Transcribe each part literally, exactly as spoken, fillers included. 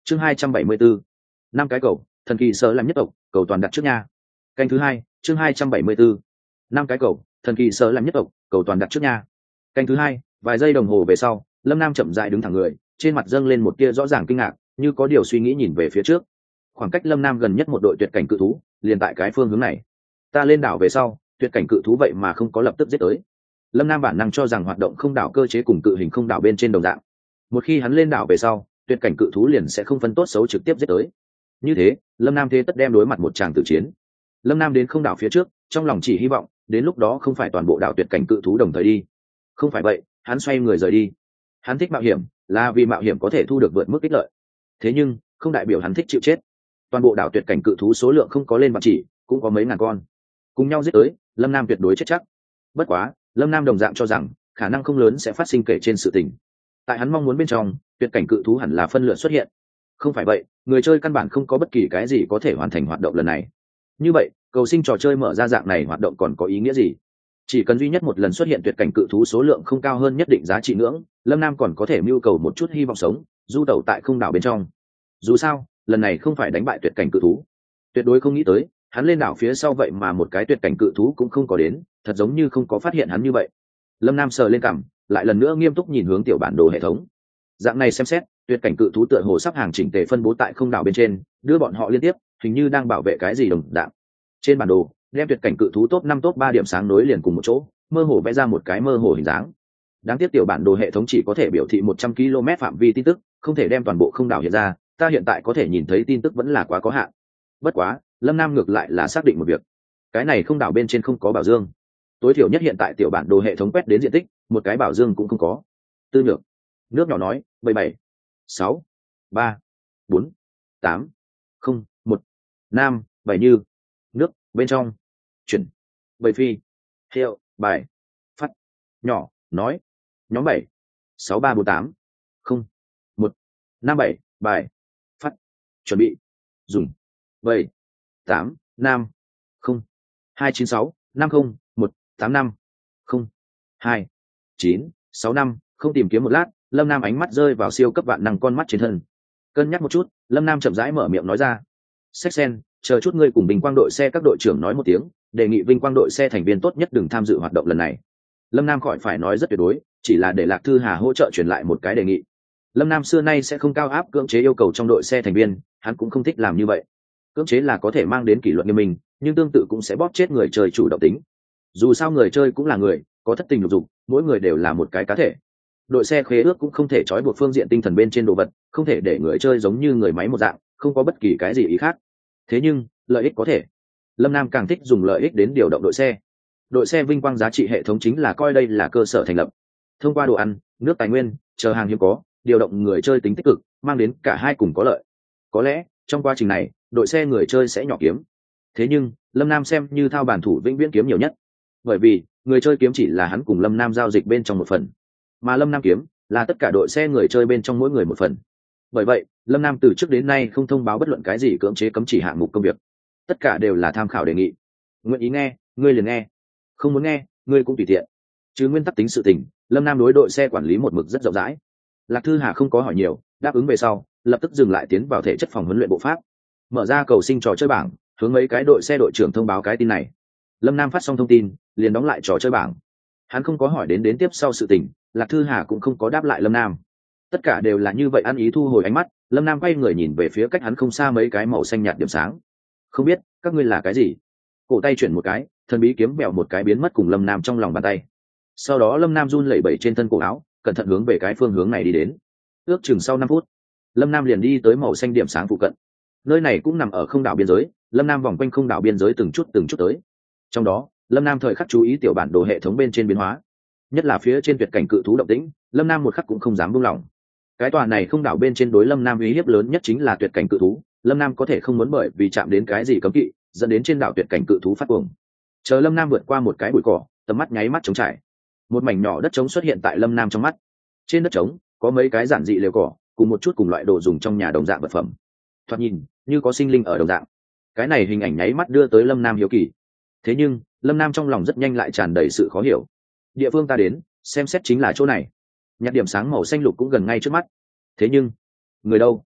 chương hai trăm bảy mươi bốn, năm cái cầu thần kỳ sở làm nhất tộc, cầu toàn đặt trước nha. Canh thứ hai, chương hai trăm bảy mươi bốn, năm cái cầu thần kỳ sở làm nhất tộc, cầu toàn đặt trước nha. Canh thứ hai, vài giây đồng hồ về sau, Lâm Nam chậm rãi đứng thẳng người, trên mặt dâng lên một tia rõ ràng kinh ngạc, như có điều suy nghĩ nhìn về phía trước. Khoảng cách Lâm Nam gần nhất một đội tuyệt cảnh cự thú, liền tại cái phương hướng này. Ta lên đảo về sau, tuyệt cảnh cự thú vậy mà không có lập tức giết tới. Lâm Nam bản năng cho rằng hoạt động không đảo cơ chế cùng cự hình không đảo bên trên đồng dạng. Một khi hắn lên đảo về sau, tuyệt cảnh cự thú liền sẽ không phân tốt xấu trực tiếp giết tới. Như thế, Lâm Nam thế tất đem đối mặt một tràng tử chiến. Lâm Nam đến không đảo phía trước, trong lòng chỉ hy vọng đến lúc đó không phải toàn bộ đảo tuyệt cảnh cự thú đồng thời đi. Không phải vậy, hắn xoay người rời đi. Hắn thích mạo hiểm, là vì mạo hiểm có thể thu được vượt mức ích lợi. Thế nhưng, không đại biểu hắn thích chịu chết. Toàn bộ đảo tuyệt cảnh cự thú số lượng không có lên vạn chỉ, cũng có mấy ngàn con. Cùng nhau giết tới, Lâm Nam tuyệt đối chết chắc. Bất quá, Lâm Nam đồng dạng cho rằng khả năng không lớn sẽ phát sinh kể trên sự tình. Tại hắn mong muốn bên trong, tuyệt cảnh cự thú hẳn là phân lượt xuất hiện. Không phải vậy, người chơi căn bản không có bất kỳ cái gì có thể hoàn thành hoạt động lần này. Như vậy, cầu sinh trò chơi mở ra dạng này hoạt động còn có ý nghĩa gì? Chỉ cần duy nhất một lần xuất hiện tuyệt cảnh cự thú số lượng không cao hơn nhất định giá trị ngưỡng, Lâm Nam còn có thể mưu cầu một chút hy vọng sống, du tẩu tại không đảo bên trong. Dù sao, lần này không phải đánh bại tuyệt cảnh cự thú. Tuyệt đối không nghĩ tới, hắn lên đảo phía sau vậy mà một cái tuyệt cảnh cự thú cũng không có đến, thật giống như không có phát hiện hắn như vậy. Lâm Nam sờ lên cằm, lại lần nữa nghiêm túc nhìn hướng tiểu bản đồ hệ thống. Dạng này xem xét, tuyệt cảnh cự thú tựa hồ sắp hàng chỉnh tề phân bố tại không đảo bên trên, đưa bọn họ liên tiếp, hình như đang bảo vệ cái gì đồng dạng. Trên bản đồ, đem tuyệt cảnh cự thú top năm top ba điểm sáng nối liền cùng một chỗ, mơ hồ vẽ ra một cái mơ hồ hình dáng. Đáng tiếc tiểu bản đồ hệ thống chỉ có thể biểu thị một trăm ki lô mét phạm vi tin tức, không thể đem toàn bộ không đảo hiện ra, ta hiện tại có thể nhìn thấy tin tức vẫn là quá có hạn. Bất quá, Lâm Nam ngược lại là xác định một việc. Cái này không đảo bên trên không có bảo dương. Tối thiểu nhất hiện tại tiểu bản đồ hệ thống quét đến diện tích, một cái bảo dương cũng không có. Tư Nhược, nước nhỏ nói, bảy bảy, sáu, ba, bốn, tám, không, một, nam, bảy như, nước, bên trong, chuyển, bảy phi, hiệu, bài, phát, nhỏ, nói, nhóm bảy, sáu ba bốn tám, không, một, năm bảy, bài, phát, chuẩn bị, dùng, bảy, tám, nam, không, hai chín sáu, năm không, một, tám năm, không, hai, chín, sáu năm, không tìm kiếm một lát, Lâm Nam ánh mắt rơi vào siêu cấp vạn năng con mắt trên thân. Cân nhắc một chút, Lâm Nam chậm rãi mở miệng nói ra. Xách sen, chờ chút ngươi cùng Vinh Quang đội xe các đội trưởng nói một tiếng, đề nghị Vinh Quang đội xe thành viên tốt nhất đừng tham dự hoạt động lần này. Lâm Nam khỏi phải nói rất tuyệt đối, chỉ là để Lạc Thư Hà hỗ trợ truyền lại một cái đề nghị. Lâm Nam xưa nay sẽ không cao áp cưỡng chế yêu cầu trong đội xe thành viên, hắn cũng không thích làm như vậy. Cưỡng chế là có thể mang đến kỷ luật nghiêm minh, nhưng tương tự cũng sẽ bóp chết người chơi chủ động tính. Dù sao người chơi cũng là người, có thất tình lục dục, mỗi người đều là một cái cá thể. Đội xe khế ước cũng không thể trói buộc phương diện tinh thần bên trên đồ vật, không thể để người chơi giống như người máy một dạng, không có bất kỳ cái gì ý khác. Thế nhưng lợi ích có thể. Lâm Nam càng thích dùng lợi ích đến điều động đội xe. Đội xe vinh quang giá trị hệ thống chính là coi đây là cơ sở thành lập. Thông qua đồ ăn, nước tài nguyên, chờ hàng hiếm có, điều động người chơi tính tích cực, mang đến cả hai cùng có lợi. Có lẽ trong quá trình này, đội xe người chơi sẽ nhỏ kiếm. Thế nhưng Lâm Nam xem như thao bản thủ vĩnh viễn kiếm nhiều nhất, bởi vì người chơi kiếm chỉ là hắn cùng Lâm Nam giao dịch bên trong một phần, mà Lâm Nam kiếm là tất cả đội xe người chơi bên trong mỗi người một phần. Bởi vậy Lâm Nam từ trước đến nay không thông báo bất luận cái gì cưỡng chế cấm chỉ hạng mục công việc, tất cả đều là tham khảo đề nghị. Nguyện ý nghe ngươi liền nghe, không muốn nghe ngươi cũng tùy tiện. Chứ nguyên tắc tính sự tình, Lâm Nam đối đội xe quản lý một mực rất rộng rãi. Lạc Thư Hà không có hỏi nhiều, đáp ứng về sau lập tức dừng lại tiến vào thể chất phòng huấn luyện bộ pháp, mở ra cầu sinh trò chơi bảng, hướng mấy cái đội xe đội trưởng thông báo cái tin này. Lâm Nam phát xong thông tin liền đóng lại trò chơi bảng. Hắn không có hỏi đến đến tiếp sau sự tình, Lạc Thư Hà cũng không có đáp lại Lâm Nam. Tất cả đều là như vậy, ăn ý thu hồi ánh mắt. Lâm Nam quay người nhìn về phía cách hắn không xa mấy cái màu xanh nhạt điểm sáng. Không biết các ngươi là cái gì? Cổ tay chuyển một cái, thần bí kiếm bẹo một cái biến mất cùng Lâm Nam trong lòng bàn tay. Sau đó Lâm Nam run lẩy bẩy trên thân cổ áo, cẩn thận hướng về cái phương hướng này đi đến. Ước chừng sau năm phút, Lâm Nam liền đi tới màu xanh điểm sáng phụ cận. Nơi này cũng nằm ở không đảo biên giới, Lâm Nam vòng quanh không đảo biên giới từng chút từng chút tới. Trong đó Lâm Nam thời khắc chú ý tiểu bản đồ hệ thống bên trên biến hóa, nhất là phía trên tuyệt cảnh cự thú động tĩnh, Lâm Nam một khắc cũng không dám buông lỏng. Cái tòa này không đảo bên trên đối Lâm Nam uy hiếp lớn nhất chính là tuyệt cảnh cự thú, Lâm Nam có thể không muốn bởi vì chạm đến cái gì cấm kỵ dẫn đến trên đảo tuyệt cảnh cự thú phát cuồng. Chờ Lâm Nam vượt qua một cái bụi cỏ, tầm mắt nháy mắt trống trải. Một mảnh nhỏ đất trống xuất hiện tại Lâm Nam trong mắt. Trên đất trống có mấy cái giản dị lều cỏ cùng một chút cùng loại đồ dùng trong nhà đồng dạng vật phẩm, thoạt nhìn như có sinh linh ở đồng dạng. Cái này hình ảnh nháy mắt đưa tới Lâm Nam hiếu kỳ. Thế nhưng Lâm Nam trong lòng rất nhanh lại tràn đầy sự khó hiểu. Địa phương ta đến xem xét chính là chỗ này, nhặt điểm sáng màu xanh lục cũng gần ngay trước mắt. Thế nhưng người đâu?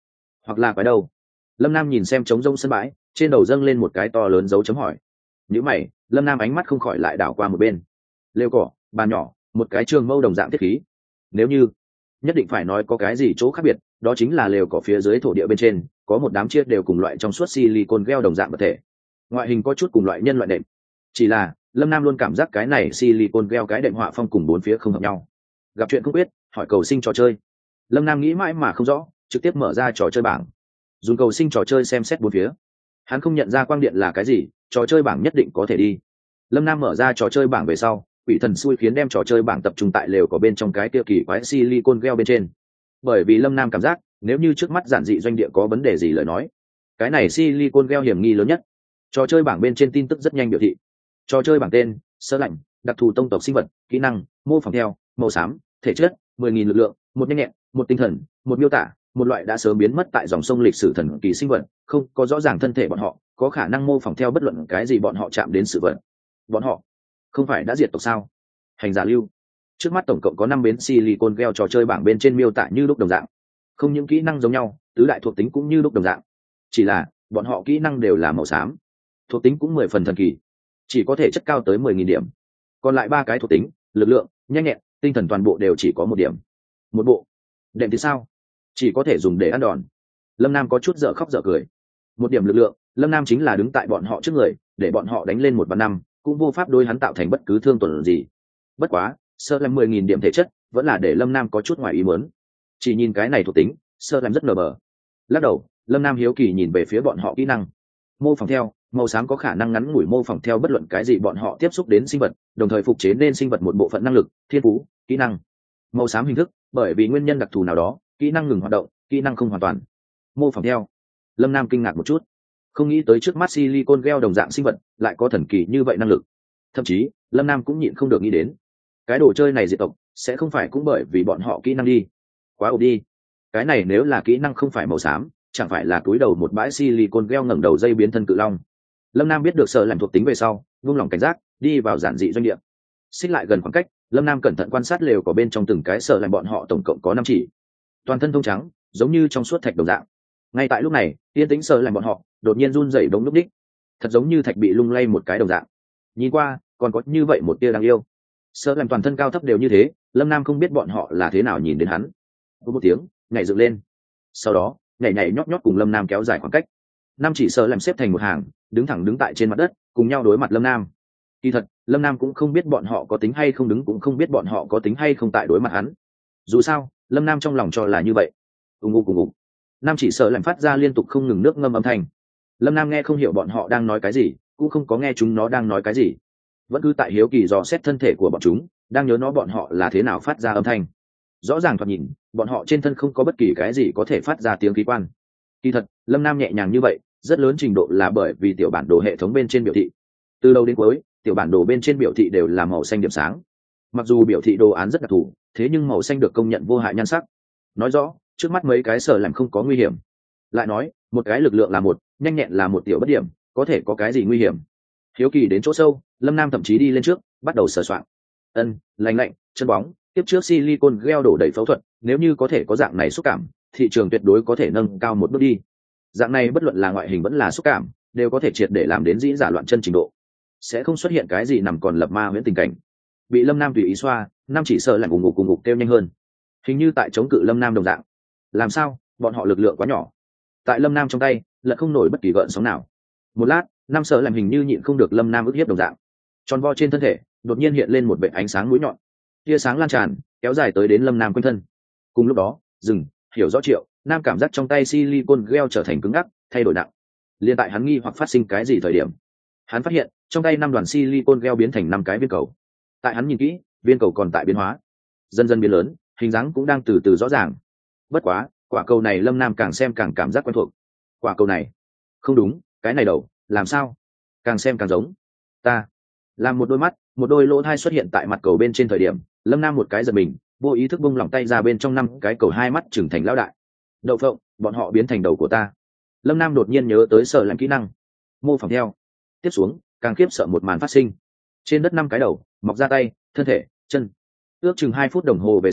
hoặc là quái đâu? Lâm Nam nhìn xem trống rông sân bãi, trên đầu dâng lên một cái to lớn dấu chấm hỏi. Nhíu mày, Lâm Nam ánh mắt không khỏi lại đảo qua một bên. Lều cỏ, bàn nhỏ, một cái trường mâu đồng dạng thiết khí. Nếu như nhất định phải nói có cái gì chỗ khác biệt, đó chính là lều cỏ phía dưới thổ địa bên trên có một đám chia đều cùng loại trong suốt silicon gel đồng dạng vật thể, ngoại hình có chút cùng loại nhân loại đệm. Chỉ là Lâm Nam luôn cảm giác cái này silicon gel cái đệm họa phong cùng bốn phía không hợp nhau. Gặp chuyện không biết, hỏi cầu sinh trò chơi. Lâm Nam nghĩ mãi mà không rõ, trực tiếp mở ra trò chơi bảng, dùng cầu sinh trò chơi xem xét bốn phía. Hắn không nhận ra quang điện là cái gì, trò chơi bảng nhất định có thể đi. Lâm Nam mở ra trò chơi bảng về sau, quỷ thần xui khiến đem trò chơi bảng tập trung tại lều có bên trong cái kia kỳ quái silicon gel bên trên. Bởi vì Lâm Nam cảm giác, nếu như trước mắt giản dị doanh địa có vấn đề gì lời nói, cái này silicon gel hiểm nghi lớn nhất. Trò chơi bảng bên trên tin tức rất nhanh biểu thị. Trò chơi bảng tên: sơ lạnh, đặc thù tông tộc sinh vật, kỹ năng, mô phỏng theo, màu xám, thể chất, mười nghìn lực lượng, một nhanh nhẹn, một tinh thần, một miêu tả, một loại đã sớm biến mất tại dòng sông lịch sử thần kỳ sinh vật, không có rõ ràng thân thể bọn họ, có khả năng mô phỏng theo bất luận cái gì bọn họ chạm đến sự vật. Bọn họ không phải đã diệt tộc sao? Hành giả lưu. Trước mắt tổng cộng có năm bến silicon gel trò chơi bảng bên trên miêu tả như lúc đồng dạng, không những kỹ năng giống nhau, tứ đại thuộc tính cũng như lúc đồng dạng, chỉ là bọn họ kỹ năng đều là màu xám, thuộc tính cũng mười phần thần kỳ, chỉ có thể chất cao tới mười nghìn điểm. Còn lại ba cái thuộc tính, lực lượng, nhanh nhẹn, tinh thần toàn bộ đều chỉ có một điểm. Một bộ đệm thì sao, chỉ có thể dùng để ăn đòn. Lâm Nam có chút dở khóc dở cười. Một điểm lực lượng, Lâm Nam chính là đứng tại bọn họ trước người, để bọn họ đánh lên một ban năm cũng vô pháp đối hắn tạo thành bất cứ thương tổn gì. Bất quá sơ làm mười nghìn điểm thể chất vẫn là để Lâm Nam có chút ngoài ý muốn. Chỉ nhìn cái này thuộc tính, sơ làm rất nở bờ. Lắc đầu, Lâm Nam hiếu kỳ nhìn về phía bọn họ kỹ năng. Mô phỏng theo, màu xám có khả năng ngắn ngủi mô phỏng theo bất luận cái gì bọn họ tiếp xúc đến sinh vật, đồng thời phục chế nên sinh vật một bộ phận năng lực, thiên phú, kỹ năng. Màu xám hình thức, bởi vì nguyên nhân đặc thù nào đó, kỹ năng ngừng hoạt động, kỹ năng không hoàn toàn. Mô phỏng theo. Lâm Nam kinh ngạc một chút, không nghĩ tới trước mắt silicon gel đồng dạng sinh vật lại có thần kỳ như vậy năng lực. Thậm chí Lâm Nam cũng nhịn không được nghĩ đến, cái đồ chơi này diệt tộc sẽ không phải cũng bởi vì bọn họ kỹ năng đi. Quá ổn đi, cái này nếu là kỹ năng không phải màu xám, chẳng phải là túi đầu một bãi silicon gel ngẩng đầu dây biến thân cự long. Lâm Nam biết được sợ làm thuộc tính về sau, vung lòng cảnh giác, đi vào giản dị doanh địa. Xích lại gần khoảng cách, Lâm Nam cẩn thận quan sát lều có bên trong từng cái sợ làm bọn họ tổng cộng có năm chỉ, toàn thân thông trắng, giống như trong suốt thạch đồng dạng. Ngay tại lúc này, yên tĩnh sợ làm bọn họ đột nhiên run rẩy đống lúc đích, thật giống như thạch bị lung lay một cái đồng dạng. Nhìn qua còn có như vậy một tia đáng yêu. Sợ làm toàn thân cao thấp đều như thế, Lâm Nam không biết bọn họ là thế nào nhìn đến hắn. Có một tiếng nhảy dựng lên, sau đó nhảy nhảy nhót nhót cùng Lâm Nam kéo dài khoảng cách. Năm chỉ sợ làm xếp thành một hàng, đứng thẳng đứng tại trên mặt đất, cùng nhau đối mặt Lâm Nam. Kỳ thật Lâm Nam cũng không biết bọn họ có tính hay không đứng, cũng không biết bọn họ có tính hay không tại đối mặt hắn. Dù sao Lâm Nam trong lòng cho là như vậy. Ùng ục ùng ục, năm chỉ sợ làm phát ra liên tục không ngừng nước ngâm âm thanh. Lâm Nam nghe không hiểu bọn họ đang nói cái gì, cũng không có nghe chúng nó đang nói cái gì, vẫn cứ tại hiếu kỳ dò xét thân thể của bọn chúng, đang nhớ nó bọn họ là thế nào phát ra âm thanh. Rõ ràng thoạt nhìn bọn họ trên thân không có bất kỳ cái gì có thể phát ra tiếng khí quan. Kỳ thật Lâm Nam nhẹ nhàng như vậy rất lớn trình độ là bởi vì tiểu bản đồ hệ thống bên trên biểu thị. Từ đầu đến cuối tiểu bản đồ bên trên biểu thị đều là màu xanh điểm sáng. Mặc dù biểu thị đồ án rất đặc thù, thế nhưng màu xanh được công nhận vô hại nhan sắc, nói rõ trước mắt mấy cái sở làm không có nguy hiểm. Lại nói một cái lực lượng là một, nhanh nhẹn là một tiểu bất điểm, có thể có cái gì nguy hiểm? Hiếu kỳ đến chỗ sâu, Lâm Nam thậm chí đi lên trước bắt đầu sờ soạng. Ân, lành lạnh, chân bóng, tiếp trước silicon gel đổ đầy phẫu thuật, nếu như có thể có dạng này xúc cảm, thị trường tuyệt đối có thể nâng cao một bước đi. Dạng này bất luận là ngoại hình vẫn là xúc cảm, đều có thể triệt để làm đến dĩ giả loạn chân trình độ, sẽ không xuất hiện cái gì nằm còn lập ma huyễn tình cảnh. Bị Lâm Nam tùy ý xoa, năm chỉ sợ lạnh cùng ngục cùng ngục kêu nhanh hơn, hình như tại chống cự Lâm Nam đồng dạng. Làm sao bọn họ lực lượng quá nhỏ, tại Lâm Nam trong tay lật không nổi bất kỳ gợn sóng nào. Một lát, năm sợ làm hình như nhịn không được Lâm Nam ức hiếp đồng dạng, tròn vo trên thân thể đột nhiên hiện lên một vệt ánh sáng mũi nhọn, tia sáng lan tràn kéo dài tới đến Lâm Nam quanh thân. Cùng lúc đó dừng hiểu rõ Triệu Nam cảm giác trong tay silicon gel trở thành cứng ngắc, thay đổi nặng. Liên tại hắn nghi hoặc phát sinh cái gì thời điểm, hắn phát hiện trong tay năm đoàn silicon gel biến thành năm cái viên cầu. Tại hắn nhìn kỹ, viên cầu còn tại biến hóa, dần dần biến lớn, hình dáng cũng đang từ từ rõ ràng. Bất quá quả cầu này Lâm Nam càng xem càng cảm giác quen thuộc. Quả cầu này không đúng, cái này đầu làm sao càng xem càng giống ta. Làm một đôi mắt, một đôi lỗ thai xuất hiện tại mặt cầu bên trên thời điểm, Lâm Nam một cái giật mình, vô ý thức bung lòng tay ra, bên trong năm cái cầu hai mắt trưởng thành lão đại. Đậu phộng, bọn họ biến thành đầu của ta. Lâm Nam đột nhiên nhớ tới sợ làm kỹ năng, mô phỏng theo. Tiếp xuống càng khiếp sợ một màn phát sinh. Trên đất năm cái đầu mọc ra tay, thân thể, chân. Ước chừng hai phút đồng hồ về sau,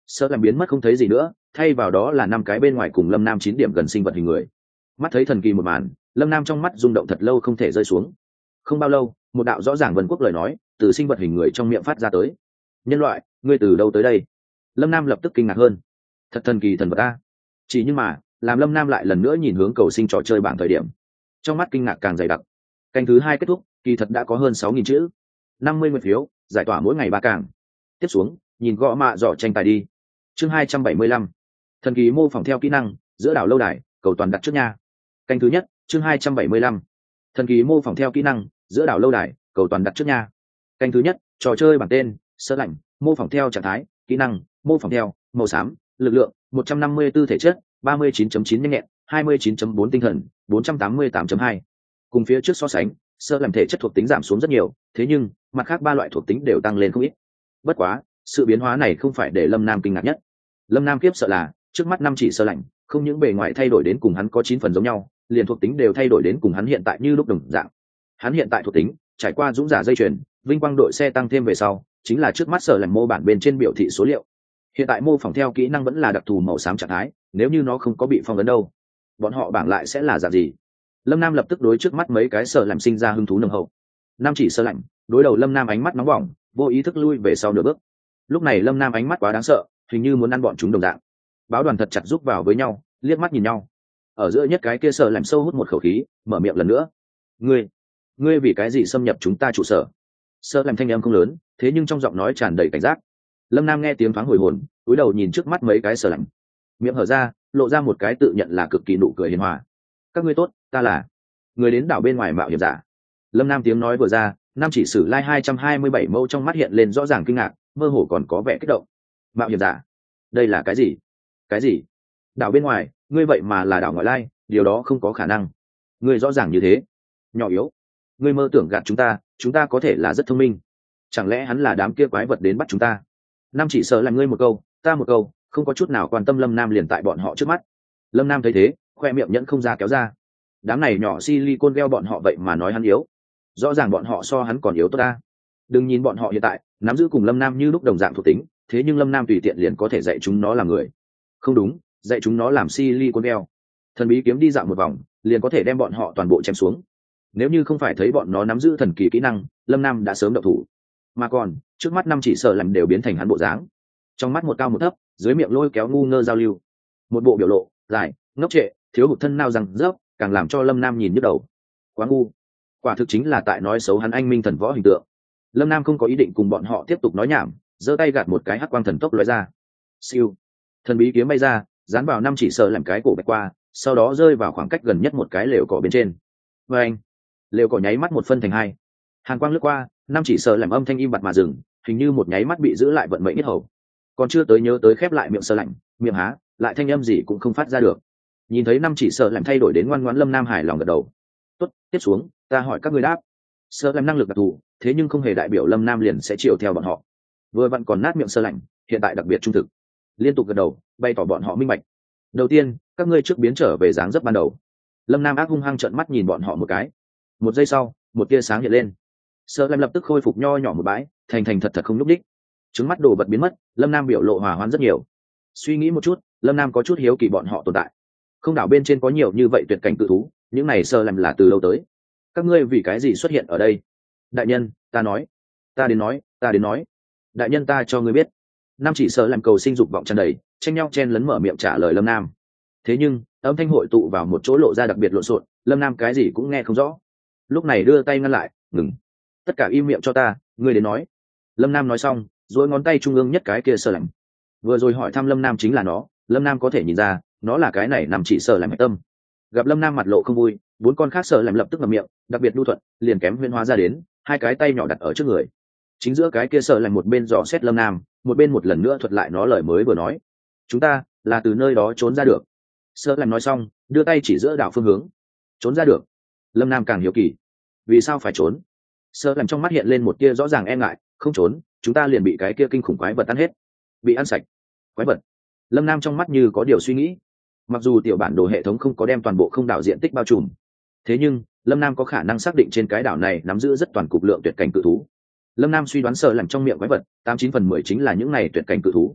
Sợ làm biến mất không thấy gì nữa, thay vào đó là năm cái bên ngoài cùng lâm nam chín điểm gần sinh vật hình người. Mắt thấy thần kỳ một màn, lâm nam trong mắt rung động thật lâu không thể rơi xuống. Không bao lâu, một đạo rõ ràng vân quốc lời nói từ sinh vật hình người trong miệng phát ra tới. Nhân loại, ngươi từ đâu tới đây? Lâm nam lập tức kinh ngạc hơn. Thật thần kỳ thần vật ta. Chỉ nhưng mà làm lâm nam lại lần nữa nhìn hướng cầu sinh trò chơi bảng thời điểm, trong mắt kinh ngạc càng dày đặc. Canh thứ hai kết thúc, kỳ thật đã có hơn sáu nghìn chữ, năm mươi nguyện phiếu, giải tỏa mỗi ngày ba càng. Tiếp xuống, nhìn gõ mạ dọ tranh tài đi. Chương hai trăm bảy mươi lăm, thần kỳ mô phỏng theo kỹ năng giữa đảo lâu đài, cầu toàn đặt trước nha. Canh thứ nhất, chương hai trăm bảy mươi lăm, thần kỳ mô phỏng theo kỹ năng giữa đảo lâu đài, cầu toàn đặt trước nha. Canh thứ nhất, trò chơi bảng tên sơ lạnh, mô phỏng theo trạng thái kỹ năng mô phỏng theo màu xám, lực lượng một trăm năm mươi tư thể chất, ba mươi chín chấm chín nhanh nhẹn, hai mươi chín chấm bốn tinh thần, bốn trăm tám mươi tám chấm hai. Cùng phía trước so sánh, sơ làm thể chất thuộc tính giảm xuống rất nhiều, thế nhưng mặt khác ba loại thuộc tính đều tăng lên không ít. Bất quá, sự biến hóa này không phải để lâm nam kinh ngạc nhất. Lâm nam kiếp sợ là trước mắt năm chỉ sơ lạnh, không những bề ngoài thay đổi đến cùng hắn có chín phần giống nhau, liền thuộc tính đều thay đổi đến cùng hắn hiện tại như lúc đồng dạng. Hắn hiện tại thuộc tính trải qua dũng giả dây chuyền, vinh quang đội xe tăng thêm về sau, chính là trước mắt sở làm mô bản bên trên biểu thị số liệu. Hiện tại mô phỏng theo kỹ năng vẫn là đặc thù màu xám trạng thái, nếu như nó không có bị phong ấn đâu, bọn họ bảng lại sẽ là dạng gì? Lâm nam lập tức đối trước mắt mấy cái sở làm sinh ra hứng thú nồng hậu. Năm chỉ sơ lạnh, đối đầu lâm nam ánh mắt nóng bỏng, vô ý thức lui về sau nửa bước. Lúc này lâm nam ánh mắt quá đáng sợ, hình như muốn ăn bọn chúng đồng dạng. Báo đoàn thật chặt rúc vào với nhau, liếc mắt nhìn nhau. Ở giữa nhất cái kia sở làm sâu hút một khẩu khí, mở miệng lần nữa. Ngươi, ngươi vì cái gì xâm nhập chúng ta trụ sở? Sở làm thanh âm không lớn, thế nhưng trong giọng nói tràn đầy cảnh giác. Lâm nam nghe tiếng thoáng hồi hồn, cúi đầu nhìn trước mắt mấy cái sở lạnh, miệng hở ra, lộ ra một cái tự nhận là cực kỳ nụ cười hiền hòa. Các ngươi tốt, ta là người đến đảo bên ngoài mạo hiểm giả. Lâm nam tiếng nói vừa ra, nam chỉ sử lai hai trăm hai mươi bảy mâu trong mắt hiện lên rõ ràng kinh ngạc, mơ hồ còn có vẻ kích động. Mạo hiểm giả? Đây là cái gì? Cái gì? Đảo bên ngoài? Ngươi vậy mà là đảo ngoại lai? Điều đó không có khả năng. Ngươi rõ ràng như thế. Nhỏ yếu. Ngươi mơ tưởng gạt chúng ta, chúng ta có thể là rất thông minh. Chẳng lẽ hắn là đám kia quái vật đến bắt chúng ta? Nam chỉ sợ là ngươi một câu, ta một câu, không có chút nào quan tâm lâm nam liền tại bọn họ trước mắt. Lâm nam thấy thế, khoe miệng nhẫn không ra kéo ra. Đám này nhỏ silicon gheo bọn họ vậy mà nói hắn yếu. Rõ ràng bọn họ so hắn còn yếu tốt ta. Đừng nhìn bọn họ hiện tại nắm giữ cùng lâm nam như lúc đồng dạng thuộc tính, thế nhưng lâm nam tùy tiện liền có thể dạy chúng nó làm người. Không đúng, dạy chúng nó làm silicon gheo. Thần bí kiếm đi dạo một vòng liền có thể đem bọn họ toàn bộ chém xuống. Nếu như không phải thấy bọn nó nắm giữ thần kỳ kỹ năng, lâm nam đã sớm động thủ. Mà còn trước mắt năm chỉ sợ làm đều biến thành hắn bộ dáng, trong mắt một cao một thấp, dưới miệng lôi kéo ngu ngơ giao lưu, một bộ biểu lộ dài ngốc trệ, thiếu hụt thân nao rằng rớp, càng làm cho lâm nam nhìn nhức đầu. Quá ngu, quả thực chính là tại nói xấu hắn anh minh thần võ hình tượng. Lâm nam không có ý định cùng bọn họ tiếp tục nói nhảm, giơ tay gạt một cái hắc quang thần tốc lóe ra. Siêu, thần bí kiếm bay ra, dán vào năm chỉ sợ làm cái cổ bạch qua, sau đó rơi vào khoảng cách gần nhất một cái lều cỏ bên trên. Và anh, lều cỏ nháy mắt một phân thành hai, hàn quang lướt qua, năm chỉ sợ làm âm thanh im bặt mà dừng, hình như một nháy mắt bị giữ lại vận mệnh nhất hầu. Còn chưa tới nhớ tới khép lại miệng sơ lạnh, miệng há lại thanh âm gì cũng không phát ra được. Nhìn thấy năm chỉ sợ làm thay đổi đến ngoan ngoãn, lâm nam hài lòng gật đầu. Tốt, tiếp xuống ta hỏi các ngươi đáp. Sợ làm năng lực đặc thù, thế nhưng không hề đại biểu lâm nam liền sẽ chiều theo bọn họ. Vừa vặn còn nát miệng sơ lạnh, hiện tại đặc biệt trung thực, liên tục gật đầu bày tỏ bọn họ minh bạch. Đầu tiên, các ngươi trước biến trở về dáng dấp ban đầu. Lâm nam ác hung hăng trợn mắt nhìn bọn họ một cái. Một giây sau, một tia sáng hiện lên, sợ làm lập tức khôi phục nho nhỏ một bãi, thành thành thật thật không nhúc đích. Trứng mắt đồ vật biến mất, lâm nam biểu lộ hòa hoãn rất nhiều. Suy nghĩ một chút, lâm nam có chút hiếu kỳ bọn họ tồn tại. Không đảo bên trên có nhiều như vậy tuyệt cảnh cự thú, những này sợ làm là từ lâu tới. Các ngươi vì cái gì xuất hiện ở đây? Đại nhân, ta nói, ta đến nói, ta đến nói. Đại nhân, ta cho ngươi biết. Nam chỉ sợ làm cầu sinh dục vọng tràn đầy, tranh nhau chen lấn mở miệng trả lời lâm nam. Thế nhưng âm thanh hội tụ vào một chỗ lộ ra đặc biệt lộn xộn, lâm nam cái gì cũng nghe không rõ. Lúc này đưa tay ngăn lại, ngừng. Tất cả im miệng cho ta, ngươi đến nói. Lâm nam nói xong, rồi ngón tay trung ương nhất cái kia sợ lạnh. Vừa rồi hỏi thăm lâm nam chính là nó, lâm nam có thể nhìn ra nó là cái này nằm chỉ sợ lạnh tâm. Gặp lâm nam mặt lộ không vui, bốn con khác sợ lạnh lập tức ngậm miệng, đặc biệt nhu thuận, liền kém huyễn hóa ra đến, hai cái tay nhỏ đặt ở trước người. Chính giữa cái kia sợ lạnh một bên dò xét lâm nam, một bên một lần nữa thuật lại nó lời mới vừa nói. Chúng ta là từ nơi đó trốn ra được. Sợ lạnh nói xong, đưa tay chỉ giữa đảo phương hướng. Trốn ra được? Lâm nam càng hiếu kỳ, vì sao phải trốn? Sợ lạnh trong mắt hiện lên một tia rõ ràng e ngại, không trốn chúng ta liền bị cái kia kinh khủng quái vật ăn hết. Bị ăn sạch? Quái vật? Lâm nam trong mắt như có điều suy nghĩ. Mặc dù tiểu bản đồ hệ thống không có đem toàn bộ không đảo diện tích bao trùm, thế nhưng lâm nam có khả năng xác định trên cái đảo này nắm giữ rất toàn cục lượng tuyệt cảnh cự thú. Lâm nam suy đoán sợ lạnh trong miệng quái vật tám chín phần mười chính là những này tuyệt cảnh cự thú.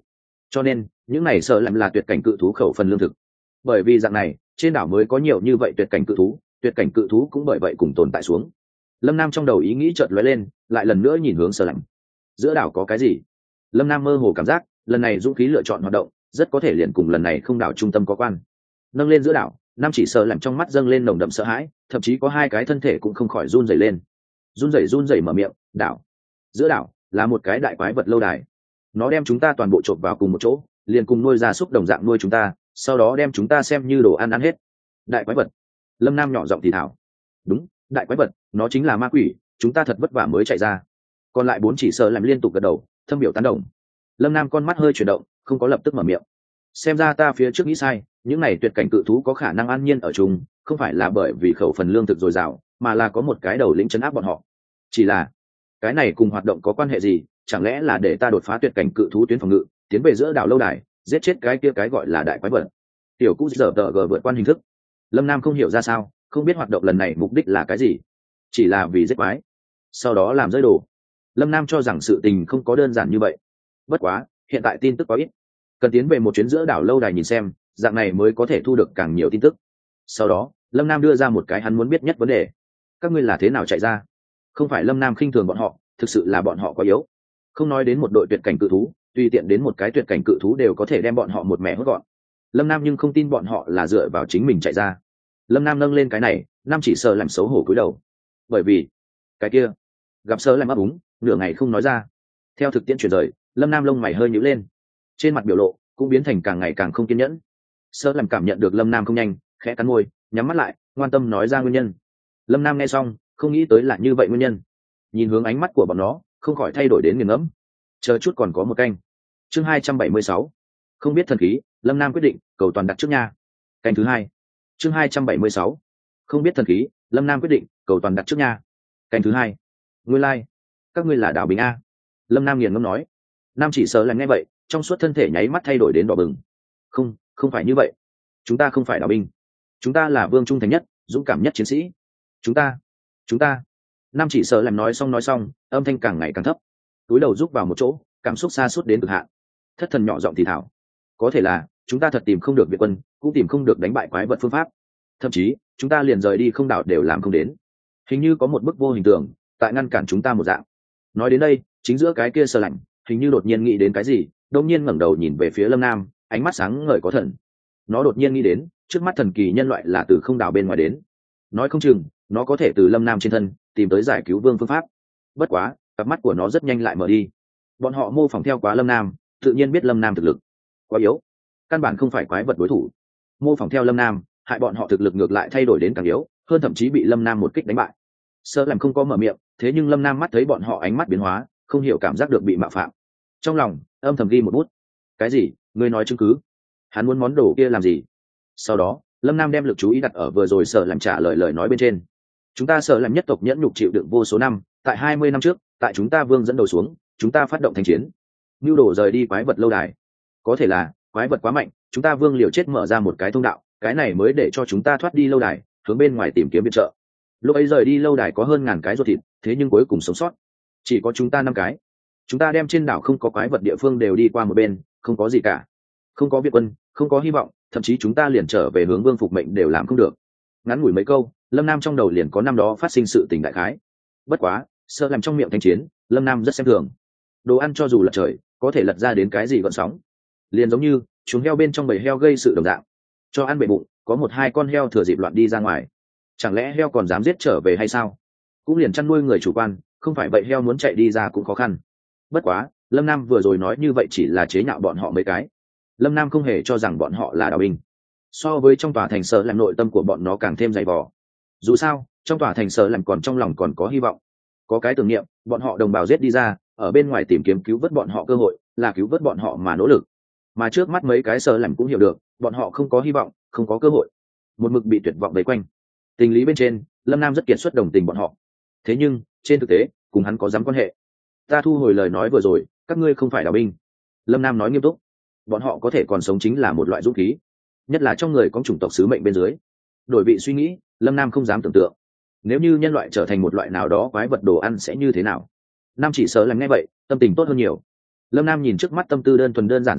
cho nên những này sợ làm là tuyệt cảnh cự thú khẩu phần lương thực. Bởi vì dạng này trên đảo mới có nhiều như vậy tuyệt cảnh cự thú, tuyệt cảnh cự thú cũng bởi vậy cùng tồn tại xuống. Lâm Nam trong đầu ý nghĩ chợt lóe lên, lại lần nữa nhìn hướng Sở Lạnh. Giữa đảo có cái gì? Lâm Nam mơ hồ cảm giác lần này dũng khí lựa chọn hoạt động rất có thể liền cùng lần này không đảo trung tâm có quan. Nâng lên giữa đảo, Nam chỉ Sở Lạnh trong mắt dâng lên nồng đậm sợ hãi, thậm chí có hai cái thân thể cũng không khỏi run rẩy lên. Run rẩy run rẩy mở miệng, "Đảo, giữa đảo là một cái đại quái vật lâu đài. Nó đem chúng ta toàn bộ trộn vào cùng một chỗ, liền cùng nuôi gia súc đồng dạng nuôi chúng ta, sau đó đem chúng ta xem như đồ ăn ăn hết." Đại quái vật? Lâm Nam nhỏ giọng thì thảo. "Đúng, đại quái vật, nó chính là ma quỷ, chúng ta thật vất vả mới chạy ra." Còn lại bốn chỉ Sở Lạnh liên tục gật đầu, thâm biểu tán đồng. Lâm Nam con mắt hơi chuyển động, không có lập tức mở miệng. Xem ra ta phía trước nghĩ sai, những này tuyệt cảnh cự thú có khả năng an nhiên ở chung, không phải là bởi vì khẩu phần lương thực dồi dào, mà là có một cái đầu lĩnh trấn áp bọn họ. Chỉ là cái này cùng hoạt động có quan hệ gì? Chẳng lẽ là để ta đột phá tuyệt cảnh cự thú tuyến phòng ngự, tiến về giữa đảo lâu đài, giết chết cái kia cái gọi là đại quái vật? Tiểu cũ giờ tờ gờ vượt quan hình thức. Lâm Nam không hiểu ra sao, không biết hoạt động lần này mục đích là cái gì, chỉ là vì giết quái, sau đó làm rơi đồ. Lâm Nam cho rằng sự tình không có đơn giản như vậy. Bất quá hiện tại tin tức có ít, cần tiến về một chuyến giữa đảo lâu đài nhìn xem, dạng này mới có thể thu được càng nhiều tin tức. Sau đó Lâm Nam đưa ra một cái hắn muốn biết nhất vấn đề: các ngươi là thế nào chạy ra? Không phải Lâm Nam khinh thường bọn họ, thực sự là bọn họ quá yếu. Không nói đến một đội tuyệt cảnh cự thú, tùy tiện đến một cái tuyệt cảnh cự thú đều có thể đem bọn họ một mẻ hốt gọn. Lâm Nam nhưng không tin bọn họ là dựa vào chính mình chạy ra. Lâm Nam nâng lên cái này, Nam chỉ sợ làm xấu hổ cúi đầu. Bởi vì cái kia gặp sơ làm ấp úng, nửa ngày không nói ra. Theo thực tiễn chuyển rời, Lâm Nam lông mày hơi nhíu lên, trên mặt biểu lộ cũng biến thành càng ngày càng không kiên nhẫn. Sơ làm cảm nhận được Lâm Nam không nhanh, khẽ cắn môi, nhắm mắt lại, ngoan tâm nói ra nguyên nhân. Lâm Nam nghe xong, không nghĩ tới là như vậy nguyên nhân. Nhìn hướng ánh mắt của bọn nó, không khỏi thay đổi đến nghiền ngẫm. Chờ chút còn có một canh. Chương hai trăm bảy mươi sáu, không biết thần khí, Lâm Nam quyết định cầu toàn đặt trước nha. Canh thứ hai. Chương hai trăm bảy mươi sáu, không biết thần khí, Lâm Nam quyết định cầu toàn đặt trước nha. Canh thứ hai. Nguyên lai, like. Các ngươi là đảo bình a? Lâm Nam nghiền ngẫm nói. Nam chỉ sợ là nghe vậy, trong suốt thân thể nháy mắt thay đổi đến đỏ bừng. Không, không phải như vậy. Chúng ta không phải đảo binh. Chúng ta là vương trung thành nhất, dũng cảm nhất chiến sĩ. Chúng ta, chúng ta. Nam chỉ sợ làm nói xong nói xong, âm thanh càng ngày càng thấp. Túi đầu rúc vào một chỗ, cảm xúc xa suốt đến cực hạn. Thất thần nhỏ giọng thì thảo. Có thể là chúng ta thật tìm không được viện quân, cũng tìm không được đánh bại quái vật phương pháp. Thậm chí chúng ta liền rời đi không đảo đều làm không đến. Hình như có một bức vô hình tượng tại ngăn cản chúng ta một dạng. Nói đến đây, chính giữa cái kia Sơ Lạnh hình như đột nhiên nghĩ đến cái gì, đột nhiên ngẩng đầu nhìn về phía Lâm Nam, ánh mắt sáng ngời có thần. Nó đột nhiên nghĩ đến, trước mắt thần kỳ nhân loại là từ không đảo bên ngoài đến, nói không chừng nó có thể từ Lâm Nam trên thân tìm tới giải cứu vương phương pháp. Bất quá cặp mắt của nó rất nhanh lại mở đi. Bọn họ mô phỏng theo quá Lâm Nam, tự nhiên biết Lâm Nam thực lực quá yếu, căn bản không phải quái vật đối thủ. Mô phỏng theo Lâm Nam, hại bọn họ thực lực ngược lại thay đổi đến càng yếu hơn, thậm chí bị Lâm Nam một kích đánh bại. Sơ làm không có mở miệng, thế nhưng Lâm Nam mắt thấy bọn họ ánh mắt biến hóa, không hiểu cảm giác được bị mạo phạm. Trong lòng âm thầm ghi một bút. Cái gì? Ngươi nói chứng cứ? Hắn muốn món đồ kia làm gì? Sau đó Lâm Nam đem lực chú ý đặt ở vừa rồi Sở làm trả lời lời nói bên trên. Chúng ta Sở làm nhất tộc nhẫn nhục chịu đựng vô số năm, tại hai mươi năm trước, tại chúng ta vương dẫn đầu xuống, chúng ta phát động thành chiến, nưu đồ rời đi quái vật lâu đài. Có thể là quái vật quá mạnh, chúng ta vương liều chết mở ra một cái thông đạo, cái này mới để cho chúng ta thoát đi lâu đài, hướng bên ngoài tìm kiếm viện trợ. Lúc ấy rời đi lâu đài có hơn ngàn cái ruột thịt, thế nhưng cuối cùng sống sót chỉ có chúng ta năm cái. Chúng ta đem trên đảo không có quái vật địa phương đều đi qua một bên, không có gì cả, không có viện quân, không có hy vọng, thậm chí chúng ta liền trở về hướng vương phục mệnh đều làm không được. Ngắn ngủi mấy câu, Lâm Nam trong đầu liền có năm đó phát sinh sự tình đại khái. Bất quá Sơ làm trong miệng thanh chiến, Lâm Nam rất xem thường. Đồ ăn cho dù lật trời, có thể lật ra đến cái gì gợn sóng. Liền giống như chúng heo bên trong bầy heo gây sự đồng dạng, cho ăn bể bụng, có một hai con heo thừa dịp loạn đi ra ngoài, chẳng lẽ heo còn dám giết trở về hay sao? Cũng liền chăn nuôi người chủ quan, không phải vậy heo muốn chạy đi ra cũng khó khăn. Bất quá Lâm Nam vừa rồi nói như vậy chỉ là chế nhạo bọn họ mấy cái. Lâm Nam không hề cho rằng bọn họ là đào binh. So với trong tòa thành Sở làm, nội tâm của bọn nó càng thêm dày vò. Dù sao trong tòa thành Sở làm còn trong lòng còn có hy vọng, có cái tưởng niệm, bọn họ đồng bào giết đi ra, ở bên ngoài tìm kiếm cứu vớt bọn họ cơ hội, là cứu vớt bọn họ mà nỗ lực. Mà trước mắt mấy cái Sở làm cũng hiểu được, bọn họ không có hy vọng, không có cơ hội, một mực bị tuyệt vọng vây quanh. Tình lý bên trên, Lâm Nam rất kiệt xuất đồng tình bọn họ. Thế nhưng trên thực tế cùng hắn có dám quan hệ. Ta thu hồi lời nói vừa rồi, các ngươi không phải đào binh. Lâm Nam nói nghiêm túc. Bọn họ có thể còn sống chính là một loại dũng khí, nhất là trong người có chủng tộc sứ mệnh bên dưới. Đổi vị suy nghĩ, Lâm Nam không dám tưởng tượng, nếu như nhân loại trở thành một loại nào đó quái vật đồ ăn sẽ như thế nào. Nam chỉ Sơ làm nghe vậy, tâm tình tốt hơn nhiều. Lâm Nam nhìn trước mắt tâm tư đơn thuần đơn giản Sơ Lạnh,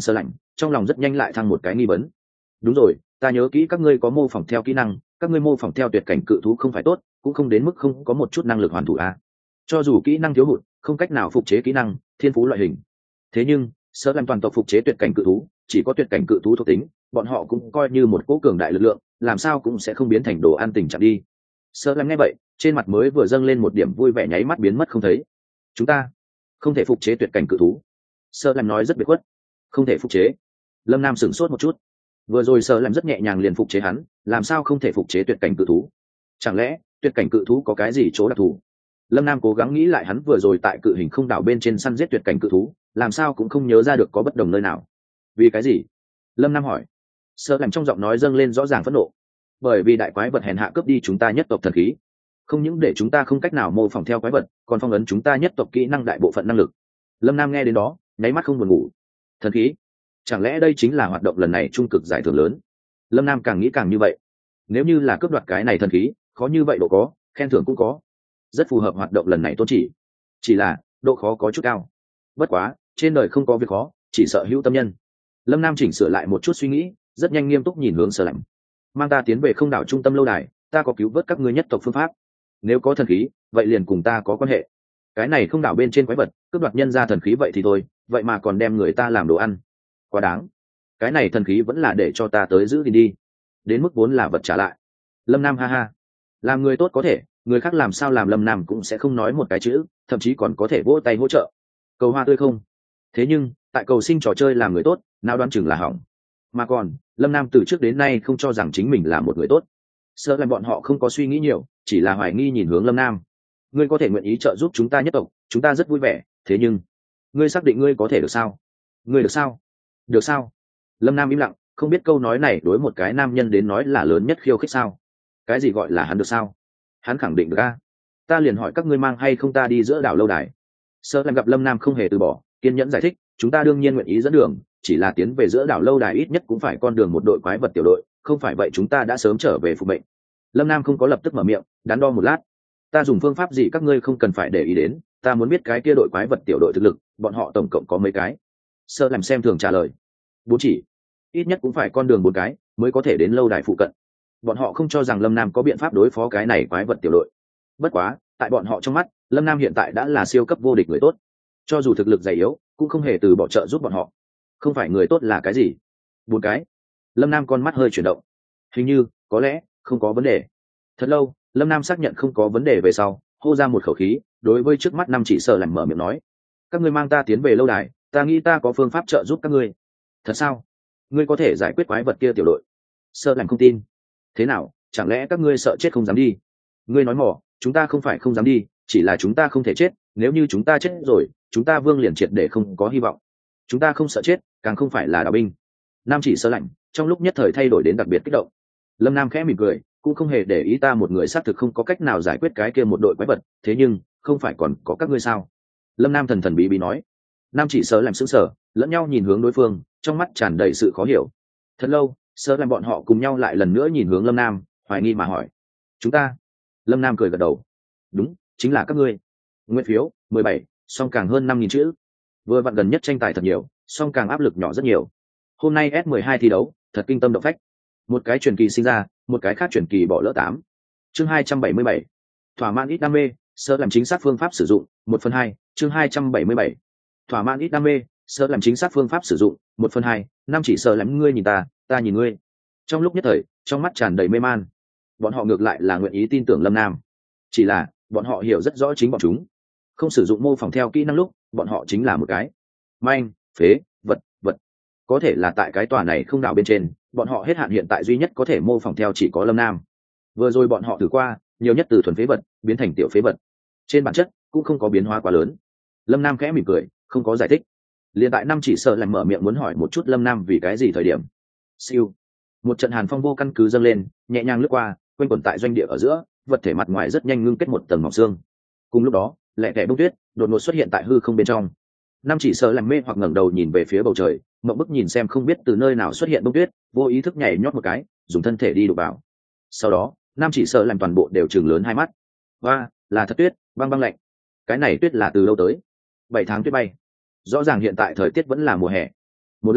trong lòng rất nhanh lại thăng một cái nghi vấn. Đúng rồi, ta nhớ kỹ các ngươi có mô phỏng theo kỹ năng, các ngươi mô phỏng theo tuyệt cảnh cự thú không phải tốt, cũng không đến mức không có một chút năng lực hoàn thủ à. Cho dù kỹ năng thiếu hụt, không cách nào phục chế kỹ năng thiên phú loại hình, thế nhưng sợ làm toàn tộc phục chế tuyệt cảnh cự thú, chỉ có tuyệt cảnh cự thú thuộc tính, bọn họ cũng coi như một cỗ cường đại lực lượng, làm sao cũng sẽ không biến thành đồ ăn tình trạng đi. Sợ làm nghe vậy, trên mặt mới vừa dâng lên một điểm vui vẻ nháy mắt biến mất không thấy. Chúng ta không thể phục chế tuyệt cảnh cự thú. Sợ làm nói rất biệt khuất. Không thể phục chế. Lâm Nam sửng sốt một chút. Vừa rồi Sợ làm rất nhẹ nhàng liền phục chế hắn, làm sao không thể phục chế tuyệt cảnh cự thú? Chẳng lẽ tuyệt cảnh cự thú có cái gì chỗ đặc thù? Lâm Nam cố gắng nghĩ lại hắn vừa rồi tại cự hình không đảo bên trên săn giết tuyệt cảnh cự thú, làm sao cũng không nhớ ra được có bất đồng nơi nào. Vì cái gì? Lâm Nam hỏi. Sợ làm trong giọng nói dâng lên rõ ràng phẫn nộ. Bởi vì đại quái vật hèn hạ cướp đi chúng ta nhất tộc thần khí, không những để chúng ta không cách nào mô phỏng theo quái vật, còn phong ấn chúng ta nhất tộc kỹ năng đại bộ phận năng lực. Lâm Nam nghe đến đó nháy mắt không buồn ngủ. Thần khí? Chẳng lẽ đây chính là hoạt động lần này trung cực giải thưởng lớn? Lâm Nam càng nghĩ càng như vậy. Nếu như là cướp đoạt cái này thần khí, khó như vậy độ có, khen thưởng cũng có, rất phù hợp hoạt động lần này tôn chỉ. Chỉ là độ khó có chút cao. Bất quá trên đời không có việc khó, chỉ sợ hữu tâm nhân. Lâm Nam chỉnh sửa lại một chút suy nghĩ, rất nhanh nghiêm túc nhìn hướng Sở Lạnh. Mang ta tiến về không đảo trung tâm lâu đài, ta có cứu vớt các ngươi nhất tộc phương pháp. Nếu có thần khí, vậy liền cùng ta có quan hệ. Cái này không đảo bên trên quái vật, cướp đoạt nhân ra thần khí vậy thì thôi, vậy mà còn đem người ta làm đồ ăn, quá đáng. Cái này thần khí vẫn là để cho ta tới giữ gìn đi, đến mức vốn là vật trả lại. Lâm Nam ha ha, làm người tốt có thể, người khác làm sao làm Lâm Nam cũng sẽ không nói một cái chữ, thậm chí còn có thể vỗ tay hỗ trợ. Cầu hoa tươi không? Thế nhưng tại cầu sinh trò chơi làm người tốt, nào đoán chừng là hỏng. Mà còn Lâm Nam từ trước đến nay không cho rằng chính mình là một người tốt. Sợ là bọn họ không có suy nghĩ nhiều, chỉ là hoài nghi nhìn hướng Lâm Nam. Ngươi có thể nguyện ý trợ giúp chúng ta nhất tộc, chúng ta rất vui vẻ, thế nhưng ngươi xác định ngươi có thể được sao? Ngươi được sao? Được sao? Lâm Nam im lặng, không biết câu nói này đối một cái nam nhân đến nói là lớn nhất khiêu khích sao? Cái gì gọi là hắn được sao? Hắn khẳng định được a. Ta liền hỏi các ngươi mang hay không ta đi giữa đảo lâu đài. Sợ làm gặp Lâm Nam không hề từ bỏ, kiên nhẫn giải thích, chúng ta đương nhiên nguyện ý dẫn đường, chỉ là tiến về giữa đảo lâu đài ít nhất cũng phải con đường một đội quái vật tiểu đội, không phải vậy chúng ta đã sớm trở về phục mệnh. Lâm Nam không có lập tức mở miệng, đắn đo một lát. Ta dùng phương pháp gì các ngươi không cần phải để ý đến, ta muốn biết cái kia đội quái vật tiểu đội thực lực, bọn họ tổng cộng có mấy cái? Sợ làm xem thường trả lời. Bốn chỉ, ít nhất cũng phải con đường bốn cái mới có thể đến lâu đài phụ cận. Bọn họ không cho rằng Lâm Nam có biện pháp đối phó cái này quái vật tiểu đội. Bất quá tại bọn họ trong mắt, Lâm Nam hiện tại đã là siêu cấp vô địch người tốt, cho dù thực lực dày yếu cũng không hề từ bỏ trợ giúp bọn họ. Không phải người tốt là cái gì? Bốn cái. Lâm Nam con mắt hơi chuyển động, hình như có lẽ không có vấn đề. Thật lâu Lâm Nam xác nhận không có vấn đề về sau, hô ra một khẩu khí, đối với trước mắt năm chỉ Sợ làm mở miệng nói, các ngươi mang ta tiến về lâu đài, ta nghĩ ta có phương pháp trợ giúp các ngươi. Thật sao? Ngươi có thể giải quyết quái vật kia tiểu đội? Sợ làm không tin. Thế nào, chẳng lẽ các ngươi sợ chết không dám đi? Ngươi nói mỏ, chúng ta không phải không dám đi, chỉ là chúng ta không thể chết, nếu như chúng ta chết rồi, chúng ta vương liền triệt để không có hy vọng. Chúng ta không sợ chết, càng không phải là đạo binh. Nam chỉ Sợ lạnh trong lúc nhất thời thay đổi đến đặc biệt kích động. Lâm Nam khẽ mỉm cười, cũng không hề để ý ta một người xác thực không có cách nào giải quyết cái kia một đội quái vật, thế nhưng không phải còn có các ngươi sao? Lâm Nam thần thần bí bí nói. Nam chỉ Sợ làm sững sờ, lẫn nhau nhìn hướng đối phương, trong mắt tràn đầy sự khó hiểu. Thật lâu Sợ làm bọn họ cùng nhau lại lần nữa nhìn hướng Lâm Nam, hoài nghi mà hỏi, chúng ta? Lâm Nam cười gật đầu, đúng, chính là các ngươi. Nguyên phiếu mười bảy, song càng hơn năm nghìn chữ. Vừa vặn gần nhất tranh tài thật nhiều, song càng áp lực nhỏ rất nhiều. Hôm nay S mười hai thi đấu thật kinh tâm động phách, một cái truyền kỳ sinh ra, một cái khác truyền kỳ bỏ lỡ tám. Chương hai trăm bảy mươi bảy, thỏa mãn ít đam mê, Sợ làm chính xác phương pháp sử dụng, một phần hai. Chương hai trăm bảy mươi bảy, thỏa mãn ít đam mê, Sợ làm chính xác phương pháp sử dụng, một phần hai. Năm chỉ Sợ làm ngươi nhìn ta, ta nhìn ngươi. Trong lúc nhất thời, trong mắt tràn đầy mê man. Bọn họ ngược lại là nguyện ý tin tưởng Lâm Nam, chỉ là bọn họ hiểu rất rõ chính bọn chúng không sử dụng mô phỏng theo kỹ năng lúc, bọn họ chính là một cái manh phế vật vật. Có thể là tại cái tòa này không đảo bên trên, bọn họ hết hạn hiện tại duy nhất có thể mô phỏng theo chỉ có Lâm Nam. Vừa rồi bọn họ thử qua, nhiều nhất từ thuần phế vật biến thành tiểu phế vật, trên bản chất cũng không có biến hóa quá lớn. Lâm Nam khẽ mỉm cười, không có giải thích. Liền tại năm chỉ Sợ làm mở miệng muốn hỏi một chút Lâm Nam vì cái gì thời điểm, siêu, một trận hàn phong vô căn cứ dâng lên, nhẹ nhàng lướt qua, quanh quẩn tại doanh địa ở giữa, vật thể mặt ngoài rất nhanh ngưng kết một tầng mỏng xương. Cùng lúc đó lẹ tẻ bông tuyết đột ngột xuất hiện tại hư không bên trong. Năm chỉ Sợ làm mê hoặc ngẩng đầu nhìn về phía bầu trời, mộng bức nhìn xem không biết từ nơi nào xuất hiện bông tuyết, vô ý thức nhảy nhót một cái, dùng thân thể đi đụng vào. Sau đó năm chỉ Sợ làm toàn bộ đều trừng lớn hai mắt. Và là thật tuyết, băng băng lạnh. Cái này tuyết là từ đâu tới? Bảy tháng tuyết bay. Rõ ràng hiện tại thời tiết vẫn là mùa hè. Một lát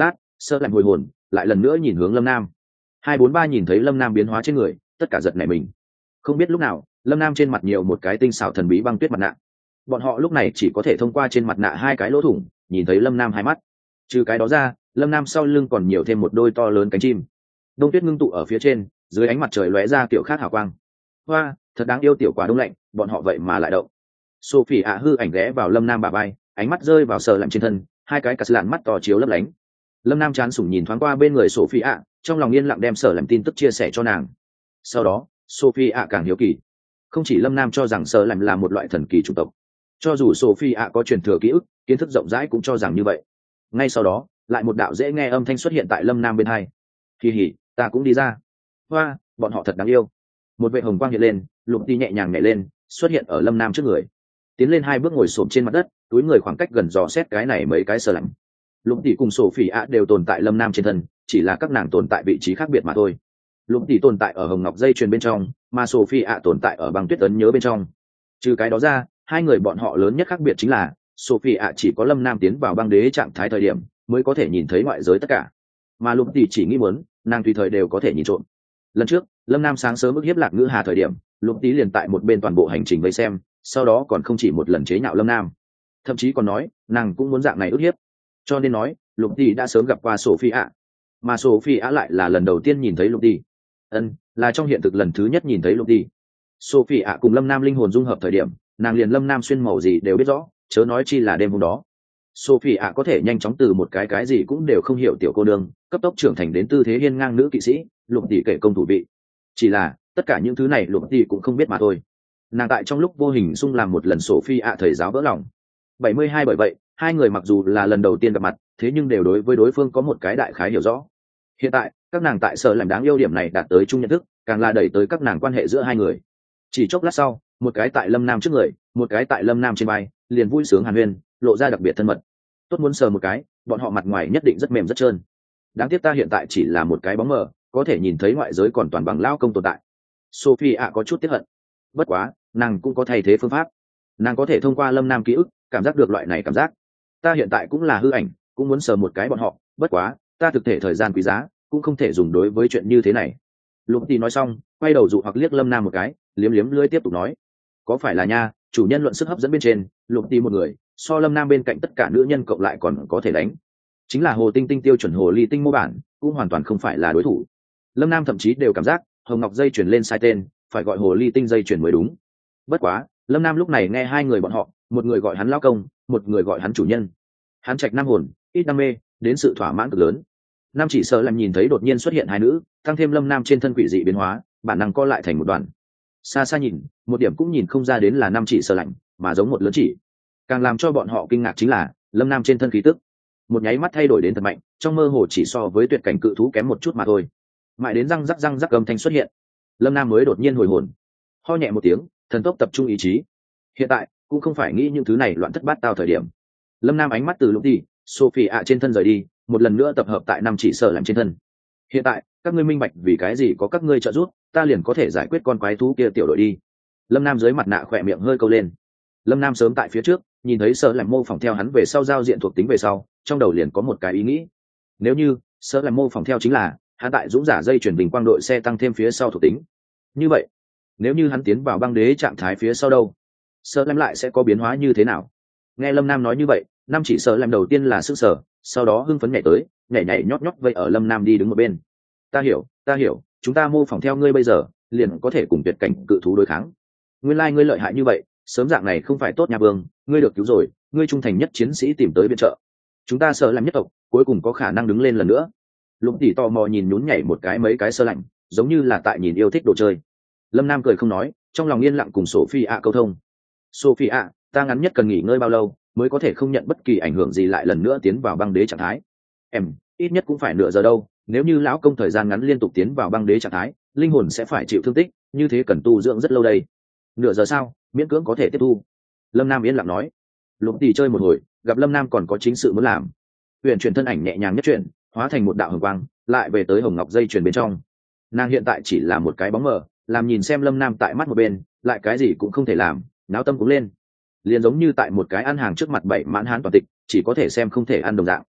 Sợ lạnh hồi hồn lại lần nữa nhìn hướng lâm nam. Hai bốn ba nhìn thấy lâm nam biến hóa trên người, tất cả giật nảy mình. Không biết lúc nào lâm nam trên mặt nhiều một cái tinh xảo thần bí băng tuyết mặt nạ. Bọn họ lúc này chỉ có thể thông qua trên mặt nạ hai cái lỗ thủng nhìn thấy lâm nam hai mắt. Trừ cái đó ra, lâm nam sau lưng còn nhiều thêm một đôi to lớn cánh chim. Đông tuyết ngưng tụ ở phía trên, dưới ánh mặt trời lóe ra kiểu khác hào quang. Hoa, thật đáng yêu tiểu quả đông lạnh, bọn họ vậy mà lại động. Sophie ạ hư ảnh ghé vào lâm nam bà bay, ánh mắt rơi vào sờ lạnh trên thân, hai cái cà lạn mắt to chiếu lấp lánh. Lâm nam chán sủng nhìn thoáng qua bên người Sophie ạ, trong lòng yên lặng đem sờ lạnh tin tức chia sẻ cho nàng. Sau đó Sophie ạ càng hiếu kỳ. Không chỉ lâm nam cho rằng sờ lạnh là một loại thần kỳ chủng tộc, cho dù Sophie ạ có truyền thừa ký ức, kiến thức rộng rãi cũng cho rằng như vậy. Ngay sau đó lại một đạo dễ nghe âm thanh xuất hiện tại lâm nam bên hai. Kỳ hỉ, ta cũng đi ra. Hoa, bọn họ thật đáng yêu. Một vệ hồng quang hiện lên, lục đi nhẹ nhàng nhảy lên, xuất hiện ở lâm nam trước người, tiến lên hai bước ngồi xổm trên mặt đất, túi người khoảng cách gần dò xét cái này mấy cái sờ lạnh. Lục tỷ cùng Sophie ạ đều tồn tại lâm nam trên thân, chỉ là các nàng tồn tại vị trí khác biệt mà thôi. Lục tỷ tồn tại ở hồng ngọc dây chuyền bên trong, mà Sophie ạ tồn tại ở băng tuyết ấn nhớ bên trong. Trừ cái đó ra, hai người bọn họ lớn nhất khác biệt chính là Sophie ạ chỉ có lâm nam tiến vào băng đế trạng thái thời điểm mới có thể nhìn thấy ngoại giới tất cả, mà lục tỷ chỉ nghĩ muốn nàng tùy thời đều có thể nhìn trộm. Lần trước lâm nam sáng sớm ức hiếp lạc ngữ hà thời điểm, lục tỷ liền tại một bên toàn bộ hành trình vây xem, sau đó còn không chỉ một lần chế nhạo lâm nam, thậm chí còn nói nàng cũng muốn dạng này ức hiếp. Cho nên nói lục tỷ đã sớm gặp qua Sophie ạ, mà Sophie ạ lại là lần đầu tiên nhìn thấy lục tỷ. Ân, là trong hiện thực lần thứ nhất nhìn thấy lục tỷ. Sophie ạ cùng lâm nam linh hồn dung hợp thời điểm, nàng liền lâm nam xuyên màu gì đều biết rõ, chớ nói chi là đêm hôm đó. Sophie ạ có thể nhanh chóng từ một cái cái gì cũng đều không hiểu tiểu cô nương cấp tốc trưởng thành đến tư thế hiên ngang nữ kỵ sĩ, lục tỷ kể công thủ vị. Chỉ là tất cả những thứ này lục tỷ cũng không biết mà thôi. Nàng tại trong lúc vô hình xung làm một lần Sophie ạ thầy giáo vỡ lòng. bảy mươi hai bởi vậy hai người mặc dù là lần đầu tiên gặp mặt, thế nhưng đều đối với đối phương có một cái đại khái hiểu rõ. Hiện tại các nàng tại sở làm đáng yêu điểm này đạt tới chung nhận thức, càng là đẩy tới các nàng quan hệ giữa hai người. Chỉ chốc lát sau, một cái tại lâm nam trước người, một cái tại lâm nam trên vai, liền vui sướng hàn huyên, lộ ra đặc biệt thân mật. Tốt muốn sờ một cái, bọn họ mặt ngoài nhất định rất mềm rất trơn. Đáng tiếc ta hiện tại chỉ là một cái bóng mờ, có thể nhìn thấy ngoại giới còn toàn bằng lao công tồn tại. Sophie ạ có chút tiếc hận. Bất quá nàng cũng có thay thế phương pháp, nàng có thể thông qua lâm nam ký ức cảm giác được loại này cảm giác. Ta hiện tại cũng là hư ảnh, cũng muốn sờ một cái bọn họ, bất quá ta thực thể thời gian quý giá, cũng không thể dùng đối với chuyện như thế này. Lục tỷ nói xong, quay đầu dụ hoặc liếc lâm nam một cái, liếm liếm lưỡi tiếp tục nói, có phải là nha, chủ nhân luận sức hấp dẫn bên trên, lục tỷ một người so lâm nam bên cạnh tất cả nữ nhân cộng lại còn có thể đánh. Chính là hồ tinh tinh tiêu chuẩn hồ ly tinh mô bản, cũng hoàn toàn không phải là đối thủ. Lâm nam thậm chí đều cảm giác hồng ngọc dây chuyển lên sai tên, phải gọi hồ ly tinh dây chuyển mới đúng. Bất quá lâm nam lúc này nghe hai người bọn họ, một người gọi hắn lao công, một người gọi hắn chủ nhân. Hắn trạch nam hồn, ít đam mê, đến sự thỏa mãn cực lớn. Nam chỉ sợ làm nhìn thấy đột nhiên xuất hiện hai nữ, tăng thêm lâm nam trên thân quỷ dị biến hóa, bản năng co lại thành một đoàn. Xa xa nhìn, một điểm cũng nhìn không ra đến là nam chỉ sợ lạnh, mà giống một lớn chỉ. Càng làm cho bọn họ kinh ngạc chính là lâm nam trên thân khí tức một nháy mắt thay đổi đến thật mạnh, trong mơ hồ chỉ so với tuyệt cảnh cự thú kém một chút mà thôi. Mãi đến răng rắc răng rắc âm thanh xuất hiện, lâm nam mới đột nhiên hồi hồn, ho nhẹ một tiếng, thần tốc tập trung ý chí. Hiện tại cũng không phải nghĩ những thứ này loạn thất bát tao thời điểm. Lâm nam ánh mắt từ lúc đi Sophie ạ trên thân rời đi, một lần nữa tập hợp tại năm chỉ sợ làm trên thân. Hiện tại các ngươi minh bạch vì cái gì có các ngươi trợ giúp, ta liền có thể giải quyết con quái thú kia tiểu đội đi. Lâm nam dưới mặt nạ khỏe miệng hơi câu lên. Lâm nam sớm tại phía trước nhìn thấy sợ làm mô phỏng theo hắn về sau giao diện thuộc tính về sau, trong đầu liền có một cái ý nghĩ. Nếu như sợ làm mô phỏng theo chính là hắn tại dũng giả dây chuyển bình quang đội xe tăng thêm phía sau thuộc tính, như vậy nếu như hắn tiến vào băng đế trạng thái phía sau đâu, sợ làm lại sẽ có biến hóa như thế nào? Nghe lâm nam nói như vậy, nam chỉ sợ làm đầu tiên là sức sở, sau đó hưng phấn nhảy tới, nhảy nhảy nhót nhót vây ở lâm nam đi đứng một bên. Ta hiểu, ta hiểu, chúng ta mô phỏng theo ngươi bây giờ liền có thể cùng tuyệt cảnh cự thú đối kháng. Nguyên lai ngươi lợi hại như vậy, sớm dạng này không phải tốt nhà vương, ngươi được cứu rồi, ngươi trung thành nhất chiến sĩ tìm tới viện trợ, chúng ta sợ làm nhất tộc cuối cùng có khả năng đứng lên lần nữa. Lục tỷ tò mò nhìn nhún nhảy một cái mấy cái sơ lạnh, giống như là tại nhìn yêu thích đồ chơi. Lâm nam cười không nói, trong lòng yên lặng cùng Sophie ạ câu thông. Sophie ạ, ta ngắn nhất cần nghỉ ngơi bao lâu mới có thể không nhận bất kỳ ảnh hưởng gì lại lần nữa tiến vào băng đế trạng thái? Em, ít nhất cũng phải nửa giờ đâu, nếu như lão công thời gian ngắn liên tục tiến vào băng đế trạng thái, linh hồn sẽ phải chịu thương tích, như thế cần tu dưỡng rất lâu đây. Nửa giờ sao, miễn cưỡng có thể tiếp thu. Lâm nam yên lặng nói. Lục tỷ chơi một hồi, gặp lâm nam còn có chính sự muốn làm, huyền chuyển thân ảnh nhẹ nhàng nhất chuyển, hóa thành một đạo hồng quang, lại về tới hồng ngọc dây chuyền bên trong. Nàng hiện tại chỉ là một cái bóng mờ, làm nhìn xem lâm nam tại mắt một bên, lại cái gì cũng không thể làm, náo tâm cũng lên, liền giống như tại một cái ăn hàng trước mặt bảy mãn hán toàn tịch, chỉ có thể xem không thể ăn đồng dạng.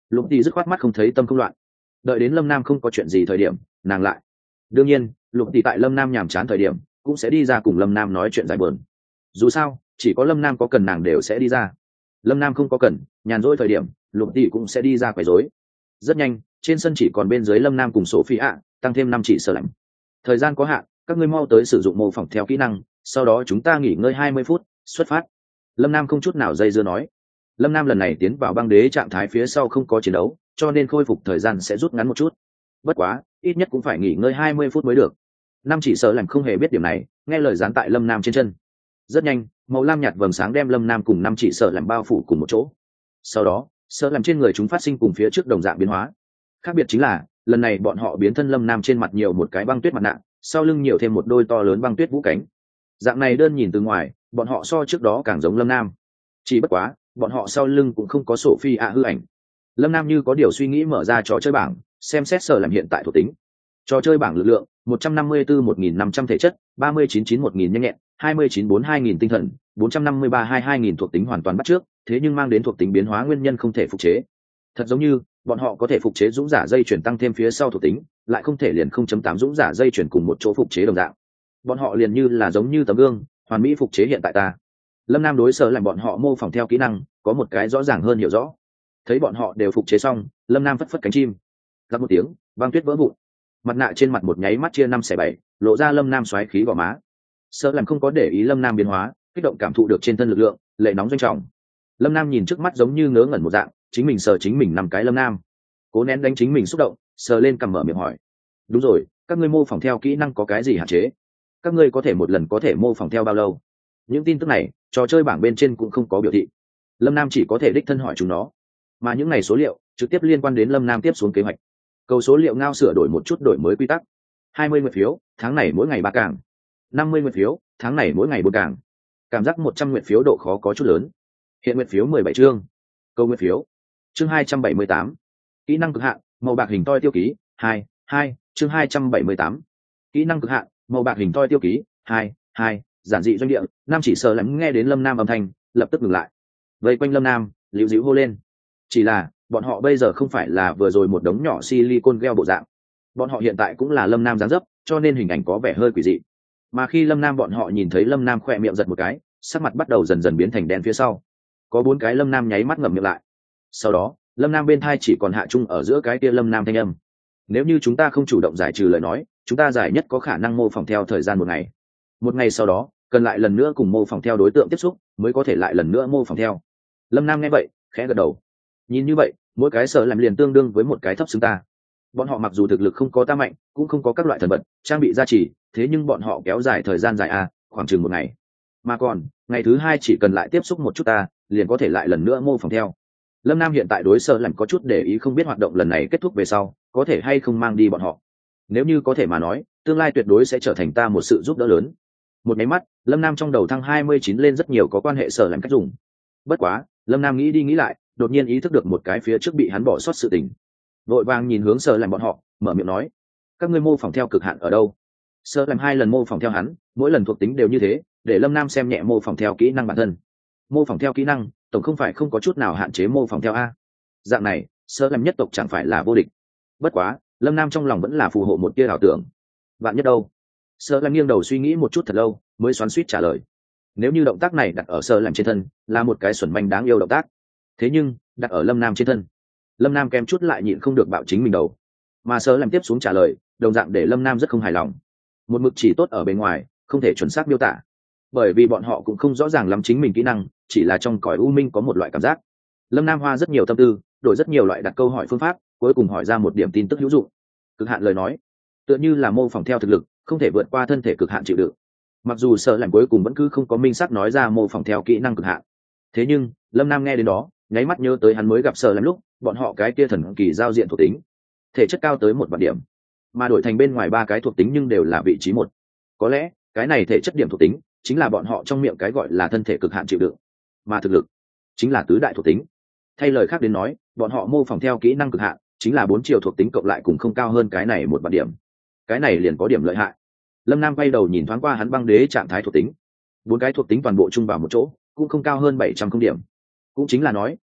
lục tỷ dứt khoát mắt không thấy tâm không loạn. Đợi đến lâm nam không có chuyện gì thời điểm, nàng lại đương nhiên lục tỷ tại lâm nam nhàm chán thời điểm cũng sẽ đi ra cùng lâm nam nói chuyện giải bờn. Dù sao chỉ có lâm nam có cần nàng đều sẽ đi ra, lâm nam không có cần nhàn rỗi thời điểm lục tỷ cũng sẽ đi ra quấy rối. Rất nhanh trên sân chỉ còn bên dưới lâm nam cùng Sophie ạ, tăng thêm năm chỉ Sơ lạnh. Thời gian có hạn, các ngươi mau tới sử dụng mô phỏng theo kỹ năng, sau đó chúng ta nghỉ ngơi hai mươi phút xuất phát. Lâm nam không chút nào dây dưa nói. Lâm nam lần này tiến vào băng đế trạng thái phía sau không có chiến đấu, cho nên khôi phục thời gian sẽ rút ngắn một chút. Bất quá ít nhất cũng phải nghỉ ngơi hai mươi phút mới được. Năm chỉ Sơ lạnh không hề biết điểm này, nghe lời dán tại lâm nam trên chân. Rất nhanh màu lam nhạt vầng sáng đem lâm nam cùng năm chỉ Sơ lạnh bao phủ cùng một chỗ. Sau đó Sơ lạnh trên người chúng phát sinh cùng phía trước đồng dạng biến hóa. Khác biệt chính là lần này bọn họ biến thân lâm nam trên mặt nhiều một cái băng tuyết mặt nạ, sau lưng nhiều thêm một đôi to lớn băng tuyết vũ cánh. Dạng này đơn nhìn từ ngoài bọn họ so trước đó càng giống lâm nam, chỉ bất quá bọn họ sau lưng cũng không có Sophie ạ hư ảnh. Lâm nam như có điều suy nghĩ mở ra trò chơi bảng, xem xét Sơ lạnh hiện tại thuộc tính. Trò chơi bảng lực lượng một trăm năm mươi tư một nghìn năm trăm thể chất, ba mươi chín chín một nghìn nhanh nhẹn, hai mươi chín bốn hai nghìn tinh thần, bốn trăm năm mươi ba hai hai nghìn thuộc tính hoàn toàn bắt trước, thế nhưng mang đến thuộc tính biến hóa nguyên nhân không thể phục chế. Thật giống như bọn họ có thể phục chế dũng giả dây chuyển tăng thêm phía sau thuộc tính, lại không thể liền không chấm tám dũng giả dây chuyển cùng một chỗ phục chế đồng dạng. Bọn họ liền như là giống như tấm gương hoàn mỹ phục chế hiện tại ta. Lâm nam đối Sơ lạnh bọn họ mô phỏng theo kỹ năng có một cái rõ ràng hơn hiểu rõ. Thấy bọn họ đều phục chế xong, lâm nam phất phất cánh chim, gặp một tiếng băng tuyết vỡ vụn, mặt nạ trên mặt một nháy mắt chia năm xẻ bảy, lộ ra lâm nam xoáy khí gò má. Sơ lạnh không có để ý lâm nam biến hóa, kích động cảm thụ được trên thân lực lượng, lệ nóng doanh trọng. Lâm nam nhìn trước mắt giống như ngớ ngẩn một dạng, chính mình sờ chính mình năm cái lâm nam, cố nén đánh chính mình xúc động, sờ lên cằm mở miệng hỏi. Đúng rồi, các ngươi mô phỏng theo kỹ năng có cái gì hạn chế? Các ngươi có thể một lần có thể mô phỏng theo bao lâu? Những tin tức này trò chơi bảng bên trên cũng không có biểu thị, lâm nam chỉ có thể đích thân hỏi chúng nó, mà những ngày số liệu trực tiếp liên quan đến lâm nam tiếp xuống kế hoạch. Cầu số liệu ngao sửa đổi một chút đổi mới quy tắc. Hai mươi nguyện phiếu tháng này mỗi ngày ba càng. Năm mươi nguyện phiếu tháng này mỗi ngày bốn càng. Cảm giác một trăm nguyện phiếu độ khó có chút lớn. Hiện nguyện phiếu mười bảy chương. Câu nguyện phiếu chương hai trăm bảy mươi tám. Kỹ năng cực hạn màu bạc hình toi tiêu ký hai hai. Chương hai trăm bảy mươi tám. Kỹ năng cực hạn màu bạc hình toi tiêu ký hai hai. Giản dị doanh địa. Nam chỉ Sơ lạnh nghe đến lâm nam âm thanh lập tức ngừng lại, vây quanh lâm nam liễu dĩu hô lên. Chỉ là bọn họ bây giờ không phải là vừa rồi một đống nhỏ silicon gel bộ dạng, bọn họ hiện tại cũng là lâm nam dáng dấp, cho nên hình ảnh có vẻ hơi quỷ dị. Mà khi lâm nam bọn họ nhìn thấy lâm nam khỏe miệng giật một cái, sắc mặt bắt đầu dần dần biến thành đen phía sau, có bốn cái lâm nam nháy mắt ngậm miệng lại. Sau đó lâm nam bên thai chỉ còn hạ chung ở giữa cái kia lâm nam thanh âm. Nếu như chúng ta không chủ động giải trừ lời nói, chúng ta giải nhất có khả năng mô phỏng theo thời gian một ngày. Một ngày sau đó cần lại lần nữa cùng mô phỏng theo đối tượng tiếp xúc mới có thể lại lần nữa mô phỏng theo. Lâm nam nghe vậy khẽ gật đầu. Nhìn như vậy mỗi cái Sở làm liền tương đương với một cái thấp xứng ta. Bọn họ mặc dù thực lực không có ta mạnh, cũng không có các loại thần vật trang bị gia trì, thế nhưng bọn họ kéo dài thời gian dài à, khoảng chừng một ngày. Mà còn ngày thứ hai chỉ cần lại tiếp xúc một chút ta, liền có thể lại lần nữa mô phỏng theo. Lâm nam hiện tại đối Sở làm có chút để ý, không biết hoạt động lần này kết thúc về sau có thể hay không mang đi bọn họ. Nếu như có thể mà nói, tương lai tuyệt đối sẽ trở thành ta một sự giúp đỡ lớn. Một máy mắt lâm nam trong đầu thăng hai mươi chín lên rất nhiều có quan hệ Sở làm cách dùng. Bất quá lâm nam nghĩ đi nghĩ lại, đột nhiên ý thức được một cái phía trước bị hắn bỏ sót sự tình, vội vàng nhìn hướng Sở làm bọn họ, mở miệng nói. Các ngươi mô phỏng theo cực hạn ở đâu? Sở làm hai lần mô phỏng theo hắn, mỗi lần thuộc tính đều như thế, để lâm nam xem nhẹ mô phỏng theo kỹ năng bản thân. Mô phỏng theo kỹ năng tổng không phải không có chút nào hạn chế mô phỏng theo a. Dạng này Sở làm nhất tộc chẳng phải là vô địch. Bất quá lâm nam trong lòng vẫn là phù hộ một tia ảo tưởng. Vạn nhất đâu? Sở làm nghiêng đầu suy nghĩ một chút thật lâu mới xoắn xuýt trả lời. Nếu như động tác này đặt ở Sở làm trên thân là một cái xuẩn manh đáng yêu động tác, thế nhưng đặt ở lâm nam trên thân, lâm nam kém chút lại nhịn không được bạo chính mình đầu. Mà Sở làm tiếp xuống trả lời đồng dạng để lâm nam rất không hài lòng. Một mực chỉ tốt ở bên ngoài, không thể chuẩn xác miêu tả, bởi vì bọn họ cũng không rõ ràng lắm chính mình kỹ năng, chỉ là trong cõi u minh có một loại cảm giác. Lâm nam hoa rất nhiều tâm tư, đổi rất nhiều loại đặt câu hỏi phương pháp, cuối cùng hỏi ra một điểm tin tức hữu dụng. Cực hạn lời nói tựa như là mô phỏng theo thực lực không thể vượt qua thân thể cực hạn chịu đựng. Mặc dù Sở làm cuối cùng vẫn cứ không có minh xác nói ra mô phỏng theo kỹ năng cực hạn, thế nhưng lâm nam nghe đến đó nháy mắt nhớ tới hắn mới gặp Sở làm lúc bọn họ cái kia thần kỳ giao diện thuộc tính, thể chất cao tới một vạn điểm, mà đổi thành bên ngoài ba cái thuộc tính nhưng đều là vị trí một. Có lẽ cái này thể chất điểm thuộc tính chính là bọn họ trong miệng cái gọi là thân thể cực hạn chịu đựng, mà thực lực chính là tứ đại thuộc tính. Thay lời khác đến nói, bọn họ mô phỏng theo kỹ năng cực hạn chính là bốn chiều thuộc tính cộng lại cùng không cao hơn cái này một vạn điểm. Cái này liền có điểm lợi hại. Lâm nam quay đầu nhìn thoáng qua hắn băng đế trạng thái thuộc tính, bốn cái thuộc tính toàn bộ chung vào một chỗ cũng không cao hơn bảy trăm không điểm. Cũng chính là nói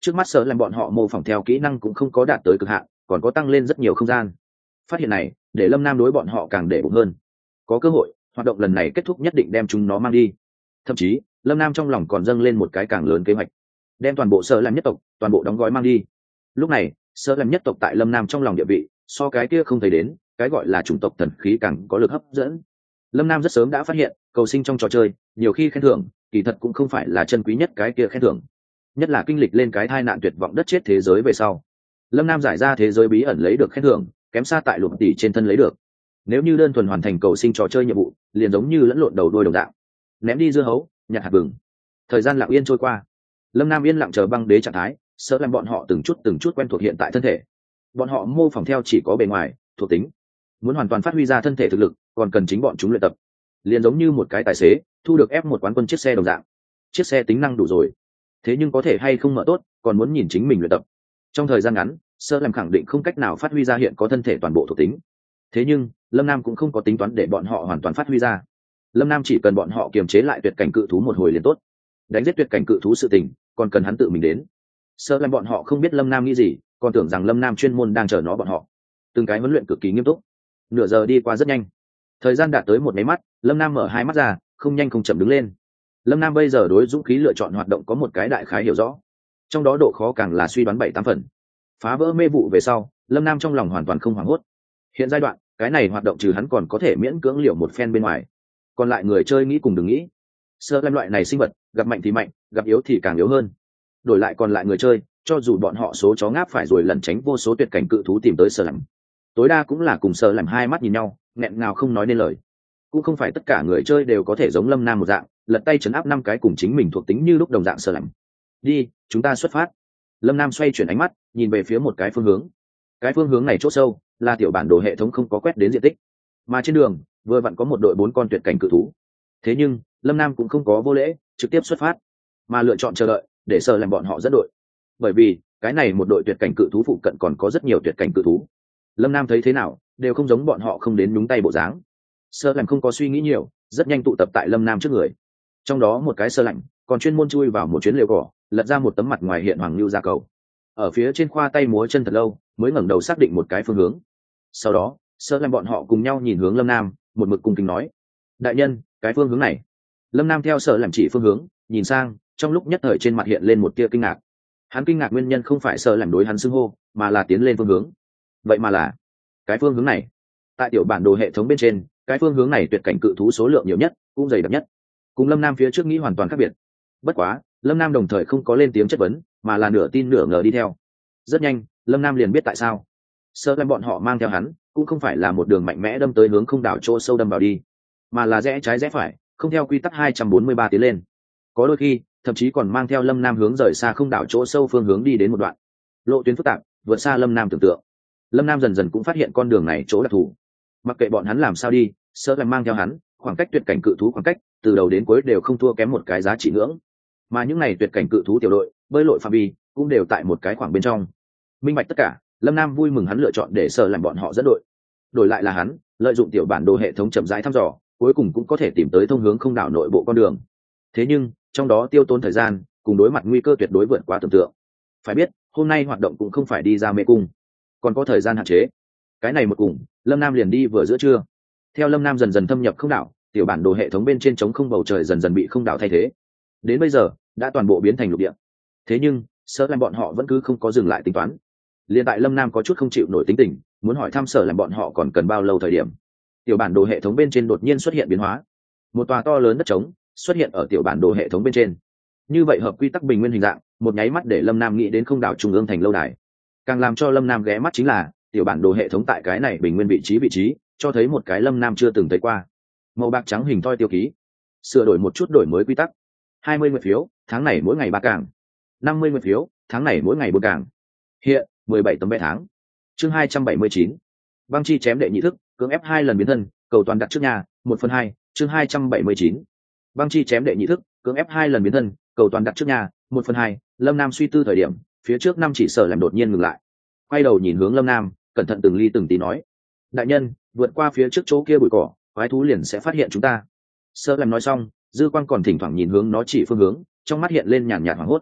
trước mắt sợ làm bọn họ mô phỏng theo kỹ năng cũng không có đạt tới cực hạn, còn có tăng lên rất nhiều không gian. Phát hiện này để Lâm Nam đối bọn họ càng để bụng hơn, có cơ hội hoạt động lần này kết thúc nhất định đem chúng nó mang đi. Thậm chí Lâm Nam trong lòng còn dâng lên một cái càng lớn kế hoạch, đem toàn bộ sợ làm nhất tộc toàn bộ đóng gói mang đi. Lúc này sợ làm nhất tộc tại Lâm Nam trong lòng địa vị so cái kia không thấy đến cái gọi là chủng tộc thần khí càng có lực hấp dẫn. Lâm Nam rất sớm đã phát hiện cầu sinh trong trò chơi nhiều khi khen thưởng kỳ thật cũng không phải là chân quý nhất cái kia khen thưởng, nhất là kinh lịch lên cái tai nạn tuyệt vọng đất chết thế giới về sau. Lâm Nam giải ra thế giới bí ẩn lấy được khen thưởng kém xa tại lục tỷ trên thân lấy được. Nếu như đơn thuần hoàn thành cầu sinh trò chơi nhiệm vụ liền giống như lẫn lộn đầu đuôi đồng dạng, ném đi dưa hấu nhặt hạt vừng. Thời gian lặng yên trôi qua, Lâm Nam yên lặng chờ băng đế trạng thái, sợ làm bọn họ từng chút từng chút quen thuộc hiện tại thân thể. Bọn họ mô phỏng theo chỉ có bề ngoài thuộc tính, muốn hoàn toàn phát huy ra thân thể thực lực còn cần chính bọn chúng luyện tập. Liền giống như một cái tài xế thu được ép một quán quân chiếc xe đồng dạng, chiếc xe tính năng đủ rồi, thế nhưng có thể hay không mở tốt còn muốn nhìn chính mình luyện tập. Trong thời gian ngắn sơ làm khẳng định không cách nào phát huy ra hiện có thân thể toàn bộ thuộc tính, thế nhưng Lâm Nam cũng không có tính toán để bọn họ hoàn toàn phát huy ra. Lâm Nam chỉ cần bọn họ kiềm chế lại tuyệt cảnh cự thú một hồi liền tốt. Đánh giết tuyệt cảnh cự thú sự tình còn cần hắn tự mình đến. Sơ làm bọn họ không biết Lâm Nam nghĩ gì, còn tưởng rằng Lâm Nam chuyên môn đang chờ nó bọn họ. Từng cái huấn luyện cực kỳ nghiêm túc. Nửa giờ đi qua rất nhanh, thời gian đạt tới một máy mắt, Lâm Nam mở hai mắt ra, không nhanh không chậm đứng lên. Lâm Nam bây giờ đối dũng khí lựa chọn hoạt động có một cái đại khái hiểu rõ, trong đó độ khó càng là suy đoán bảy tám phần. Phá vỡ mê vụ về sau, Lâm Nam trong lòng hoàn toàn không hoảng hốt. Hiện giai đoạn cái này hoạt động trừ hắn còn có thể miễn cưỡng liệu một phen bên ngoài, còn lại người chơi nghĩ cùng đừng nghĩ. Sơ làm loại này sinh vật gặp mạnh thì mạnh, gặp yếu thì càng yếu hơn. Đổi lại còn lại người chơi, cho dù bọn họ số chó ngáp phải rồi lẩn tránh vô số tuyệt cảnh cự thú tìm tới sơ làm, tối đa cũng là cùng sơ làm hai mắt nhìn nhau nghẹn ngào không nói nên lời. Cũng không phải tất cả người chơi đều có thể giống Lâm Nam một dạng lật tay chấn áp năm cái cùng chính mình thuộc tính như lúc đồng dạng sơ làm. Đi, chúng ta xuất phát. Lâm Nam xoay chuyển ánh mắt nhìn về phía một cái phương hướng. Cái phương hướng này chỗ sâu là tiểu bản đồ hệ thống không có quét đến diện tích, mà trên đường vừa vặn có một đội bốn con tuyệt cảnh cự thú. Thế nhưng Lâm Nam cũng không có vô lễ trực tiếp xuất phát, mà lựa chọn chờ đợi để sơ làm bọn họ dẫn đội, bởi vì cái này một đội tuyệt cảnh cự thú phụ cận còn có rất nhiều tuyệt cảnh cự thú. Lâm Nam thấy thế nào đều không giống bọn họ không đến nhúng tay bộ dáng. Sơ lạnh không có suy nghĩ nhiều, rất nhanh tụ tập tại Lâm Nam trước người. Trong đó một cái sơ lạnh còn chuyên môn chui vào một chuyến liều cỏ, lật ra một tấm mặt ngoài hiện hoàng lưu ra cầu, ở phía trên khoa tay múa chân thật lâu mới ngẩng đầu xác định một cái phương hướng. Sau đó sơ lạnh bọn họ cùng nhau nhìn hướng Lâm Nam, một mực cung kính nói: đại nhân, cái phương hướng này. Lâm Nam theo sở làm chỉ phương hướng nhìn sang, trong lúc nhất thời trên mặt hiện lên một tia kinh ngạc. Hắn kinh ngạc nguyên nhân không phải sở làm đối hắn xưng hô, mà là tiến lên phương hướng. Vậy mà là cái phương hướng này. Tại tiểu bản đồ hệ thống bên trên, cái phương hướng này tuyệt cảnh cự thú số lượng nhiều nhất, cũng dày đặc nhất, cùng Lâm Nam phía trước nghĩ hoàn toàn khác biệt. Bất quá Lâm Nam đồng thời không có lên tiếng chất vấn, mà là nửa tin nửa ngờ đi theo. Rất nhanh Lâm Nam liền biết tại sao sở làm bọn họ mang theo hắn cũng không phải là một đường mạnh mẽ đâm tới hướng không đảo chỗ sâu đâm vào đi, mà là rẽ trái rẽ phải, không theo quy tắc hai trăm bốn mươi ba tiến lên. Có đôi khi thậm chí còn mang theo Lâm Nam hướng rời xa không đảo chỗ sâu phương hướng đi đến một đoạn. Lộ tuyến phức tạp, vượt xa Lâm Nam tưởng tượng. Lâm Nam dần dần cũng phát hiện con đường này chỗ đặc thù. Mặc kệ bọn hắn làm sao đi, sợ làm mang theo hắn, khoảng cách tuyệt cảnh cự thú khoảng cách từ đầu đến cuối đều không thua kém một cái giá trị ngưỡng. Mà những này tuyệt cảnh cự thú tiểu đội, bơi lội phạm vi cũng đều tại một cái khoảng bên trong. Minh bạch tất cả, Lâm Nam vui mừng hắn lựa chọn để sợ làm bọn họ dẫn đội. Đổi lại là hắn, lợi dụng tiểu bản đồ hệ thống chậm rãi thăm dò, cuối cùng cũng có thể tìm tới thông hướng không đảo nội bộ con đường. Thế nhưng trong đó tiêu tốn thời gian cùng đối mặt nguy cơ tuyệt đối vượt quá tưởng tượng. Phải biết hôm nay hoạt động cũng không phải đi ra mê cung, còn có thời gian hạn chế. Cái này một cùng Lâm Nam liền đi vừa giữa trưa. Theo Lâm Nam dần dần thâm nhập không đảo, tiểu bản đồ hệ thống bên trên trống không bầu trời dần dần bị không đảo thay thế, đến bây giờ đã toàn bộ biến thành lục địa. Thế nhưng sở làm bọn họ vẫn cứ không có dừng lại tính toán. Liên tại Lâm Nam có chút không chịu nổi tính tình, muốn hỏi thăm sở làm bọn họ còn cần bao lâu thời điểm. Tiểu bản đồ hệ thống bên trên đột nhiên xuất hiện biến hóa, một tòa to lớn đất trống xuất hiện ở tiểu bản đồ hệ thống bên trên. Như vậy hợp quy tắc bình nguyên hình dạng, một nháy mắt để Lâm Nam nghĩ đến không đảo trung ương thành lâu đài. Càng làm cho Lâm Nam ghé mắt chính là tiểu bản đồ hệ thống tại cái này bình nguyên vị trí vị trí cho thấy một cái Lâm Nam chưa từng thấy qua màu bạc trắng hình thoi tiêu ký. Sửa đổi một chút đổi mới quy tắc. hai mươi nguyện phiếu, tháng này mỗi ngày ba càng. năm mươi nguyện phiếu, tháng này mỗi ngày bốn càng. Hiện mười bảy tấm vé tháng. Chương hai trăm bảy mươi chín. Băng chi chém đệ nhị thức, cưỡng ép hai lần biến thân, cầu toàn đặt trước nhà, một phần hai. Chương hai trăm bảy mươi chín. Băng chi chém đệ nhị thức, cưỡng ép hai lần biến thân, cầu toàn đặt trước nhà, một phần hai. Lâm Nam suy tư thời điểm, phía trước năm chỉ sở làm đột nhiên ngừng lại, quay đầu nhìn hướng Lâm Nam, cẩn thận từng ly từng tí nói: đại nhân, vượt qua phía trước chỗ kia bụi cỏ, quái thú liền sẽ phát hiện chúng ta. Sở làm nói xong, dư quang còn thỉnh thoảng nhìn hướng nó chỉ phương hướng, trong mắt hiện lên nhàn nhạt hoảng hốt.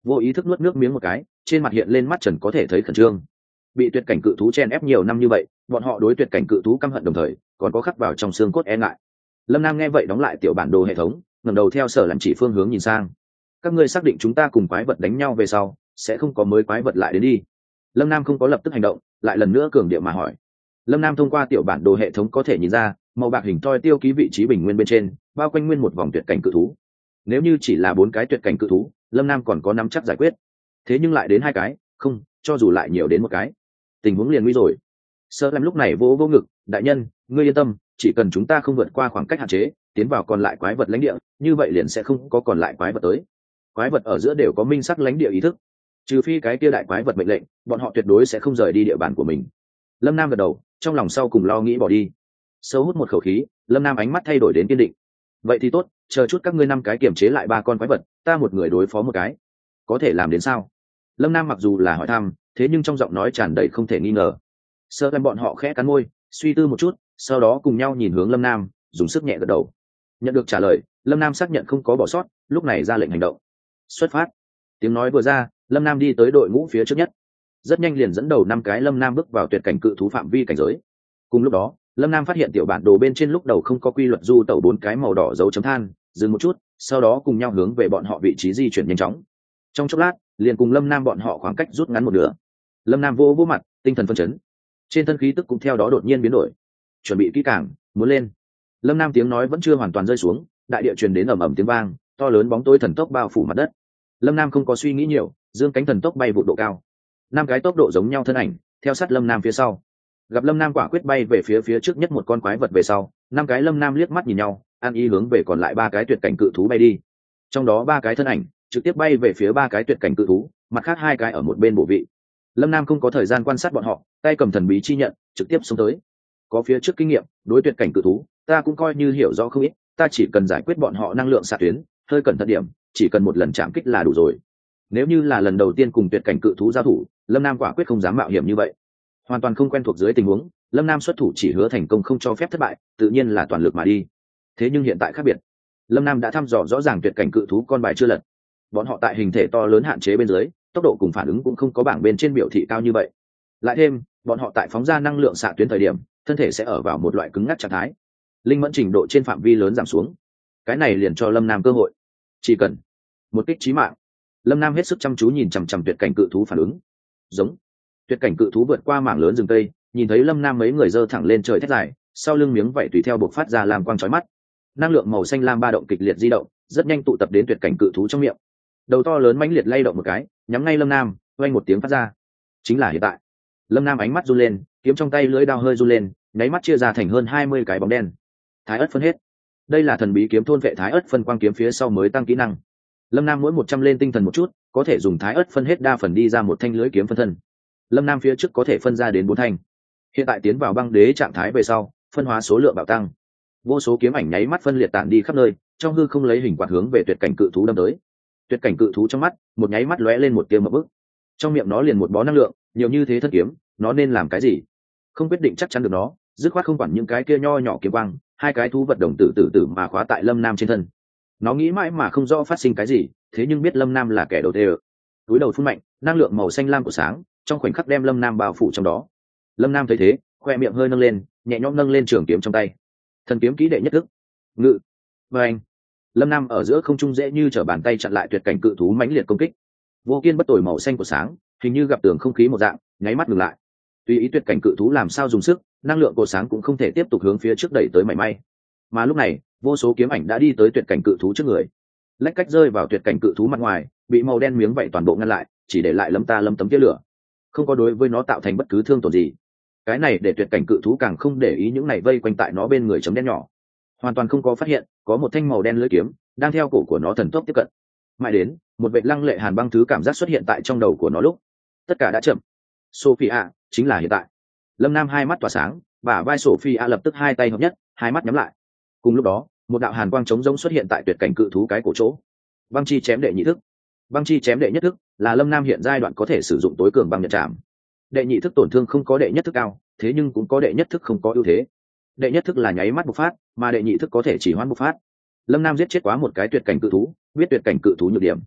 vô ý thức nuốt nước miếng một cái, trên mặt hiện lên mắt trần có thể thấy khẩn trương. Bị tuyệt cảnh cự thú chen ép nhiều năm như vậy, bọn họ đối tuyệt cảnh cự thú căm hận đồng thời còn có khắc vào trong xương cốt e ngại. Lâm Nam nghe vậy đóng lại tiểu bản đồ hệ thống, ngẩng đầu theo sở làm chỉ phương hướng nhìn sang. Các ngươi xác định chúng ta cùng quái vật đánh nhau về sau sẽ không có mới quái vật lại đến đi? Lâm Nam không có lập tức hành động, lại lần nữa cường điệu mà hỏi. Lâm Nam thông qua tiểu bản đồ hệ thống có thể nhìn ra màu bạc hình thoi tiêu ký vị trí bình nguyên bên trên bao quanh nguyên một vòng tuyệt cảnh cự thú. Nếu như chỉ là bốn cái tuyệt cảnh cự thú, Lâm Nam còn có nắm chắc giải quyết. Thế nhưng lại đến hai cái, không, cho dù lại nhiều đến một cái, tình huống liền nguy rồi. Sơ làm lúc này vô vô ngực, đại nhân, ngươi yên tâm, chỉ cần chúng ta không vượt qua khoảng cách hạn chế, tiến vào còn lại quái vật lãnh địa, như vậy liền sẽ không có còn lại quái vật tới. Quái vật ở giữa đều có minh sắc lãnh địa ý thức, trừ phi cái kia đại quái vật mệnh lệnh, bọn họ tuyệt đối sẽ không rời đi địa bàn của mình. Lâm Nam gật đầu, trong lòng sau cùng lo nghĩ bỏ đi. Sâu hút một khẩu khí, Lâm Nam ánh mắt thay đổi đến kiên định. Vậy thì tốt, chờ chút các ngươi năm cái kiểm chế lại ba con quái vật, ta một người đối phó một cái, có thể làm đến sao? Lâm Nam mặc dù là hỏi thăm, thế nhưng trong giọng nói tràn đầy không thể nghi ngờ. Sơ làm bọn họ khẽ cắn môi, suy tư một chút, sau đó cùng nhau nhìn hướng Lâm Nam, dùng sức nhẹ gật đầu. Nhận được trả lời, Lâm Nam xác nhận không có bỏ sót, lúc này ra lệnh hành động. Xuất phát. Tiếng nói vừa ra, Lâm Nam đi tới đội ngũ phía trước nhất, rất nhanh liền dẫn đầu năm cái Lâm Nam bước vào tuyệt cảnh cự thú phạm vi cảnh giới. Cùng lúc đó, Lâm Nam phát hiện tiểu bản đồ bên trên lúc đầu không có quy luật du tẩu bốn cái màu đỏ dấu chấm than, dừng một chút, sau đó cùng nhau hướng về bọn họ vị trí di chuyển nhanh chóng. Trong chốc lát, liền cùng Lâm Nam bọn họ khoảng cách rút ngắn một nửa. Lâm Nam vô vô mặt, tinh thần phấn chấn, trên thân khí tức cũng theo đó đột nhiên biến đổi. Chuẩn bị kỹ càng, muốn lên. Lâm Nam tiếng nói vẫn chưa hoàn toàn rơi xuống, đại địa truyền đến ầm ầm tiếng vang, to lớn bóng tối thần tốc bao phủ mặt đất. Lâm Nam không có suy nghĩ nhiều, dương cánh thần tốc bay vụ độ cao. Năm cái tốc độ giống nhau thân ảnh theo sát Lâm Nam phía sau. Gặp Lâm Nam quả quyết bay về phía phía trước nhất một con quái vật về sau, năm cái Lâm Nam liếc mắt nhìn nhau, an ý hướng về còn lại ba cái tuyệt cảnh cự thú bay đi. Trong đó ba cái thân ảnh trực tiếp bay về phía ba cái tuyệt cảnh cự thú, mặt khác hai cái ở một bên bộ vị. Lâm Nam không có thời gian quan sát bọn họ, tay cầm thần bí chi nhận trực tiếp xuống tới. Có phía trước kinh nghiệm đối tuyệt cảnh cự thú, ta cũng coi như hiểu rõ không ít, ta chỉ cần giải quyết bọn họ năng lượng xạ tuyến, hơi cẩn thận điểm, chỉ cần một lần chạm kích là đủ rồi. Nếu như là lần đầu tiên cùng tuyệt cảnh cự thú giao thủ, Lâm Nam quả quyết không dám mạo hiểm như vậy. Hoàn toàn không quen thuộc dưới tình huống, Lâm Nam xuất thủ chỉ hứa thành công không cho phép thất bại, tự nhiên là toàn lực mà đi. Thế nhưng hiện tại khác biệt, Lâm Nam đã thăm dò rõ ràng tuyệt cảnh cự thú con bài chưa lật. Bọn họ tại hình thể to lớn hạn chế bên dưới, tốc độ cùng phản ứng cũng không có bảng bên trên biểu thị cao như vậy. Lại thêm, bọn họ tại phóng ra năng lượng xạ tuyến thời điểm, thân thể sẽ ở vào một loại cứng ngắc trạng thái, linh mẫn trình độ trên phạm vi lớn giảm xuống. Cái này liền cho Lâm Nam cơ hội, chỉ cần một kích chí mạng. Lâm Nam hết sức chăm chú nhìn chằm chằm tuyệt cảnh cự thú phản ứng. Giống. Tuyệt cảnh cự thú vượt qua mảng lớn rừng tây, nhìn thấy Lâm Nam mấy người giơ thẳng lên trời thét dài, sau lưng miếng vảy tùy theo bộc phát ra làm quang chói mắt. Năng lượng màu xanh lam ba động kịch liệt di động, rất nhanh tụ tập đến tuyệt cảnh cự thú trong miệng. Đầu to lớn mãnh liệt lay động một cái, nhắm ngay Lâm Nam, vang một tiếng phát ra. Chính là hiện tại. Lâm Nam ánh mắt run lên, kiếm trong tay lưỡi đao hơi run lên, nháy mắt chia ra thành hơn hai mươi cái bóng đen. Thái ớt phân hết. Đây là thần bí kiếm thôn vệ thái ớt phân quang kiếm phía sau mới tăng kỹ năng. Lâm Nam mỗi một trăm lên tinh thần một chút, có thể dùng thái ớt phân hết đa phần đi ra một thanh lưới kiếm phân thân. Lâm Nam phía trước có thể phân ra đến bốn thanh. Hiện tại tiến vào băng đế trạng thái về sau, phân hóa số lượng bạo tăng. Vô số kiếm ảnh nháy mắt phân liệt tản đi khắp nơi, trong hư không lấy hình quạt hướng về tuyệt cảnh cự thú đâm tới. Tuyệt cảnh cự thú trong mắt, một nháy mắt lóe lên một tia mộng bức. Trong miệng nó liền một bó năng lượng, nhiều như thế thân kiếm, nó nên làm cái gì? Không quyết định chắc chắn được nó, dứt khoát không quản những cái kia nho nhỏ kiếm quang, hai cái thú vật đồng tử tử tử mà khóa tại Lâm Nam trên thân. Nó nghĩ mãi mà không rõ phát sinh cái gì, thế nhưng biết Lâm Nam là kẻ đầu tê ơ. Túi đầu phun mạnh, năng lượng màu xanh lam của sáng, trong khoảnh khắc đem Lâm Nam bao phủ trong đó. Lâm Nam thấy thế, khoe miệng hơi nâng lên, nhẹ nhõm nâng lên trường kiếm trong tay. Thần kiếm kỹ đệ nhất thức, ngự. Và anh, Lâm Nam ở giữa không trung dễ như trở bàn tay chặn lại tuyệt cảnh cự thú mãnh liệt công kích. Vô kiên bất tồi màu xanh của sáng, hình như gặp tường không khí một dạng, nháy mắt ngừng lại. Tuy ý tuyệt cảnh cự thú làm sao dùng sức, năng lượng của sáng cũng không thể tiếp tục hướng phía trước đẩy tới mảy may. Mà lúc này, vô số kiếm ảnh đã đi tới tuyệt cảnh cự thú trước người, lách cách rơi vào tuyệt cảnh cự thú mặt ngoài, bị màu đen miếng vảy toàn bộ ngăn lại, chỉ để lại lấm ta lấm tấm tia lửa, không có đối với nó tạo thành bất cứ thương tổn gì. Cái này để tuyệt cảnh cự thú càng không để ý những này vây quanh tại nó bên người chấm đen nhỏ, hoàn toàn không có phát hiện có một thanh màu đen lưỡi kiếm đang theo cổ của nó thần tốc tiếp cận. Mãi đến một vệ lăng lệ hàn băng thứ cảm giác xuất hiện tại trong đầu của nó lúc tất cả đã chậm. Sophia chính là hiện tại. Lâm Nam hai mắt tỏa sáng, bả vai Sophia lập tức hai tay hợp nhất, hai mắt nhắm lại. Cùng lúc đó, một đạo hàn quang trống rỗng xuất hiện tại tuyệt cảnh cự thú cái cổ chỗ. Băng chi chém đệ nhị thức. Băng chi chém đệ nhất thức là Lâm Nam hiện giai đoạn có thể sử dụng tối cường băng nhật trảm. Đệ nhị thức tổn thương không có đệ nhất thức cao, thế nhưng cũng có đệ nhất thức không có ưu thế. Đệ nhất thức là nháy mắt bộc phát, mà đệ nhị thức có thể chỉ hoãn bộc phát. Lâm Nam giết chết quá một cái tuyệt cảnh cự thú, biết tuyệt cảnh cự thú nhược điểm.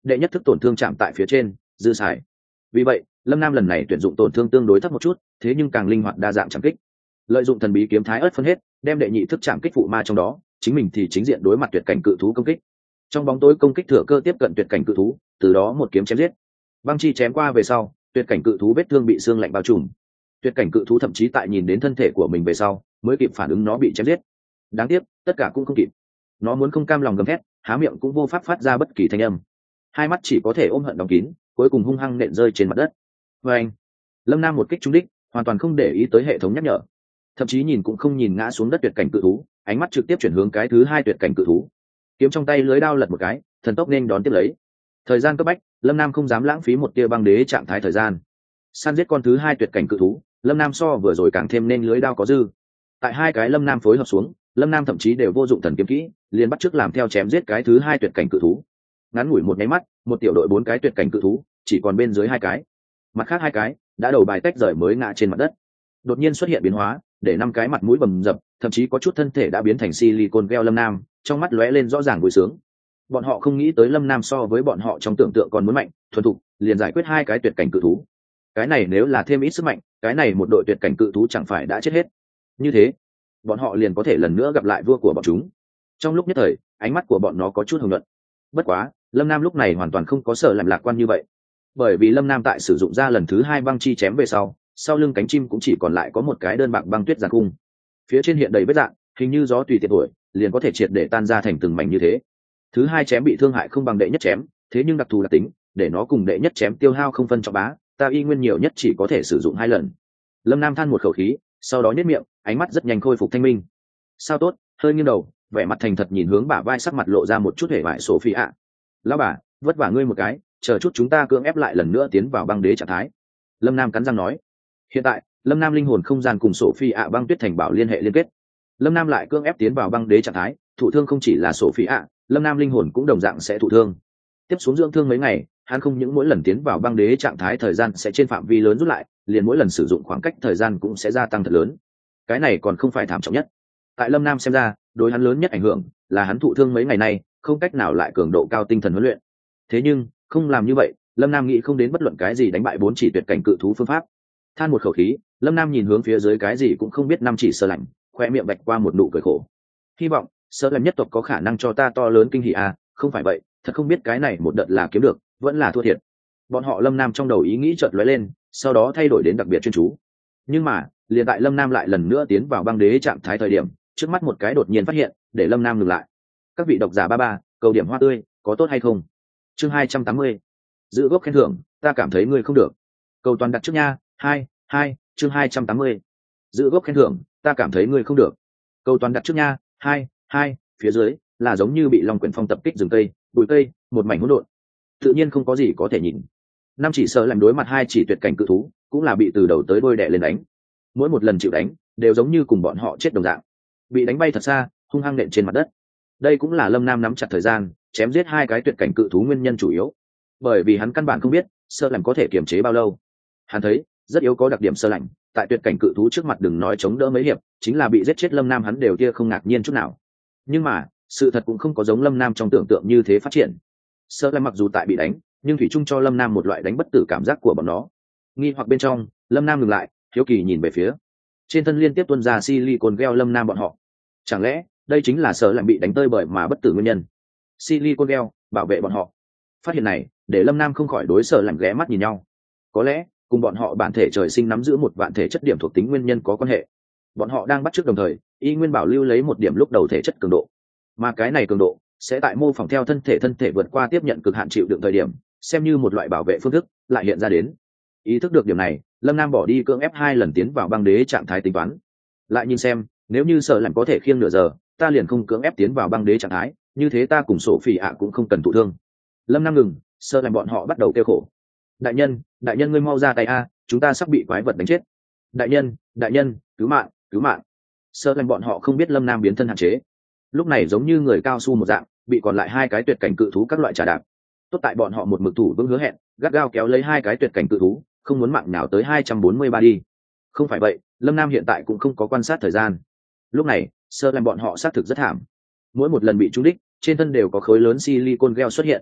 đệ nhất thức tổn thương chạm tại phía trên dư xài. Vì vậy lâm nam lần này tuyển dụng tổn thương tương đối thấp một chút, thế nhưng càng linh hoạt đa dạng chạm kích, lợi dụng thần bí kiếm thái ớt phân hết, đem đệ nhị thức chạm kích phụ ma trong đó, chính mình thì chính diện đối mặt tuyệt cảnh cự thú công kích. Trong bóng tối công kích thừa cơ tiếp cận tuyệt cảnh cự thú, từ đó một kiếm chém giết. Băng chi chém qua về sau, tuyệt cảnh cự thú vết thương bị xương lạnh bao trùm. Tuyệt cảnh cự thú thậm chí tại nhìn đến thân thể của mình về sau mới kịp phản ứng nó bị chém giết. Đáng tiếc tất cả cũng không kịp, nó muốn không cam lòng gầm thét, há miệng cũng vô pháp phát ra bất kỳ thanh âm, hai mắt chỉ có thể ôm hận đóng kín, cuối cùng hung hăng nện rơi trên mặt đất. Và anh lâm nam một kích trúng đích, hoàn toàn không để ý tới hệ thống nhắc nhở, thậm chí nhìn cũng không nhìn ngã xuống đất tuyệt cảnh cự thú, ánh mắt trực tiếp chuyển hướng cái thứ hai tuyệt cảnh cự thú, kiếm trong tay lưới đao lật một cái, thần tốc nên đón tiếp lấy. Thời gian cấp bách, lâm nam không dám lãng phí một tia băng đế trạng thái thời gian, săn giết con thứ hai tuyệt cảnh cự thú. Lâm nam so vừa rồi càng thêm nên lưới đao có dư, tại hai cái lâm nam phối hợp xuống, lâm nam thậm chí đều vô dụng thần kiếm kỹ, liền bắt chước làm theo chém giết cái thứ hai tuyệt cảnh cự thú. Ngắn ngủi một nháy mắt, một tiểu đội bốn cái tuyệt cảnh cự thú chỉ còn bên dưới hai cái, mặt khác hai cái đã đầu bài tách rời mới ngã trên mặt đất. Đột nhiên xuất hiện biến hóa, để năm cái mặt mũi bầm dập, thậm chí có chút thân thể đã biến thành silicon gel lâm nam trong mắt lóe lên rõ ràng vui sướng. Bọn họ không nghĩ tới lâm nam so với bọn họ trong tưởng tượng còn muốn mạnh, thuần thục liền giải quyết hai cái tuyệt cảnh cự thú. Cái này nếu là thêm ít sức mạnh, cái này một đội tuyệt cảnh cự thú chẳng phải đã chết hết. Như thế bọn họ liền có thể lần nữa gặp lại vua của bọn chúng. Trong lúc nhất thời, ánh mắt của bọn nó có chút hồng nhuận. Bất quá lâm nam lúc này hoàn toàn không có sợ làm lạc quan như vậy, bởi vì lâm nam tại sử dụng ra lần thứ hai băng chi chém về sau, sau lưng cánh chim cũng chỉ còn lại có một cái đơn bạc băng tuyết giàn cung, phía trên hiện đầy vết dạng, hình như gió tùy tiện thổi liền có thể triệt để tan ra thành từng mảnh như thế. Thứ hai chém bị thương hại không bằng đệ nhất chém, thế nhưng đặc thù đặc tính để nó cùng đệ nhất chém tiêu hao không phân trọng bá, ta y nguyên nhiều nhất chỉ có thể sử dụng hai lần. Lâm nam than một khẩu khí, sau đó nhếch miệng, ánh mắt rất nhanh khôi phục thanh minh. Sao tốt, hơi nghiêng đầu, vẻ mặt thành thật nhìn hướng bả vai, sắc mặt lộ ra một chút hề bại. Sophie ạ, lão bà, vất vả ngươi một cái, chờ chút chúng ta cưỡng ép lại lần nữa tiến vào băng đế trạng thái. Lâm nam cắn răng nói. Hiện tại lâm nam linh hồn không gian cùng Sophie ạ băng tuyết thành bảo liên hệ liên kết, lâm nam lại cưỡng ép tiến vào băng đế trạng thái, thụ thương không chỉ là Sophie ạ, lâm nam linh hồn cũng đồng dạng sẽ thụ thương. Tiếp xuống dưỡng thương mấy ngày, hắn không những mỗi lần tiến vào băng đế trạng thái thời gian sẽ trên phạm vi lớn rút lại, liền mỗi lần sử dụng khoảng cách thời gian cũng sẽ gia tăng thật lớn. Cái này còn không phải thảm trọng nhất, tại lâm nam xem ra đối hắn lớn nhất ảnh hưởng là hắn thụ thương mấy ngày nay không cách nào lại cường độ cao tinh thần huấn luyện. Thế nhưng không làm như vậy, lâm nam nghĩ không đến bất luận cái gì đánh bại bốn chỉ tuyệt cảnh cự thú phương pháp. Than một khẩu khí, lâm nam nhìn hướng phía dưới cái gì cũng không biết năm chỉ sơ lạnh, khoe miệng bạch qua một nụ cười khổ. Hy vọng sơ lạnh nhất tộc có khả năng cho ta to lớn kinh hỉ à, không phải vậy thật không biết cái này một đợt là kiếm được vẫn là thua thiệt. Bọn họ lâm nam trong đầu ý nghĩ chợt lóe lên, sau đó thay đổi đến đặc biệt chuyên chú. Nhưng mà liền tại lâm nam lại lần nữa tiến vào băng đế trạng thái thời điểm, trước mắt một cái đột nhiên phát hiện để lâm nam ngừng lại. Các vị độc giả ba ba, cầu điểm hoa tươi có tốt hay không? Chương hai trăm tám mươi, giữ gốc khen thưởng, ta cảm thấy ngươi không được. Cầu toàn đặt trước nha. Hai hai chương hai trăm tám mươi, giữ gốc khen thưởng, ta cảm thấy ngươi không được. Cầu toàn đặt trước nha. Hai hai phía dưới là giống như bị long quyển phong tập kích rừng cây, bụi cây, một mảnh hỗn độn, tự nhiên không có gì có thể nhìn. Năm chỉ sợ làm đối mặt hai chỉ tuyệt cảnh cự thú, cũng là bị từ đầu tới đôi đè lên đánh. Mỗi một lần chịu đánh đều giống như cùng bọn họ chết đồng dạng, bị đánh bay thật xa, hung hăng nện trên mặt đất. Đây cũng là lâm nam nắm chặt thời gian chém giết hai cái tuyệt cảnh cự thú nguyên nhân chủ yếu, bởi vì hắn căn bản không biết sơ lạnh có thể kiềm chế bao lâu. Hắn thấy rất yếu có đặc điểm sơ lạnh, tại tuyệt cảnh cự thú trước mặt đừng nói chống đỡ mấy hiệp, chính là bị giết chết lâm nam hắn đều kia không ngạc nhiên chút nào. Nhưng mà sự thật cũng không có giống lâm nam trong tưởng tượng như thế phát triển. Sơ lạnh mặc dù tại bị đánh, nhưng thủy chung cho lâm nam một loại đánh bất tử cảm giác của bọn nó. Nghi hoặc bên trong, lâm nam ngừng lại, hiếu kỳ nhìn về phía trên thân liên tiếp tuôn ra silicon gel lâm nam bọn họ. Chẳng lẽ đây chính là sơ lạnh bị đánh tơi bởi mà bất tử nguyên nhân? Silicon gel bảo vệ bọn họ. Phát hiện này để lâm nam không khỏi đối sơ lạnh ghé mắt nhìn nhau. Có lẽ cùng bọn họ bản thể trời sinh nắm giữ một vạn thể chất điểm thuộc tính nguyên nhân có quan hệ. Bọn họ đang bắt chước đồng thời y nguyên bảo lưu lấy một điểm lúc đầu thể chất cường độ, mà cái này cường độ sẽ tại mô phỏng theo thân thể thân thể vượt qua tiếp nhận cực hạn chịu đựng thời điểm, xem như một loại bảo vệ phương thức lại hiện ra đến. Ý thức được điểm này, lâm nam bỏ đi cưỡng ép hai lần tiến vào băng đế trạng thái tính toán. Lại nhìn xem, nếu như sợ lạnh có thể khiêng nửa giờ, ta liền không cưỡng ép tiến vào băng đế trạng thái, như thế ta cùng sổ phỉ ạ cũng không cần thụ thương. Lâm nam ngừng, sợ lạnh bọn họ bắt đầu kêu khổ. Đại nhân, đại nhân ngươi mau ra tay a, chúng ta sắp bị quái vật đánh chết. Đại nhân, đại nhân, cứu mạng, cứu mạng. Sợ lạnh bọn họ không biết lâm nam biến thân hạn chế, lúc này giống như người cao su một dạng, bị còn lại hai cái tuyệt cảnh cự thú các loại trà đạp. Tốt tại bọn họ một mực thủ vững hứa hẹn, gắt gao kéo lấy hai cái tuyệt cảnh cự thú, không muốn mạng nào tới hai trăm bốn mươi ba đi. Không phải vậy, lâm nam hiện tại cũng không có quan sát thời gian. Lúc này sơ làm bọn họ xác thực rất thảm, mỗi một lần bị trúng đích trên thân đều có khối lớn silicon gel xuất hiện.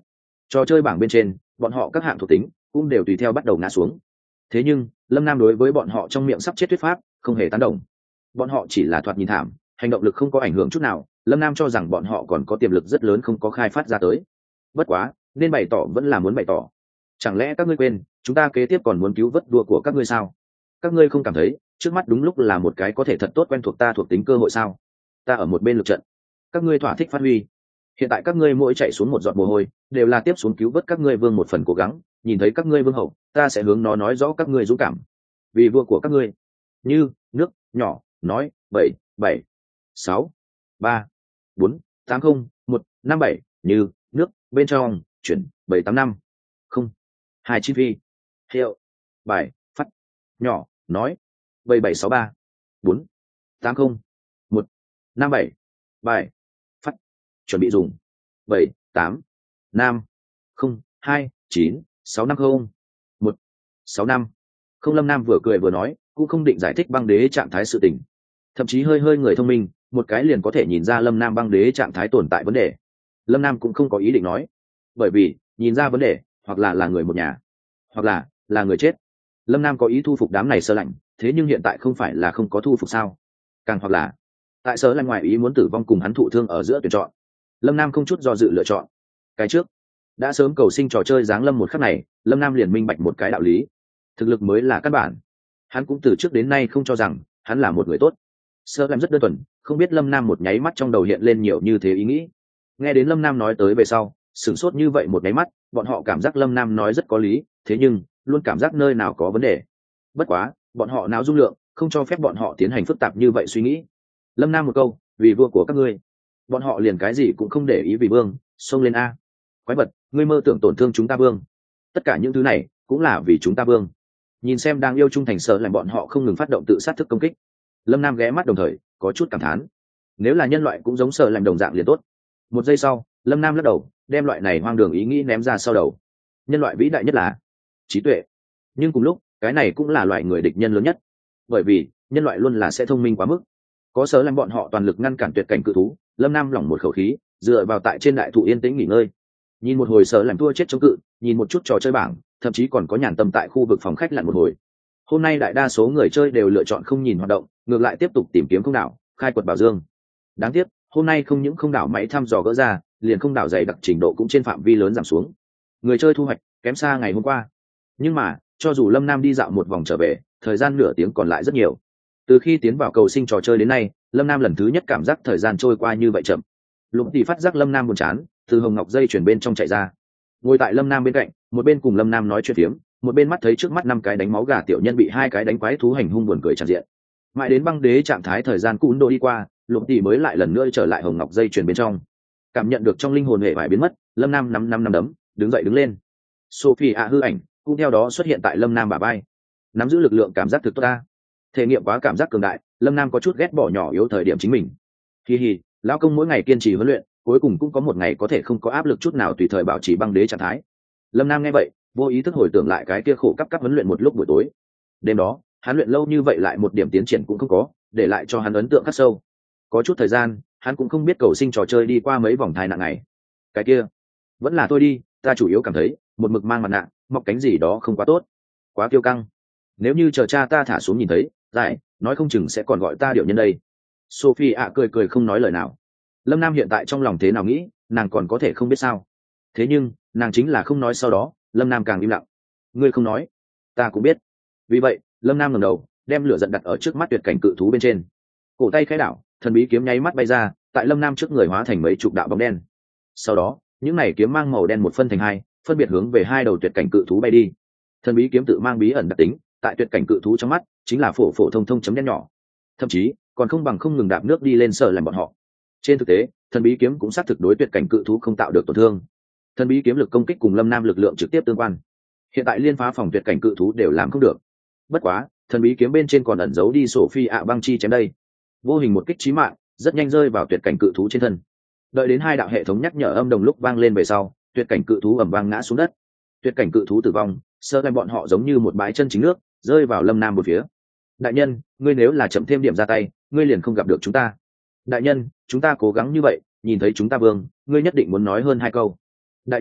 Trò chơi bảng bên trên bọn họ các hạng thuộc tính cũng đều tùy theo bắt đầu ngã xuống. Thế nhưng Lâm Nam đối với bọn họ trong miệng sắp chết thuyết pháp không hề tán đồng. Bọn họ chỉ là thoạt nhìn thảm, hành động lực không có ảnh hưởng chút nào. Lâm Nam cho rằng bọn họ còn có tiềm lực rất lớn không có khai phát ra tới. Bất quá nên bày tỏ vẫn là muốn bày tỏ. Chẳng lẽ các ngươi quên chúng ta kế tiếp còn muốn cứu vớt đua của các ngươi sao? Các ngươi không cảm thấy trước mắt đúng lúc là một cái có thể thật tốt quen thuộc ta thuộc tính cơ hội sao? Ta ở một bên lực trận, các ngươi thỏa thích phát huy. Hiện tại các ngươi mỗi chạy xuống một giọt mồ hôi đều là tiếp xuống cứu vớt các ngươi vương một phần cố gắng. Nhìn thấy các ngươi vương hậu, ta sẽ hướng nó nói rõ các ngươi dũng cảm vì vua của các ngươi. Như nước nhỏ nói bảy bảy sáu ba bốn tám không một năm bảy như nước bên trong chuyển bảy tám năm không hai chi phi hiệu bài phát nhỏ nói bảy bảy sáu ba bốn tám không một năm bảy bài phát chuẩn bị dùng bảy tám năm không hai chín sáu năm không một sáu năm không. Lâm Nam vừa cười vừa nói, cũng không định giải thích băng đế trạng thái sự tình, thậm chí hơi hơi người thông minh một cái liền có thể nhìn ra Lâm Nam băng đế trạng thái tồn tại vấn đề. Lâm Nam cũng không có ý định nói, bởi vì nhìn ra vấn đề hoặc là là người một nhà, hoặc là là người chết. Lâm Nam có ý thu phục đám này Sơ Lạnh, thế nhưng hiện tại không phải là không có thu phục sao? Càng hoặc là tại Sơ Lạnh ngoài ý muốn tử vong cùng hắn thụ thương ở giữa tuyển chọn, Lâm Nam không chút do dự lựa chọn cái trước. Đã sớm cầu sinh trò chơi giáng lâm một khắc này, Lâm Nam liền minh bạch một cái đạo lý: thực lực mới là căn bản. Hắn cũng từ trước đến nay không cho rằng hắn là một người tốt. Sơ Lạnh rất đơn thuần, không biết Lâm Nam một nháy mắt trong đầu hiện lên nhiều như thế ý nghĩ. Nghe đến Lâm Nam nói tới về sau, sửng sốt như vậy một nháy mắt, bọn họ cảm giác Lâm Nam nói rất có lý, thế nhưng luôn cảm giác nơi nào có vấn đề. Bất quá bọn họ não dung lượng không cho phép bọn họ tiến hành phức tạp như vậy suy nghĩ. Lâm Nam một câu vì vua của các ngươi, bọn họ liền cái gì cũng không để ý vì vương, xông lên a. Quái vật, ngươi mơ tưởng tổn thương chúng ta vương, tất cả những thứ này cũng là vì chúng ta vương. Nhìn xem đang yêu trung thành Sợ làm bọn họ không ngừng phát động tự sát thức công kích, Lâm Nam ghé mắt đồng thời có chút cảm thán, nếu là nhân loại cũng giống Sợ làm đồng dạng liền tốt. Một giây sau, Lâm Nam lắc đầu, đem loại này hoang đường ý nghĩ ném ra sau đầu. Nhân loại vĩ đại nhất là trí tuệ, nhưng cùng lúc cái này cũng là loại người địch nhân lớn nhất, bởi vì nhân loại luôn là sẽ thông minh quá mức. Có Sợ làm bọn họ toàn lực ngăn cản tuyệt cảnh cự thú, Lâm Nam lỏng một khẩu khí, dựa vào tại trên đại thụ yên tĩnh nghỉ ngơi. Nhìn một hồi Sợ làm thua chết chống cự, nhìn một chút trò chơi bảng, thậm chí còn có nhàn tâm tại khu vực phòng khách lặn một hồi. Hôm nay đại đa số người chơi đều lựa chọn không nhìn hoạt động, ngược lại tiếp tục tìm kiếm không đảo, khai quật bảo dương. Đáng tiếc hôm nay không những không đảo máy thăm dò gỡ ra, liền không đảo dày đặc trình độ cũng trên phạm vi lớn giảm xuống. Người chơi thu hoạch kém xa ngày hôm qua. Nhưng mà cho dù Lâm Nam đi dạo một vòng trở về, thời gian nửa tiếng còn lại rất nhiều. Từ khi tiến vào cầu sinh trò chơi đến nay, Lâm Nam lần thứ nhất cảm giác thời gian trôi qua như vậy chậm. Lục Tỷ phát giác Lâm Nam buồn chán, từ hồng ngọc dây chuyển bên trong chạy ra, ngồi tại Lâm Nam bên cạnh, một bên cùng Lâm Nam nói chuyện phiếm, một bên mắt thấy trước mắt năm cái đánh máu gà tiểu nhân bị hai cái đánh quái thú hành hung buồn cười tràn diện. Mãi đến băng đế trạng thái thời gian cún đô đi qua, Lục Tỷ mới lại lần nữa trở lại hồng ngọc dây chuyển bên trong. Cảm nhận được trong linh hồn hệ vải biến mất, Lâm Nam nắm năm năm đấm, đứng dậy đứng lên. Sophie ạ hư ảnh cũng theo đó xuất hiện tại Lâm Nam bả vai. Nắm giữ lực lượng cảm giác thực tốt ta. Thể nghiệm quá cảm giác cường đại, Lâm Nam có chút ghét bỏ nhỏ yếu thời điểm chính mình. Hi hi, lão công mỗi ngày kiên trì huấn luyện, cuối cùng cũng có một ngày có thể không có áp lực chút nào tùy thời bảo trì băng đế trạng thái. Lâm Nam nghe vậy, vô ý thức hồi tưởng lại cái kia khổ cấp cấp huấn luyện một lúc buổi tối. Đêm đó, hắn luyện lâu như vậy lại một điểm tiến triển cũng không có, để lại cho hắn ấn tượng khắc sâu. Có chút thời gian, hắn cũng không biết cầu sinh trò chơi đi qua mấy vòng thai nặng này. Cái kia, vẫn là tôi đi, ta chủ yếu cảm thấy, một mực mang mặt nạ, mọc cánh gì đó không quá tốt, quá kiêu căng. Nếu như chờ cha ta thả xuống nhìn thấy, giải, nói không chừng sẽ còn gọi ta điệu nhân đây. Sophie ạ cười cười không nói lời nào. Lâm Nam hiện tại trong lòng thế nào nghĩ, nàng còn có thể không biết sao. Thế nhưng nàng chính là không nói, sau đó Lâm Nam càng im lặng. Ngươi không nói, ta cũng biết. Vì vậy Lâm Nam ngẩng đầu, đem lửa giận đặt ở trước mắt tuyệt cảnh cự thú bên trên. Cổ tay khẽ đảo, thần bí kiếm nháy mắt bay ra, tại Lâm Nam trước người hóa thành mấy chục đạo bóng đen. Sau đó những này kiếm mang màu đen một phân thành hai, phân biệt hướng về hai đầu tuyệt cảnh cự thú bay đi. Thần bí kiếm tự mang bí ẩn đặc tính, tại tuyệt cảnh cự thú trong mắt chính là phổ phổ thông thông chấm đen nhỏ, thậm chí còn không bằng không ngừng đạp nước đi lên Sợ làm bọn họ. Trên thực tế thần bí kiếm cũng xác thực đối tuyệt cảnh cự thú không tạo được tổn thương. Thần bí kiếm lực công kích cùng Lâm Nam lực lượng trực tiếp tương quan, hiện tại liên phá phòng tuyệt cảnh cự thú đều làm không được. Bất quá thần bí kiếm bên trên còn ẩn giấu đi Sophie ạ băng chi chém đây, vô hình một kích chí mạng rất nhanh rơi vào tuyệt cảnh cự thú trên thân. Đợi đến hai đạo hệ thống nhắc nhở âm đồng lúc vang lên về sau, tuyệt cảnh cự thú ầm vang ngã xuống đất. Tuyệt cảnh cự thú tử vong, Sợ làm bọn họ giống như một bãi chân chính nước rơi vào Lâm Nam một phía. Đại nhân, ngươi nếu là chậm thêm điểm ra tay, ngươi liền không gặp được chúng ta. Đại nhân, chúng ta cố gắng như vậy, nhìn thấy chúng ta vương, ngươi nhất định muốn nói hơn hai câu. Đại nhân,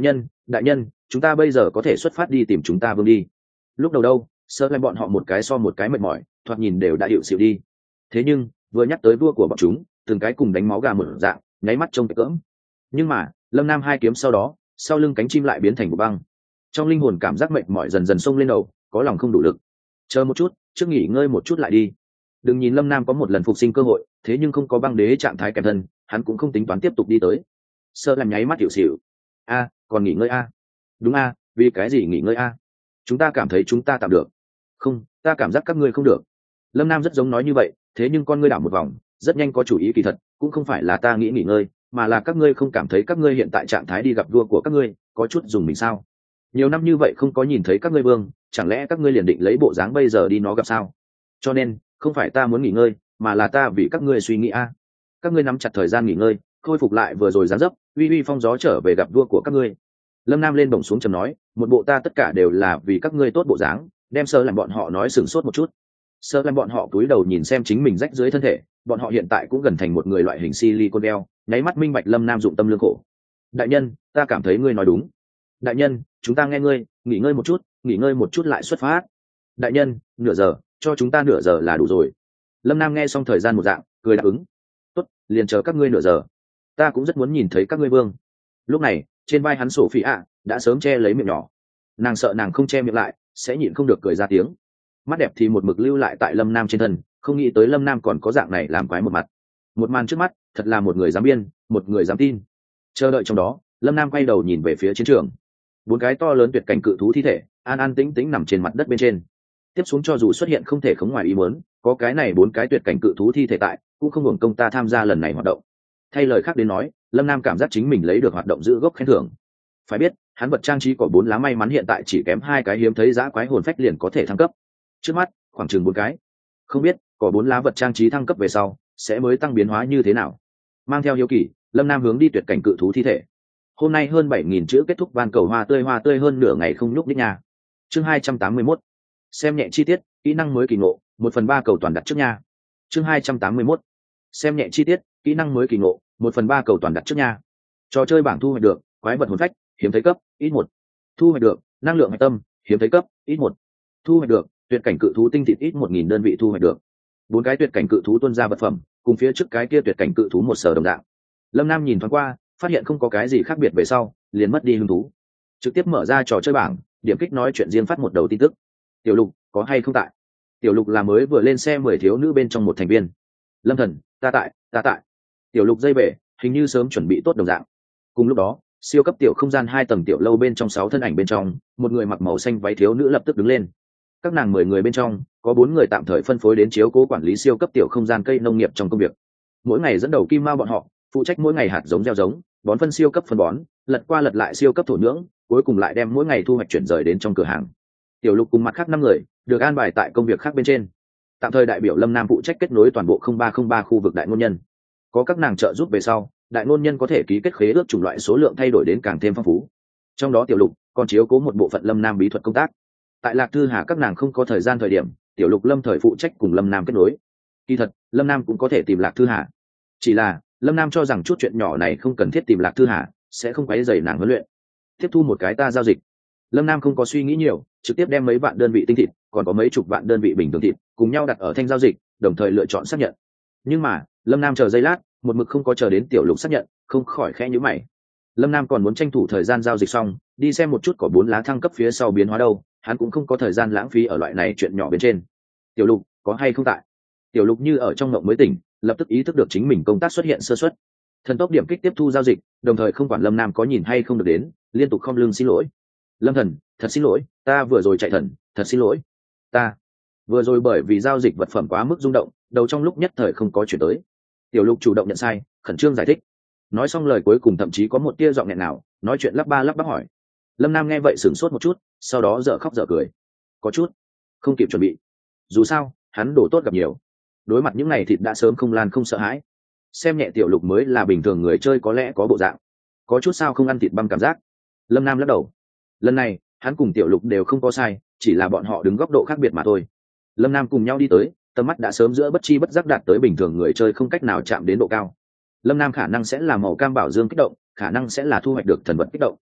đại nhân, chúng ta bây giờ có thể xuất phát đi tìm chúng ta vương đi. Lúc đầu đâu, sơ lem bọn họ một cái so một cái mệt mỏi, thoạt nhìn đều đã hiệu xịu đi. Thế nhưng vừa nhắc tới vua của bọn chúng, từng cái cùng đánh máu gà một dạng, nháy mắt trông cỡm. Nhưng mà Lâm Nam hai kiếm sau đó, sau lưng cánh chim lại biến thành một băng. Trong linh hồn cảm giác mệt mỏi dần dần xông lên đầu, có lòng không đủ lực. Chờ một chút, trước nghỉ ngơi một chút lại đi. Đừng nhìn Lâm Nam có một lần phục sinh cơ hội, thế nhưng không có băng đế trạng thái kèm thân, hắn cũng không tính toán tiếp tục đi tới. Sơ làm nháy mắt hiểu xỉu. A, còn nghỉ ngơi a? Đúng a, vì cái gì nghỉ ngơi a? Chúng ta cảm thấy chúng ta tạm được. Không, ta cảm giác các ngươi không được. Lâm Nam rất giống nói như vậy, thế nhưng con ngươi đảo một vòng, rất nhanh có chủ ý kỳ thật, cũng không phải là ta nghĩ nghỉ ngơi, mà là các ngươi không cảm thấy các ngươi hiện tại trạng thái đi gặp vua của các ngươi, có chút dùng mình sao? Nhiều năm như vậy không có nhìn thấy các ngươi vương, chẳng lẽ các ngươi liền định lấy bộ dáng bây giờ đi nó gặp sao? Cho nên, không phải ta muốn nghỉ ngơi, mà là ta vì các ngươi suy nghĩ a. Các ngươi nắm chặt thời gian nghỉ ngơi, khôi phục lại vừa rồi dáng dấp, uy uy phong gió trở về gặp vua của các ngươi. Lâm Nam lên bổng xuống trầm nói, một bộ ta tất cả đều là vì các ngươi tốt bộ dáng, đem sơ làm bọn họ nói sửng sốt một chút. Sơ làm bọn họ cúi đầu nhìn xem chính mình rách dưới thân thể, bọn họ hiện tại cũng gần thành một người loại hình silicon gel, nháy mắt minh bạch Lâm Nam dụng tâm lương khổ. Đại nhân, ta cảm thấy ngươi nói đúng. Đại nhân, chúng ta nghe ngươi, nghỉ ngơi một chút, nghỉ ngơi một chút lại xuất phát. Đại nhân, nửa giờ, cho chúng ta nửa giờ là đủ rồi. Lâm Nam nghe xong thời gian một dạng, cười đáp ứng. Tốt, liền chờ các ngươi nửa giờ. Ta cũng rất muốn nhìn thấy các ngươi vương. Lúc này, trên vai hắn sổ phỉ ạ đã sớm che lấy miệng nhỏ. Nàng sợ nàng không che miệng lại, sẽ nhịn không được cười ra tiếng. Mắt đẹp thì một mực lưu lại tại Lâm Nam trên thân, không nghĩ tới Lâm Nam còn có dạng này làm quái một mặt. Một màn trước mắt, thật là một người dám biên, một người dám tin. Chờ đợi trong đó, Lâm Nam quay đầu nhìn về phía chiến trường. Bốn cái to lớn tuyệt cảnh cự thú thi thể, an an tĩnh tĩnh nằm trên mặt đất bên trên. Tiếp xuống cho dù xuất hiện không thể khống ngoài ý muốn, có cái này bốn cái tuyệt cảnh cự thú thi thể tại, cũng không hưởng công ta tham gia lần này hoạt động. Thay lời khác đến nói, Lâm Nam cảm giác chính mình lấy được hoạt động giữ gốc khen thưởng. Phải biết, hắn vật trang trí có bốn lá may mắn hiện tại chỉ kém hai cái hiếm thấy dã quái hồn phách liền có thể thăng cấp. Trước mắt, khoảng chừng bốn cái. Không biết, có bốn lá vật trang trí thăng cấp về sau, sẽ mới tăng biến hóa như thế nào. Mang theo hiếu kỳ, Lâm Nam hướng đi tuyệt cảnh cự thú thi thể. Hôm nay hơn bảy nghìn chữ kết thúc van cầu hoa tươi hoa tươi hơn nửa ngày không nhúc nhích nha. Chương hai trăm tám mươi mốt. Xem nhẹ chi tiết, kỹ năng mới kỳ ngộ, một phần ba cầu toàn đặt trước nha. Chương hai trăm tám mươi mốt. Xem nhẹ chi tiết, kỹ năng mới kỳ ngộ, một phần ba cầu toàn đặt trước nha. Trò chơi bảng thu hoạch được, quái vật hồn phách, hiếm thấy cấp, ít một. Thu hoạch được, năng lượng hạch tâm, hiếm thấy cấp, ít một. Thu hoạch được, tuyệt cảnh cự thú tinh thịt ít một nghìn đơn vị thu hoạch được. Bốn cái tuyệt cảnh cự thú tuôn ra vật phẩm, cùng phía trước cái kia tuyệt cảnh cự thú một sở đồng dạng. Lâm Nam nhìn thoáng qua, phát hiện không có cái gì khác biệt về sau, liền mất đi hứng thú. Trực tiếp mở ra trò chơi bảng, điểm kích nói chuyện riêng phát một đầu tin tức. Tiểu Lục, có hay không tại? Tiểu Lục là mới vừa lên xe mười thiếu nữ bên trong một thành viên. Lâm Thần, ta tại, ta tại. Tiểu Lục dây bể, hình như sớm chuẩn bị tốt đồng dạng. Cùng lúc đó, siêu cấp tiểu không gian hai tầng tiểu lâu bên trong sáu thân ảnh bên trong, một người mặc màu xanh váy thiếu nữ lập tức đứng lên. Các nàng mười người bên trong, có bốn người tạm thời phân phối đến chiếu cố quản lý siêu cấp tiểu không gian cây nông nghiệp trong công việc. Mỗi ngày dẫn đầu kim mao bọn họ, phụ trách mỗi ngày hạt giống gieo giống, bón phân siêu cấp phân bón, lật qua lật lại siêu cấp thổ nhưỡng, cuối cùng lại đem mỗi ngày thu hoạch chuyển rời đến trong cửa hàng. Tiểu Lục cùng mặt khác năm người được an bài tại công việc khác bên trên. Tạm thời đại biểu Lâm Nam phụ trách kết nối toàn bộ không ba không ba khu vực đại ngôn nhân. Có các nàng trợ giúp về sau, đại ngôn nhân có thể ký kết khế ước chủng loại số lượng thay đổi đến càng thêm phong phú. Trong đó Tiểu Lục còn chiếu cố một bộ phận Lâm Nam bí thuật công tác. Tại Lạc Thư Hà các nàng không có thời gian thời điểm, Tiểu Lục lâm thời phụ trách cùng Lâm Nam kết nối. Kỳ thật, Lâm Nam cũng có thể tìm Lạc Thư Hà. Chỉ là, Lâm Nam cho rằng chút chuyện nhỏ này không cần thiết tìm Lạc Thư Hà, sẽ không quấy rầy nàng huấn luyện. Tiếp thu một cái ta giao dịch. Lâm Nam không có suy nghĩ nhiều, trực tiếp đem mấy vạn đơn vị tinh thịt, còn có mấy chục vạn đơn vị bình thường thịt, cùng nhau đặt ở thanh giao dịch, đồng thời lựa chọn xác nhận. Nhưng mà, Lâm Nam chờ giây lát, một mực không có chờ đến Tiểu Lục xác nhận, không khỏi khẽ nhíu mày. Lâm Nam còn muốn tranh thủ thời gian giao dịch xong, đi xem một chút có bốn lá thăng cấp phía sau biến hóa đâu, hắn cũng không có thời gian lãng phí ở loại này chuyện nhỏ bên trên. Tiểu Lục, có hay không tại? Tiểu Lục như ở trong ngộng mới tỉnh, lập tức ý thức được chính mình công tác xuất hiện sơ suất. Thần tốc điểm kích tiếp thu giao dịch, đồng thời không quản Lâm Nam có nhìn hay không được đến, liên tục không lưng xin lỗi. Lâm Thần, thật xin lỗi, ta vừa rồi chạy thần, thật xin lỗi. Ta vừa rồi bởi vì giao dịch vật phẩm quá mức rung động, đầu trong lúc nhất thời không có chuyển tới. Tiểu Lục chủ động nhận sai, khẩn trương giải thích. Nói xong lời cuối cùng thậm chí có một tia giọng nghẹn nào, nói chuyện lắp ba lắp bắp hỏi. Lâm Nam nghe vậy sửng sốt một chút, sau đó dở khóc dở cười. Có chút không kịp chuẩn bị. Dù sao, hắn đổ tốt gặp nhiều. Đối mặt những ngày thịt đã sớm không lan không sợ hãi. Xem nhẹ Tiểu Lục mới là bình thường người chơi có lẽ có bộ dạng. Có chút sao không ăn thịt băm cảm giác. Lâm Nam lắc đầu. Lần này, hắn cùng Tiểu Lục đều không có sai, chỉ là bọn họ đứng góc độ khác biệt mà thôi. Lâm Nam cùng nhau đi tới, tầm mắt đã sớm giữa bất chi bất giác đạt tới bình thường người chơi không cách nào chạm đến độ cao. Lâm Nam khả năng sẽ là màu cam bảo dương kích động, khả năng sẽ là thu hoạch được thần vật kích động.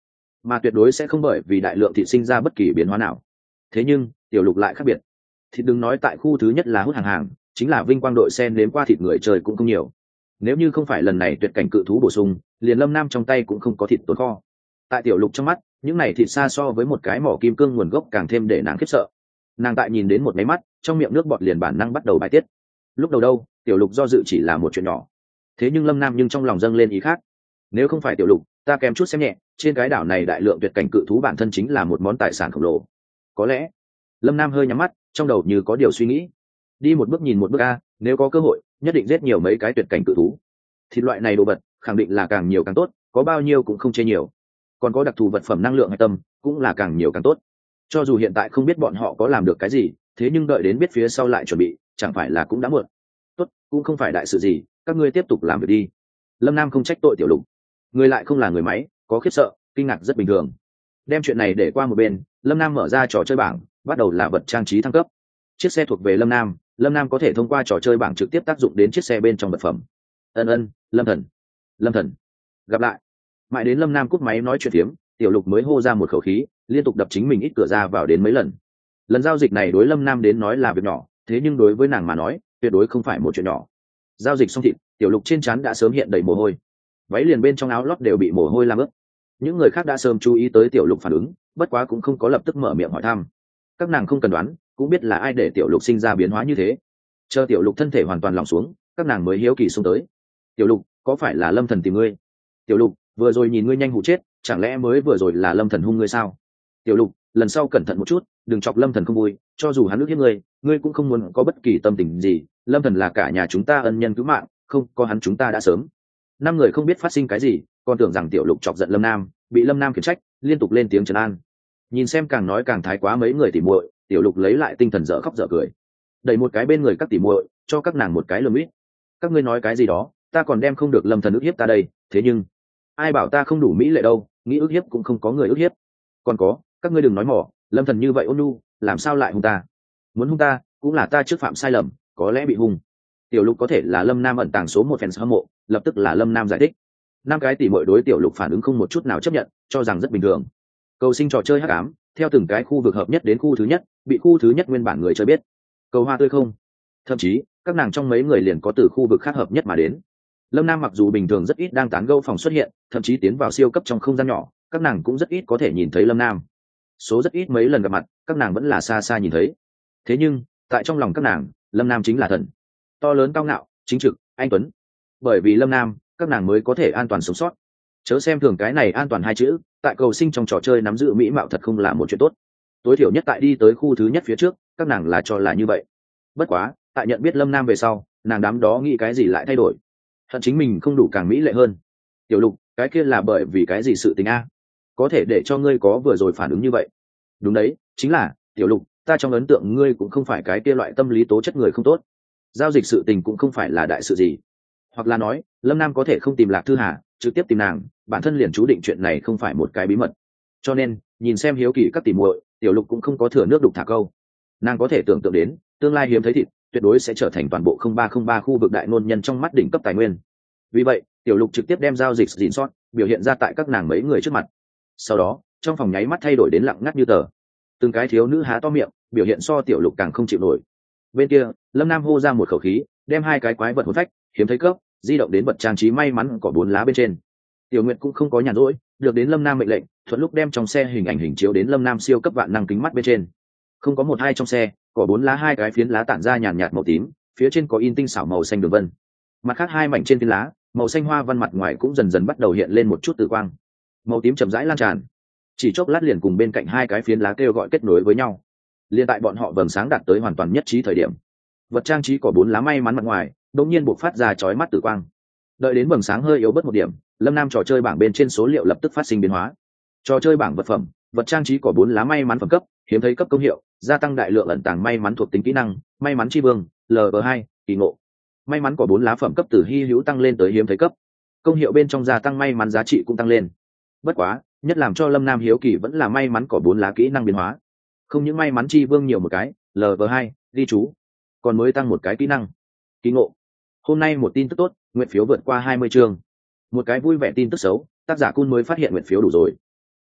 mà tuyệt đối sẽ không bởi vì đại lượng thịt sinh ra bất kỳ biến hóa nào. Thế nhưng tiểu lục lại khác biệt. Thịt đừng nói tại khu thứ nhất là hút hàng hàng, chính là vinh quang đội sen nếm qua thịt người trời cũng không nhiều. Nếu như không phải lần này tuyệt cảnh cự thú bổ sung, liền Lâm Nam trong tay cũng không có thịt tồn kho. Tại tiểu lục trong mắt, những này thịt xa so với một cái mỏ kim cương nguồn gốc càng thêm để nàng khiếp sợ. Nàng tại nhìn đến một máy mắt, trong miệng nước bọt liền bản năng bắt đầu bài tiết. Lúc đầu đâu, tiểu lục do dự chỉ là một chuyện nhỏ. Thế nhưng Lâm Nam nhưng trong lòng dâng lên ý khác. Nếu không phải tiểu lục, ta kém chút xem nhẹ, trên cái đảo này đại lượng tuyệt cảnh cự thú bản thân chính là một món tài sản khổng lồ. Có lẽ, Lâm Nam hơi nhắm mắt, trong đầu như có điều suy nghĩ. Đi một bước nhìn một bước a, nếu có cơ hội, nhất định giết nhiều mấy cái tuyệt cảnh cự thú. Thịt loại này đồ vật, khẳng định là càng nhiều càng tốt, có bao nhiêu cũng không chê nhiều. Còn có đặc thù vật phẩm năng lượng hay tâm, cũng là càng nhiều càng tốt. Cho dù hiện tại không biết bọn họ có làm được cái gì, thế nhưng đợi đến biết phía sau lại chuẩn bị, chẳng phải là cũng đã muộn. Tốt, cũng không phải đại sự gì, các ngươi tiếp tục làm việc đi. Lâm Nam không trách tội tiểu lục, người lại không là người máy, có khiếp sợ, kinh ngạc rất bình thường. Đem chuyện này để qua một bên, Lâm Nam mở ra trò chơi bảng, bắt đầu là vật trang trí thăng cấp. Chiếc xe thuộc về Lâm Nam, Lâm Nam có thể thông qua trò chơi bảng trực tiếp tác dụng đến chiếc xe bên trong vật phẩm. Ân ân, Lâm Thần, Lâm Thần, gặp lại. Mãi đến Lâm Nam cúp máy nói chuyện phiếm, tiểu lục mới hô ra một khẩu khí, liên tục đập chính mình ít cửa ra vào đến mấy lần. Lần giao dịch này đối Lâm Nam đến nói là việc nhỏ, thế nhưng đối với nàng mà nói, tuyệt đối không phải một chuyện nhỏ. Giao dịch xong thịt, tiểu lục trên trán đã sớm hiện đầy mồ hôi, váy liền bên trong áo lót đều bị mồ hôi làm ướt. Những người khác đã sớm chú ý tới tiểu lục phản ứng, bất quá cũng không có lập tức mở miệng hỏi thăm. Các nàng không cần đoán, cũng biết là ai để tiểu lục sinh ra biến hóa như thế. Chờ tiểu lục thân thể hoàn toàn lỏng xuống, các nàng mới hiếu kỳ xông tới. Tiểu lục, có phải là Lâm Thần tìm ngươi? Tiểu lục, vừa rồi nhìn ngươi nhanh hụ chết, chẳng lẽ mới vừa rồi là Lâm Thần hung ngươi sao? Tiểu lục, lần sau cẩn thận một chút, đừng chọc Lâm Thần không vui, cho dù hắn ước hiếp ngươi, ngươi cũng không muốn có bất kỳ tâm tình gì. Lâm Thần là cả nhà chúng ta ân nhân cứu mạng, không có hắn chúng ta đã sớm. Năm người không biết phát sinh cái gì, còn tưởng rằng tiểu lục chọc giận Lâm Nam, bị Lâm Nam khiển trách, liên tục lên tiếng trấn an. Nhìn xem càng nói càng thái quá mấy người tỉ muội, tiểu lục lấy lại tinh thần dở khóc dở cười, đẩy một cái bên người các tỉ muội, cho các nàng một cái lườm ít. Các ngươi nói cái gì đó, ta còn đem không được Lâm Thần ức hiếp ta đây, thế nhưng ai bảo ta không đủ mỹ lệ đâu, nghĩ ức hiếp cũng không có người ức hiếp. Còn có, các ngươi đừng nói mỏ, Lâm Thần như vậy ôn nhu, làm sao lại hung ta? Muốn hung ta, cũng là ta trước phạm sai lầm, có lẽ bị hung. Tiểu lục có thể là Lâm Nam ẩn tàng số một fans hâm mộ, lập tức là Lâm Nam giải thích. Năm cái tỉ muội đối tiểu lục phản ứng không một chút nào chấp nhận, cho rằng rất bình thường. Cầu sinh trò chơi hắc ám, theo từng cái khu vực hợp nhất đến khu thứ nhất, bị khu thứ nhất nguyên bản người chơi biết. Cầu hoa tươi không, thậm chí các nàng trong mấy người liền có từ khu vực khác hợp nhất mà đến. Lâm Nam mặc dù bình thường rất ít đang tán gẫu phòng xuất hiện, thậm chí tiến vào siêu cấp trong không gian nhỏ, các nàng cũng rất ít có thể nhìn thấy Lâm Nam. Số rất ít mấy lần gặp mặt, các nàng vẫn là xa xa nhìn thấy. Thế nhưng tại trong lòng các nàng, Lâm Nam chính là thần, to lớn cao ngạo, chính trực, anh tuấn. Bởi vì Lâm Nam, các nàng mới có thể an toàn sống sót. Chớ xem thường cái này an toàn hai chữ, tại cầu sinh trong trò chơi nắm giữ mỹ mạo thật không là một chuyện tốt. Tối thiểu nhất tại đi tới khu thứ nhất phía trước, các nàng là cho là như vậy. Bất quá, tại nhận biết Lâm Nam về sau, nàng đám đó nghĩ cái gì lại thay đổi. Hận chính mình không đủ càng mỹ lệ hơn. Tiểu lục, cái kia là bởi vì cái gì sự tình a? Có thể để cho ngươi có vừa rồi phản ứng như vậy. Đúng đấy, chính là tiểu lục, ta trong ấn tượng ngươi cũng không phải cái kia loại tâm lý tố chất người không tốt. Giao dịch sự tình cũng không phải là đại sự gì. Hoặc là nói, Lâm Nam có thể không tìm Lạc Thư Hà, trực tiếp tìm nàng, bản thân liền chú định chuyện này không phải một cái bí mật. Cho nên, nhìn xem hiếu kỳ các tỉ muội, tiểu lục cũng không có thừa nước đục thả câu. Nàng có thể tưởng tượng đến, tương lai hiếm thấy thịt, tuyệt đối sẽ trở thành toàn bộ không ba không ba khu vực đại ngôn nhân trong mắt đỉnh cấp tài nguyên. Vì vậy, tiểu lục trực tiếp đem giao dịch gìn sót, biểu hiện ra tại các nàng mấy người trước mặt. Sau đó, trong phòng nháy mắt thay đổi đến lặng ngắt như tờ. Từng cái thiếu nữ há to miệng, biểu hiện so tiểu lục càng không chịu nổi. Bên kia, Lâm Nam hô ra một khẩu khí, đem hai cái quái vật hồn phách hiếm thấy cấp di động đến vật trang trí may mắn có bốn lá bên trên. Tiểu Nguyệt cũng không có nhàn rỗi, được đến Lâm Nam mệnh lệnh, thuận lúc đem trong xe hình ảnh hình chiếu đến Lâm Nam siêu cấp vạn năng kính mắt bên trên. Không có một hai trong xe, có bốn lá hai cái phiến lá tản ra nhàn nhạt màu tím, phía trên có in tinh xảo màu xanh đường vân. Mặt khác hai mảnh trên phiến lá, màu xanh hoa văn mặt ngoài cũng dần dần bắt đầu hiện lên một chút tử quang. Màu tím chậm rãi lan tràn, chỉ chốc lát liền cùng bên cạnh hai cái phiến lá kêu gọi kết nối với nhau. Liên tại bọn họ vầng sáng đạt tới hoàn toàn nhất trí thời điểm, vật trang trí có bốn lá may mắn mặt ngoài đột nhiên bộc phát ra chói mắt tử quang. Đợi đến vầng sáng hơi yếu bớt một điểm, Lâm Nam trò chơi bảng bên trên số liệu lập tức phát sinh biến hóa. Trò chơi bảng vật phẩm, vật trang trí có bốn lá may mắn phẩm cấp, hiếm thấy cấp công hiệu, gia tăng đại lượng ẩn tàng may mắn thuộc tính kỹ năng, may mắn chi vương, lờ vê hai, kỳ ngộ. May mắn có bốn lá phẩm cấp từ hy hữu tăng lên tới hiếm thấy cấp. Công hiệu bên trong gia tăng may mắn giá trị cũng tăng lên. Bất quá, nhất làm cho Lâm Nam hiếu kỳ vẫn là may mắn có bốn lá kỹ năng biến hóa. Không những may mắn chi vương nhiều một cái, lờ vê hai, ghi chú, còn mới tăng một cái kỹ năng, kỳ ngộ. Hôm nay một tin tức tốt, nguyện phiếu vượt qua hai mươi chương. Một cái vui vẻ tin tức xấu, tác giả Kun mới phát hiện nguyện phiếu đủ rồi.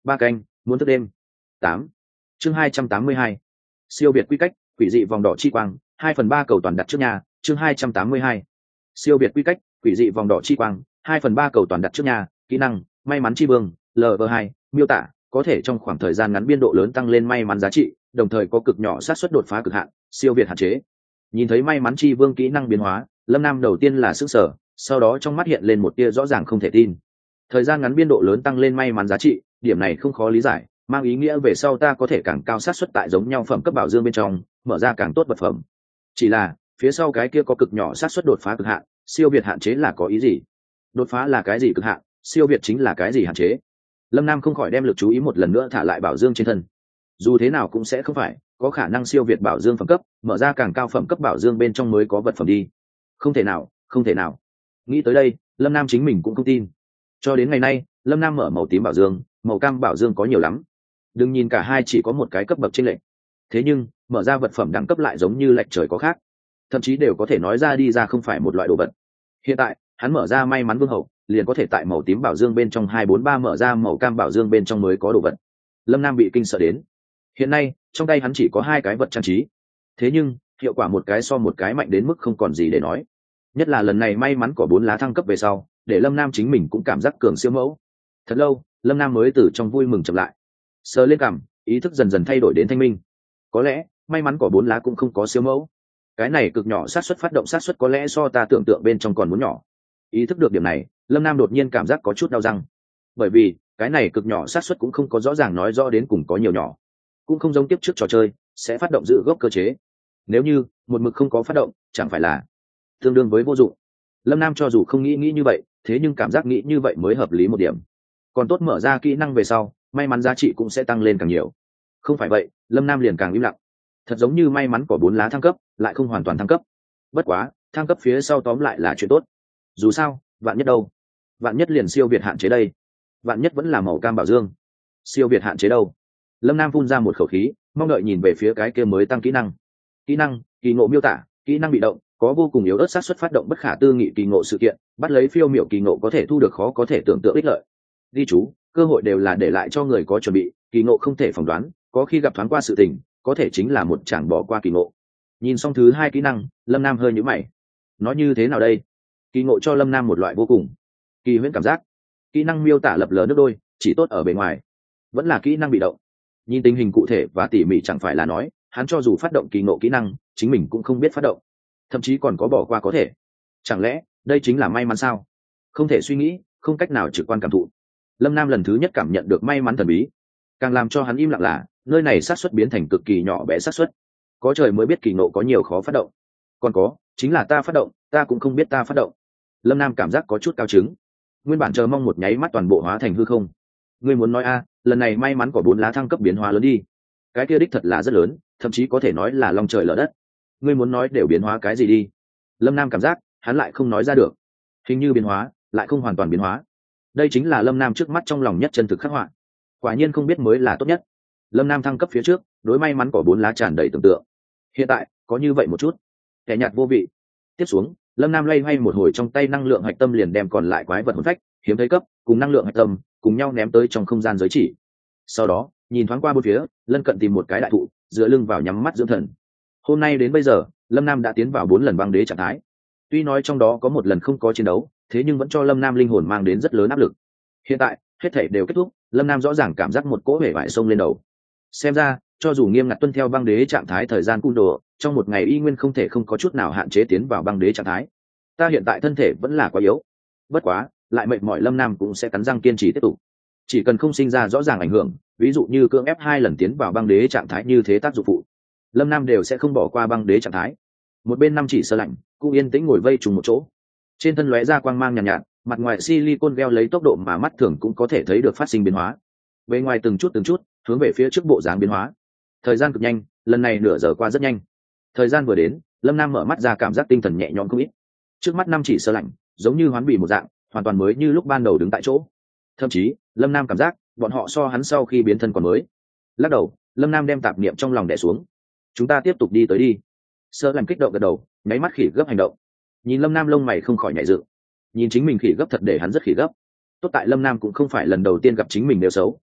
ba canh muốn thức đêm. Tám. Chương hai trăm tám mươi hai. Siêu việt quy cách, quỷ dị vòng đỏ chi quang, hai phần ba cầu toàn đặt trước nhà. Chương hai trăm tám mươi hai. Siêu việt quy cách, quỷ dị vòng đỏ chi quang, hai phần ba cầu toàn đặt trước nhà. Kỹ năng may mắn chi vương lv hai, miêu tả có thể trong khoảng thời gian ngắn biên độ lớn tăng lên may mắn giá trị, đồng thời có cực nhỏ xác suất đột phá cực hạn, siêu việt hạn chế. Nhìn thấy may mắn chi vương kỹ năng biến hóa, Lâm Nam đầu tiên là sức sở, sau đó trong mắt hiện lên một tia rõ ràng không thể tin. Thời gian ngắn biên độ lớn tăng lên may mắn giá trị, điểm này không khó lý giải, mang ý nghĩa về sau ta có thể càng cao xác suất tại giống nhau phẩm cấp bảo dương bên trong mở ra càng tốt vật phẩm. Chỉ là phía sau cái kia có cực nhỏ xác suất đột phá cực hạn, siêu việt hạn chế là có ý gì? Đột phá là cái gì cực hạn, siêu việt chính là cái gì hạn chế? Lâm Nam không khỏi đem lực chú ý một lần nữa thả lại bảo dương trên thân. Dù thế nào cũng sẽ không phải có khả năng siêu việt bảo dương phẩm cấp, mở ra càng cao phẩm cấp bảo dương bên trong mới có vật phẩm đi. Không thể nào, không thể nào. Nghĩ tới đây, Lâm Nam chính mình cũng không tin. Cho đến ngày nay, Lâm Nam mở màu tím bảo dương, màu cam bảo dương có nhiều lắm. Đừng nhìn cả hai chỉ có một cái cấp bậc chênh lệch. Thế nhưng, mở ra vật phẩm đẳng cấp lại giống như lệch trời có khác. Thậm chí đều có thể nói ra đi ra không phải một loại đồ vật. Hiện tại, hắn mở ra may mắn vương hậu, liền có thể tại màu tím bảo dương bên trong hai bốn ba mở ra màu cam bảo dương bên trong mới có đồ vật. Lâm Nam bị kinh sợ đến. Hiện nay, trong tay hắn chỉ có hai cái vật trang trí. Thế nhưng, hiệu quả một cái so một cái mạnh đến mức không còn gì để nói. Nhất là lần này may mắn có bốn lá thăng cấp về sau, để Lâm Nam chính mình cũng cảm giác cường siêu mẫu. Thật lâu, Lâm Nam mới từ trong vui mừng chậm lại. Sờ lên cằm, ý thức dần dần thay đổi đến thanh minh. Có lẽ, may mắn có bốn lá cũng không có siêu mẫu. Cái này cực nhỏ xác suất phát động xác suất có lẽ so ta tưởng tượng bên trong còn muốn nhỏ. Ý thức được điểm này, Lâm Nam đột nhiên cảm giác có chút đau răng. Bởi vì, cái này cực nhỏ xác suất cũng không có rõ ràng nói rõ đến cùng có nhiều nhỏ. Cũng không giống tiếp trước trò chơi, sẽ phát động giữ gốc cơ chế. Nếu như, một mực không có phát động, chẳng phải là tương đương với vô dụng. Lâm Nam cho dù không nghĩ nghĩ như vậy, thế nhưng cảm giác nghĩ như vậy mới hợp lý một điểm. Còn tốt mở ra kỹ năng về sau, may mắn giá trị cũng sẽ tăng lên càng nhiều. Không phải vậy, Lâm Nam liền càng im lặng. Thật giống như may mắn có bốn lá thăng cấp, lại không hoàn toàn thăng cấp. Bất quá, thăng cấp phía sau tóm lại là chuyện tốt. Dù sao, vạn nhất đâu? Vạn nhất liền siêu việt hạn chế đây. Vạn nhất vẫn là màu cam bảo dương. Siêu việt hạn chế đâu? Lâm Nam phun ra một khẩu khí, mong đợi nhìn về phía cái kia mới tăng kỹ năng. Kỹ năng, kỳ ngộ miêu tả, kỹ năng bị động, có vô cùng yếu ớt xác suất phát động bất khả tư nghị kỳ ngộ sự kiện, bắt lấy phiêu miểu kỳ ngộ có thể thu được khó có thể tưởng tượng ích lợi. Ghi chú, cơ hội đều là để lại cho người có chuẩn bị, kỳ ngộ không thể phỏng đoán, có khi gặp thoáng qua sự tình, có thể chính là một chàng bỏ qua kỳ ngộ. Nhìn xong thứ hai kỹ năng, Lâm Nam hơi nhíu mày. Nói như thế nào đây? Kỳ ngộ cho Lâm Nam một loại vô cùng kỳ huyễn cảm giác. Kỹ năng miêu tả lập lờ nước đôi, chỉ tốt ở bề ngoài. Vẫn là kỹ năng bị động. Nhìn tình hình cụ thể và tỉ mỉ chẳng phải là nói, hắn cho dù phát động kỳ ngộ kỹ năng, chính mình cũng không biết phát động, thậm chí còn có bỏ qua có thể. Chẳng lẽ đây chính là may mắn sao? Không thể suy nghĩ, không cách nào trực quan cảm thụ. Lâm Nam lần thứ nhất cảm nhận được may mắn thần bí. Càng làm cho hắn im lặng là, nơi này xác suất biến thành cực kỳ nhỏ bé xác suất. Có trời mới biết kỳ ngộ có nhiều khó phát động. Còn có, chính là ta phát động, ta cũng không biết ta phát động. Lâm Nam cảm giác có chút cao trứng. Nguyên bản chờ mong một nháy mắt toàn bộ hóa thành hư không. Ngươi muốn nói a, lần này may mắn có bốn lá thăng cấp biến hóa lớn đi. Cái kia đích thật là rất lớn, thậm chí có thể nói là long trời lở đất. Ngươi muốn nói đều biến hóa cái gì đi? Lâm Nam cảm giác, hắn lại không nói ra được. Hình như biến hóa, lại không hoàn toàn biến hóa. Đây chính là Lâm Nam trước mắt trong lòng nhất chân thực khắc họa. Quả nhiên không biết mới là tốt nhất. Lâm Nam thăng cấp phía trước, đối may mắn có bốn lá tràn đầy tưởng tượng. Hiện tại, có như vậy một chút, kẻ nhạt vô vị. Tiếp xuống, Lâm Nam loay hoay một hồi trong tay năng lượng hạch tâm liền đem còn lại quái vật hồn phách, hiếm thấy cấp, cùng năng lượng hạch tâm, cùng nhau ném tới trong không gian giới chỉ. Sau đó, nhìn thoáng qua bốn phía, lân cận tìm một cái đại thụ, dựa lưng vào nhắm mắt dưỡng thần. Hôm nay đến bây giờ, Lâm Nam đã tiến vào bốn lần băng đế trạng thái. Tuy nói trong đó có một lần không có chiến đấu, thế nhưng vẫn cho Lâm Nam linh hồn mang đến rất lớn áp lực. Hiện tại, hết thảy đều kết thúc, Lâm Nam rõ ràng cảm giác một cỗ hể vải sông lên đầu. Xem ra, cho dù nghiêm ngặt tuân theo băng đế trạng thái thời gian cung đồ, trong một ngày y nguyên không thể không có chút nào hạn chế tiến vào băng đế trạng thái. Ta hiện tại thân thể vẫn là quá yếu. Bất quá, lại mệt mỏi Lâm Nam cũng sẽ cắn răng kiên trì tiếp tục. Chỉ cần không sinh ra rõ ràng ảnh hưởng, ví dụ như cưỡng ép hai lần tiến vào băng đế trạng thái như thế tác dụng phụ, Lâm Nam đều sẽ không bỏ qua băng đế trạng thái. Một bên năm chỉ sơ lạnh, cũng yên tĩnh ngồi vây trùng một chỗ. Trên thân lóe ra quang mang nhàn nhạt, nhạt, mặt ngoài silicon gel lấy tốc độ mà mắt thường cũng có thể thấy được phát sinh biến hóa. Bên ngoài từng chút từng chút, hướng về phía trước bộ dáng biến hóa. Thời gian cực nhanh, lần này nửa giờ qua rất nhanh. Thời gian vừa đến, Lâm Nam mở mắt ra cảm giác tinh thần nhẹ nhõm không ít. Trước mắt năm chỉ sơ lạnh, giống như hoán bị một dạng, hoàn toàn mới như lúc ban đầu đứng tại chỗ. Thậm chí, Lâm Nam cảm giác, bọn họ so hắn sau khi biến thân còn mới. Lắc đầu, Lâm Nam đem tạp niệm trong lòng đè xuống. Chúng ta tiếp tục đi tới đi. Sơ lạnh kích động gật đầu, nháy mắt khỉ gấp hành động. Nhìn Lâm Nam lông mày không khỏi nhảy dựng. Nhìn chính mình khỉ gấp thật để hắn rất khỉ gấp. Tốt tại Lâm Nam cũng không phải lần đầu tiên gặp chính mình đều xấu,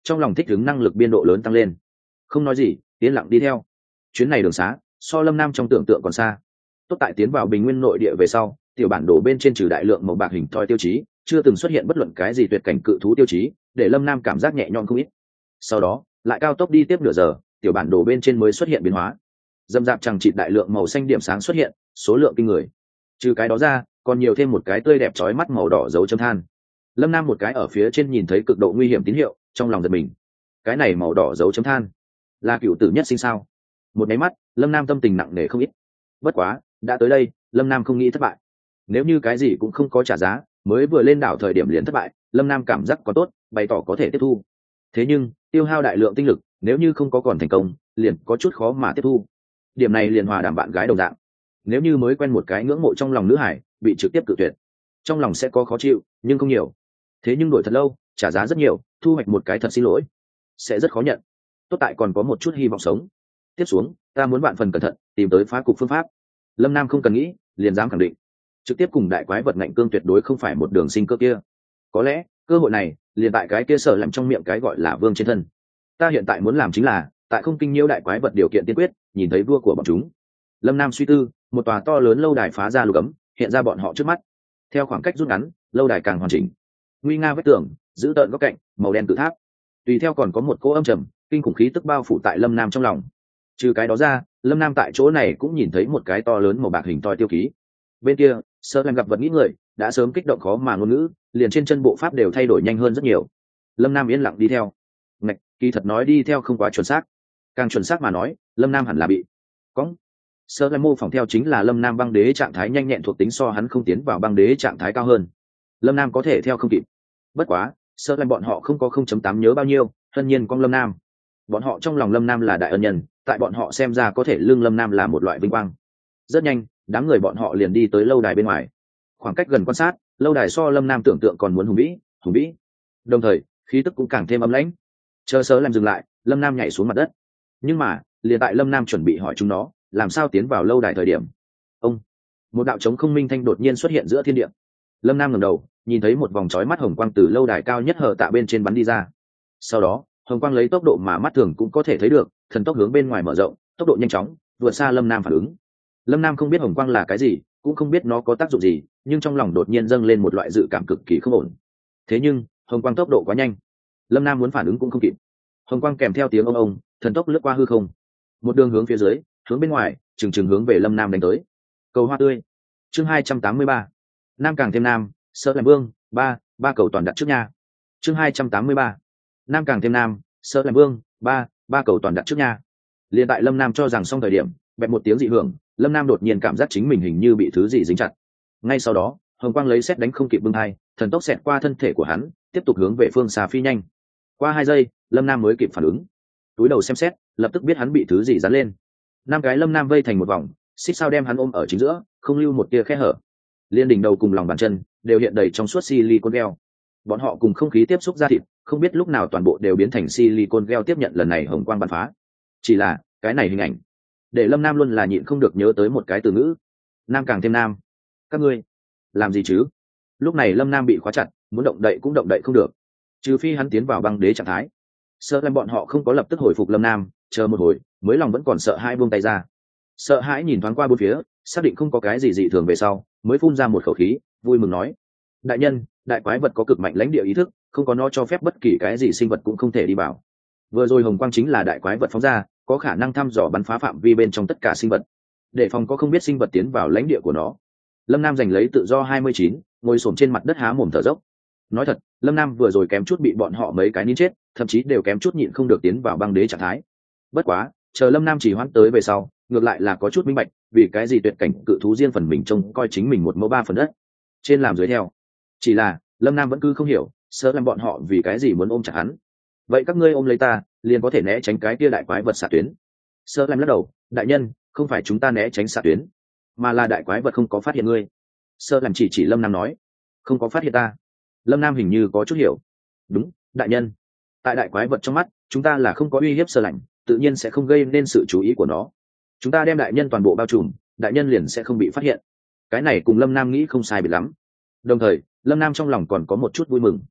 trong lòng thích ứng năng lực biên độ lớn tăng lên. Không nói gì, yên lặng đi theo. Chuyến này đường xá so Lâm Nam trong tưởng tượng còn xa. Tốt tại tiến vào bình nguyên nội địa về sau, tiểu bản đồ bên trên trừ đại lượng màu bạc hình thoi tiêu chí, chưa từng xuất hiện bất luận cái gì tuyệt cảnh cự thú tiêu chí, để Lâm Nam cảm giác nhẹ nhõm không ít. Sau đó lại cao tốc đi tiếp nửa giờ, tiểu bản đồ bên trên mới xuất hiện biến hóa. Dâm dạp chẳng chịt đại lượng màu xanh điểm sáng xuất hiện, số lượng kinh người. Trừ cái đó ra, còn nhiều thêm một cái tươi đẹp chói mắt màu đỏ dấu chấm than. Lâm Nam một cái ở phía trên nhìn thấy cực độ nguy hiểm tín hiệu, trong lòng giật mình. Cái này màu đỏ dấu chấm than là cựu tử nhất sinh sao? Một máy mắt, Lâm Nam tâm tình nặng nề không ít. Bất quá, đã tới đây, Lâm Nam không nghĩ thất bại. Nếu như cái gì cũng không có trả giá, mới vừa lên đảo thời điểm liền thất bại, Lâm Nam cảm giác có tốt, bày tỏ có thể tiếp thu. Thế nhưng, tiêu hao đại lượng tinh lực, nếu như không có còn thành công, liền có chút khó mà tiếp thu. Điểm này liền hòa đảm bạn gái đồng dạng. Nếu như mới quen một cái ngưỡng mộ trong lòng nữ hải, bị trực tiếp cự tuyệt, trong lòng sẽ có khó chịu, nhưng không nhiều. Thế nhưng đuổi thật lâu, trả giá rất nhiều, thu hoạch một cái thật xin lỗi, sẽ rất khó nhận. Tốt tại còn có một chút hy vọng sống. Tiếp xuống, ta muốn bạn phần cẩn thận, tìm tới phá cục phương pháp. Lâm Nam không cần nghĩ, liền dám khẳng định. Trực tiếp cùng đại quái vật ngạnh cương tuyệt đối không phải một đường sinh cơ kia. Có lẽ, cơ hội này, liền tại cái kia sở làm trong miệng cái gọi là vương trên thân. Ta hiện tại muốn làm chính là, tại không kinh nhiễu đại quái vật điều kiện tiên quyết, nhìn thấy vua của bọn chúng. Lâm Nam suy tư, một tòa to lớn lâu đài phá ra lục ấm, hiện ra bọn họ trước mắt. Theo khoảng cách rút ngắn, lâu đài càng hoàn chỉnh. Nguy nga vách tường, giữ tợn góc cạnh, màu đen tự tháp. Tùy theo còn có một cỗ âm trầm, kinh khủng khí tức bao phủ tại Lâm Nam trong lòng. Trừ cái đó ra, Lâm Nam tại chỗ này cũng nhìn thấy một cái to lớn màu bạc hình thoi tiêu ký. Bên kia, Sơ Lem gặp vật nghĩ người, đã sớm kích động khó mà ngôn ngữ, liền trên chân bộ pháp đều thay đổi nhanh hơn rất nhiều. Lâm Nam yên lặng đi theo. Ngạch, kỳ thật nói đi theo không quá chuẩn xác. Càng chuẩn xác mà nói, Lâm Nam hẳn là bị cõng. Sơ Lem mô phỏng theo chính là Lâm Nam băng đế trạng thái nhanh nhẹn thuộc tính so hắn không tiến vào băng đế trạng thái cao hơn. Lâm Nam có thể theo không kịp. Bất quá, Sơ Lem bọn họ không có không chấm tám nhớ bao nhiêu, thân nhiên con Lâm Nam. Bọn họ trong lòng Lâm Nam là đại ân nhân, tại bọn họ xem ra có thể lưng Lâm Nam là một loại vinh quang. Rất nhanh, đám người bọn họ liền đi tới lâu đài bên ngoài. Khoảng cách gần quan sát, lâu đài so Lâm Nam tưởng tượng còn muốn hùng vĩ, hùng vĩ. Đồng thời, khí tức cũng càng thêm ấm lãnh. Chờ Sơ Lem dừng lại, Lâm Nam nhảy xuống mặt đất. Nhưng mà, liền tại Lâm Nam chuẩn bị hỏi chúng nó, làm sao tiến vào lâu đài thời điểm. Ông, một đạo trống không minh thanh đột nhiên xuất hiện giữa thiên địa. Lâm Nam ngẩng đầu, nhìn thấy một vòng chói mắt hồng quang từ lâu đài cao nhất hở tạ bên trên bắn đi ra. Sau đó, hồng quang lấy tốc độ mà mắt thường cũng có thể thấy được, thần tốc hướng bên ngoài mở rộng, tốc độ nhanh chóng, vượt xa Lâm Nam phản ứng. Lâm Nam không biết hồng quang là cái gì, cũng không biết nó có tác dụng gì, nhưng trong lòng đột nhiên dâng lên một loại dự cảm cực kỳ không ổn. Thế nhưng, hồng quang tốc độ quá nhanh, Lâm Nam muốn phản ứng cũng không kịp. Hồng quang kèm theo tiếng ông ông, thần tốc lướt qua hư không, một đường hướng phía dưới, hướng bên ngoài, chừng chừng hướng về Lâm Nam đánh tới. Cầu hoa tươi, chương hai trăm tám mươi ba, Nam càng thêm Nam, Sơ Lem Vương, ba, ba cầu toàn đặt trước nha. Chương hai trăm tám mươi ba, Nam càng thêm Nam, Sơ Lem Vương, ba, ba cầu toàn đặt trước nha. Liên tại Lâm Nam cho rằng xong thời điểm, bẹp một tiếng dị hưởng, Lâm Nam đột nhiên cảm giác chính mình hình như bị thứ gì dính chặt. Ngay sau đó, hồng quang lấy sét đánh không kịp bưng hai, thần tốc xẹt qua thân thể của hắn, tiếp tục hướng về phương xa phi nhanh. Qua hai giây, Lâm Nam mới kịp phản ứng, túi đầu xem xét, lập tức biết hắn bị thứ gì dán lên. Năm cái Lâm Nam vây thành một vòng, xích sao đem hắn ôm ở chính giữa, không lưu một tia khe hở. Liên đỉnh đầu cùng lòng bàn chân đều hiện đầy trong suốt silicon gel. Bọn họ cùng không khí tiếp xúc ra thịt, không biết lúc nào toàn bộ đều biến thành silicon gel tiếp nhận lần này hồng quang bắn phá. Chỉ là cái này hình ảnh, để Lâm Nam luôn là nhịn không được nhớ tới một cái từ ngữ: Nam càng thêm Nam. Các ngươi làm gì chứ? Lúc này Lâm Nam bị khóa chặt, muốn động đậy cũng động đậy không được, trừ phi hắn tiến vào băng đế trạng thái. Sợ Lem bọn họ không có lập tức hồi phục Lâm Nam, chờ một hồi, mới lòng vẫn còn sợ hãi buông tay ra. Sợ hãi nhìn thoáng qua bốn phía, xác định không có cái gì dị thường về sau, mới phun ra một khẩu khí, vui mừng nói: đại nhân, đại quái vật có cực mạnh lãnh địa ý thức, không có nó cho phép bất kỳ cái gì sinh vật cũng không thể đi vào. Vừa rồi hồng quang chính là đại quái vật phóng ra, có khả năng thăm dò bắn phá phạm vi bên trong tất cả sinh vật, để phòng có không biết sinh vật tiến vào lãnh địa của nó. Lâm Nam giành lấy tự do hai mươi chín, ngồi xổm trên mặt đất há mồm thở dốc. Nói thật, Lâm Nam vừa rồi kém chút bị bọn họ mấy cái nín chết, thậm chí đều kém chút nhịn không được tiến vào băng đế trạng thái. Bất quá, chờ Lâm Nam chỉ hoãn tới về sau, ngược lại là có chút minh bạch, vì cái gì tuyệt cảnh cự thú riêng phần mình trông coi chính mình một mẫu ba phần đất, trên làm dưới theo. Chỉ là Lâm Nam vẫn cứ không hiểu, sợ làm bọn họ vì cái gì muốn ôm chặt hắn. Vậy các ngươi ôm lấy ta, liền có thể né tránh cái kia đại quái vật xạ tuyến. Sợ làm lắc đầu: đại nhân, không phải chúng ta né tránh xạ tuyến, mà là đại quái vật không có phát hiện ngươi. Sợ làm chỉ chỉ Lâm Nam nói: không có phát hiện ta. Lâm Nam hình như có chút hiểu: đúng, đại nhân, tại đại quái vật trong mắt chúng ta là không có uy hiếp Sơ Lạnh, tự nhiên sẽ không gây nên sự chú ý của nó. Chúng ta đem đại nhân toàn bộ bao trùm, đại nhân liền sẽ không bị phát hiện. Cái này cùng Lâm Nam nghĩ không sai biệt lắm. Đồng thời Lâm Nam trong lòng còn có một chút vui mừng.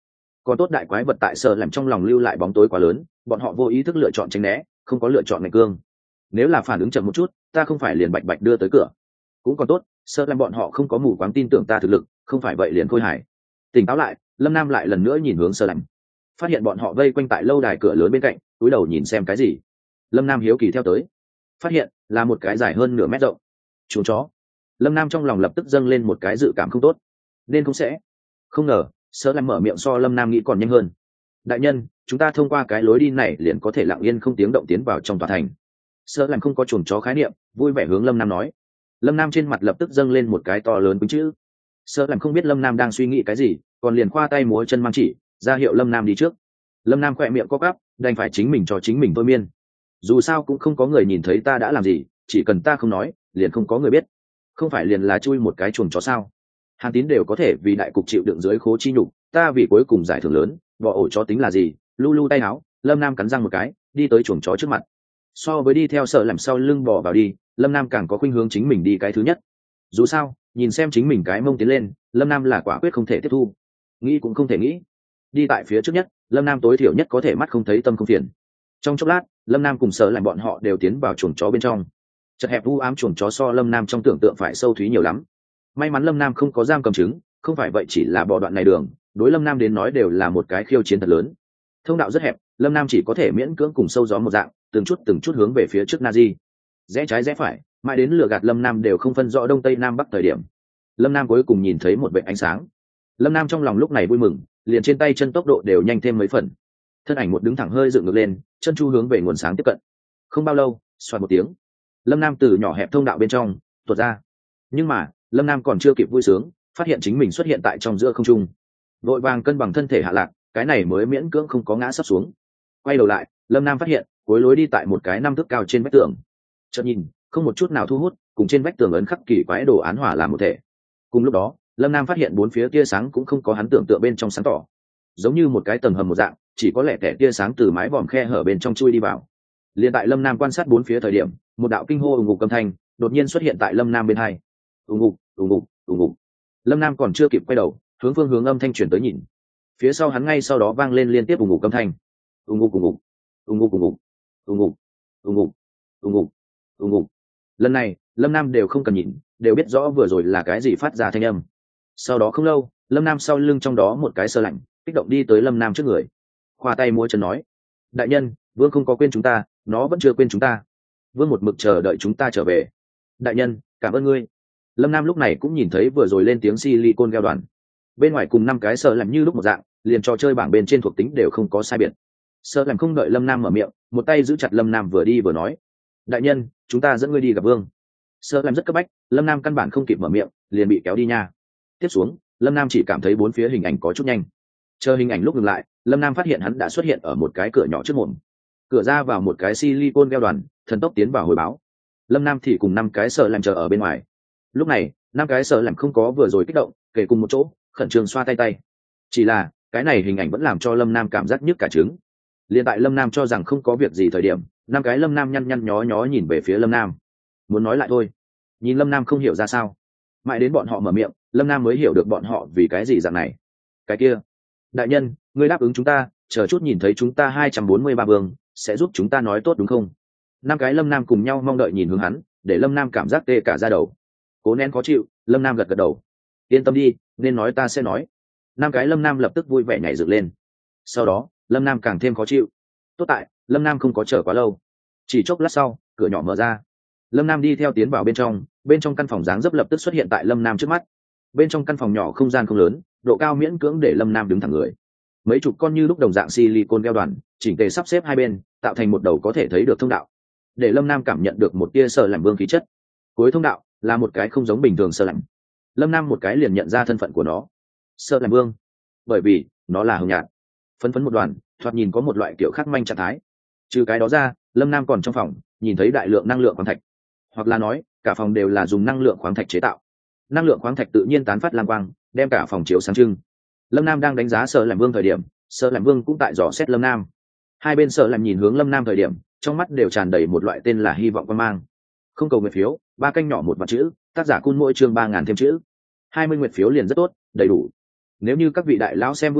còn tốt đại quái vật tại sợ làm trong lòng lưu lại bóng tối quá lớn, bọn họ vô ý thức lựa chọn tránh né, không có lựa chọn ngạch cương. Nếu là phản ứng chậm một chút, ta không phải liền bạch bạch đưa tới cửa. Cũng còn tốt, sợ làm bọn họ không có mù quáng tin tưởng ta thực lực, không phải vậy liền khôi hài. Tỉnh táo lại, Lâm Nam lại lần nữa nhìn hướng Sơ Lạnh, phát hiện bọn họ vây quanh tại lâu đài cửa lớn bên cạnh, cúi đầu nhìn xem cái gì. Lâm Nam hiếu kỳ theo tới, phát hiện là một cái dài hơn nửa mét rộng chuồng chó. Lâm Nam trong lòng lập tức dâng lên một cái dự cảm không tốt, nên không sẽ. Không ngờ Sơ Lạnh mở miệng so Lâm Nam nghĩ còn nhanh hơn. Đại nhân, chúng ta thông qua cái lối đi này liền có thể lặng yên không tiếng động tiến vào trong tòa thành. Sơ Lạnh không có chuồng chó khái niệm, vui vẻ hướng Lâm Nam nói. Lâm Nam trên mặt lập tức dâng lên một cái to lớn quýnh chữ. Sơ Lạnh không biết Lâm Nam đang suy nghĩ cái gì, còn liền khoa tay múa chân mang chỉ ra hiệu Lâm Nam đi trước. Lâm Nam khỏe miệng co quắp, đành phải chính mình cho chính mình thôi miên. Dù sao cũng không có người nhìn thấy ta đã làm gì, chỉ cần ta không nói liền không có người biết. Không phải liền là chui một cái chuồng chó sao? Hàn Tín đều có thể vì đại cục chịu đựng dưới khố chi nhục, ta vì cuối cùng giải thưởng lớn, vỏ ổ chó tính là gì? Lu lu tay áo, Lâm Nam cắn răng một cái, đi tới chuồng chó trước mặt. So với đi theo Sợ làm sau lưng bò vào đi, Lâm Nam càng có khuynh hướng chính mình đi cái thứ nhất. Dù sao, nhìn xem chính mình cái mông tiến lên, Lâm Nam là quả quyết không thể tiếp thu, nghĩ cũng không thể nghĩ. Đi tại phía trước nhất, Lâm Nam tối thiểu nhất có thể mắt không thấy tâm không phiền. Trong chốc lát, Lâm Nam cùng Sợ làm bọn họ đều tiến vào chuồng chó bên trong. Chật hẹp u ám chuồng chó so Lâm Nam trong tưởng tượng phải sâu thúy nhiều lắm. May mắn Lâm Nam không có giam cầm chứng, không phải vậy chỉ là bỏ đoạn này đường, đối Lâm Nam đến nói đều là một cái khiêu chiến thật lớn. Thông đạo rất hẹp, Lâm Nam chỉ có thể miễn cưỡng cùng sâu gió một dạng, từng chút từng chút hướng về phía trước Nazi. Rẽ trái rẽ phải, mãi đến lừa gạt Lâm Nam đều không phân rõ đông tây nam bắc thời điểm. Lâm Nam cuối cùng nhìn thấy một vệt ánh sáng. Lâm Nam trong lòng lúc này vui mừng, liền trên tay chân tốc độ đều nhanh thêm mấy phần. Thân ảnh một đứng thẳng hơi dựng ngược lên, chân chu hướng về nguồn sáng tiếp cận. Không bao lâu, xoẹt một tiếng, Lâm Nam từ nhỏ hẹp thông đạo bên trong tuột ra. Nhưng mà Lâm Nam còn chưa kịp vui sướng, phát hiện chính mình xuất hiện tại trong giữa không trung, vội vàng cân bằng thân thể hạ lạc, cái này mới miễn cưỡng không có ngã sấp xuống. Quay đầu lại, Lâm Nam phát hiện cuối lối đi tại một cái năm thước cao trên vách tường. Chợt nhìn, không một chút nào thu hút, cùng trên vách tường ấn khắc kỳ quái đồ án hỏa làm một thể. Cùng lúc đó, Lâm Nam phát hiện bốn phía tia sáng cũng không có hắn tưởng tượng bên trong sáng tỏ, giống như một cái tầng hầm một dạng, chỉ có lẻ tẻ tia sáng từ mái vòm khe hở bên trong chui đi vào. Liên tại Lâm Nam quan sát bốn phía thời điểm, một đạo kinh hô ùng ục âm thanh đột nhiên xuất hiện tại Lâm Nam bên hai. Ùng ục, ùng ục, ùng ục. Lâm Nam còn chưa kịp quay đầu, hướng phương hướng âm thanh chuyển tới nhìn. Phía sau hắn ngay sau đó vang lên liên tiếp ùng ục âm thanh. Ùng ục ùng ục, ùng ục ùng ục, ùng ục, ùng ục, ùng ục, ùng ục. Lần này, Lâm Nam đều không cần nhìn, đều biết rõ vừa rồi là cái gì phát ra thanh âm. Sau đó không lâu, Lâm Nam sau lưng trong đó một cái sơ lạnh kích động đi tới Lâm Nam trước người, khoa tay múa chân nói: đại nhân, vương không có quên chúng ta, nó vẫn chưa quên chúng ta. Vương một mực chờ đợi chúng ta trở về. Đại nhân, cảm ơn ngươi. Lâm Nam lúc này cũng nhìn thấy vừa rồi lên tiếng silicon gheo đoàn, bên ngoài cùng năm cái sơ lạnh như lúc một dạng, liền trò chơi bảng bên trên thuộc tính đều không có sai biệt. Sơ lạnh không đợi Lâm Nam mở miệng, một tay giữ chặt Lâm Nam vừa đi vừa nói: đại nhân, chúng ta dẫn ngươi đi gặp vương. Sơ lạnh rất cấp bách, Lâm Nam căn bản không kịp mở miệng, liền bị kéo đi nha. Tiếp xuống, Lâm Nam chỉ cảm thấy bốn phía hình ảnh có chút nhanh. Chờ hình ảnh lúc ngừng lại, Lâm Nam phát hiện hắn đã xuất hiện ở một cái cửa nhỏ trước mồm. Cửa ra vào một cái silicon gheo đoàn, thần tốc tiến vào hồi báo. Lâm Nam thì cùng năm cái sợ làm chờ ở bên ngoài. Lúc này, năm cái sợ làm không có vừa rồi kích động, kể cùng một chỗ, khẩn trương xoa tay tay. Chỉ là, cái này hình ảnh vẫn làm cho Lâm Nam cảm giác nhức cả trứng. Liên tại Lâm Nam cho rằng không có việc gì thời điểm, năm cái Lâm Nam nhăn nhăn nhó nhó nhìn về phía Lâm Nam. Muốn nói lại thôi. Nhìn Lâm Nam không hiểu ra sao. Mãi đến bọn họ mở miệng, Lâm Nam mới hiểu được bọn họ vì cái gì dạng này. Cái kia, đại nhân, ngươi đáp ứng chúng ta, chờ chút nhìn thấy chúng ta hai trăm bốn mươi ba vương, sẽ giúp chúng ta nói tốt đúng không? Năm cái Lâm Nam cùng nhau mong đợi nhìn hướng hắn, để Lâm Nam cảm giác tê cả da đầu. Cố nén khó chịu, Lâm Nam gật gật đầu. Yên tâm đi, nên nói ta sẽ nói. Năm cái Lâm Nam lập tức vui vẻ nhảy dựng lên. Sau đó, Lâm Nam càng thêm khó chịu. Tốt tại, Lâm Nam không có chờ quá lâu. Chỉ chốc lát sau, cửa nhỏ mở ra. Lâm Nam đi theo tiến vào bên trong, bên trong căn phòng dáng dấp lập tức xuất hiện tại Lâm Nam trước mắt. Bên trong căn phòng nhỏ không gian không lớn, độ cao miễn cưỡng để Lâm Nam đứng thẳng người. Mấy chục con như lúc đồng dạng silicon gheo đoàn, chỉnh tề sắp xếp hai bên, tạo thành một đầu có thể thấy được thông đạo, để Lâm Nam cảm nhận được một tia sợ lạnh vương khí chất. Cuối thông đạo là một cái không giống bình thường sợ lạnh. Lâm Nam một cái liền nhận ra thân phận của nó, sợ lạnh vương, bởi vì nó là hồng nhạt, phấn phấn một đoàn, thoạt nhìn có một loại kiểu khắc manh trạng thái. Trừ cái đó ra, Lâm Nam còn trong phòng nhìn thấy đại lượng năng lượng khoáng thạch, hoặc là nói cả phòng đều là dùng năng lượng khoáng thạch chế tạo. Năng lượng khoáng thạch tự nhiên tán phát lam quang, đem cả phòng chiếu sáng trưng. Lâm Nam đang đánh giá sợ lạnh vương thời điểm, sợ lạnh vương cũng tại dò xét Lâm Nam. Hai bên sợ lạnh nhìn hướng Lâm Nam thời điểm, trong mắt đều tràn đầy một loại tên là hy vọng quan mang. Không cầu nguyện phiếu, ba canh nhỏ một vạn chữ, tác giả cun mỗi chương ba ngàn thêm chữ. Hai mươi nguyện phiếu liền rất tốt, đầy đủ. Nếu như các vị đại lão xem vui vẻ,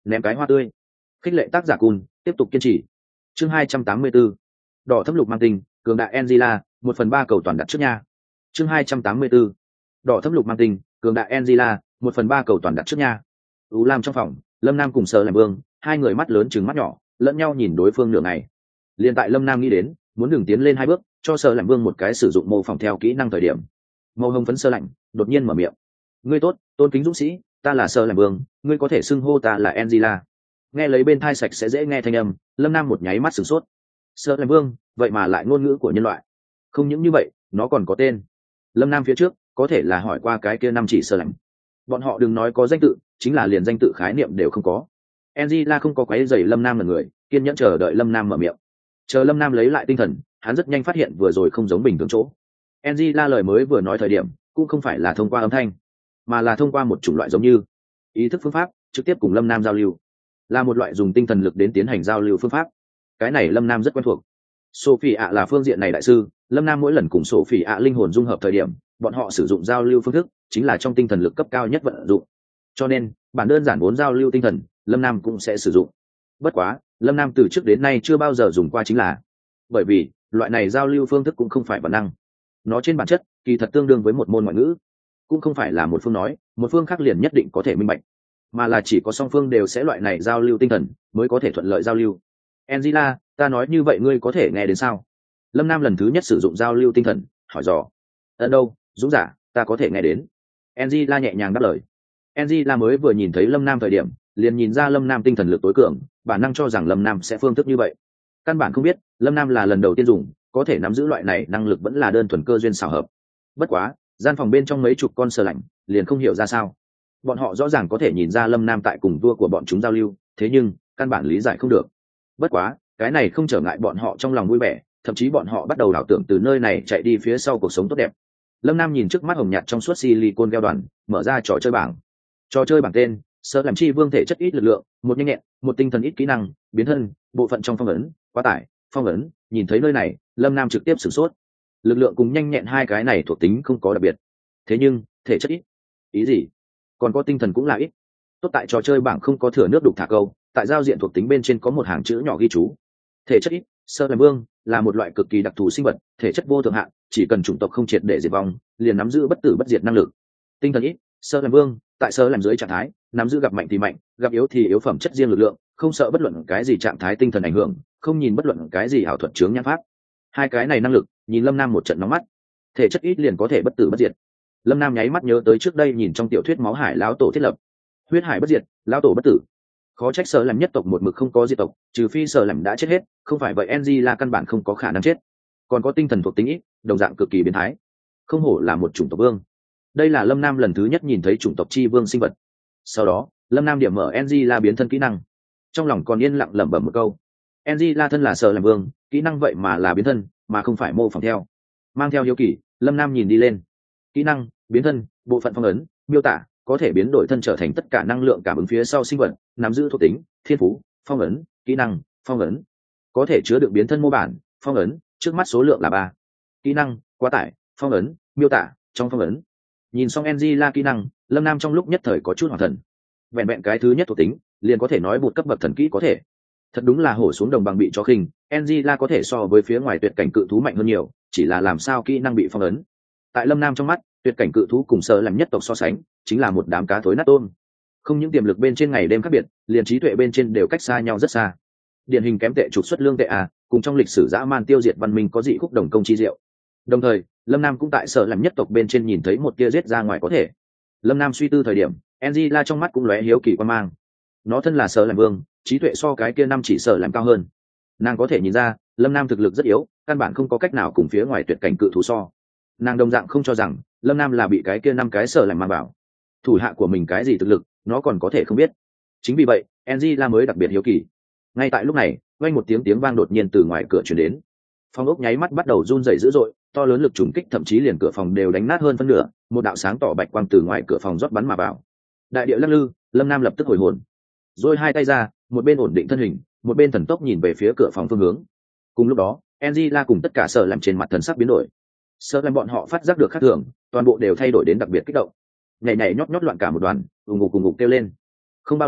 ném cái hoa tươi. Khích lệ tác giả Cun, tiếp tục kiên trì. Chương hai trăm tám mươi 4. Đỏ thâm lục mang tinh, cường đại Angela, một phần ba cầu toàn đặt trước nha. Chương hai trăm tám mươi 4. Đỏ thâm lục mang tinh, cường đại Angela, một phần ba cầu toàn đặt trước nha. U Lam trong phòng, Lâm Nam cùng Sở Làm Vương, hai người mắt lớn trừng mắt nhỏ, lẫn nhau nhìn đối phương nửa ngày. Liên tại Lâm Nam nghĩ đến, muốn đường tiến lên hai bước, cho Sở Làm Vương một cái sử dụng mô phỏng theo kỹ năng thời điểm. Màu hồng phấn Sơ Lạnh đột nhiên mở miệng. Ngươi tốt, tôn kính dũng sĩ, ta là Sở Làm Vương, ngươi có thể xưng hô ta là Angela. Nghe lấy bên thai sạch sẽ dễ nghe thanh âm, Lâm Nam một nháy mắt sửng sốt. Sở Làm Vương, vậy mà lại ngôn ngữ của nhân loại. Không những như vậy, nó còn có tên. Lâm Nam phía trước có thể là hỏi qua cái kia năm chỉ Sở Lạnh. Bọn họ đừng nói có danh tự, chính là liền danh tự khái niệm đều không có. Angela không có quấy rầy Lâm Nam là người, kiên nhẫn chờ đợi Lâm Nam mở miệng. Chờ Lâm Nam lấy lại tinh thần, hắn rất nhanh phát hiện vừa rồi không giống bình thường chỗ. Angela lời mới vừa nói thời điểm, cũng không phải là thông qua âm thanh, mà là thông qua một chủng loại giống như ý thức phương pháp, trực tiếp cùng Lâm Nam giao lưu, là một loại dùng tinh thần lực đến tiến hành giao lưu phương pháp. Cái này Lâm Nam rất quen thuộc. Sophie ạ là phương diện này đại sư, Lâm Nam mỗi lần cùng Sophie ạ linh hồn dung hợp thời điểm, bọn họ sử dụng giao lưu phương thức, chính là trong tinh thần lực cấp cao nhất vận dụng. Cho nên, bản đơn giản vốn giao lưu tinh thần, Lâm Nam cũng sẽ sử dụng. Bất quá, Lâm Nam từ trước đến nay chưa bao giờ dùng qua chính là bởi vì loại này giao lưu phương thức cũng không phải bản năng, nó trên bản chất kỳ thật tương đương với một môn ngoại ngữ, cũng không phải là một phương nói một phương khác liền nhất định có thể minh bạch, mà là chỉ có song phương đều sẽ loại này giao lưu tinh thần mới có thể thuận lợi giao lưu. Angela, ta nói như vậy ngươi có thể nghe đến sao? Lâm Nam lần thứ nhất sử dụng giao lưu tinh thần hỏi dò. Ở đâu dũng giả, ta có thể nghe đến. Angela nhẹ nhàng đáp lời. Angela mới vừa nhìn thấy Lâm Nam thời điểm liền nhìn ra Lâm Nam tinh thần lực tối cường, bản năng cho rằng Lâm Nam sẽ phương thức như vậy. Căn bản không biết Lâm Nam là lần đầu tiên dùng, có thể nắm giữ loại này năng lực vẫn là đơn thuần cơ duyên xảo hợp. Bất quá, gian phòng bên trong mấy chục con Sơ Lạnh liền không hiểu ra sao. Bọn họ rõ ràng có thể nhìn ra Lâm Nam tại cùng vua của bọn chúng giao lưu, thế nhưng căn bản lý giải không được. Bất quá, cái này không trở ngại bọn họ trong lòng vui vẻ, thậm chí bọn họ bắt đầu đảo tưởng từ nơi này chạy đi phía sau cuộc sống tốt đẹp. Lâm Nam nhìn trước mắt hồng nhạt trong suốt silicon keo đoàn, mở ra trò chơi bảng. Trò chơi bảng tên: Sơ Làm chi vương, thể chất ít lực lượng, một nhanh nhẹn, một tinh thần ít kỹ năng, biến thân, bộ phận trong phong ấn, quá tải, phong ấn. Nhìn thấy nơi này, Lâm Nam trực tiếp sửng sốt. Lực lượng cùng nhanh nhẹn hai cái này thuộc tính không có đặc biệt, thế nhưng thể chất ít, ý gì? Còn có tinh thần cũng là ít. Tốt tại trò chơi bảng không có thừa nước đục thả câu, tại giao diện thuộc tính bên trên có một hàng chữ nhỏ ghi chú: thể chất ít. Sơ Làm vương là một loại cực kỳ đặc thù sinh vật, thể chất vô thượng hạn, chỉ cần chủng tộc không triệt để diệt vong, liền nắm giữ bất tử bất diệt năng lực. Tinh thần ít. Sơ Làm vương tại Sơ Làm dưới trạng thái, nắm giữ gặp mạnh thì mạnh, gặp yếu thì yếu phẩm chất riêng lực lượng, không sợ bất luận cái gì trạng thái tinh thần ảnh hưởng, không nhìn bất luận cái gì ảo thuật chướng nhãn pháp. Hai cái này năng lực, nhìn Lâm Nam một trận nóng mắt. Thể chất ít liền có thể bất tử bất diệt. Lâm Nam nháy mắt nhớ tới trước đây nhìn trong tiểu thuyết Máu Hải lão tổ thiết lập, huyết hải bất diệt, lão tổ bất tử. Khó trách Sở Làm nhất tộc một mực không có diệt tộc, trừ phi Sở Làm đã chết hết, không phải vậy Angela căn bản không có khả năng chết. Còn có tinh thần thuộc tính ít, đồng dạng cực kỳ biến thái. Không hổ là một chủng tộc vương. Đây là Lâm Nam lần thứ nhất nhìn thấy chủng tộc chi vương sinh vật. Sau đó, Lâm Nam điểm mở Angela biến thân kỹ năng, trong lòng còn yên lặng lẩm bẩm một câu: Angela thân là Sở Làm vương, kỹ năng vậy mà là biến thân, mà không phải mô phỏng theo. Mang theo hiếu kỳ, Lâm Nam nhìn đi lên. Kỹ năng: biến thân, bộ phận phong ấn, miêu tả: có thể biến đổi thân trở thành tất cả năng lượng cảm ứng phía sau sinh vật, nắm giữ thuộc tính: thiên phú, phong ấn, kỹ năng, phong ấn. Có thể chứa đựng biến thân mô bản, phong ấn, trước mắt số lượng là ba. Kỹ năng: quá tải, phong ấn, miêu tả, trong phong ấn. Nhìn xong Angela kỹ năng, Lâm Nam trong lúc nhất thời có chút hoảng thần. Vẹn vẹn cái thứ nhất thuộc tính, liền có thể nói một cấp bậc thần kỹ có thể. Thật đúng là hổ xuống đồng bằng bị chó khinh, Angela có thể so với phía ngoài tuyệt cảnh cự thú mạnh hơn nhiều, chỉ là làm sao kỹ năng bị phong ấn. Tại Lâm Nam trong mắt, tuyệt cảnh cự thú cùng Sở Làm nhất tộc so sánh, chính là một đám cá thối nát tôm. Không những tiềm lực bên trên ngày đêm khác biệt, liền trí tuệ bên trên đều cách xa nhau rất xa. Điển hình kém tệ trục xuất lương tệ à, cùng trong lịch sử dã man tiêu diệt văn minh có dị khúc đồng công chi diệu. Đồng thời, Lâm Nam cũng tại Sở Làm nhất tộc bên trên nhìn thấy một tia giết ra ngoài có thể. Lâm Nam suy tư thời điểm, Angela trong mắt cũng lóe hiếu kỳ quan mang. Nó thân là Sở Làm vương, trí tuệ so cái kia năm chỉ Sở Làm cao hơn. Nàng có thể nhìn ra, Lâm Nam thực lực rất yếu, căn bản không có cách nào cùng phía ngoài tuyệt cảnh cự thú so. Nàng đồng dạng không cho rằng Lâm Nam là bị cái kia năm cái Sở Làm mang vào. Thủ hạ của mình cái gì thực lực, nó còn có thể không biết. Chính vì vậy, Angela mới đặc biệt hiếu kỳ. Ngay tại lúc này, vang một tiếng tiếng vang đột nhiên từ ngoài cửa truyền đến. Phòng ốc nháy mắt bắt đầu run rẩy dữ dội, to lớn lực trùng kích thậm chí liền cửa phòng đều đánh nát hơn phân nửa, một đạo sáng tỏ bạch quang từ ngoài cửa phòng rót bắn mà vào. Đại địa lắc lư, Lâm Nam lập tức hồi hồn, rồi hai tay ra, một bên ổn định thân hình, một bên thần tốc nhìn về phía cửa phòng phương hướng. Cùng lúc đó, Angela cùng tất cả Sở Làm trên mặt thần sắc biến đổi. Sở Làm bọn họ phát giác được khác thường, toàn bộ đều thay đổi đến đặc biệt kích động, nhảy nhảy nhót nhót loạn cả một đoàn, ùng ục ùng ục kêu lên. Không bao lâu,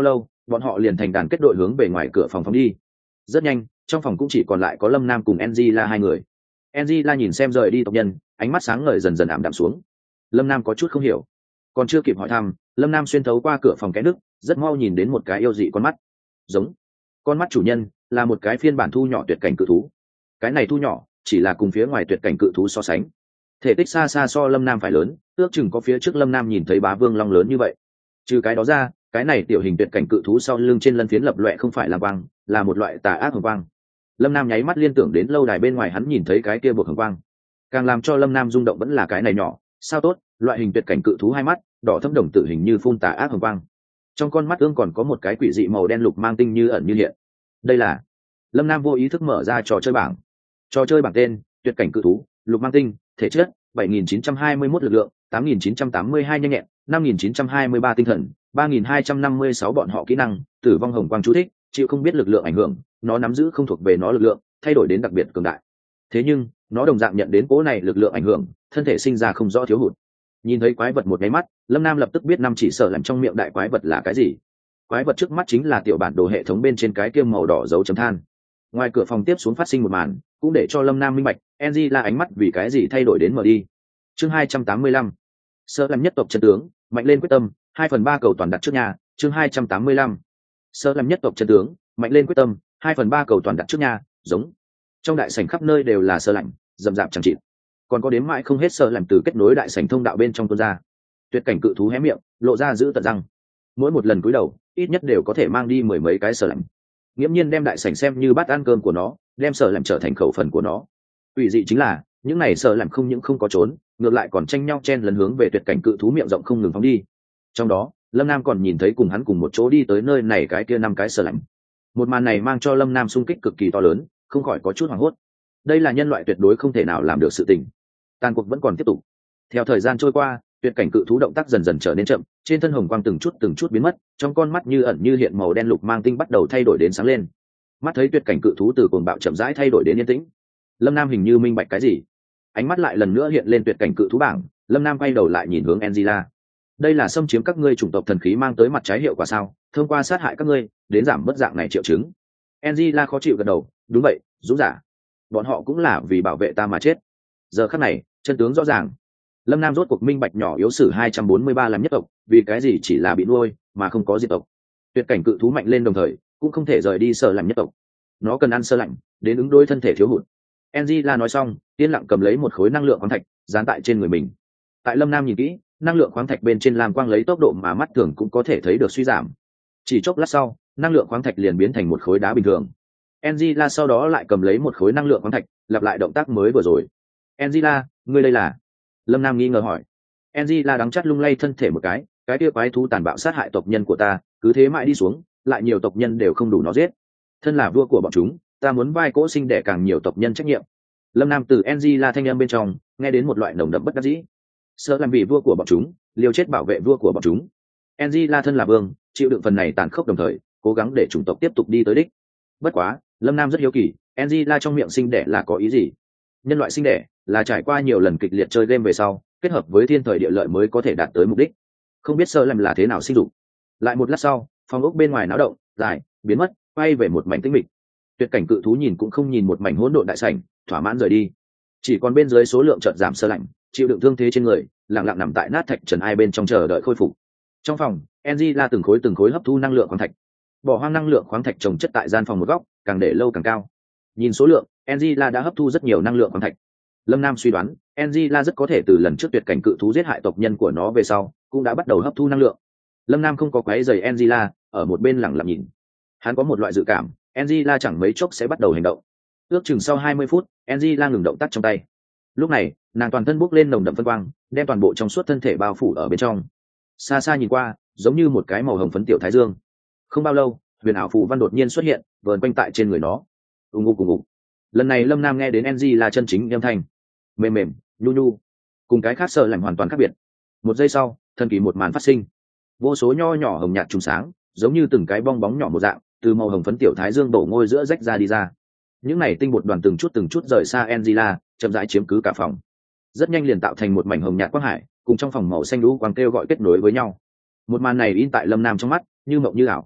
bọn họ liền thành đàn kết đội hướng về ngoài cửa phòng phóng đi. Rất nhanh, trong phòng cũng chỉ còn lại có Lâm Nam cùng Angela hai người. Angela nhìn xem rời đi tộc nhân, ánh mắt sáng ngời dần dần ảm đạm xuống. Lâm Nam có chút không hiểu, còn chưa kịp hỏi thăm, Lâm Nam xuyên thấu qua cửa phòng kẽ nước, rất mau nhìn đến một cái yêu dị con mắt. Giống con mắt chủ nhân là một cái phiên bản thu nhỏ tuyệt cảnh cự thú. Cái này thu nhỏ chỉ là cùng phía ngoài tuyệt cảnh cự thú so sánh, thể tích xa xa so Lâm Nam phải lớn, ước chừng có phía trước Lâm Nam nhìn thấy bá vương long lớn như vậy. Trừ cái đó ra, cái này tiểu hình tuyệt cảnh cự thú sau lưng trên lân phiến lập loè không phải là quang, là một loại tà ác hồng quang. Lâm Nam nháy mắt liên tưởng đến lâu đài bên ngoài hắn nhìn thấy cái kia buộc hồng quang. Càng làm cho Lâm Nam rung động vẫn là cái này nhỏ, sao tốt, loại hình tuyệt cảnh cự thú hai mắt, đỏ thâm đồng tử hình như phun tà ác hồng quang. Trong con mắt ương còn có một cái quỷ dị màu đen lục mang tinh như ẩn như hiện. Đây là Lâm Nam vô ý thức mở ra trò chơi bảng. Trò chơi bảng tên: tuyệt cảnh cự thú, lục mang tinh, thể chất bảy nghìn chín trăm hai mươi mốt lực lượng, tám nghìn chín trăm tám mươi hai nhanh nhẹn, năm nghìn chín trăm hai mươi ba tinh thần, ba nghìn hai trăm năm mươi sáu bọn họ kỹ năng, tử vong hồng quang chú thích, chịu không biết lực lượng ảnh hưởng, nó nắm giữ không thuộc về nó lực lượng, thay đổi đến đặc biệt cường đại. Thế nhưng, nó đồng dạng nhận đến cố này lực lượng ảnh hưởng, thân thể sinh ra không rõ thiếu hụt. Nhìn thấy quái vật một cái mắt, Lâm Nam lập tức biết năm chỉ sợ làm trong miệng đại quái vật là cái gì. Quái vật trước mắt chính là tiểu bản đồ hệ thống bên trên cái kiêm màu đỏ dấu chấm than. Ngoài cửa phòng tiếp xuống phát sinh một màn, cũng để cho Lâm Nam minh bạch, Angela ánh mắt vì cái gì thay đổi đến mở đi. Chương hai trăm tám mươi lăm, Sợ làm nhất tộc chân tướng, mạnh lên quyết tâm, hai phần ba cầu toàn đặt trước nhà. Chương hai trăm tám mươi lăm, Sợ làm nhất tộc chân tướng, mạnh lên quyết tâm, hai phần ba cầu toàn đặt trước nhà. Giống trong đại sảnh khắp nơi đều là sơ lạnh, rậm rạp chẳng chịt, còn có đếm mãi không hết sơ lạnh từ kết nối đại sảnh thông đạo bên trong tuôn ra. Tuyệt cảnh cự thú hé miệng, lộ ra giữ tận răng, mỗi một lần cúi đầu ít nhất đều có thể mang đi mười mấy cái sơ lạnh, nghiễm nhiên đem đại sảnh xem như bát ăn cơm của nó, đem sơ lạnh trở thành khẩu phần của nó. Ủy dị chính là những này sơ lạnh không những không có trốn, ngược lại còn tranh nhau chen lấn hướng về tuyệt cảnh cự thú miệng rộng không ngừng phóng đi. Trong đó Lâm Nam còn nhìn thấy cùng hắn cùng một chỗ đi tới nơi này cái kia năm cái sơ lạnh. Một màn này mang cho Lâm Nam xung kích cực kỳ to lớn, không khỏi có chút hoảng hốt. Đây là nhân loại tuyệt đối không thể nào làm được sự tình. Tàn cuộc vẫn còn tiếp tục. Theo thời gian trôi qua, tuyệt cảnh cự thú động tác dần dần trở nên chậm, trên thân hồng quang từng chút từng chút biến mất, trong con mắt như ẩn như hiện màu đen lục mang tinh bắt đầu thay đổi đến sáng lên. Mắt thấy tuyệt cảnh cự thú từ cuồng bạo chậm rãi thay đổi đến yên tĩnh, Lâm Nam hình như minh bạch cái gì, ánh mắt lại lần nữa hiện lên tuyệt cảnh cự thú bảng. Lâm Nam quay đầu lại nhìn hướng Angela. Đây là xâm chiếm các ngươi chủng tộc thần khí mang tới mặt trái hiệu quả sao? Thông qua sát hại các ngươi đến giảm mất dạng này triệu chứng. Angela khó chịu gật đầu, đúng vậy, dũng giả, bọn họ cũng là vì bảo vệ ta mà chết. Giờ khắc này chân tướng rõ ràng, Lâm Nam rốt cuộc minh bạch nhỏ yếu sử hai trăm bốn mươi ba làm nhất tộc vì cái gì chỉ là bị nuôi mà không có diệt tộc. Tuyệt cảnh cự thú mạnh lên đồng thời cũng không thể rời đi sợ làm nhất tộc, nó cần ăn sơ lạnh đến ứng đối thân thể thiếu hụt. Angela nói xong, yên lặng cầm lấy một khối năng lượng khoáng thạch dán tại trên người mình. Tại Lâm Nam nhìn kỹ, năng lượng khoáng thạch bên trên làm quang lấy tốc độ mà mắt thường cũng có thể thấy được suy giảm. Chỉ chốc lát sau, năng lượng khoáng thạch liền biến thành một khối đá bình thường. Angela sau đó lại cầm lấy một khối năng lượng khoáng thạch, lặp lại động tác mới vừa rồi. Angela, ngươi đây là? Lâm Nam nghi ngờ hỏi. Angela đắng chắt lung lay thân thể một cái, cái kia quái thú tàn bạo sát hại tộc nhân của ta, cứ thế mãi đi xuống, lại nhiều tộc nhân đều không đủ nó giết. Thân là vua của bọn chúng, ta muốn vai cỗ sinh đẻ càng nhiều tộc nhân trách nhiệm. Lâm Nam từ Angela thanh âm bên trong nghe đến một loại nồng đậm bất đắc dĩ. Sợ làm vì vua của bọn chúng, liều chết bảo vệ vua của bọn chúng. Angela thân là vương, chịu đựng phần này tàn khốc đồng thời, cố gắng để chủng tộc tiếp tục đi tới đích. Bất quá, Lâm Nam rất hiếu kỳ, Angela trong miệng sinh đẻ là có ý gì? Nhân loại sinh đẻ là trải qua nhiều lần kịch liệt chơi game về sau, kết hợp với thiên thời địa lợi mới có thể đạt tới mục đích. Không biết Sợ làm là thế nào sinh dục. Lại một lát sau, phòng ốc bên ngoài náo động, dài, biến mất, quay về một mảnh tĩnh mịch. Tuyệt cảnh cự thú nhìn cũng không nhìn một mảnh hỗn độn đại sảnh, thỏa mãn rời đi. Chỉ còn bên dưới số lượng chợt giảm Sợ lạnh, chịu đựng thương thế trên người, lặng lặng nằm tại nát thạch trần ai bên trong chờ đợi khôi phục. Trong phòng, Angela từng khối từng khối hấp thu năng lượng khoáng thạch. Bỏ hoang năng lượng khoáng thạch trồng chất tại gian phòng một góc, càng để lâu càng cao. Nhìn số lượng, Angela đã hấp thu rất nhiều năng lượng khoáng thạch. Lâm Nam suy đoán, Angela rất có thể từ lần trước tuyệt cảnh cự thú giết hại tộc nhân của nó về sau, cũng đã bắt đầu hấp thu năng lượng. Lâm Nam không có quấy rầy Angela, ở một bên lặng lặng nhìn. Hắn có một loại dự cảm, Angela chẳng mấy chốc sẽ bắt đầu hành động. Ước chừng sau hai mươi phút, Angela ngừng động tác trong tay. Lúc này, nàng toàn thân bốc lên nồng đậm phân quang, đem toàn bộ trong suốt thân thể bao phủ ở bên trong. Xa xa nhìn qua, giống như một cái màu hồng phấn tiểu thái dương. Không bao lâu, huyền ảo phù văn đột nhiên xuất hiện, vờn quanh tại trên người nó. Ùng ục ùng ục. Lần này Lâm Nam nghe đến Angela chân chính âm thanh, mềm mềm, nhu nhu, cùng cái khác Sợ lạnh hoàn toàn khác biệt. Một giây sau, thần kỳ một màn phát sinh. Vô số nho nhỏ hồng nhạt trùng sáng, giống như từng cái bong bóng nhỏ một dạng, từ màu hồng phấn tiểu thái dương đổ ngôi giữa rách ra đi ra. Những này tinh bột đoàn từng chút từng chút rời xa Angela, chậm rãi chiếm cứ cả phòng. Rất nhanh liền tạo thành một mảnh hồng nhạt quang hải, cùng trong phòng màu xanh lũ quang kêu gọi kết nối với nhau. Một màn này in tại Lâm Nam trong mắt, như mộng như ảo.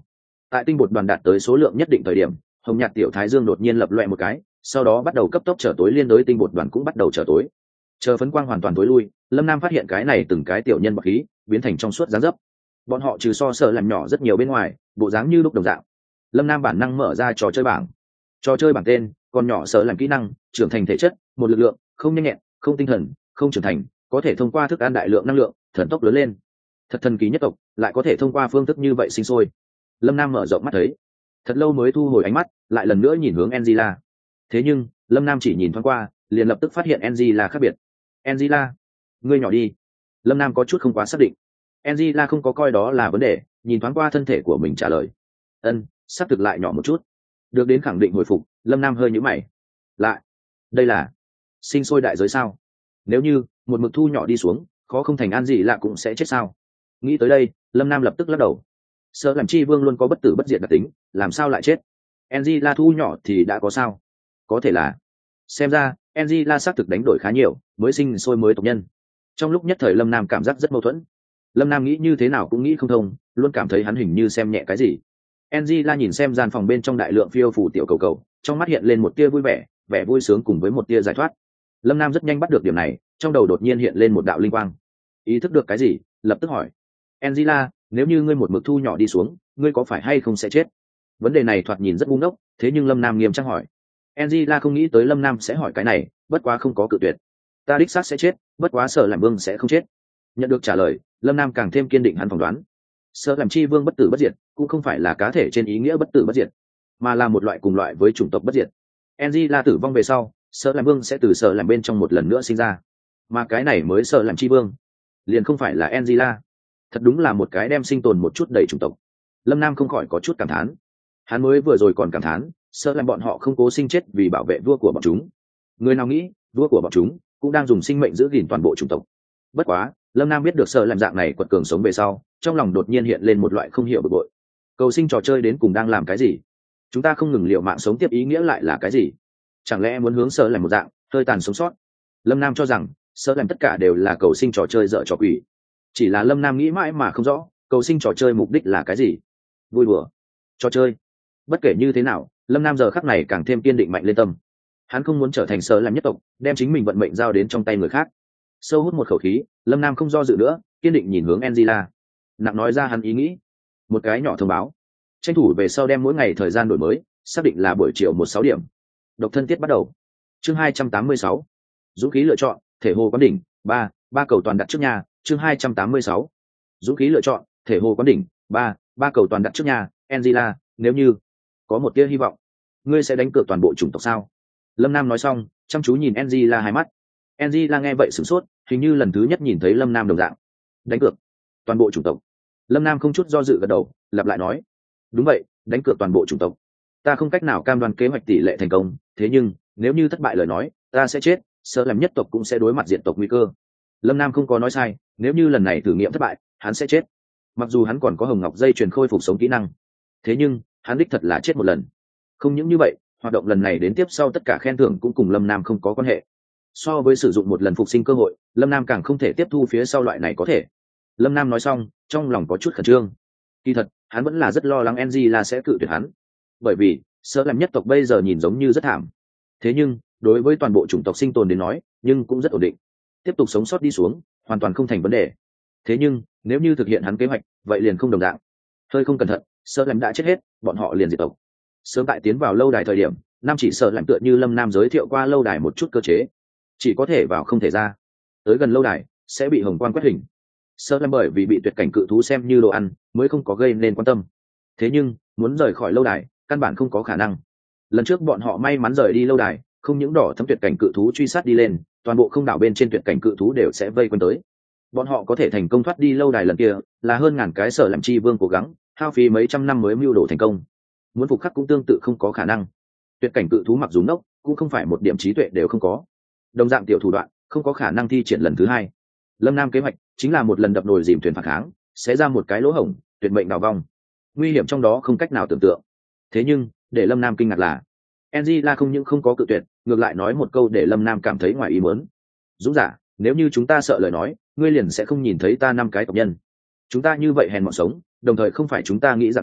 Tại tinh bột đoàn đạt tới số lượng nhất định thời điểm, hồng nhạt tiểu thái dương đột nhiên lập loè một cái, sau đó bắt đầu cấp tốc trở tối, liên đối tinh bột đoàn cũng bắt đầu trở tối. Chờ phấn quang hoàn toàn tối lui, Lâm Nam phát hiện cái này từng cái tiểu nhân bọc khí biến thành trong suốt dáng dấp. Bọn họ trừ so sợ làm nhỏ rất nhiều bên ngoài, bộ dáng như lúc đồng dạng. Lâm Nam bản năng mở ra trò chơi bảng. Trò chơi bảng tên: còn nhỏ sợ làm kỹ năng, trưởng thành thể chất, một lực lượng, không nhanh nhẹn, không tinh thần, không trưởng thành, có thể thông qua thức ăn đại lượng năng lượng, thần tốc lớn lên. Thật thần kỳ nhất tộc, lại có thể thông qua phương thức như vậy sinh sôi. Lâm Nam mở rộng mắt thấy, thật lâu mới thu hồi ánh mắt, lại lần nữa nhìn hướng Angela. Thế nhưng Lâm Nam chỉ nhìn thoáng qua, liền lập tức phát hiện Angela khác biệt. Angela, ngươi nhỏ đi. Lâm Nam có chút không quá xác định. Angela không có coi đó là vấn đề, nhìn thoáng qua thân thể của mình trả lời: ân, xác thực lại nhỏ một chút. Được đến khẳng định hồi phục, Lâm Nam hơi nhíu mày. Lại, đây là sinh sôi đại giới sao? Nếu như một mực thu nhỏ đi xuống, khó không thành an gì lạ cũng sẽ chết sao? Nghĩ tới đây, Lâm Nam lập tức lắc đầu. Sợ làm chi vương luôn có bất tử bất diệt đặc tính, làm sao lại chết? Angela thu nhỏ thì đã có sao? Có thể là, xem ra Angela xác thực đánh đổi khá nhiều, mới sinh sôi mới tộc nhân. Trong lúc nhất thời Lâm Nam cảm giác rất mâu thuẫn. Lâm Nam nghĩ như thế nào cũng nghĩ không thông, luôn cảm thấy hắn hình như xem nhẹ cái gì. Angela nhìn xem gian phòng bên trong đại lượng phiêu phủ tiểu cầu cầu, trong mắt hiện lên một tia vui vẻ, vẻ vui sướng cùng với một tia giải thoát. Lâm Nam rất nhanh bắt được điểm này, trong đầu đột nhiên hiện lên một đạo linh quang. Ý thức được cái gì, lập tức hỏi: Angela, nếu như ngươi một mực thu nhỏ đi xuống, ngươi có phải hay không sẽ chết? Vấn đề này thoạt nhìn rất ngu ngốc, thế nhưng Lâm Nam nghiêm trang hỏi. Angela không nghĩ tới Lâm Nam sẽ hỏi cái này, bất quá không có cự tuyệt. Ta đích xác sẽ chết, bất quá Sở làm vương sẽ không chết. Nhận được trả lời, Lâm Nam càng thêm kiên định hắn phỏng đoán. Sở làm chi vương bất tử bất diệt, cũng không phải là cá thể trên ý nghĩa bất tử bất diệt, mà là một loại cùng loại với chủng tộc bất diệt. Angela tử vong về sau, Sở làm vương sẽ từ Sở làm bên trong một lần nữa sinh ra, mà cái này mới Sở làm chi vương, liền không phải là Angela. Thật đúng là một cái đem sinh tồn một chút đầy chủng tộc. Lâm Nam không khỏi có chút cảm thán. Hắn mới vừa rồi còn cảm thán, sợ làm bọn họ không cố sinh chết vì bảo vệ vua của bọn chúng. Người nào nghĩ, vua của bọn chúng cũng đang dùng sinh mệnh giữ gìn toàn bộ chủng tộc. Bất quá, Lâm Nam biết được sợ làm dạng này quật cường sống về sau, trong lòng đột nhiên hiện lên một loại không hiểu bực bội. Cầu sinh trò chơi đến cùng đang làm cái gì? Chúng ta không ngừng liệu mạng sống tiếp ý nghĩa lại là cái gì? Chẳng lẽ muốn hướng sợ làm một dạng hơi tàn sống sót? Lâm Nam cho rằng sợ làm tất cả đều là cầu sinh trò chơi dở trò quỷ. Chỉ là Lâm Nam nghĩ mãi mà không rõ, cầu sinh trò chơi mục đích là cái gì? Vui đùa, trò chơi. Bất kể như thế nào, Lâm Nam giờ khắc này càng thêm kiên định mạnh lên tâm. Hắn không muốn trở thành Sở làm nhất tộc, đem chính mình vận mệnh giao đến trong tay người khác. Sâu hút một khẩu khí, Lâm Nam không do dự nữa, kiên định nhìn hướng Angela. Nặng nói ra hắn ý nghĩ. Một cái nhỏ thông báo, tranh thủ về sau đem mỗi ngày thời gian đổi mới, xác định là buổi chiều một sáu điểm. Độc thân tiết bắt đầu. Chương hai trăm tám mươi sáu. Dũng khí lựa chọn, thể hồ quán đỉnh, ba, ba cầu toàn đặt trước nhà. Chương hai trăm tám mươi sáu. Dũng khí lựa chọn, thể hồ quán đỉnh, ba, ba cầu toàn đặt trước nhà. Angela, nếu như có một tia hy vọng, ngươi sẽ đánh cược toàn bộ chủng tộc sao? Lâm Nam nói xong, chăm chú nhìn Angela hai mắt. Angela nghe vậy sửng sốt, hình như lần thứ nhất nhìn thấy Lâm Nam đồng dạng. Đánh cược toàn bộ chủng tộc? Lâm Nam không chút do dự gật đầu, lặp lại nói: đúng vậy, đánh cược toàn bộ chủng tộc. Ta không cách nào cam đoan kế hoạch tỷ lệ thành công, thế nhưng nếu như thất bại lời nói, ta sẽ chết, Sở làm nhất tộc cũng sẽ đối mặt diện tộc nguy cơ. Lâm Nam không có nói sai, nếu như lần này thử nghiệm thất bại, hắn sẽ chết. Mặc dù hắn còn có hồng ngọc dây truyền khôi phục sống kỹ năng, thế nhưng hắn đích thật là chết một lần. Không những như vậy, hoạt động lần này đến tiếp sau tất cả khen thưởng cũng cùng Lâm Nam không có quan hệ. So với sử dụng một lần phục sinh cơ hội, Lâm Nam càng không thể tiếp thu phía sau loại này có thể. Lâm Nam nói xong, trong lòng có chút khẩn trương. Kỳ thật, hắn vẫn là rất lo lắng Angela sẽ cự tuyệt hắn, bởi vì Sở làm nhất tộc bây giờ nhìn giống như rất thảm. Thế nhưng đối với toàn bộ chủng tộc sinh tồn đến nói, nhưng cũng rất ổn định. Tiếp tục sống sót đi xuống, hoàn toàn không thành vấn đề. Thế nhưng nếu như thực hiện hắn kế hoạch, vậy liền không đồng dạng. Hơi không cẩn thận, Sở làm đã chết hết, bọn họ liền diệt tộc. Sớm tại tiến vào lâu đài thời điểm, Nam chỉ Sở làm tựa như Lâm Nam giới thiệu qua lâu đài một chút cơ chế, chỉ có thể vào không thể ra. Tới gần lâu đài sẽ bị hồng quang quét hình. Sở làm bởi vì bị tuyệt cảnh cự thú xem như đồ ăn, mới không có gây nên quan tâm. Thế nhưng muốn rời khỏi lâu đài, căn bản không có khả năng. Lần trước bọn họ may mắn rời đi lâu đài, không những đỏ thấm tuyệt cảnh cự thú truy sát đi lên, toàn bộ không đảo bên trên tuyệt cảnh cự thú đều sẽ vây quanh tới. Bọn họ có thể thành công thoát đi lâu đài lần kia, là hơn ngàn cái Sở làm chi vương cố gắng, hao phí mấy trăm năm mới mưu đồ thành công. Muốn phục khắc cũng tương tự không có khả năng. Tuyệt cảnh cự thú mặc dù nốc, cũng không phải một điểm trí tuệ đều không có. Đồng dạng tiểu thủ đoạn, không có khả năng thi triển lần thứ hai. Lâm Nam kế hoạch chính là một lần đập nồi dìm thuyền phản kháng, sẽ ra một cái lỗ hổng, tuyệt mệnh đào vong. Nguy hiểm trong đó không cách nào tưởng tượng. Thế nhưng để Lâm Nam kinh ngạc là, Angela không những không có cự tuyệt, ngược lại nói một câu để Lâm Nam cảm thấy ngoài ý muốn. Dũng giả, nếu như chúng ta sợ lời nói, ngươi liền sẽ không nhìn thấy ta năm cái tộc nhân. Chúng ta như vậy hèn mọn sống, đồng thời không phải chúng ta nghĩ rằng này,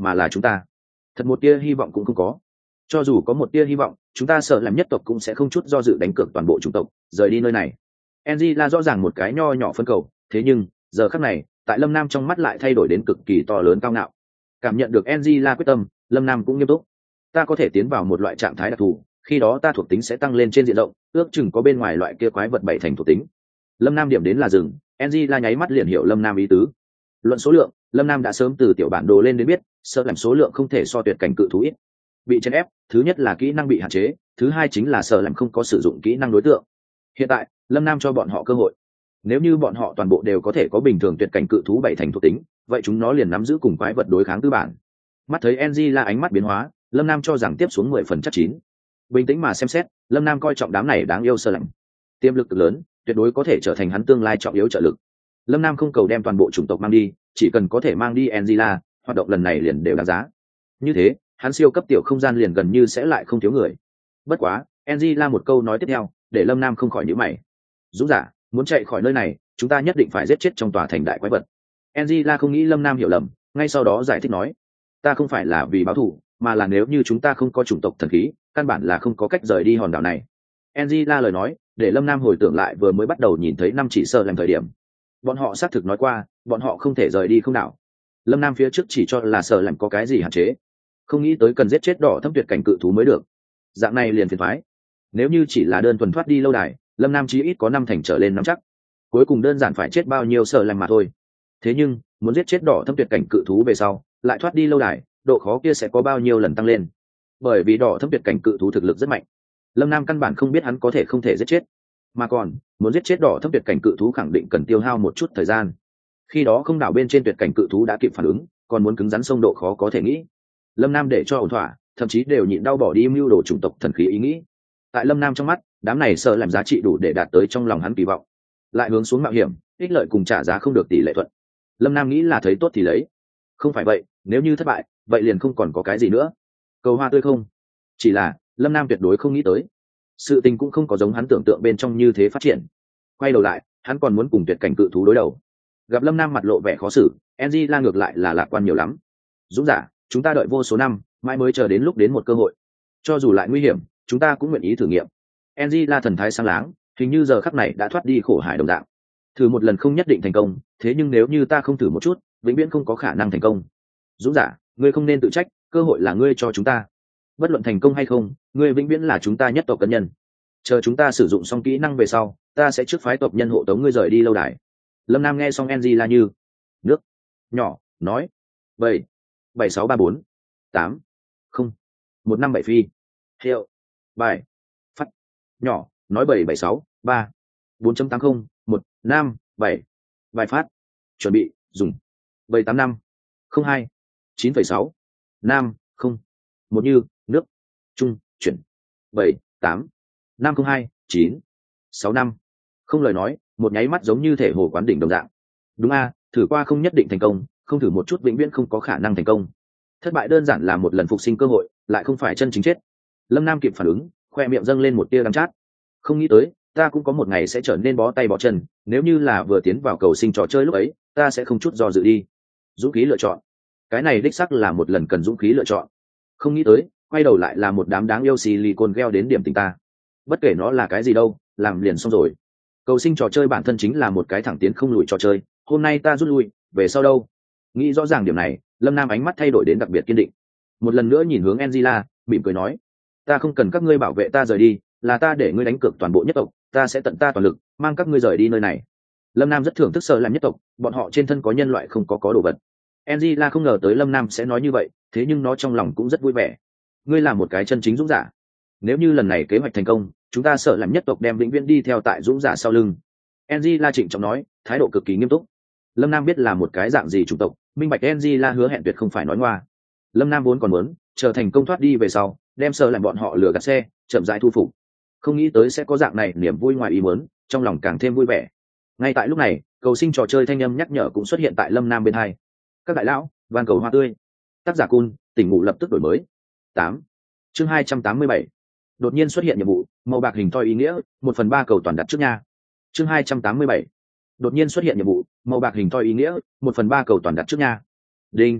mà là chúng ta. Thật một tia hy vọng cũng không có. Cho dù có một tia hy vọng, chúng ta sợ làm nhất tộc cũng sẽ không chút do dự đánh cược toàn bộ chủng tộc rời đi nơi này. Angela rõ ràng một cái nho nhỏ phân cầu, thế nhưng giờ khắc này tại Lâm Nam trong mắt lại thay đổi đến cực kỳ to lớn cao ngạo. Cảm nhận được Angela quyết tâm, Lâm Nam cũng nghiêm túc. Ta có thể tiến vào một loại trạng thái đặc thù, khi đó ta thuộc tính sẽ tăng lên trên diện rộng, ước chừng có bên ngoài loại kia quái vật bảy thành thuộc tính. Lâm Nam điểm đến là rừng, Angela nháy mắt liền hiểu Lâm Nam ý tứ. Luận số lượng, Lâm Nam đã sớm từ tiểu bản đồ lên đến biết, sợ làm số lượng không thể so tuyệt cảnh cự thú ít. Bị chèn ép, thứ nhất là kỹ năng bị hạn chế, thứ hai chính là sợ làm không có sử dụng kỹ năng đối tượng. Hiện tại, Lâm Nam cho bọn họ cơ hội. Nếu như bọn họ toàn bộ đều có thể có bình thường tuyệt cảnh cự thú bảy thành thuộc tính, vậy chúng nó liền nắm giữ cùng quái vật đối kháng tư bản. Mắt thấy Angela ánh mắt biến hóa, Lâm Nam cho rằng tiếp xuống mười phần chắc chín. Bình tĩnh mà xem xét, Lâm Nam coi trọng đám này đáng yêu sơ lạnh. Tiềm lực cực lớn, tuyệt đối có thể trở thành hắn tương lai trọng yếu trợ lực. Lâm Nam không cầu đem toàn bộ chủng tộc mang đi, chỉ cần có thể mang đi Angela, hoạt động lần này liền đều đáng giá. Như thế, hắn siêu cấp tiểu không gian liền gần như sẽ lại không thiếu người. Bất quá, Angela một câu nói tiếp theo, để Lâm Nam không khỏi nhíu mày. Dũng giả, muốn chạy khỏi nơi này, chúng ta nhất định phải giết chết trong tòa thành đại quái vật. Angela không nghĩ Lâm Nam hiểu lầm, ngay sau đó giải thích nói, ta không phải là vì báo thù, mà là nếu như chúng ta không có chủng tộc thần khí, căn bản là không có cách rời đi hòn đảo này. Angela lời nói, để Lâm Nam hồi tưởng lại vừa mới bắt đầu nhìn thấy năm chỉ sơ làm thời điểm. Bọn họ xác thực nói qua, bọn họ không thể rời đi không đảo. Lâm Nam phía trước chỉ cho là sơ làm có cái gì hạn chế, không nghĩ tới cần giết chết đỏ thâm tuyệt cảnh cự thú mới được. Dạng này liền phiền thoái. Nếu như chỉ là đơn thuần thoát đi lâu đài, Lâm Nam chí ít có năm thành trở lên nắm chắc. Cuối cùng đơn giản phải chết bao nhiêu sơ làm mà thôi. Thế nhưng muốn giết chết đỏ thâm tuyệt cảnh cự thú về sau, lại thoát đi lâu đài, độ khó kia sẽ có bao nhiêu lần tăng lên. Bởi vì đỏ thâm tuyệt cảnh cự thú thực lực rất mạnh, Lâm Nam căn bản không biết hắn có thể không thể giết chết, mà còn muốn giết chết đỏ thâm tuyệt cảnh cự thú khẳng định cần tiêu hao một chút thời gian. Khi đó không đảo bên trên tuyệt cảnh cự thú đã kịp phản ứng, còn muốn cứng rắn sông độ khó có thể nghĩ. Lâm Nam để cho ổn thỏa, thậm chí đều nhịn đau bỏ đi mưu đồ chủng tộc thần khí ý nghĩ. Tại Lâm Nam trong mắt, đám này sợ làm giá trị đủ để đạt tới trong lòng hắn kỳ vọng, lại hướng xuống mạo hiểm, ích lợi cùng trả giá không được tỷ lệ thuận. Lâm Nam nghĩ là thấy tốt thì lấy, không phải vậy, nếu như thất bại, vậy liền không còn có cái gì nữa. Cầu hoa tươi không. Chỉ là Lâm Nam tuyệt đối không nghĩ tới, sự tình cũng không có giống hắn tưởng tượng bên trong như thế phát triển. Quay đầu lại, hắn còn muốn cùng tuyệt cảnh cự thú đối đầu. Gặp Lâm Nam mặt lộ vẻ khó xử, Angela ngược lại là lạc quan nhiều lắm. Dũng giả, chúng ta đợi vô số năm, mãi mới chờ đến lúc đến một cơ hội. Cho dù lại nguy hiểm, chúng ta cũng nguyện ý thử nghiệm. Angela thần thái sáng láng, hình như giờ khắc này đã thoát đi khổ hải đồng dạng. Thử một lần không nhất định thành công, thế nhưng nếu như ta không thử một chút, vĩnh viễn không có khả năng thành công. Dũng giả, ngươi không nên tự trách, cơ hội là ngươi cho chúng ta. Bất luận thành công hay không, ngươi vĩnh viễn là chúng ta nhất tộc cân nhân. Chờ chúng ta sử dụng xong kỹ năng về sau, ta sẽ trước phái tộc nhân hộ tống ngươi rời đi lâu đài. Lâm Nam nghe xong Angela như nước nhỏ nói, bảy bảy sáu ba bốn tám không một năm bảy phi hiệu bài phát nhỏ nói bảy bảy sáu ba bốn tám không một năm bảy bài phát chuẩn bị dùng bảy tám năm không hai chín phẩy sáu năm không một như nước trung chuyển bảy tám năm không hai chín sáu năm không lời nói, một nháy mắt giống như thể hồ quán đỉnh đồng dạng. Đúng a, thử qua không nhất định thành công, không thử một chút vĩnh viễn không có khả năng thành công. Thất bại đơn giản là một lần phục sinh cơ hội, lại không phải chân chính chết. Lâm Nam kịp phản ứng, khoe miệng dâng lên một tia đắng chát. Không nghĩ tới, ta cũng có một ngày sẽ trở nên bó tay bó chân, nếu như là vừa tiến vào cầu sinh trò chơi lúc ấy, ta sẽ không chút do dự đi. Dũng khí lựa chọn. Cái này đích xác là một lần cần dũng khí lựa chọn. Không nghĩ tới, quay đầu lại là một đám đáng yêu silicon gheo đến điểm tình ta. Bất kể nó là cái gì đâu, làm liền xong rồi. Cầu sinh trò chơi bản thân chính là một cái thẳng tiến không lùi trò chơi, hôm nay ta rút lui, về sau đâu? Nghĩ rõ ràng điểm này, Lâm Nam ánh mắt thay đổi đến đặc biệt kiên định. Một lần nữa nhìn hướng Angela, mỉm cười nói, ta không cần các ngươi bảo vệ ta rời đi, là ta để ngươi đánh cược toàn bộ nhất tộc, ta sẽ tận ta toàn lực mang các ngươi rời đi nơi này. Lâm Nam rất thưởng thức sợ làm nhất tộc, bọn họ trên thân có nhân loại không có có đồ vật. Angela không ngờ tới Lâm Nam sẽ nói như vậy, thế nhưng nó trong lòng cũng rất vui vẻ. Ngươi là một cái chân chính dũng giả. Nếu như lần này kế hoạch thành công, chúng ta sợ làm nhất tộc đem vĩnh viễn đi theo tại dũng giả sau lưng. Angela trịnh trọng nói, thái độ cực kỳ nghiêm túc. Lâm Nam biết là một cái dạng gì chủng tộc, minh bạch Angela hứa hẹn tuyệt không phải nói ngoa. Lâm Nam vốn còn muốn chờ thành công thoát đi về sau, đem sợ làm bọn họ lừa gạt xe, chậm rãi thu phục. Không nghĩ tới sẽ có dạng này niềm vui ngoài ý muốn, trong lòng càng thêm vui vẻ. Ngay tại lúc này, cầu sinh trò chơi thanh âm nhắc nhở cũng xuất hiện tại Lâm Nam bên hai. Các đại lão, van cầu hoa tươi. Tác giả Cun, tỉnh ngủ lập tức đổi mới. tám chương hai trăm tám mươi bảy. Đột nhiên xuất hiện nhiệm vụ, màu bạc hình thoi ý nghĩa, một phần ba cầu toàn đặt trước nha. Chương hai trăm tám mươi bảy. Đột nhiên xuất hiện nhiệm vụ, màu bạc hình thoi ý nghĩa, một phần ba cầu toàn đặt trước nha. Đinh.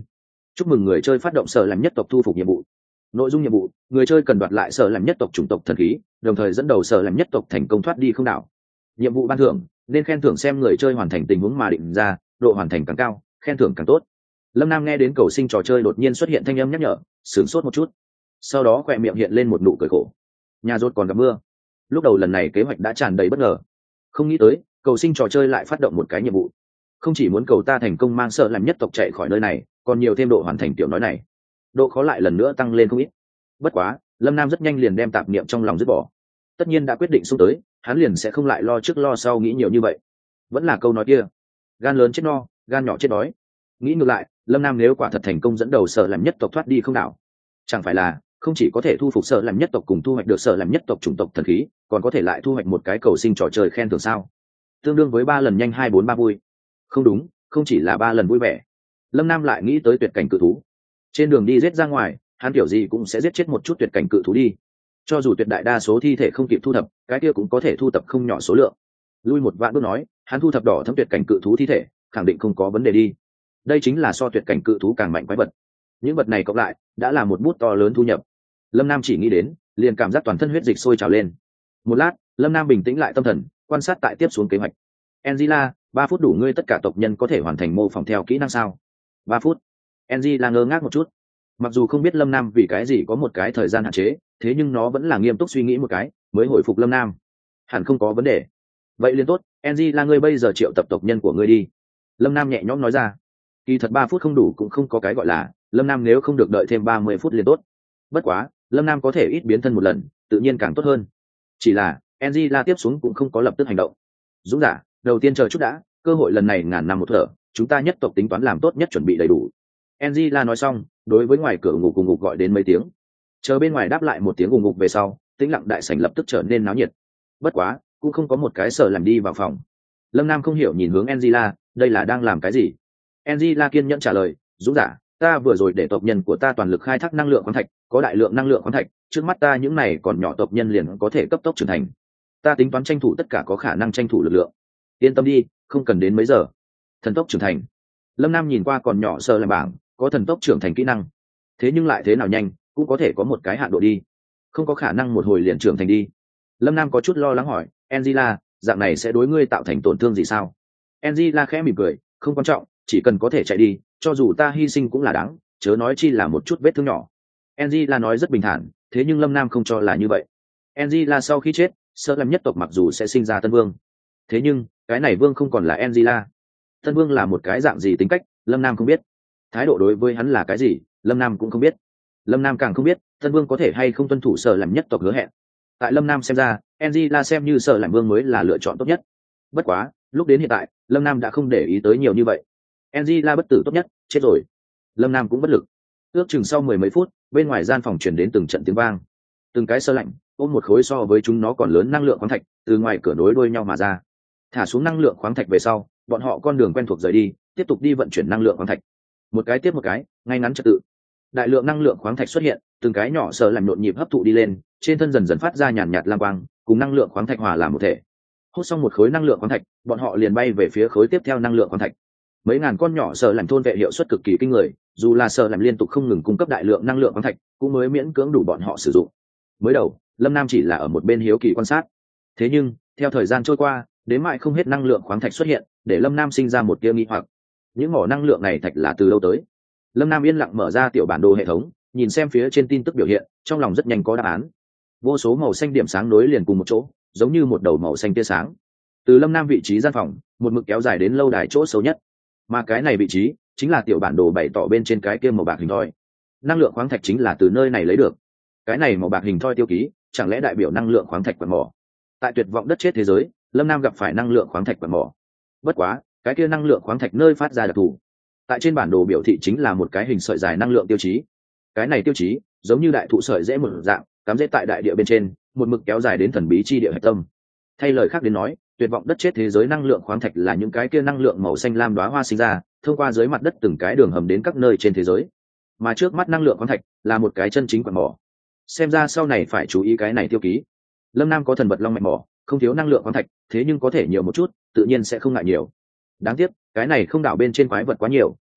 chúc mừng người chơi phát động sở làm nhất tộc thu phục nhiệm vụ. Nội dung nhiệm vụ: người chơi cần đoạt lại sở làm nhất tộc chủng tộc thần khí, đồng thời dẫn đầu sở làm nhất tộc thành công thoát đi không đảo. Nhiệm vụ ban thưởng: nên khen thưởng xem người chơi hoàn thành tình huống mà định ra, độ hoàn thành càng cao khen thưởng càng tốt. Lâm Nam nghe đến cầu sinh trò chơi đột nhiên xuất hiện thanh âm nhắc nhở, sửng sốt một chút, sau đó khỏe miệng hiện lên một nụ cười khổ. Nhà rốt còn gặp mưa. Lúc đầu lần này kế hoạch đã tràn đầy bất ngờ, không nghĩ tới cầu sinh trò chơi lại phát động một cái nhiệm vụ, không chỉ muốn cầu ta thành công mang sở làm nhất tộc chạy khỏi nơi này, còn nhiều thêm độ hoàn thành tiểu nói này, độ khó lại lần nữa tăng lên không ít. Bất quá Lâm Nam rất nhanh liền đem tạp niệm trong lòng dứt bỏ, tất nhiên đã quyết định xung tới, hắn liền sẽ không lại lo trước lo sau nghĩ nhiều như vậy. Vẫn là câu nói kia, gan lớn chết no, gan nhỏ chết đói. Nghĩ ngược lại, Lâm Nam nếu quả thật thành công dẫn đầu sở làm nhất tộc thoát đi không đảo, chẳng phải là không chỉ có thể thu phục sở làm nhất tộc cùng thu hoạch được sở làm nhất tộc chủng tộc thần khí, còn có thể lại thu hoạch một cái cầu sinh trò chơi khen thưởng sao, tương đương với ba lần nhanh hai bốn ba vui. Không đúng, không chỉ là ba lần vui vẻ. Lâm Nam lại nghĩ tới tuyệt cảnh cự thú. Trên đường đi giết ra ngoài, hắn kiểu gì cũng sẽ giết chết một chút tuyệt cảnh cự thú đi, cho dù tuyệt đại đa số thi thể không kịp thu thập, cái kia cũng có thể thu thập không nhỏ số lượng. Lui một vạn bước nói, hắn thu thập đỏ thấm tuyệt cảnh cự thú thi thể khẳng định không có vấn đề đi. Đây chính là so tuyệt cảnh cự thú càng mạnh quái vật, những vật này cộng lại đã là một bút to lớn thu nhập. Lâm Nam chỉ nghĩ đến liền cảm giác toàn thân huyết dịch sôi trào lên. Một lát, Lâm Nam bình tĩnh lại tâm thần, quan sát tại tiếp xuống kế hoạch. Angela, ba phút đủ ngươi tất cả tộc nhân có thể hoàn thành mô phỏng theo kỹ năng sao? Ba phút. Angela ngơ ngác một chút. Mặc dù không biết Lâm Nam vì cái gì có một cái thời gian hạn chế, thế nhưng nó vẫn là nghiêm túc suy nghĩ một cái mới hồi phục Lâm Nam. Hẳn không có vấn đề. Vậy liền tốt, Angela ngươi bây giờ triệu tập tộc nhân của ngươi đi. Lâm Nam nhẹ nhõm nói ra. Kỳ thật ba phút không đủ cũng không có cái gọi là, Lâm Nam nếu không được đợi thêm ba mươi phút liền tốt. Bất quá, Lâm Nam có thể ít biến thân một lần, tự nhiên càng tốt hơn. Chỉ là, Angela tiếp xuống cũng không có lập tức hành động. Dũng giả, đầu tiên chờ chút đã, cơ hội lần này ngàn năm một thở, chúng ta nhất tộc tính toán làm tốt nhất chuẩn bị đầy đủ. Angela nói xong, đối với ngoài cửa ngục cùng ngục gọi đến mấy tiếng. Chờ bên ngoài đáp lại một tiếng ùng ngục về sau, tĩnh lặng đại sảnh lập tức trở nên náo nhiệt. Bất quá, cũng không có một cái sở làm đi vào phòng. Lâm Nam không hiểu nhìn hướng Angela, đây là đang làm cái gì? Angela kiên nhẫn trả lời, Dũng giả, ta vừa rồi để tộc nhân của ta toàn lực khai thác năng lượng khoáng thạch, có đại lượng năng lượng khoáng thạch, trước mắt ta những này còn nhỏ tộc nhân liền có thể cấp tốc trưởng thành. Ta tính toán tranh thủ tất cả có khả năng tranh thủ lực lượng. Yên tâm đi, không cần đến mấy giờ. Thần tốc trưởng thành. Lâm Nam nhìn qua còn nhỏ sơ làm bảng, có thần tốc trưởng thành kỹ năng. Thế nhưng lại thế nào nhanh, cũng có thể có một cái hạn độ đi. Không có khả năng một hồi liền trưởng thành đi. Lâm Nam có chút lo lắng hỏi, Angela, dạng này sẽ đối ngươi tạo thành tổn thương gì sao? Angela khẽ mỉm cười, không quan trọng, chỉ cần có thể chạy đi, cho dù ta hy sinh cũng là đáng, chớ nói chi là một chút vết thương nhỏ. Angela nói rất bình thản, thế nhưng Lâm Nam không cho là như vậy. Angela sau khi chết, Sở Làm nhất tộc mặc dù sẽ sinh ra tân vương, thế nhưng cái này vương không còn là Angela. Tân vương là một cái dạng gì tính cách, Lâm Nam không biết. Thái độ đối với hắn là cái gì, Lâm Nam cũng không biết. Lâm Nam càng không biết tân vương có thể hay không tuân thủ Sở Làm nhất tộc hứa hẹn. Tại Lâm Nam xem ra, Angela xem như Sở Làm vương mới là lựa chọn tốt nhất. Bất quá, lúc đến hiện tại, Lâm Nam đã không để ý tới nhiều như vậy. Angela bất tử tốt nhất, chết rồi. Lâm Nam cũng bất lực. Ước chừng sau mười mấy phút, bên ngoài gian phòng truyền đến từng trận tiếng vang. Từng cái sơ lạnh, ôm một khối so với chúng nó còn lớn năng lượng khoáng thạch, từ ngoài cửa nối đuôi nhau mà ra. Thả xuống năng lượng khoáng thạch về sau, bọn họ con đường quen thuộc rời đi, tiếp tục đi vận chuyển năng lượng khoáng thạch. Một cái tiếp một cái, ngay ngắn trật tự. Đại lượng năng lượng khoáng thạch xuất hiện, từng cái nhỏ sờ làm nhộn nhịp hấp thụ đi lên, trên thân dần dần phát ra nhàn nhạt lam quang, cùng năng lượng khoáng thạch hòa làm một thể. Hút xong một khối năng lượng khoáng thạch, bọn họ liền bay về phía khối tiếp theo năng lượng khoáng thạch. Mấy ngàn con nhỏ sờ làm thôn vệ hiệu suất cực kỳ kinh người, dù là sờ làm liên tục không ngừng cung cấp đại lượng năng lượng khoáng thạch, cũng mới miễn cưỡng đủ bọn họ sử dụng. Mới đầu, Lâm Nam chỉ là ở một bên hiếu kỳ quan sát. Thế nhưng, theo thời gian trôi qua, đến mãi không hết năng lượng khoáng thạch xuất hiện, để Lâm Nam sinh ra một tia nghi hoặc. Những mỏ năng lượng này thạch là từ đâu tới? Lâm Nam yên lặng mở ra tiểu bản đồ hệ thống, nhìn xem phía trên tin tức biểu hiện, trong lòng rất nhanh có đáp án. Vô số màu xanh điểm sáng nối liền cùng một chỗ, giống như một đầu màu xanh tia sáng. Từ Lâm Nam vị trí gian phòng, một mực kéo dài đến lâu đài chỗ xấu nhất. Mà cái này vị trí chính là tiểu bản đồ bày tỏ bên trên cái kia màu bạc hình thoi. Năng lượng khoáng thạch chính là từ nơi này lấy được. Cái này màu bạc hình thoi tiêu ký, chẳng lẽ đại biểu năng lượng khoáng thạch quặng mỏ? Tại tuyệt vọng đất chết thế giới, Lâm Nam gặp phải năng lượng khoáng thạch quặng mỏ. Bất quá, cái kia năng lượng khoáng thạch nơi phát ra đặc thù. Tại trên bản đồ biểu thị chính là một cái hình sợi dài năng lượng tiêu chí. Cái này tiêu chí giống như đại thụ sợi dễ một dạng, cắm rễ tại đại địa bên trên, một mực kéo dài đến thần bí chi địa hạch tâm. Thay lời khác đến nói, tuyệt vọng đất chết thế giới năng lượng khoáng thạch là những cái kia năng lượng màu xanh lam đóa hoa sinh ra, thông qua dưới mặt đất từng cái đường hầm đến các nơi trên thế giới. Mà trước mắt năng lượng khoáng thạch là một cái chân chính quặng mỏ. Xem ra sau này phải chú ý cái này tiêu ký. Lâm Nam có thần vật long mạch mỏ, không thiếu năng lượng khoáng thạch, thế nhưng có thể nhiều một chút, tự nhiên sẽ không ngại nhiều. Đáng tiếc, cái này không đảo bên trên quái vật quá nhiều,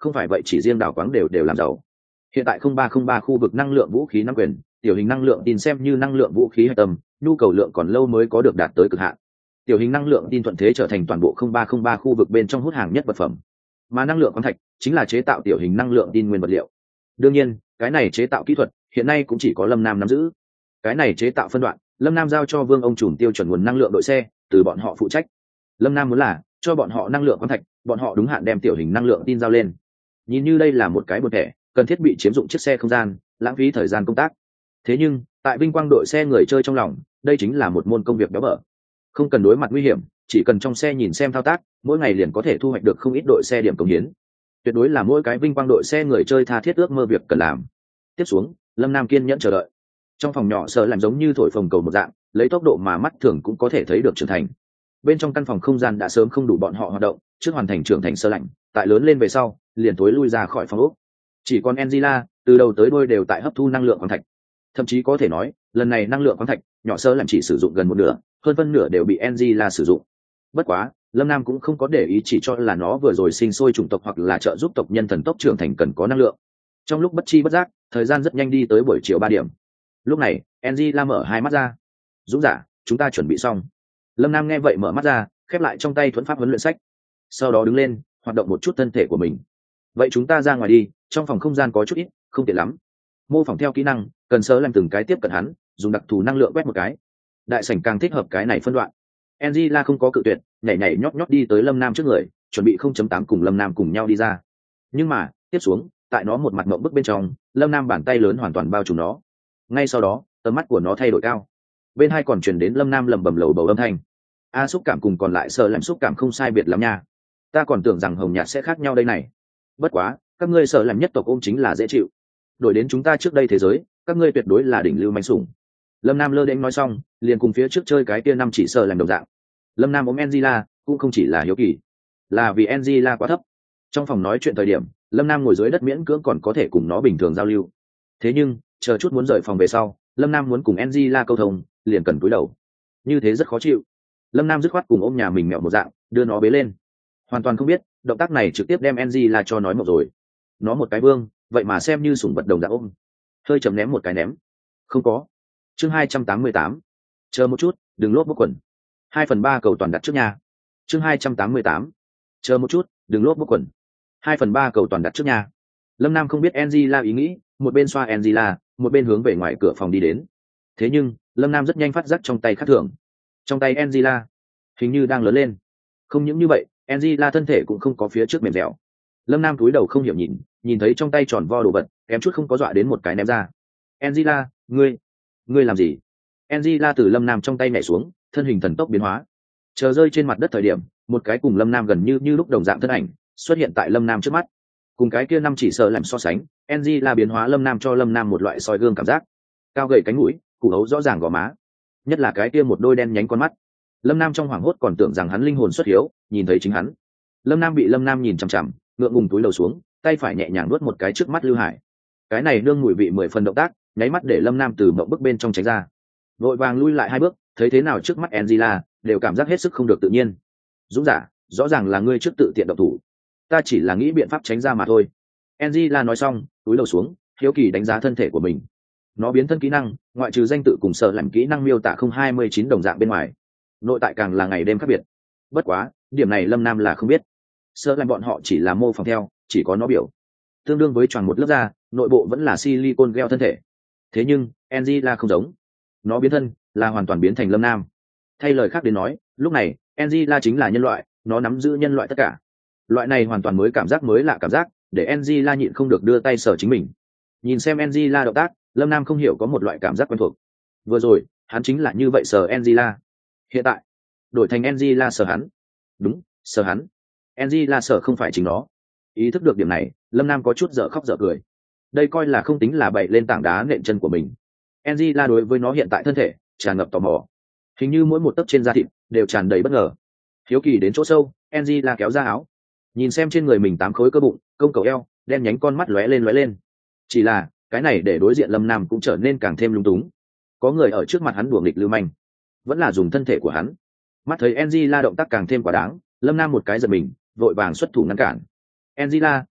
không phải vậy chỉ riêng đảo quáng đều đều làm giàu. Hiện tại không ba không ba khu vực năng lượng vũ khí nắm quyền, tiểu hình năng lượng tin xem như năng lượng vũ khí hạch tâm, nhu cầu lượng còn lâu mới có được đạt tới cực hạn. Tiểu hình năng lượng tin thuận thế trở thành toàn bộ không ba không ba khu vực bên trong hút hàng nhất vật phẩm, mà năng lượng khoáng thạch chính là chế tạo tiểu hình năng lượng tin nguyên vật liệu. Đương nhiên, cái này chế tạo kỹ thuật hiện nay cũng chỉ có Lâm Nam nắm giữ. Cái này chế tạo phân đoạn, Lâm Nam giao cho Vương ông trùm tiêu chuẩn nguồn năng lượng đội xe, từ bọn họ phụ trách. Lâm Nam muốn là cho bọn họ năng lượng khoáng thạch, bọn họ đúng hạn đem tiểu hình năng lượng tin giao lên. Nhìn như đây là một cái bột thẻ, cần thiết bị chiếm dụng chiếc xe không gian, lãng phí thời gian công tác. Thế nhưng, tại Vinh Quang đội xe người chơi trong lòng, đây chính là một môn công việc béo bở. Không cần đối mặt nguy hiểm, chỉ cần trong xe nhìn xem thao tác, mỗi ngày liền có thể thu hoạch được không ít đội xe điểm cống hiến. Tuyệt đối là mỗi cái Vinh Quang đội xe người chơi tha thiết ước mơ việc cần làm. Tiếp xuống, Lâm Nam kiên nhẫn chờ đợi. Trong phòng nhỏ sợ làm giống như thổi phồng cầu một dạng, lấy tốc độ mà mắt thường cũng có thể thấy được trưởng thành. Bên trong căn phòng không gian đã sớm không đủ bọn họ hoạt động, trước hoàn thành trưởng thành sơ lạnh, tại lớn lên về sau, liền tối lui ra khỏi phòng ốc. Chỉ còn Angela, từ đầu tới đuôi đều tại hấp thu năng lượng khoáng thạch. Thậm chí có thể nói, lần này năng lượng khoáng thạch, nhỏ sơ lạnh chỉ sử dụng gần một nửa, hơn phân nửa đều bị Angela sử dụng. Bất quá, Lâm Nam cũng không có để ý chỉ cho là nó vừa rồi sinh sôi chủng tộc hoặc là trợ giúp tộc nhân thần tốc trưởng thành cần có năng lượng. Trong lúc bất chi bất giác, thời gian rất nhanh đi tới buổi chiều ba điểm. Lúc này, Angela mở hai mắt ra. Dũng giả, chúng ta chuẩn bị xong. Lâm Nam nghe vậy mở mắt ra, khép lại trong tay thuẫn pháp huấn luyện sách. Sau đó đứng lên, hoạt động một chút thân thể của mình. Vậy chúng ta ra ngoài đi, trong phòng không gian có chút ít, không tiện lắm. Mô phỏng theo kỹ năng, cần sớ làm từng cái tiếp cận hắn, dùng đặc thù năng lượng quét một cái. Đại sảnh càng thích hợp cái này phân đoạn. Angela không có cự tuyệt, nhảy nhảy nhót nhót đi tới Lâm Nam trước người, chuẩn bị không chấm tám cùng Lâm Nam cùng nhau đi ra. Nhưng mà, tiếp xuống, tại nó một mặt ngậm bức bên trong, Lâm Nam bàn tay lớn hoàn toàn bao trùm nó. Ngay sau đó, tầm mắt của nó thay đổi cao. Bên hai còn truyền đến Lâm Nam lẩm bẩm lầu bầu âm thanh. A xúc cảm cùng còn lại sợ làm xúc cảm không sai biệt lắm nha. Ta còn tưởng rằng hồng nhạt sẽ khác nhau đây này. Bất quá, các ngươi sợ làm nhất tộc ôm chính là dễ chịu. Đổi đến chúng ta trước đây thế giới, các ngươi tuyệt đối là đỉnh lưu manh sủng. Lâm Nam lơ đễnh nói xong, liền cùng phía trước chơi cái kia năm chỉ sợ làm đồng dạng. Lâm Nam ôm Angela cũng không chỉ là hiếu kỳ, là vì Angela quá thấp. Trong phòng nói chuyện thời điểm, Lâm Nam ngồi dưới đất miễn cưỡng còn có thể cùng nó bình thường giao lưu. Thế nhưng, chờ chút muốn rời phòng về sau, Lâm Nam muốn cùng Angela câu thông, liền cần cúi đầu. Như thế rất khó chịu. Lâm Nam dứt khoát cùng ôm nhà mình mẹo một dạng, đưa nó bế lên. Hoàn toàn không biết, động tác này trực tiếp đem Angela cho nói một rồi. Nó một cái vương, vậy mà xem như sủng vật đồng dạng ôm. Hơi chấm ném một cái ném. Không có. Chương hai trăm tám mươi tám. Chờ một chút, đừng lốp bốc quần. Hai phần ba cầu toàn đặt trước nhà. Chương hai trăm tám mươi tám. Chờ một chút, đừng lốp bốc quần. Hai phần ba cầu toàn đặt trước nhà. Lâm Nam không biết Angela ý nghĩ, một bên xoa Angela, một bên hướng về ngoài cửa phòng đi đến. Thế nhưng, Lâm Nam rất nhanh phát giác trong tay khác thường. Trong tay Angela, hình như đang lớn lên. Không những như vậy, Angela thân thể cũng không có phía trước mềm dẻo. Lâm Nam cúi đầu không hiểu nhìn, nhìn thấy trong tay tròn vo đồ vật, kém chút không có dọa đến một cái ném ra. Angela, ngươi, ngươi làm gì? Angela từ Lâm Nam trong tay nhảy xuống, thân hình thần tốc biến hóa. Chờ rơi trên mặt đất thời điểm, một cái cùng Lâm Nam gần như như lúc đồng dạng thân ảnh xuất hiện tại Lâm Nam trước mắt. Cùng cái kia năm chỉ sợ làm so sánh, Angela biến hóa Lâm Nam cho Lâm Nam một loại soi gương cảm giác. Cao gầy cánh mũi, củ hấu rõ ràng gò má, nhất là cái kia một đôi đen nhánh con mắt. Lâm Nam trong hoảng hốt còn tưởng rằng hắn linh hồn xuất hiếu, nhìn thấy chính hắn. Lâm Nam bị Lâm Nam nhìn chằm chằm, ngượng ngùng túi đầu xuống, tay phải nhẹ nhàng nuốt một cái trước mắt Lưu Hải. Cái này nương mùi vị mười phần động tác, nháy mắt để Lâm Nam từ mộng bức bên trong tránh ra. Vội vàng lui lại hai bước, thấy thế nào trước mắt Angela, đều cảm giác hết sức không được tự nhiên. Dũng giả, rõ ràng là ngươi trước tự tiện động thủ. Ta chỉ là nghĩ biện pháp tránh ra mà thôi. Angela nói xong, túi đầu xuống, hiếu kỳ đánh giá thân thể của mình. Nó biến thân kỹ năng, ngoại trừ danh tự cùng sợ làm kỹ năng miêu tả không hai mươi chín đồng dạng bên ngoài, nội tại càng là ngày đêm khác biệt. Bất quá, điểm này Lâm Nam là không biết. Sợ làm bọn họ chỉ là mô phỏng theo, chỉ có nó biểu tương đương với tròn một lớp da, nội bộ vẫn là silicon gel thân thể. Thế nhưng, Angela không giống. Nó biến thân là hoàn toàn biến thành Lâm Nam. Thay lời khác đến nói, lúc này Angela chính là nhân loại, nó nắm giữ nhân loại tất cả. Loại này hoàn toàn mới cảm giác mới lạ cảm giác, để Angela nhịn không được đưa tay sờ chính mình. Nhìn xem Angela động tác, Lâm Nam không hiểu có một loại cảm giác quen thuộc. Vừa rồi, hắn chính là như vậy sờ Angela. Hiện tại, đổi thành Angela sờ hắn. Đúng, sờ hắn. Angela sờ không phải chính nó. Ý thức được điểm này, Lâm Nam có chút dở khóc dở cười. Đây coi là không tính là bậy lên tảng đá nện chân của mình. Angela đối với nó hiện tại thân thể tràn ngập tò mò, hình như mỗi một tấc trên da thịt đều tràn đầy bất ngờ. Hiếu kỳ đến chỗ sâu, Angela kéo ra áo, nhìn xem trên người mình tám khối cơ bụng, công cầu eo, đen nhánh con mắt lóe lên lóe lên. Chỉ là cái này để đối diện Lâm Nam cũng trở nên càng thêm lung túng. Có người ở trước mặt hắn đùa nghịch lưu manh, vẫn là dùng thân thể của hắn. Mắt thấy Angela động tác càng thêm quá đáng, Lâm Nam một cái giật mình, vội vàng xuất thủ ngăn cản. Angela,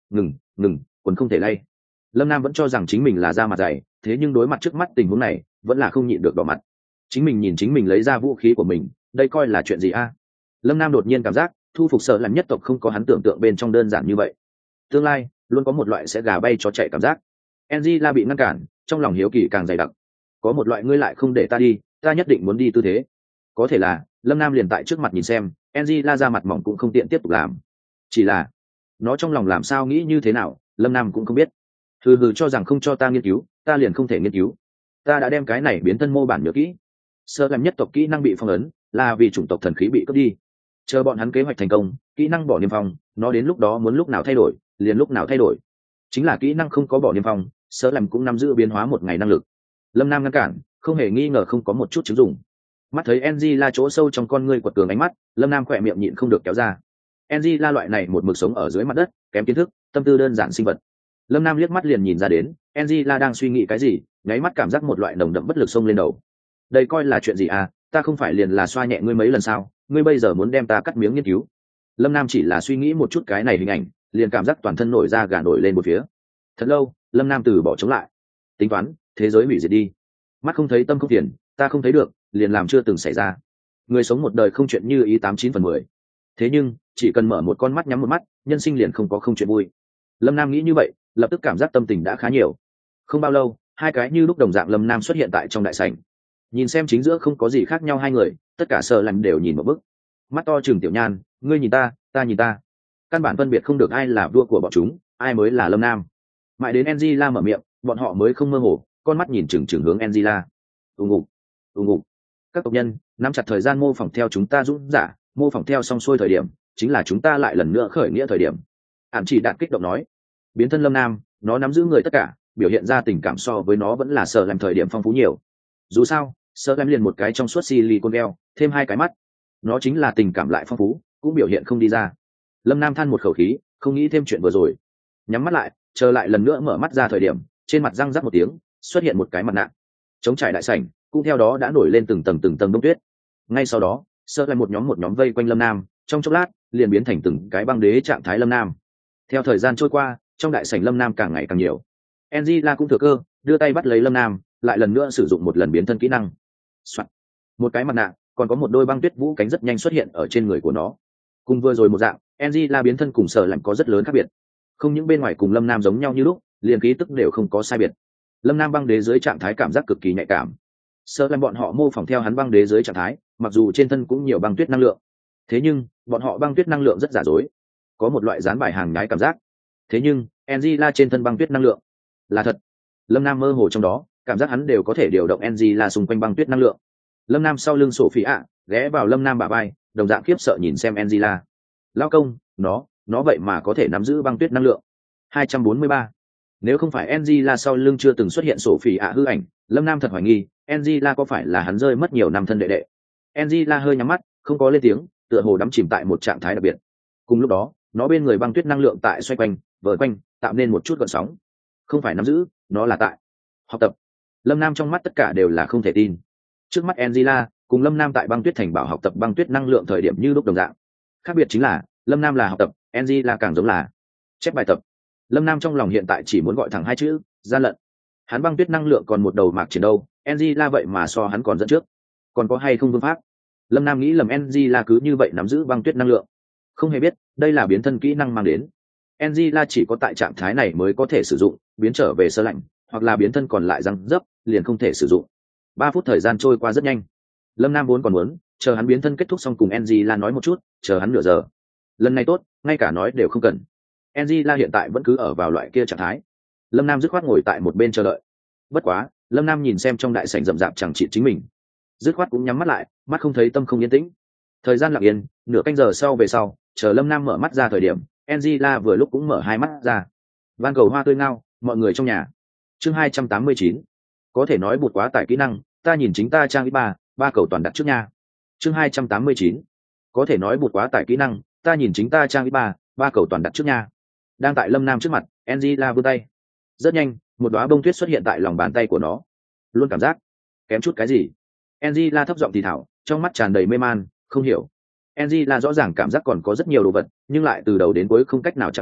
ngừng ngừng quần không thể lay. Lâm Nam vẫn cho rằng chính mình là da mặt dày, thế nhưng đối mặt trước mắt tình huống này vẫn là không nhịn được đỏ mặt. Chính mình nhìn chính mình lấy ra vũ khí của mình, đây coi là chuyện gì a? Lâm Nam đột nhiên cảm giác thu phục Sợ Làm nhất tộc không có hắn tưởng tượng bên trong đơn giản như vậy. Tương lai luôn có một loại sẽ gà bay chó chạy cảm giác. Angela bị ngăn cản, trong lòng hiếu kỳ càng dày đặc. Có một loại ngươi lại không để ta đi, ta nhất định muốn đi tư thế. Có thể là Lâm Nam liền tại trước mặt nhìn xem, Angela ra mặt mỏng cũng không tiện tiếp tục làm. Chỉ là nó trong lòng làm sao nghĩ như thế nào, Lâm Nam cũng không biết. Hừ hừ cho rằng không cho ta nghiên cứu, ta liền không thể nghiên cứu. Ta đã đem cái này biến thân mô bản nhớ kỹ. Sơ làm nhất tộc kỹ năng bị phong ấn là vì chủng tộc thần khí bị cướp đi. Chờ bọn hắn kế hoạch thành công, kỹ năng bỏ niêm phong, nó đến lúc đó muốn lúc nào thay đổi liền lúc nào thay đổi. Chính là kỹ năng không có bỏ niêm phong, sơ làm cũng nắm giữ biến hóa một ngày năng lực. Lâm Nam ngăn cản, không hề nghi ngờ không có một chút chứng dụng. Mắt thấy Angela chỗ sâu trong con ngươi quật cường ánh mắt, Lâm Nam khỏe miệng nhịn không được kéo ra. Angela loại này một mực sống ở dưới mặt đất, kém kiến thức, tâm tư đơn giản sinh vật. Lâm Nam liếc mắt liền nhìn ra đến, Angela đang suy nghĩ cái gì, nháy mắt cảm giác một loại nồng đậm bất lực xông lên đầu. Đây coi là chuyện gì à, ta không phải liền là xoa nhẹ ngươi mấy lần sao, ngươi bây giờ muốn đem ta cắt miếng nghiên cứu. Lâm Nam chỉ là suy nghĩ một chút cái này hình ảnh, liền cảm giác toàn thân nổi da gà nổi lên một phía. Thật lâu, Lâm Nam từ bỏ chống lại. Tính toán, thế giới hủy diệt đi. Mắt không thấy tâm không tiền, ta không thấy được, liền làm chưa từng xảy ra. Người sống một đời không chuyện như ý tám chín phần mười. Thế nhưng, chỉ cần mở một con mắt nhắm một mắt, nhân sinh liền không có không chuyện vui. Lâm Nam nghĩ như vậy, lập tức cảm giác tâm tình đã khá nhiều. Không bao lâu, hai cái như lúc đồng dạng Lâm Nam xuất hiện tại trong đại sảnh. Nhìn xem chính giữa không có gì khác nhau hai người, tất cả Sợ Làm đều nhìn một bức. Mắt to trừng tiểu nhan, ngươi nhìn ta, ta nhìn ta. Căn bản phân biệt không được ai là vua của bọn chúng, ai mới là Lâm Nam. Mãi đến Angela mở miệng, bọn họ mới không mơ hồ, con mắt nhìn chừng chừng hướng Angela. Ùng ục, ùng ục. Các tộc nhân, nắm chặt thời gian mô phỏng theo chúng ta dũng giả, mô phỏng theo xong xuôi thời điểm, chính là chúng ta lại lần nữa khởi nghĩa thời điểm. Ản chỉ đạt kích động nói, biến thân Lâm Nam, nó nắm giữ người tất cả, biểu hiện ra tình cảm so với nó vẫn là Sợ Làm thời điểm phong phú nhiều. Dù sao, Sợ Làm liền một cái trong suốt silicon gel, thêm hai cái mắt, nó chính là tình cảm lại phong phú, cũng biểu hiện không đi ra. Lâm Nam than một khẩu khí, không nghĩ thêm chuyện vừa rồi, nhắm mắt lại, chờ lại lần nữa mở mắt ra thời điểm, trên mặt răng rắc một tiếng, xuất hiện một cái mặt nạ. Chống trải đại sảnh, cũng theo đó đã nổi lên từng tầng từng tầng đông tuyết. Ngay sau đó, Sợ Làm một nhóm một nhóm vây quanh Lâm Nam, trong chốc lát, liền biến thành từng cái băng đế trạng thái Lâm Nam. Theo thời gian trôi qua, trong đại sảnh Lâm Nam càng ngày càng nhiều. Angela cũng thừa cơ, đưa tay bắt lấy Lâm Nam, lại lần nữa sử dụng một lần biến thân kỹ năng. Soạn. Một cái mặt nạ, còn có một đôi băng tuyết vũ cánh rất nhanh xuất hiện ở trên người của nó. Cùng vừa rồi một dạng, Angela biến thân cùng Sợ Làm có rất lớn khác biệt. Không những bên ngoài cùng Lâm Nam giống nhau như lúc, liền khí tức đều không có sai biệt. Lâm Nam băng đế dưới trạng thái cảm giác cực kỳ nhạy cảm. Sợ Làm bọn họ mô phỏng theo hắn băng đế dưới trạng thái, mặc dù trên thân cũng nhiều băng tuyết năng lượng, thế nhưng bọn họ băng tuyết năng lượng rất giả dối, có một loại dán bài hàng nhái cảm giác. Thế nhưng Angela trên thân băng tuyết năng lượng là thật. Lâm Nam mơ hồ trong đó, cảm giác hắn đều có thể điều động Angela xung quanh băng tuyết năng lượng. Lâm Nam sau lưng Sophie ạ, ghé vào Lâm Nam bả vai, đồng dạng khiếp sợ nhìn xem Angela. Lao công, nó, nó vậy mà có thể nắm giữ băng tuyết năng lượng. hai trăm bốn mươi ba. Nếu không phải Angela sau lưng chưa từng xuất hiện Sophie ạ hư ảnh, Lâm Nam thật hoài nghi, Angela có phải là hắn rơi mất nhiều năm thân đệ đệ. Angela hơi nhắm mắt, không có lên tiếng, tựa hồ đắm chìm tại một trạng thái đặc biệt. Cùng lúc đó, nó bên người băng tuyết năng lượng tại xoay quanh, vờn quanh, tạo nên một chút gợn sóng. Không phải nắm giữ, nó là tại học tập. Lâm Nam trong mắt tất cả đều là không thể tin. Trước mắt Angela cùng Lâm Nam tại băng tuyết thành bảo học tập băng tuyết năng lượng thời điểm như lúc đồng dạng. Khác biệt chính là Lâm Nam là học tập, Angela càng giống là chép bài tập. Lâm Nam trong lòng hiện tại chỉ muốn gọi thẳng hai chữ gian lận. Hắn băng tuyết năng lượng còn một đầu mạc triển đâu, Angela vậy mà so hắn còn dẫn trước. Còn có hay không phương pháp? Lâm Nam nghĩ lầm Angela cứ như vậy nắm giữ băng tuyết năng lượng, không hề biết đây là biến thân kỹ năng mang đến. Angela chỉ có tại trạng thái này mới có thể sử dụng, biến trở về sơ lạnh, hoặc là biến thân còn lại răng dấp, liền không thể sử dụng. Ba phút thời gian trôi qua rất nhanh. Lâm Nam vốn còn muốn chờ hắn biến thân kết thúc xong cùng Angela nói một chút, chờ hắn nửa giờ. Lần này tốt, ngay cả nói đều không cần. Angela hiện tại vẫn cứ ở vào loại kia trạng thái. Lâm Nam dứt khoát ngồi tại một bên chờ đợi. Bất quá, Lâm Nam nhìn xem trong đại sảnh rậm rạp chẳng trị chính mình, dứt khoát cũng nhắm mắt lại, mắt không thấy tâm không yên tĩnh. Thời gian lặng yên, nửa canh giờ sau về sau, chờ Lâm Nam mở mắt ra thời điểm, Angela vừa lúc cũng mở hai mắt ra. Van cầu hoa tươi ngao, mọi người trong nhà. Chương hai trăm tám mươi chín. Có thể nói bụt quá tải kỹ năng, ta nhìn chính ta trang ý ba, ba cầu toàn đặt trước nha. Chương hai trăm tám mươi chín. Có thể nói bụt quá tải kỹ năng, ta nhìn chính ta trang ý ba, ba cầu toàn đặt trước nha. Đang tại Lâm Nam trước mặt, Angela vươn tay. Rất nhanh, một đóa bông tuyết xuất hiện tại lòng bàn tay của nó. Luôn cảm giác kém chút cái gì. Angela thấp giọng thì thảo, trong mắt tràn đầy mê man, không hiểu. Angela rõ ràng cảm giác còn có rất nhiều đồ vật, nhưng lại từ đầu đến cuối không cách nào chạm đến,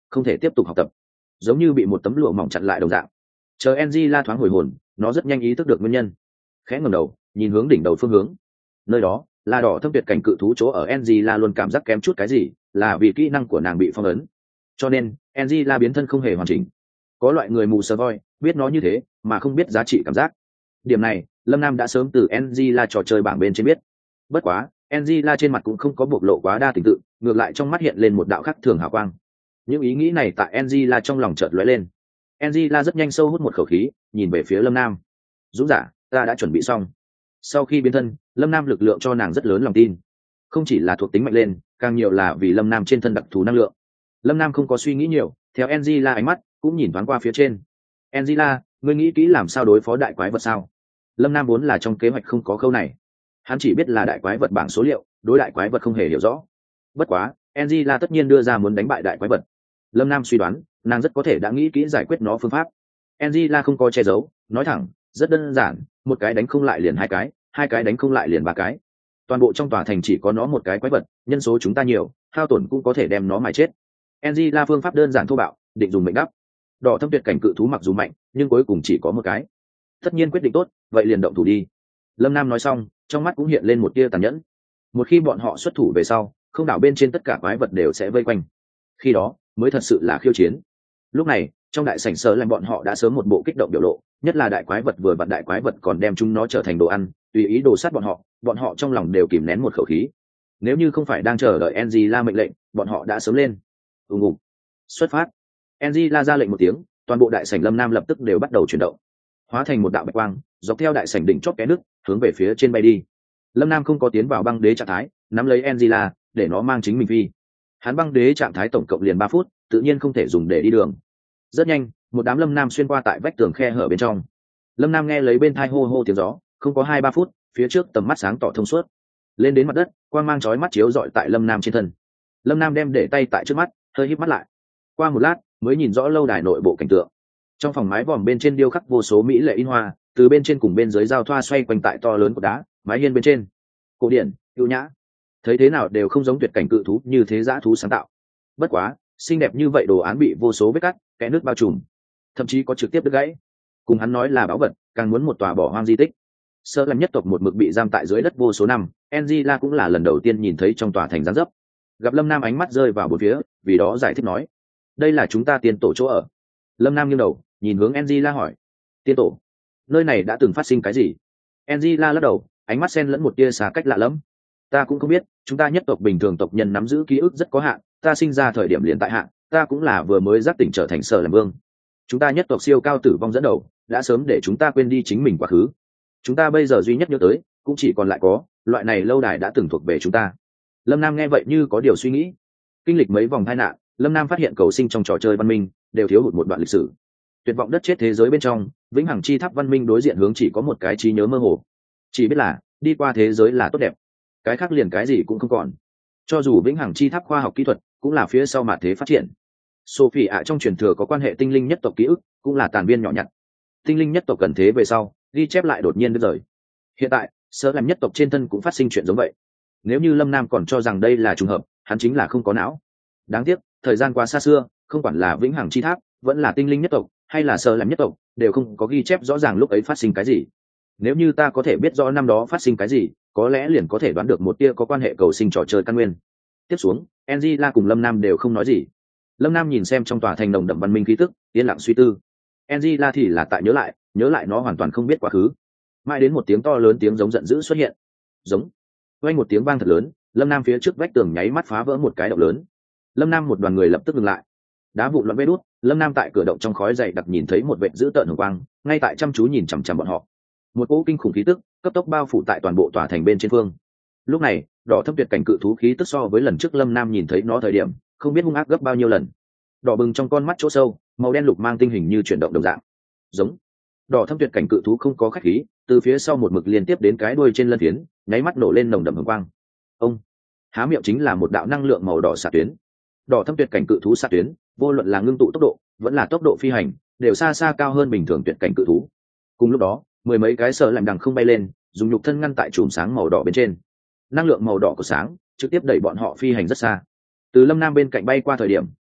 không thể tiếp tục học tập, giống như bị một tấm lụa mỏng chặn lại đồng dạng. Chờ Angela thoáng hồi hồn, nó rất nhanh ý thức được nguyên nhân, khẽ ngẩng đầu nhìn hướng đỉnh đầu phương hướng. Nơi đó là đỏ thâm tuyệt cảnh cự thú chỗ ở. Angela luôn cảm giác kém chút cái gì, là vì kỹ năng của nàng bị phong ấn, cho nên Angela biến thân không hề hoàn chỉnh. Có loại người mù sờ voi biết nó như thế mà không biết giá trị cảm giác. Điểm này Lâm Nam đã sớm từ Angela trò chơi bảng bên trên biết. Bất quá Angela trên mặt cũng không có bộc lộ quá đa tình tự, ngược lại trong mắt hiện lên một đạo khắc thường hào quang. Những ý nghĩ này tại Angela trong lòng chợt lóe lên. Angela rất nhanh sâu hút một khẩu khí, nhìn về phía Lâm Nam. Dũng giả, ta đã chuẩn bị xong. Sau khi biến thân, Lâm Nam lực lượng cho nàng rất lớn lòng tin, không chỉ là thuộc tính mạnh lên, càng nhiều là vì Lâm Nam trên thân đặc thù năng lượng. Lâm Nam không có suy nghĩ nhiều, theo Angela ánh mắt cũng nhìn thoáng qua phía trên. Angela, ngươi nghĩ kỹ làm sao đối phó đại quái vật sao? Lâm Nam vốn là trong kế hoạch không có khâu này, hắn chỉ biết là đại quái vật bảng số liệu, đối đại quái vật không hề hiểu rõ. Bất quá Angela tất nhiên đưa ra muốn đánh bại đại quái vật, Lâm Nam suy đoán nàng rất có thể đã nghĩ kỹ giải quyết nó phương pháp. Angela không có che giấu, nói thẳng, rất đơn giản, một cái đánh không lại liền hai cái, hai cái đánh không lại liền ba cái. Toàn bộ trong tòa thành chỉ có nó một cái quái vật, nhân số chúng ta nhiều, hao tổn cũng có thể đem nó mài chết. Angela phương pháp đơn giản thô bạo, định dùng mệnh đắp. Đỏ thâm tuyệt cảnh cự thú mặc dù mạnh, nhưng cuối cùng chỉ có một cái. Tất nhiên quyết định tốt, vậy liền động thủ đi. Lâm Nam nói xong, trong mắt cũng hiện lên một tia tàn nhẫn. Một khi bọn họ xuất thủ về sau, không đảo bên trên tất cả quái vật đều sẽ vây quanh. Khi đó mới thật sự là khiêu chiến. Lúc này trong đại sảnh sở làm bọn họ đã sớm một bộ kích động biểu lộ, nhất là đại quái vật vừa vặn đại quái vật còn đem chúng nó trở thành đồ ăn, tùy ý đồ sát bọn họ, bọn họ trong lòng đều kìm nén một khẩu khí. Nếu như không phải đang chờ đợi Angela mệnh lệnh, bọn họ đã sớm lên. Ùng ùng. Xuất phát. Angela ra lệnh một tiếng, toàn bộ đại sảnh Lâm Nam lập tức đều bắt đầu chuyển động, hóa thành một đạo bạch quang, dọc theo đại sảnh đỉnh chót cái nước, hướng về phía trên bay đi. Lâm Nam không có tiến vào băng đế trạng thái, nắm lấy Angela, để nó mang chính mình phi. Hắn băng đế trạng thái tổng cộng liền ba phút, tự nhiên không thể dùng để đi đường. Rất nhanh, một đám Lâm Nam xuyên qua tại vách tường khe hở bên trong. Lâm Nam nghe lấy bên tai hô hô tiếng gió, không có hai ba phút, phía trước tầm mắt sáng tỏ thông suốt. Lên đến mặt đất, quang mang chói mắt chiếu rọi tại Lâm Nam trên thân. Lâm Nam đem để tay tại trước mắt, hơi híp mắt lại. Qua một lát, mới nhìn rõ lâu đài nội bộ cảnh tượng. Trong phòng mái vòm bên trên điêu khắc vô số mỹ lệ in hoa, từ bên trên cùng bên dưới giao thoa xoay quanh tại to lớn của đá, mái hiên bên trên. Cổ điển, ưu nhã. Thấy thế nào đều không giống tuyệt cảnh cự thú như thế dã thú sáng tạo. Bất quá, xinh đẹp như vậy đồ án bị vô số vết cắt, kẽ nước bao trùm, thậm chí có trực tiếp đứt gãy. Cùng hắn nói là báu vật, càng muốn một tòa bỏ hoang di tích. Sơ làm nhất tộc một mực bị giam tại dưới đất vô số năm, Angela cũng là lần đầu tiên nhìn thấy trong tòa thành gián dấp. Gặp Lâm Nam ánh mắt rơi vào bốn phía, vì đó giải thích nói, đây là chúng ta tiên tổ chỗ ở. Lâm Nam nghiêng đầu nhìn hướng Angela hỏi, tiên tổ, nơi này đã từng phát sinh cái gì? Angela lắc đầu, ánh mắt xen lẫn một tia xa cách lạ lẫm. Ta cũng không biết, chúng ta nhất tộc bình thường tộc nhân nắm giữ ký ức rất có hạn, ta sinh ra thời điểm liền tại hạn, ta cũng là vừa mới giác tỉnh trở thành Sở làm vương. Chúng ta nhất tộc siêu cao tử vong dẫn đầu, đã sớm để chúng ta quên đi chính mình quá khứ. Chúng ta bây giờ duy nhất nhớ tới, cũng chỉ còn lại có loại này lâu đài đã từng thuộc về chúng ta. Lâm Nam nghe vậy như có điều suy nghĩ. Kinh lịch mấy vòng tai nạn, Lâm Nam phát hiện cầu sinh trong trò chơi văn minh đều thiếu hụt một đoạn lịch sử. Tuyệt vọng đất chết thế giới bên trong, vĩnh hằng chi tháp văn minh đối diện hướng chỉ có một cái trí nhớ mơ hồ, chỉ biết là đi qua thế giới là tốt đẹp, cái khác liền cái gì cũng không còn. Cho dù vĩnh hằng chi tháp khoa học kỹ thuật cũng là phía sau mạt thế phát triển. Sophie ạ trong truyền thừa có quan hệ tinh linh nhất tộc ký ức, cũng là tàn viên nhỏ nhặt. Tinh linh nhất tộc cần thế về sau, ghi chép lại đột nhiên đứt rời. Hiện tại, Sở làm nhất tộc trên thân cũng phát sinh chuyện giống vậy. Nếu như Lâm Nam còn cho rằng đây là trùng hợp, hắn chính là không có não. Đáng tiếc, thời gian quá xa xưa, không quản là vĩnh hằng chi tháp, vẫn là tinh linh nhất tộc, hay là Sở làm nhất tộc, đều không có ghi chép rõ ràng lúc ấy phát sinh cái gì. Nếu như ta có thể biết rõ năm đó phát sinh cái gì, có lẽ liền có thể đoán được một tia có quan hệ cầu sinh trò chơi căn nguyên. Tiếp xuống, Angela cùng Lâm Nam đều không nói gì. Lâm Nam nhìn xem trong tòa thành nồng đậm văn minh khí tức, yên lặng suy tư. Angela thì là tại nhớ lại, nhớ lại nó hoàn toàn không biết quá khứ. Mãi đến một tiếng to lớn tiếng giống giận dữ xuất hiện. Giống. Vang một tiếng vang thật lớn, Lâm Nam phía trước vách tường nháy mắt phá vỡ một cái động lớn. Lâm Nam một đoàn người lập tức dừng lại. Đá vụn loạn vết đút, Lâm Nam tại cửa động trong khói dày đặc nhìn thấy một vệt dữ tợn hồng quang, ngay tại chăm chú nhìn chằm chằm bọn họ. Một cỗ kinh khủng khí tức cấp tốc bao phủ tại toàn bộ tòa thành bên trên phương. Lúc này, đỏ thâm tuyệt cảnh cự thú khí tức so với lần trước Lâm Nam nhìn thấy nó thời điểm, không biết hung ác gấp bao nhiêu lần. Đỏ bừng trong con mắt chỗ sâu, màu đen lục mang tinh hình như chuyển động đồng dạng. Giống. Đỏ thâm tuyệt cảnh cự thú không có khách khí, từ phía sau một mực liên tiếp đến cái đuôi trên lân phiến, nháy mắt nổ lên nồng đậm hồng quang. Ông. Há miệng chính là một đạo năng lượng màu đỏ xạ tuyến. Đỏ thâm tuyệt cảnh cự thú xạ tuyến, vô luận là ngưng tụ tốc độ, vẫn là tốc độ phi hành, đều xa xa cao hơn bình thường tuyệt cảnh cự thú. Cùng lúc đó, mười mấy cái Sở làm đằng không bay lên, dùng nhục thân ngăn tại chùm sáng màu đỏ bên trên. Năng lượng màu đỏ của sáng trực tiếp đẩy bọn họ phi hành rất xa. Từ Lâm Nam bên cạnh bay qua thời điểm,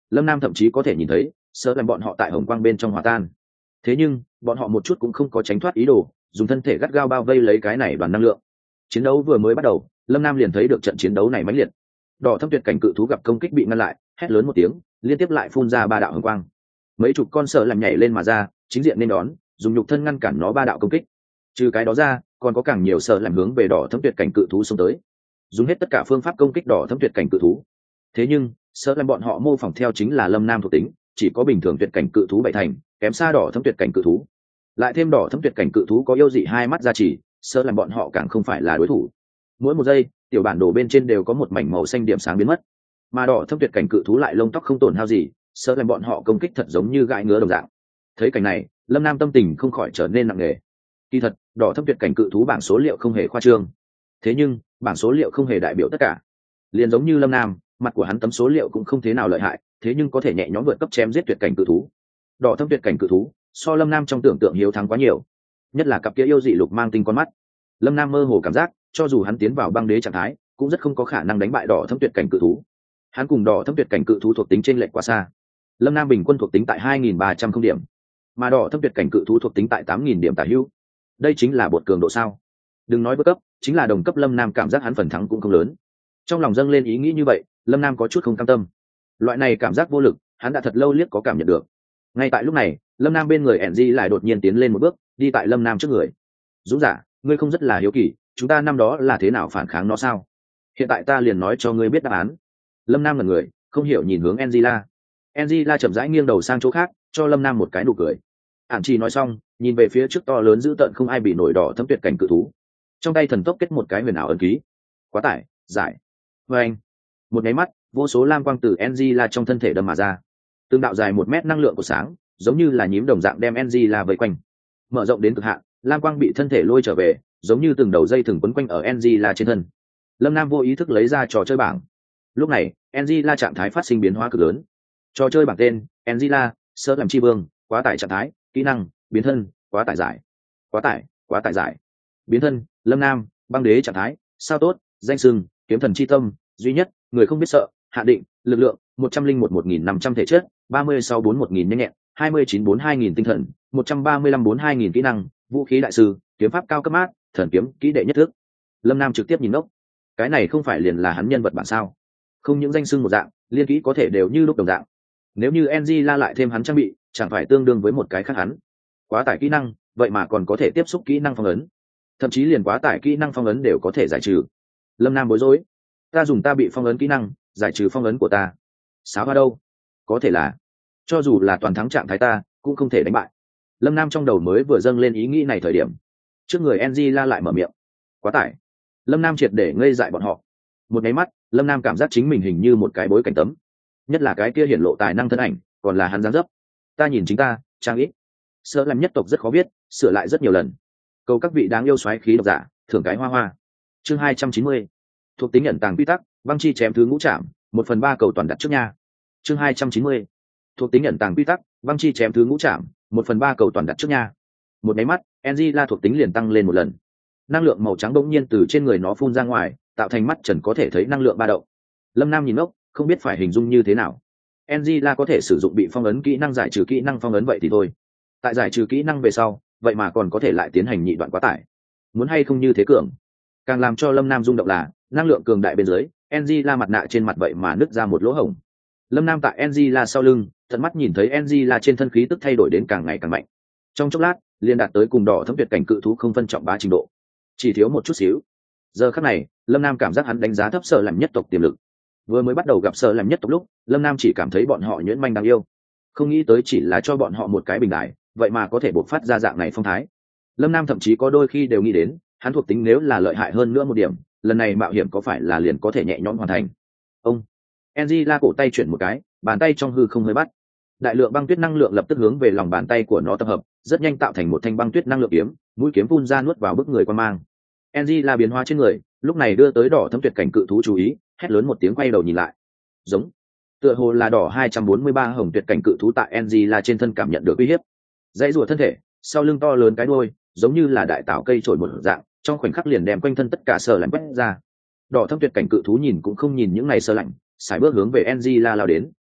lâm nam thậm chí có thể nhìn thấy sợ làm bọn họ tại hồng quang bên trong hòa tan. Thế nhưng bọn họ một chút cũng không có tránh thoát ý đồ, dùng thân thể gắt gao bao vây lấy cái này đoàn năng lượng. Chiến đấu vừa mới bắt đầu, lâm nam liền thấy được trận chiến đấu này mãnh liệt. Đỏ thâm tuyệt cảnh cự thú gặp công kích bị ngăn lại, hét lớn một tiếng, liên tiếp lại phun ra ba đạo hồng quang. Mấy chục con sợ làm nhảy lên mà ra, chính diện nên đón, dùng nhục thân ngăn cản nó ba đạo công kích. Trừ cái đó ra, còn có càng nhiều sợ làm hướng về đỏ thâm tuyệt cảnh cự thú xông tới, dùng hết tất cả phương pháp công kích đỏ thâm tuyệt cảnh cự thú. Thế nhưng sợ làm bọn họ mô phỏng theo chính là lâm nam thuộc tính, chỉ có bình thường tuyệt cảnh cự thú bảy thành, kém xa đỏ thâm tuyệt cảnh cự thú. Lại thêm đỏ thâm tuyệt cảnh cự thú có yêu dị hai mắt gia trì, sợ làm bọn họ càng không phải là đối thủ. Mỗi một giây, tiểu bản đồ bên trên đều có một mảnh màu xanh điểm sáng biến mất, mà đỏ thâm tuyệt cảnh cự thú lại lông tóc không tổn hao gì, sợ làm bọn họ công kích thật giống như gãi ngứa đồng dạng. Thấy cảnh này, lâm nam tâm tình không khỏi trở nên nặng nề. Kỳ thật, đỏ thâm tuyệt cảnh cự thú bảng số liệu không hề khoa trương, thế nhưng bảng số liệu không hề đại biểu tất cả. Liền giống như lâm nam, mặt của hắn tấm số liệu cũng không thế nào lợi hại, thế nhưng có thể nhẹ nhõm vượt cấp chém giết tuyệt cảnh cự thú. Đỏ thâm tuyệt cảnh cự thú so lâm nam trong tưởng tượng hiếu thắng quá nhiều, nhất là cặp kia yêu dị lục mang tinh con mắt. Lâm nam mơ hồ cảm giác cho dù hắn tiến vào băng đế trạng thái cũng rất không có khả năng đánh bại đỏ thâm tuyệt cảnh cự thú. Hắn cùng đỏ thâm tuyệt cảnh cự thú thuộc tính trên lệch quá xa. Lâm nam bình quân thuộc tính tại hai nghìn ba trăm không điểm, mà đỏ thâm tuyệt cảnh cự thú thuộc tính tại tám nghìn điểm tả hữu. Đây chính là bột cường độ sao? Đừng nói vượt cấp, chính là đồng cấp lâm nam cảm giác hắn phần thắng cũng không lớn. Trong lòng dâng lên ý nghĩ như vậy, lâm nam có chút không cam tâm. Loại này cảm giác vô lực hắn đã thật lâu liếc có cảm nhận được. Ngay tại lúc này, lâm nam bên người Enji lại đột nhiên tiến lên một bước, đi tại lâm nam trước người. Dũng giả, ngươi không rất là hiếu kỳ chúng ta năm đó là thế nào phản kháng nó sao? Hiện tại ta liền nói cho ngươi biết đáp án. Lâm nam là người không hiểu nhìn hướng Angela. Angela chậm rãi nghiêng đầu sang chỗ khác, cho lâm nam một cái nụ cười. Ản Chi nói xong, nhìn về phía trước to lớn dữ tợn không ai bị nổi đỏ thấm tuyệt cảnh cự thú, trong tay thần tốc kết một cái huyền ảo ấn ký. Quá tải, giải. Và anh, một nháy mắt, vô số lam quang từ Angela trong thân thể đâm mà ra, tương đạo dài một mét năng lượng của sáng, giống như là nhím đồng dạng đem Angela vây quanh, mở rộng đến cực hạn. Lam quang bị thân thể lôi trở về, giống như từng đầu dây thừng quấn quanh ở Angela trên thân. Lâm Nam vô ý thức lấy ra trò chơi bảng. Lúc này, Angela trạng thái phát sinh biến hóa cực lớn. Trò chơi bảng tên: Angela, sơ làm chi vương, quá tải trạng thái, kỹ năng, biến thân, quá tải giải. Quá tải, quá tải giải. Biến thân: Lâm Nam, băng đế trạng thái, sao tốt, danh xưng, kiếm thần chi tâm, duy nhất, người không biết sợ, hạ định, lực lượng, một trăm linh một một nghìn năm trăm thể chất, ba mươi sáu bốn một nghìn nhanh nhẹn, hai mươi chín bốn hai nghìn tinh thần, một trăm ba mươi lăm bốn hai nghìn kỹ năng, vũ khí đại sư, kiếm pháp cao cấp mát, thần kiếm kỹ đệ nhất thức. Lâm Nam trực tiếp nhìn ngốc. Cái này không phải liền là hắn nhân vật bản sao? Không những danh xưng một dạng, liên kỹ có thể đều như lúc đồng dạng. Nếu như Angela lại thêm hắn trang bị, chẳng phải tương đương với một cái khác hắn. Quá tải kỹ năng, vậy mà còn có thể tiếp xúc kỹ năng phong ấn, thậm chí liền quá tải kỹ năng phong ấn đều có thể giải trừ. Lâm Nam bối rối. Ta dùng ta bị phong ấn kỹ năng giải trừ phong ấn của ta. Sáo hoa đâu? Có thể là, cho dù là toàn thắng trạng thái ta cũng không thể đánh bại. Lâm Nam trong đầu mới vừa dâng lên ý nghĩ này thời điểm, trước người Angela lại mở miệng. Quá tải. Lâm Nam triệt để ngây dại bọn họ. Một nháy mắt, Lâm Nam cảm giác chính mình hình như một cái bối cảnh tấm, nhất là cái kia hiển lộ tài năng thân ảnh còn là hắn dáng dấp. Ta nhìn chính ta trang ít sợ làm nhất tộc rất khó viết, sửa lại rất nhiều lần. Cầu các vị đáng yêu xoáy khí độc giả thưởng cái hoa hoa. Chương hai trăm chín mươi, thuộc tính ẩn tàng quy tắc, băng chi chém thứ ngũ trảm, một phần ba cầu toàn đặt trước nha. Chương hai trăm chín mươi, thuộc tính ẩn tàng quy tắc, băng chi chém thứ ngũ trảm, một phần ba cầu toàn đặt trước nha. Một máy mắt, Angela thuộc tính liền tăng lên một lần. Năng lượng màu trắng bỗng nhiên từ trên người nó phun ra ngoài, tạo thành mắt trần có thể thấy năng lượng ba động. Lâm Nam nhìn ngốc, không biết phải hình dung như thế nào. Angela có thể sử dụng bị phong ấn kỹ năng giải trừ kỹ năng phong ấn vậy thì thôi. Tại giải trừ kỹ năng về sau, vậy mà còn có thể lại tiến hành nhị đoạn quá tải. Muốn hay không như thế cường. Càng làm cho Lâm Nam rung động là, năng lượng cường đại bên dưới, Angela mặt nạ trên mặt vậy mà nứt ra một lỗ hổng. Lâm Nam tại Angela sau lưng, tận mắt nhìn thấy Angela trên thân khí tức thay đổi đến càng ngày càng mạnh. Trong chốc lát, liền đạt tới cùng đỏ thấm tuyệt cảnh cự thú không phân trọng bá trình độ. Chỉ thiếu một chút xíu. Giờ khắc này, Lâm Nam cảm giác hắn đánh giá thấp Sở làm nhất tộc tiềm lực. Vừa mới bắt đầu gặp Sở làm nhất tộc lúc, Lâm Nam chỉ cảm thấy bọn họ nhuyễn manh đáng yêu, không nghĩ tới chỉ là cho bọn họ một cái bình đại, vậy mà có thể bộc phát ra dạng này phong thái. Lâm Nam thậm chí có đôi khi đều nghĩ đến, hắn thuộc tính nếu là lợi hại hơn nữa một điểm, lần này mạo hiểm có phải là liền có thể nhẹ nhõm hoàn thành. Ông Angela cổ tay chuyển một cái, bàn tay trong hư không hơi bắt, đại lượng băng tuyết năng lượng lập tức hướng về lòng bàn tay của nó tập hợp, rất nhanh tạo thành một thanh băng tuyết năng lượng kiếm, mũi kiếm phun ra nuốt vào bức người quan mang. Angela biến hóa trên người, lúc này đưa tới đỏ thấm tuyệt cảnh cự thú chú ý, hét lớn một tiếng quay đầu nhìn lại. Giống, tựa hồ là đỏ hai trăm bốn mươi ba hồng tuyệt cảnh cự thú tại Angela trên thân cảm nhận được uy hiếp, dãy rùa thân thể, sau lưng to lớn cái đuôi, giống như là đại tạo cây trổi một dạng, trong khoảnh khắc liền đem quanh thân tất cả Sở lạnh quét ra. Đỏ thâm tuyệt cảnh cự thú nhìn cũng không nhìn những này Sở lạnh, sải bước hướng về Angela lao đến.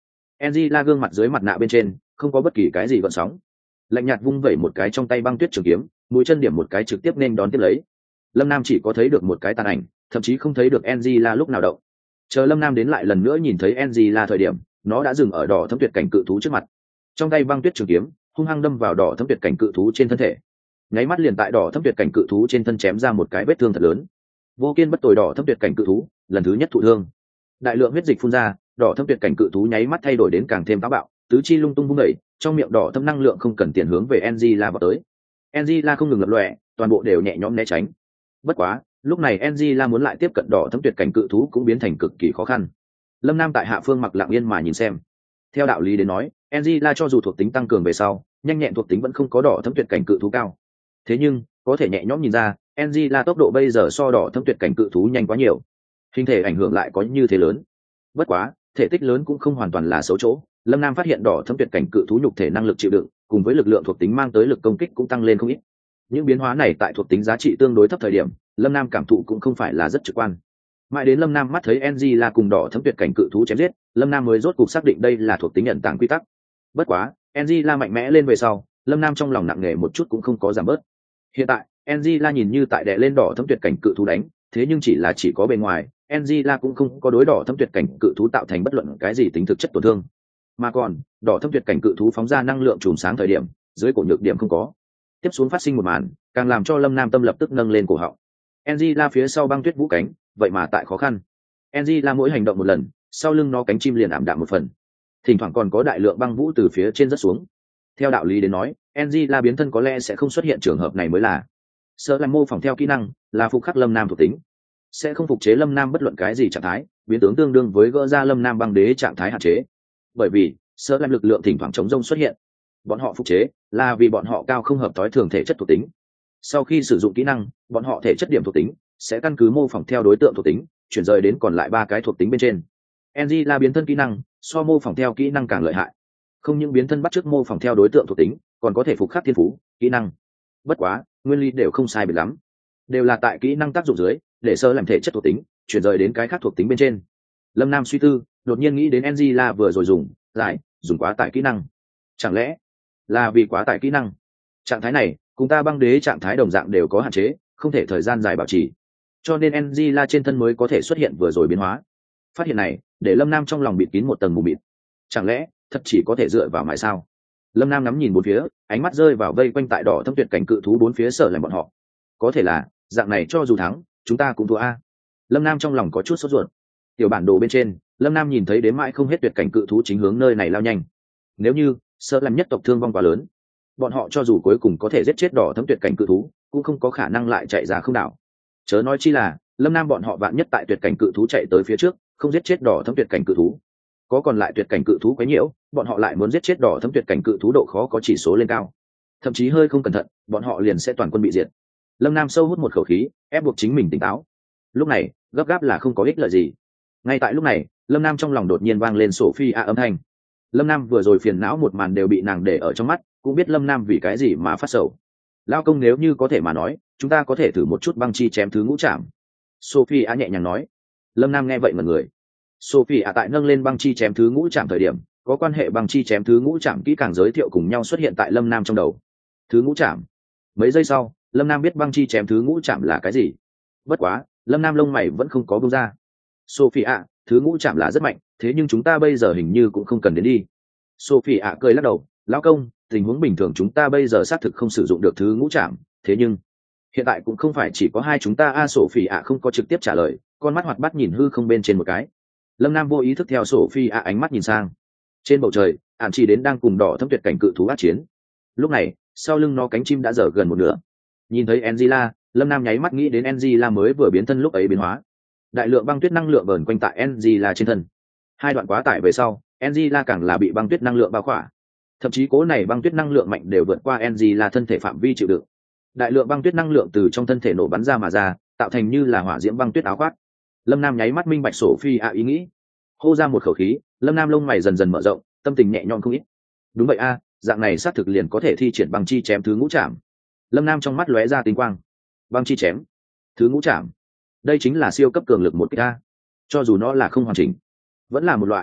Angela gương mặt dưới mặt nạ bên trên không có bất kỳ cái gì gợn sóng, lạnh nhạt vung vẩy một cái trong tay băng tuyết trường kiếm, mũi chân điểm một cái trực tiếp nên đón tiếp lấy. Lâm Nam chỉ có thấy được một cái tàn ảnh, thậm chí không thấy được Angela lúc nào động. Chờ Lâm Nam đến lại lần nữa nhìn thấy Angela thời điểm, nó đã dừng ở đỏ thấm tuyệt cảnh cự thú trước mặt, trong tay băng tuyết trường kiếm hung hăng đâm vào đỏ thấm tuyệt cảnh cự thú trên thân thể, nháy mắt liền tại đỏ thấm tuyệt cảnh cự thú trên thân chém ra một cái vết thương thật lớn. Vô kiên bất tồi đỏ thấm tuyệt cảnh cự thú lần thứ nhất thụ thương, đại lượng huyết dịch phun ra, đỏ thấm tuyệt cảnh cự thú nháy mắt thay đổi đến càng thêm táo bạo, tứ chi lung tung vung đẩy, trong miệng đỏ thấm năng lượng không cần tiền hướng về Angela vào tới. Angela không ngừng lập lòe, toàn bộ đều nhẹ nhõm né tránh. Bất quá, lúc này Angela muốn lại tiếp cận đỏ thấm tuyệt cảnh cự thú cũng biến thành cực kỳ khó khăn. Lâm Nam tại hạ phương mặc lặng yên mà nhìn xem. Theo đạo lý đến nói, Angela cho dù thuộc tính tăng cường về sau, nhanh nhẹn thuộc tính vẫn không có đỏ thấm tuyệt cảnh cự thú cao. Thế nhưng, có thể nhẹ nhõm nhìn ra, Angela tốc độ bây giờ so đỏ thấm tuyệt cảnh cự thú nhanh quá nhiều. Hình thể ảnh hưởng lại có như thế lớn. Bất quá, thể tích lớn cũng không hoàn toàn là xấu chỗ. Lâm Nam phát hiện đỏ thấm tuyệt cảnh cự thú nhục thể năng lực chịu đựng, cùng với lực lượng thuộc tính mang tới lực công kích cũng tăng lên không ít. Những biến hóa này tại thuộc tính giá trị tương đối thấp thời điểm, Lâm Nam cảm thụ cũng không phải là rất trực quan. Mãi đến Lâm Nam mắt thấy Angela cùng đỏ thấm tuyệt cảnh cự thú chém giết, Lâm Nam mới rốt cục xác định đây là thuộc tính nhận tảng quy tắc. Bất quá, Angela mạnh mẽ lên về sau, Lâm Nam trong lòng nặng nề một chút cũng không có giảm bớt. Hiện tại, Angela nhìn như tại đè lên đỏ thấm tuyệt cảnh cự thú đánh, thế nhưng chỉ là chỉ có bề ngoài, Angela cũng không có đối đỏ thấm tuyệt cảnh cự thú tạo thành bất luận cái gì tính thực chất tổn thương. Mà còn, đỏ thấm tuyệt cảnh cự thú phóng ra năng lượng chùm sáng thời điểm, dưới cổ nhược điểm không có. Tiếp xuống phát sinh một màn, càng làm cho Lâm Nam tâm lập tức nâng lên cổ họng. Angela phía sau băng tuyết vũ cánh, vậy mà tại khó khăn. Angela mỗi hành động một lần, sau lưng nó cánh chim liền ảm đạm một phần. Thỉnh thoảng còn có đại lượng băng vũ từ phía trên rớt xuống. Theo đạo lý đến nói, Angela biến thân có lẽ sẽ không xuất hiện trường hợp này mới là. Sợ làm mô phỏng theo kỹ năng, là phục khắc Lâm Nam thuộc tính, sẽ không phục chế Lâm Nam bất luận cái gì trạng thái, biến tướng tương đương với gỡ ra Lâm Nam băng đế trạng thái hạn chế. Bởi vì, sợ làm lực lượng thỉnh thoảng chống rông xuất hiện. Bọn họ phục chế là vì bọn họ cao không hợp tối thường thể chất thuộc tính. Sau khi sử dụng kỹ năng, bọn họ thể chất điểm thuộc tính sẽ căn cứ mô phỏng theo đối tượng thuộc tính, chuyển rời đến còn lại ba cái thuộc tính bên trên. Angela biến thân kỹ năng, so mô phỏng theo kỹ năng càng lợi hại. Không những biến thân bắt chước mô phỏng theo đối tượng thuộc tính, còn có thể phục khắc thiên phú, kỹ năng. Bất quá, nguyên lý đều không sai biệt lắm. Đều là tại kỹ năng tác dụng dưới, để sơ làm thể chất thuộc tính, chuyển rời đến cái khác thuộc tính bên trên. Lâm Nam suy tư, đột nhiên nghĩ đến Angela vừa rồi dùng, lại dùng quá tải kỹ năng. Chẳng lẽ là vì quá tải kỹ năng? Trạng thái này, cùng ta băng đế trạng thái đồng dạng đều có hạn chế, không thể thời gian dài bảo trì. Cho nên Angela trên thân mới có thể xuất hiện vừa rồi biến hóa. Phát hiện này, để Lâm Nam trong lòng bịt kín một tầng mù mịt. Chẳng lẽ thật chỉ có thể dựa vào mãi sao? Lâm Nam ngắm nhìn bốn phía, ánh mắt rơi vào vây quanh tại đỏ thâm tuyệt cảnh cự thú bốn phía sợ làm bọn họ. Có thể là, dạng này cho dù thắng, chúng ta cũng thua a. Lâm Nam trong lòng có chút sốt ruột. Tiểu bản đồ bên trên, Lâm Nam nhìn thấy đến mãi không hết tuyệt cảnh cự thú chính hướng nơi này lao nhanh. Nếu như sợ làm nhất tộc thương vong quá lớn, bọn họ cho dù cuối cùng có thể giết chết đỏ thấm tuyệt cảnh cự thú, cũng không có khả năng lại chạy ra không đảo. Chớ nói chi là Lâm Nam bọn họ vạn nhất tại tuyệt cảnh cự thú chạy tới phía trước, không giết chết đỏ thấm tuyệt cảnh cự thú, có còn lại tuyệt cảnh cự thú quấy nhiễu, bọn họ lại muốn giết chết đỏ thấm tuyệt cảnh cự thú độ khó có chỉ số lên cao, thậm chí hơi không cẩn thận, bọn họ liền sẽ toàn quân bị diệt. Lâm Nam sâu hút một khẩu khí, ép buộc chính mình tỉnh táo. Lúc này gấp gáp là không có ích lợi gì. Ngay tại lúc này, Lâm Nam trong lòng đột nhiên vang lên Sophia âm thanh. Lâm Nam vừa rồi phiền não một màn đều bị nàng để ở trong mắt, cũng biết Lâm Nam vì cái gì mà phát sầu. Lao công, nếu như có thể mà nói, chúng ta có thể thử một chút băng chi chém thứ ngũ trảm. Sophia nhẹ nhàng nói. Lâm Nam nghe vậy mà người. Sophia tại nâng lên băng chi chém thứ ngũ trảm thời điểm, có quan hệ băng chi chém thứ ngũ trảm kỹ càng giới thiệu cùng nhau xuất hiện tại Lâm Nam trong đầu. Thứ ngũ trảm. Mấy giây sau, Lâm Nam biết băng chi chém thứ ngũ trảm là cái gì. Bất quá, Lâm Nam lông mày vẫn không có buông ra. Sophia, thứ ngũ trảm là rất mạnh, thế nhưng chúng ta bây giờ hình như cũng không cần đến đi. Sophia cười lắc đầu. Lão công, tình huống bình thường chúng ta bây giờ xác thực không sử dụng được thứ ngũ trảm, thế nhưng hiện tại cũng không phải chỉ có hai chúng ta. A Sophia không có trực tiếp trả lời, con mắt hoạt bát nhìn hư không bên trên một cái. Lâm Nam vô ý thức theo Sophia ánh mắt nhìn sang. Trên bầu trời, ạn chỉ đến đang cùng đỏ thâm tuyệt cảnh cự thú át chiến. Lúc này, sau lưng nó cánh chim đã dở gần một nửa. Nhìn thấy Angela, Lâm Nam nháy mắt nghĩ đến Angela mới vừa biến thân lúc ấy biến hóa. Đại lượng băng tuyết năng lượng vờn quanh tại Angela trên thân. Hai đoạn quá tải về sau, Angela càng là bị băng tuyết năng lượng bao khỏa. Thậm chí cố này băng tuyết năng lượng mạnh đều vượt qua Angela thân thể phạm vi chịu đựng. Đại lượng băng tuyết năng lượng từ trong thân thể nổ bắn ra mà ra, tạo thành như là hỏa diễm băng tuyết áo khoác. Lâm Nam nháy mắt minh bạch Sophia ý nghĩ, hô ra một khẩu khí. Lâm Nam lông mày dần dần mở rộng, tâm tình nhẹ nhõm không ít. Đúng vậy a, dạng này xác thực liền có thể thi triển băng chi chém thứ ngũ trảm. Lâm Nam trong mắt lóe ra tinh quang. Băng chi chém thứ ngũ trảm, đây chính là siêu cấp cường lực một kích a. Cho dù nó là không hoàn chỉnh, vẫn là một loại.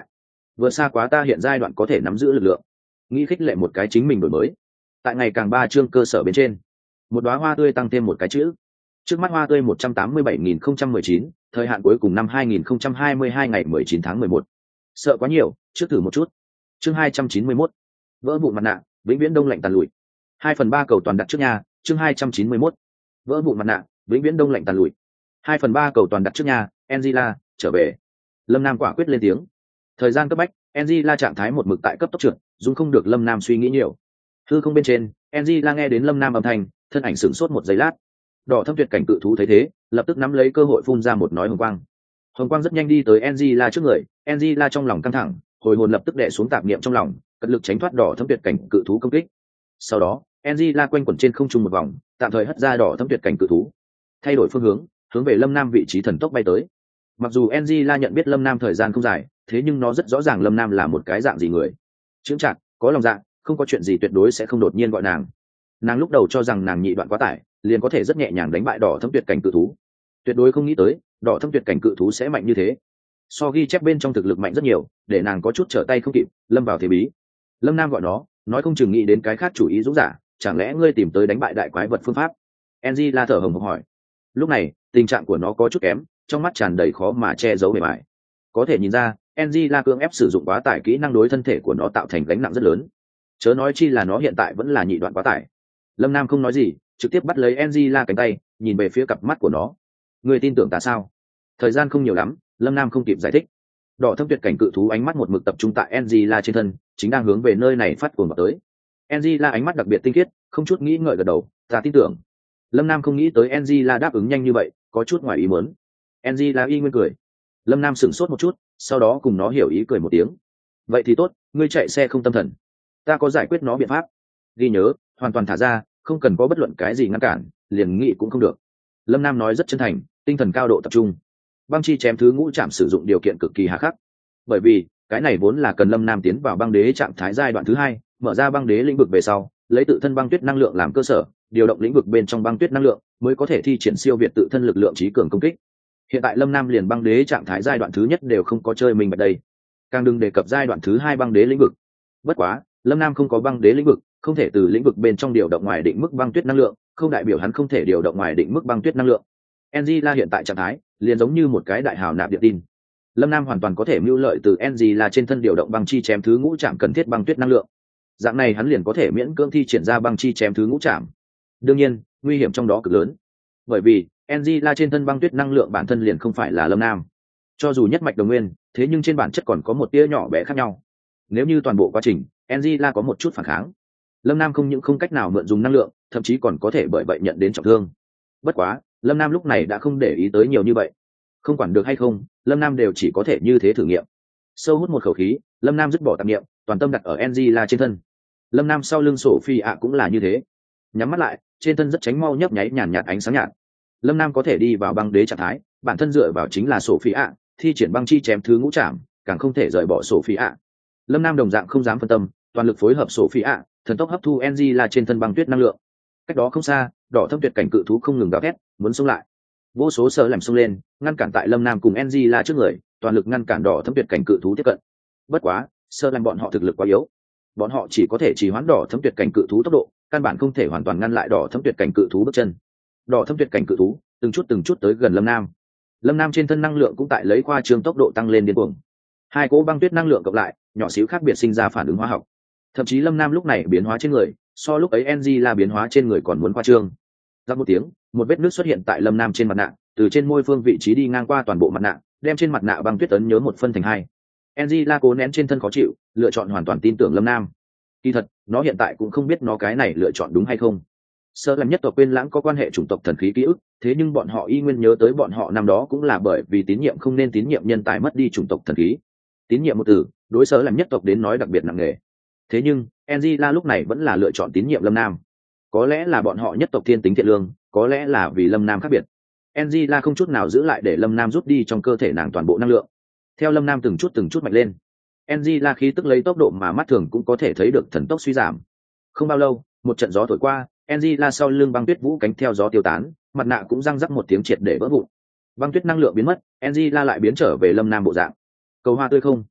vượt xa quá ta hiện giai đoạn có thể nắm giữ lực lượng, nghĩ khích lệ một cái chính mình đổi mới. Tại ngày càng ba chương cơ sở bên trên, một đóa hoa tươi tăng thêm một cái chữ. Trước mắt hoa tươi một trăm tám mươi bảy nghìn không trăm mười chín, thời hạn cuối cùng năm hai nghìn không trăm hai mươi hai ngày mười chín tháng mười một. Sợ quá nhiều, trước thử một chút. Chương hai trăm chín mươi mốt. Vỡ vụn mặt nạ, vĩnh viễn đông lạnh tàn lụi. Hai phần ba cầu toàn đặt trước nhà, chương hai trăm chín mươi mốt. Vỡ vụn mặt nạ, vĩnh viễn đông lạnh tàn lụi. Hai phần ba cầu toàn đặt trước nhà, Angela, trở về. Lâm Nam quả quyết lên tiếng. Thời gian cấp bách, Angela trạng thái một mực tại cấp tốc trượt, dung không được Lâm Nam suy nghĩ nhiều. Hư không bên trên, Angela nghe đến Lâm Nam âm thanh, thân ảnh sửng sốt một giây lát. Đỏ thâm tuyệt cảnh cự thú thấy thế, lập tức nắm lấy cơ hội phun ra một nói hồng quang. Hồng quang rất nhanh đi tới Angela trước người, Angela trong lòng căng thẳng, hồi hồn lập tức đè xuống tạp niệm trong lòng, cật lực tránh thoát đỏ thâm tuyệt cảnh cự thú công kích. Sau đó, Angela quanh quẩn trên không trung một vòng, tạm thời hất ra đỏ thâm tuyệt cảnh cự thú, thay đổi phương hướng, hướng về Lâm Nam vị trí thần tốc bay tới. Mặc dù Angela nhận biết Lâm Nam thời gian không dài, thế nhưng nó rất rõ ràng Lâm Nam là một cái dạng gì người. Chững chạc, có lòng dạ, không có chuyện gì tuyệt đối sẽ không đột nhiên gọi nàng. Nàng lúc đầu cho rằng nàng nhị đoạn quá tải, liền có thể rất nhẹ nhàng đánh bại đỏ thâm tuyệt cảnh cự thú. Tuyệt đối không nghĩ tới, đỏ thâm tuyệt cảnh cự thú sẽ mạnh như thế. So ghi chép bên trong thực lực mạnh rất nhiều, để nàng có chút trở tay không kịp, lâm vào thế bí. Lâm Nam gọi nó, nói không chừng nghĩ đến cái khác chủ ý dũng giả, chẳng lẽ ngươi tìm tới đánh bại đại quái vật phương pháp? Enji la thở hồng hộc hỏi. Lúc này, tình trạng của nó có chút kém, trong mắt tràn đầy khó mà che giấu bề bại. Có thể nhìn ra, Enji la cưỡng ép sử dụng quá tải kỹ năng đối thân thể của nó tạo thành gánh nặng rất lớn. Chớ nói chi là nó hiện tại vẫn là nhị đoạn quá tải. Lâm Nam không nói gì, trực tiếp bắt lấy Enji la cánh tay, nhìn về phía cặp mắt của nó. Ngươi tin tưởng ta sao? Thời gian không nhiều lắm, Lâm Nam không kịp giải thích. Đỏ thâm tuyệt cảnh cự thú ánh mắt một mực tập trung tại Enji la trên thân, chính đang hướng về nơi này phát cuồng vào tới. Enji la ánh mắt đặc biệt tinh khiết, không chút nghĩ ngợi gật đầu, ta tin tưởng. Lâm Nam không nghĩ tới Enji la đáp ứng nhanh như vậy, có chút ngoài ý muốn. Enji la y nguyên cười. Lâm Nam sửng sốt một chút, sau đó cùng nó hiểu ý cười một tiếng. Vậy thì tốt, ngươi chạy xe không tâm thần, ta có giải quyết nó biện pháp. Ghi nhớ, hoàn toàn thả ra, không cần có bất luận cái gì ngăn cản, liền nghĩ cũng không được. Lâm Nam nói rất chân thành, tinh thần cao độ tập trung. Băng chi chém thứ ngũ trạm sử dụng điều kiện cực kỳ hà khắc, bởi vì cái này vốn là cần Lâm Nam tiến vào băng đế trạng thái giai đoạn thứ hai, mở ra băng đế lĩnh vực về sau, lấy tự thân băng tuyết năng lượng làm cơ sở, điều động lĩnh vực bên trong băng tuyết năng lượng, mới có thể thi triển siêu việt tự thân lực lượng trí cường công kích. Hiện tại Lâm Nam liền băng đế trạng thái giai đoạn thứ nhất đều không có chơi mình bật đây, càng đừng đề cập giai đoạn thứ hai băng đế lĩnh vực. Bất quá, Lâm Nam không có băng đế lĩnh vực, không thể từ lĩnh vực bên trong điều động ngoài định mức băng tuyết năng lượng, không đại biểu hắn không thể điều động ngoài định mức băng tuyết năng lượng. Angela hiện tại trạng thái liền giống như một cái đại hào nạp điện tin. Lâm Nam hoàn toàn có thể mưu lợi từ Angela trên thân điều động băng chi chém thứ ngũ trạm cần thiết băng tuyết năng lượng. Dạng này hắn liền có thể miễn cưỡng thi triển ra băng chi chém thứ ngũ trạm. Đương nhiên, nguy hiểm trong đó cực lớn, bởi vì Angela trên thân băng tuyết năng lượng bản thân liền không phải là Lâm Nam. Cho dù nhất mạch đồng nguyên, thế nhưng trên bản chất còn có một tia nhỏ bé khác nhau. Nếu như toàn bộ quá trình Angela có một chút phản kháng, Lâm Nam không những không cách nào mượn dùng năng lượng, thậm chí còn có thể bởi vậy nhận đến trọng thương. Bất quá, Lâm Nam lúc này đã không để ý tới nhiều như vậy. Không quản được hay không, Lâm Nam đều chỉ có thể như thế thử nghiệm. Sâu hút một khẩu khí, Lâm Nam dứt bỏ tạp niệm, toàn tâm đặt ở Angela trên thân. Lâm Nam sau lưng Sophie ạ cũng là như thế. Nhắm mắt lại, trên thân rất tránh mau nhấp nháy nhàn nhạt ánh sáng nhạt. Lâm Nam có thể đi vào băng đế trạng thái, bản thân dựa vào chính là Sophie ạ, thi triển băng chi chém thứ ngũ trảm, càng không thể rời bỏ Sophie ạ. Lâm Nam đồng dạng không dám phân tâm, toàn lực phối hợp Sophie ạ, thần tốc hấp thu Angela trên thân băng tuyết năng lượng. Cách đó không xa, đỏ thâm tuyệt cảnh cự thú không ngừng gào thét, muốn xông lại. Vô số sợ làm xông lên, ngăn cản tại Lâm Nam cùng Angela trước người, toàn lực ngăn cản đỏ thâm tuyệt cảnh cự thú tiếp cận. Bất quá, sợ làm bọn họ thực lực quá yếu, bọn họ chỉ có thể trì hoãn đỏ thâm tuyệt cảnh cự thú tốc độ, căn bản không thể hoàn toàn ngăn lại đỏ thâm tuyệt cảnh cự thú bước chân. Đỏ thâm tuyệt cảnh cự thú từng chút từng chút tới gần Lâm Nam. Lâm Nam trên thân năng lượng cũng tại lấy khoa trương tốc độ tăng lên điên cuồng. Hai cỗ băng tuyết năng lượng cộng lại, nhỏ xíu khác biệt sinh ra phản ứng hóa học. Thậm chí Lâm Nam lúc này biến hóa trên người, so lúc ấy Angela biến hóa trên người còn muốn khoa trương. Ra một tiếng, một vết nứt xuất hiện tại Lâm Nam trên mặt nạ, từ trên môi phương vị trí đi ngang qua toàn bộ mặt nạ, đem trên mặt nạ băng tuyết ấn nhớ một phân thành hai. Angela cố nén trên thân khó chịu, lựa chọn hoàn toàn tin tưởng Lâm Nam. Kỳ thật, nó hiện tại cũng không biết nó cái này lựa chọn đúng hay không. Sơ làm nhất tộc quên lãng có quan hệ chủng tộc thần khí ký ức, thế nhưng bọn họ y nguyên nhớ tới bọn họ năm đó cũng là bởi vì tín nhiệm không nên tín nhiệm nhân tài mất đi chủng tộc thần khí. Tín nhiệm một từ, đối sơ làm nhất tộc đến nói đặc biệt nặng nề. Thế nhưng, Angela lúc này vẫn là lựa chọn tín nhiệm Lâm Nam. Có lẽ là bọn họ nhất tộc thiên tính thiện lương, có lẽ là vì Lâm Nam khác biệt. Angela không chút nào giữ lại để Lâm Nam rút đi trong cơ thể nàng toàn bộ năng lượng. Theo Lâm Nam từng chút từng chút mạnh lên, Angela khí tức lấy tốc độ mà mắt thường cũng có thể thấy được thần tốc suy giảm. Không bao lâu, một trận gió thổi qua, Angela sau lưng băng tuyết vũ cánh theo gió tiêu tán, mặt nạ cũng răng rắc một tiếng triệt để vỡ vụn. Băng tuyết năng lượng biến mất, Angela lại biến trở về Lâm Nam bộ dạng. Cầu hoa tươi không.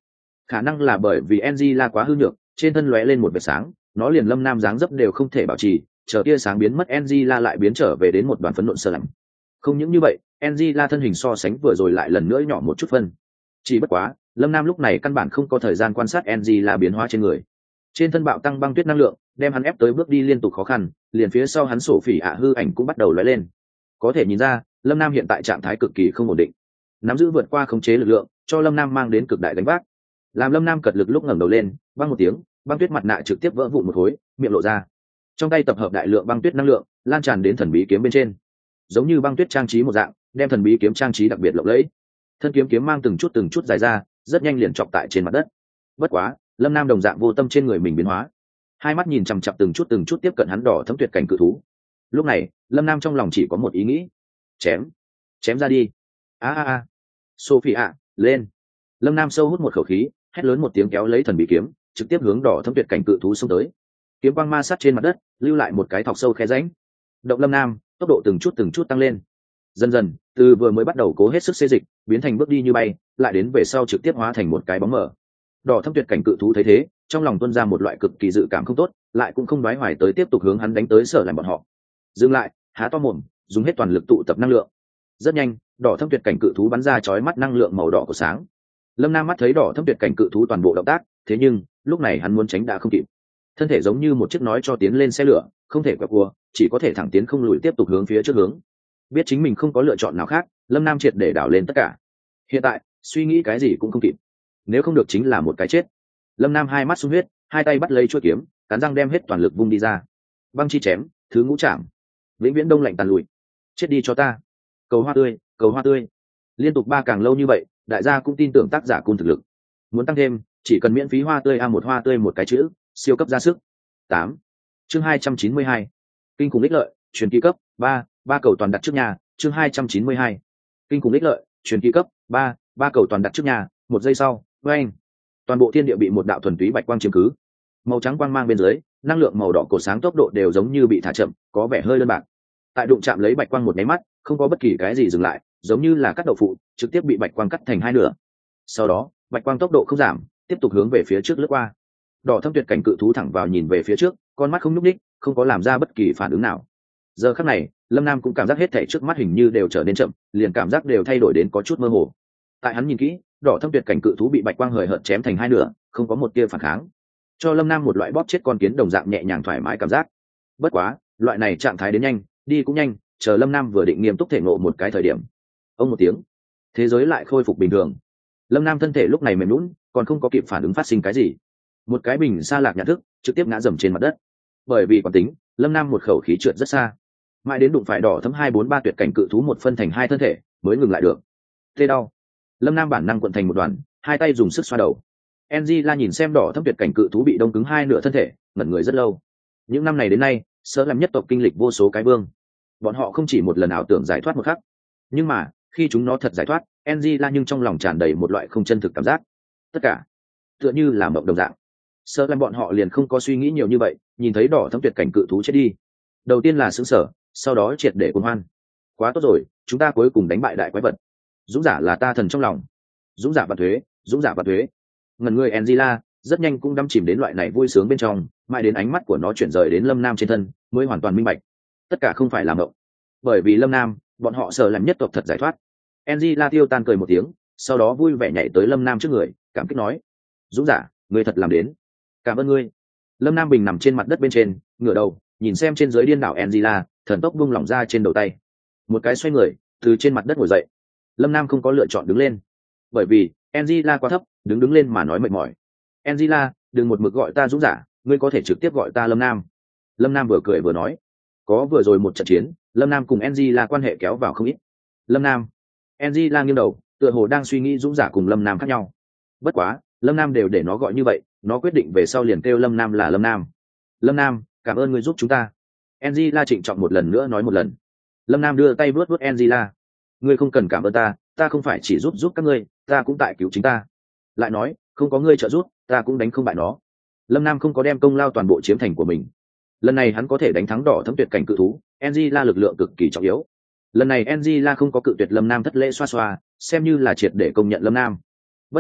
Khả năng là bởi vì Angela quá hư nhược, trên thân lóe lên một vệt sáng, nó liền Lâm Nam dáng dấp đều không thể bảo trì, chờ tia sáng biến mất Angela lại biến trở về đến một đoàn phấn nộn sơ lạnh. Không những như vậy, Angela thân hình so sánh vừa rồi lại lần nữa nhỏ một chút phân. Chỉ bất quá, Lâm Nam lúc này căn bản không có thời gian quan sát Angela biến hóa trên người. Trên thân bạo tăng băng tuyết năng lượng, đem hắn ép tới bước đi liên tục khó khăn, liền phía sau hắn sổ phỉ ạ hư ảnh cũng bắt đầu lóe lên. Có thể nhìn ra, Lâm Nam hiện tại trạng thái cực kỳ không ổn định. Nắm giữ vượt qua khống chế lực lượng, cho Lâm Nam mang đến cực đại đánh vác. Làm Lâm Nam cật lực lúc ngẩng đầu lên, băng một tiếng, băng tuyết mặt nạ trực tiếp vỡ vụn một khối, miệng lộ ra. Trong tay tập hợp đại lượng băng tuyết năng lượng, lan tràn đến thần bí kiếm bên trên. Giống như băng tuyết trang trí một dạng, đem thần bí kiếm trang trí đặc biệt lộng lẫy. Thân kiếm kiếm mang từng chút từng chút dài ra, rất nhanh liền chọc tại trên mặt đất. Bất quá, Lâm Nam đồng dạng vô tâm trên người mình biến hóa, hai mắt nhìn chằm chằm từng chút từng chút tiếp cận hắn đỏ thấm tuyệt cảnh cự thú. Lúc này, Lâm Nam trong lòng chỉ có một ý nghĩ: chém, chém ra đi. A a a, Sophie ạ, lên! Lâm Nam sâu hút một khẩu khí, hét lớn một tiếng kéo lấy thần bí kiếm, trực tiếp hướng đỏ thấm tuyệt cảnh cự thú xông tới. Kiếm quang ma sát trên mặt đất, lưu lại một cái thọc sâu khe rãnh. Động Lâm Nam, tốc độ từng chút từng chút tăng lên. Dần dần, từ vừa mới bắt đầu cố hết sức xê dịch, biến thành bước đi như bay, lại đến về sau trực tiếp hóa thành một cái bóng mờ. Đỏ thâm tuyệt cảnh cự thú thấy thế, trong lòng tuôn ra một loại cực kỳ dự cảm không tốt, lại cũng không đoái hoài tới tiếp tục hướng hắn đánh tới sở làm bọn họ. Dừng lại, há to mồm, dùng hết toàn lực tụ tập năng lượng. Rất nhanh, đỏ thâm tuyệt cảnh cự thú bắn ra chói mắt năng lượng màu đỏ của sáng. Lâm Nam mắt thấy đỏ thâm tuyệt cảnh cự thú toàn bộ động tác, thế nhưng lúc này hắn muốn tránh đã không kịp. Thân thể giống như một chiếc nói cho tiến lên xe lửa, không thể quẹo cua, chỉ có thể thẳng tiến không lùi tiếp tục hướng phía trước hướng. Biết chính mình không có lựa chọn nào khác, Lâm Nam triệt để đảo lên tất cả. Hiện tại, suy nghĩ cái gì cũng không kịp. Nếu không được chính là một cái chết. Lâm Nam hai mắt sung huyết, hai tay bắt lấy chuôi kiếm, cắn răng đem hết toàn lực vung đi ra. Băng chi chém, thứ ngũ trảm, vĩnh viễn đông lạnh tàn lùi. Chết đi cho ta. Cầu hoa tươi, cầu hoa tươi. Liên tục ba càng lâu như vậy, đại gia cũng tin tưởng tác giả cung thực lực. Muốn tăng thêm, chỉ cần miễn phí hoa tươi a một hoa tươi một cái chữ, siêu cấp ra sức. tám. Chương hai trăm chín mươi hai. Kinh khủng ích lợi, truyền kỳ cấp ba, ba cầu toàn đặt trước nhà, chương hai trăm chín mươi hai. Kinh khủng ích lợi, truyền kỳ cấp ba, ba cầu toàn đặt trước nhà, một giây sau, oeng. Toàn bộ thiên địa bị một đạo thuần túy bạch quang chiếm cứ. Màu trắng quang mang bên dưới, năng lượng màu đỏ cột sáng tốc độ đều giống như bị thả chậm, có vẻ hơi đơn bạc. Tại đụng chạm lấy bạch quang một cái mắt, không có bất kỳ cái gì dừng lại, giống như là cắt đậu phụ, trực tiếp bị bạch quang cắt thành hai nửa. Sau đó, bạch quang tốc độ không giảm, tiếp tục hướng về phía trước lướt qua. Đỏ thâm tuyệt cảnh cự thú thẳng vào nhìn về phía trước, con mắt không nhúc nhích, không có làm ra bất kỳ phản ứng nào. Giờ khắc này, Lâm Nam cũng cảm giác hết thảy trước mắt hình như đều trở nên chậm, liền cảm giác đều thay đổi đến có chút mơ hồ. Tại hắn nhìn kỹ, đỏ thâm tuyệt cảnh cự thú bị bạch quang hời hợt chém thành hai nửa, không có một tia phản kháng, cho Lâm Nam một loại bóp chết con kiến đồng dạng nhẹ nhàng thoải mái cảm giác. Bất quá, loại này trạng thái đến nhanh, đi cũng nhanh, chờ Lâm Nam vừa định nghiêm túc thể ngộ một cái thời điểm, ông một tiếng, thế giới lại khôi phục bình thường. Lâm Nam thân thể lúc này mềm nhũn, còn không có kịp phản ứng phát sinh cái gì, một cái bình xa lạc nhận thức trực tiếp ngã dầm trên mặt đất. Bởi vì quán tính, Lâm Nam một khẩu khí trượt rất xa, mãi đến đụng phải đỏ thấm hai bốn ba tuyệt cảnh cự thú một phân thành hai thân thể mới ngừng lại được. Tê đau, Lâm Nam bản năng cuộn thành một đoàn, hai tay dùng sức xoa đầu. Angela nhìn xem đỏ thấm tuyệt cảnh cự thú bị đông cứng hai nửa thân thể, ngẩn người rất lâu. Những năm này đến nay, Sở làm nhất tộc kinh lịch vô số cái vương, bọn họ không chỉ một lần ảo tưởng giải thoát một khắc, nhưng mà khi chúng nó thật giải thoát, Angela nhưng trong lòng tràn đầy một loại không chân thực cảm giác, tất cả tựa như là mộng đồng dạng. Sở làm bọn họ liền không có suy nghĩ nhiều như vậy, nhìn thấy đỏ thấm tuyệt cảnh cự thú chết đi, đầu tiên là sững sờ, sau đó triệt để cuồng hoan. Quá tốt rồi, chúng ta cuối cùng đánh bại đại quái vật. Dũng giả là ta thần trong lòng. Dũng giả và thuế, dũng giả và thuế. Ngần người Angela rất nhanh cũng đắm chìm đến loại này vui sướng bên trong, mãi đến ánh mắt của nó chuyển rời đến Lâm Nam trên thân, mới hoàn toàn minh bạch, tất cả không phải là mộng. Bởi vì Lâm Nam, bọn họ Sở làm nhất tộc thật giải thoát. Angela tiêu tan cười một tiếng, sau đó vui vẻ nhảy tới Lâm Nam trước người, cảm kích nói: "Dũng giả, ngươi thật làm đến. Cảm ơn ngươi." Lâm Nam bình nằm trên mặt đất bên trên, ngửa đầu, nhìn xem trên dưới điên đảo Angela, thần tốc buông lỏng ra trên đầu tay. Một cái xoay người, từ trên mặt đất ngồi dậy. Lâm Nam không có lựa chọn đứng lên, bởi vì Angela quá thấp, đứng đứng lên mà nói mệt mỏi. "Angela, đừng một mực gọi ta Dũng giả, ngươi có thể trực tiếp gọi ta Lâm Nam." Lâm Nam vừa cười vừa nói. Có vừa rồi một trận chiến, Lâm Nam cùng Angela quan hệ kéo vào không ít. Lâm Nam. Angela nghiêng đầu, tựa hồ đang suy nghĩ Dũng giả cùng Lâm Nam khác nhau. Bất quá, Lâm Nam đều để nó gọi như vậy, nó quyết định về sau liền kêu Lâm Nam là Lâm Nam. "Lâm Nam, cảm ơn ngươi giúp chúng ta." Angela trịnh trọng một lần nữa nói một lần. Lâm Nam đưa tay vuốt vuốt Angela. "Ngươi không cần cảm ơn ta, ta không phải chỉ giúp giúp các ngươi, ta cũng tại cứu chính ta." Lại nói, không có ngươi trợ giúp, ta cũng đánh không bại nó. Lâm Nam không có đem công lao toàn bộ chiếm thành của mình. Lần này hắn có thể đánh thắng đỏ thấm tuyệt cảnh cự thú, Angela lực lượng cực kỳ trọng yếu. Lần này Angela không có cự tuyệt Lâm Nam thất lễ xoa xoa, xem như là triệt để công nhận Lâm Nam. Bất quá,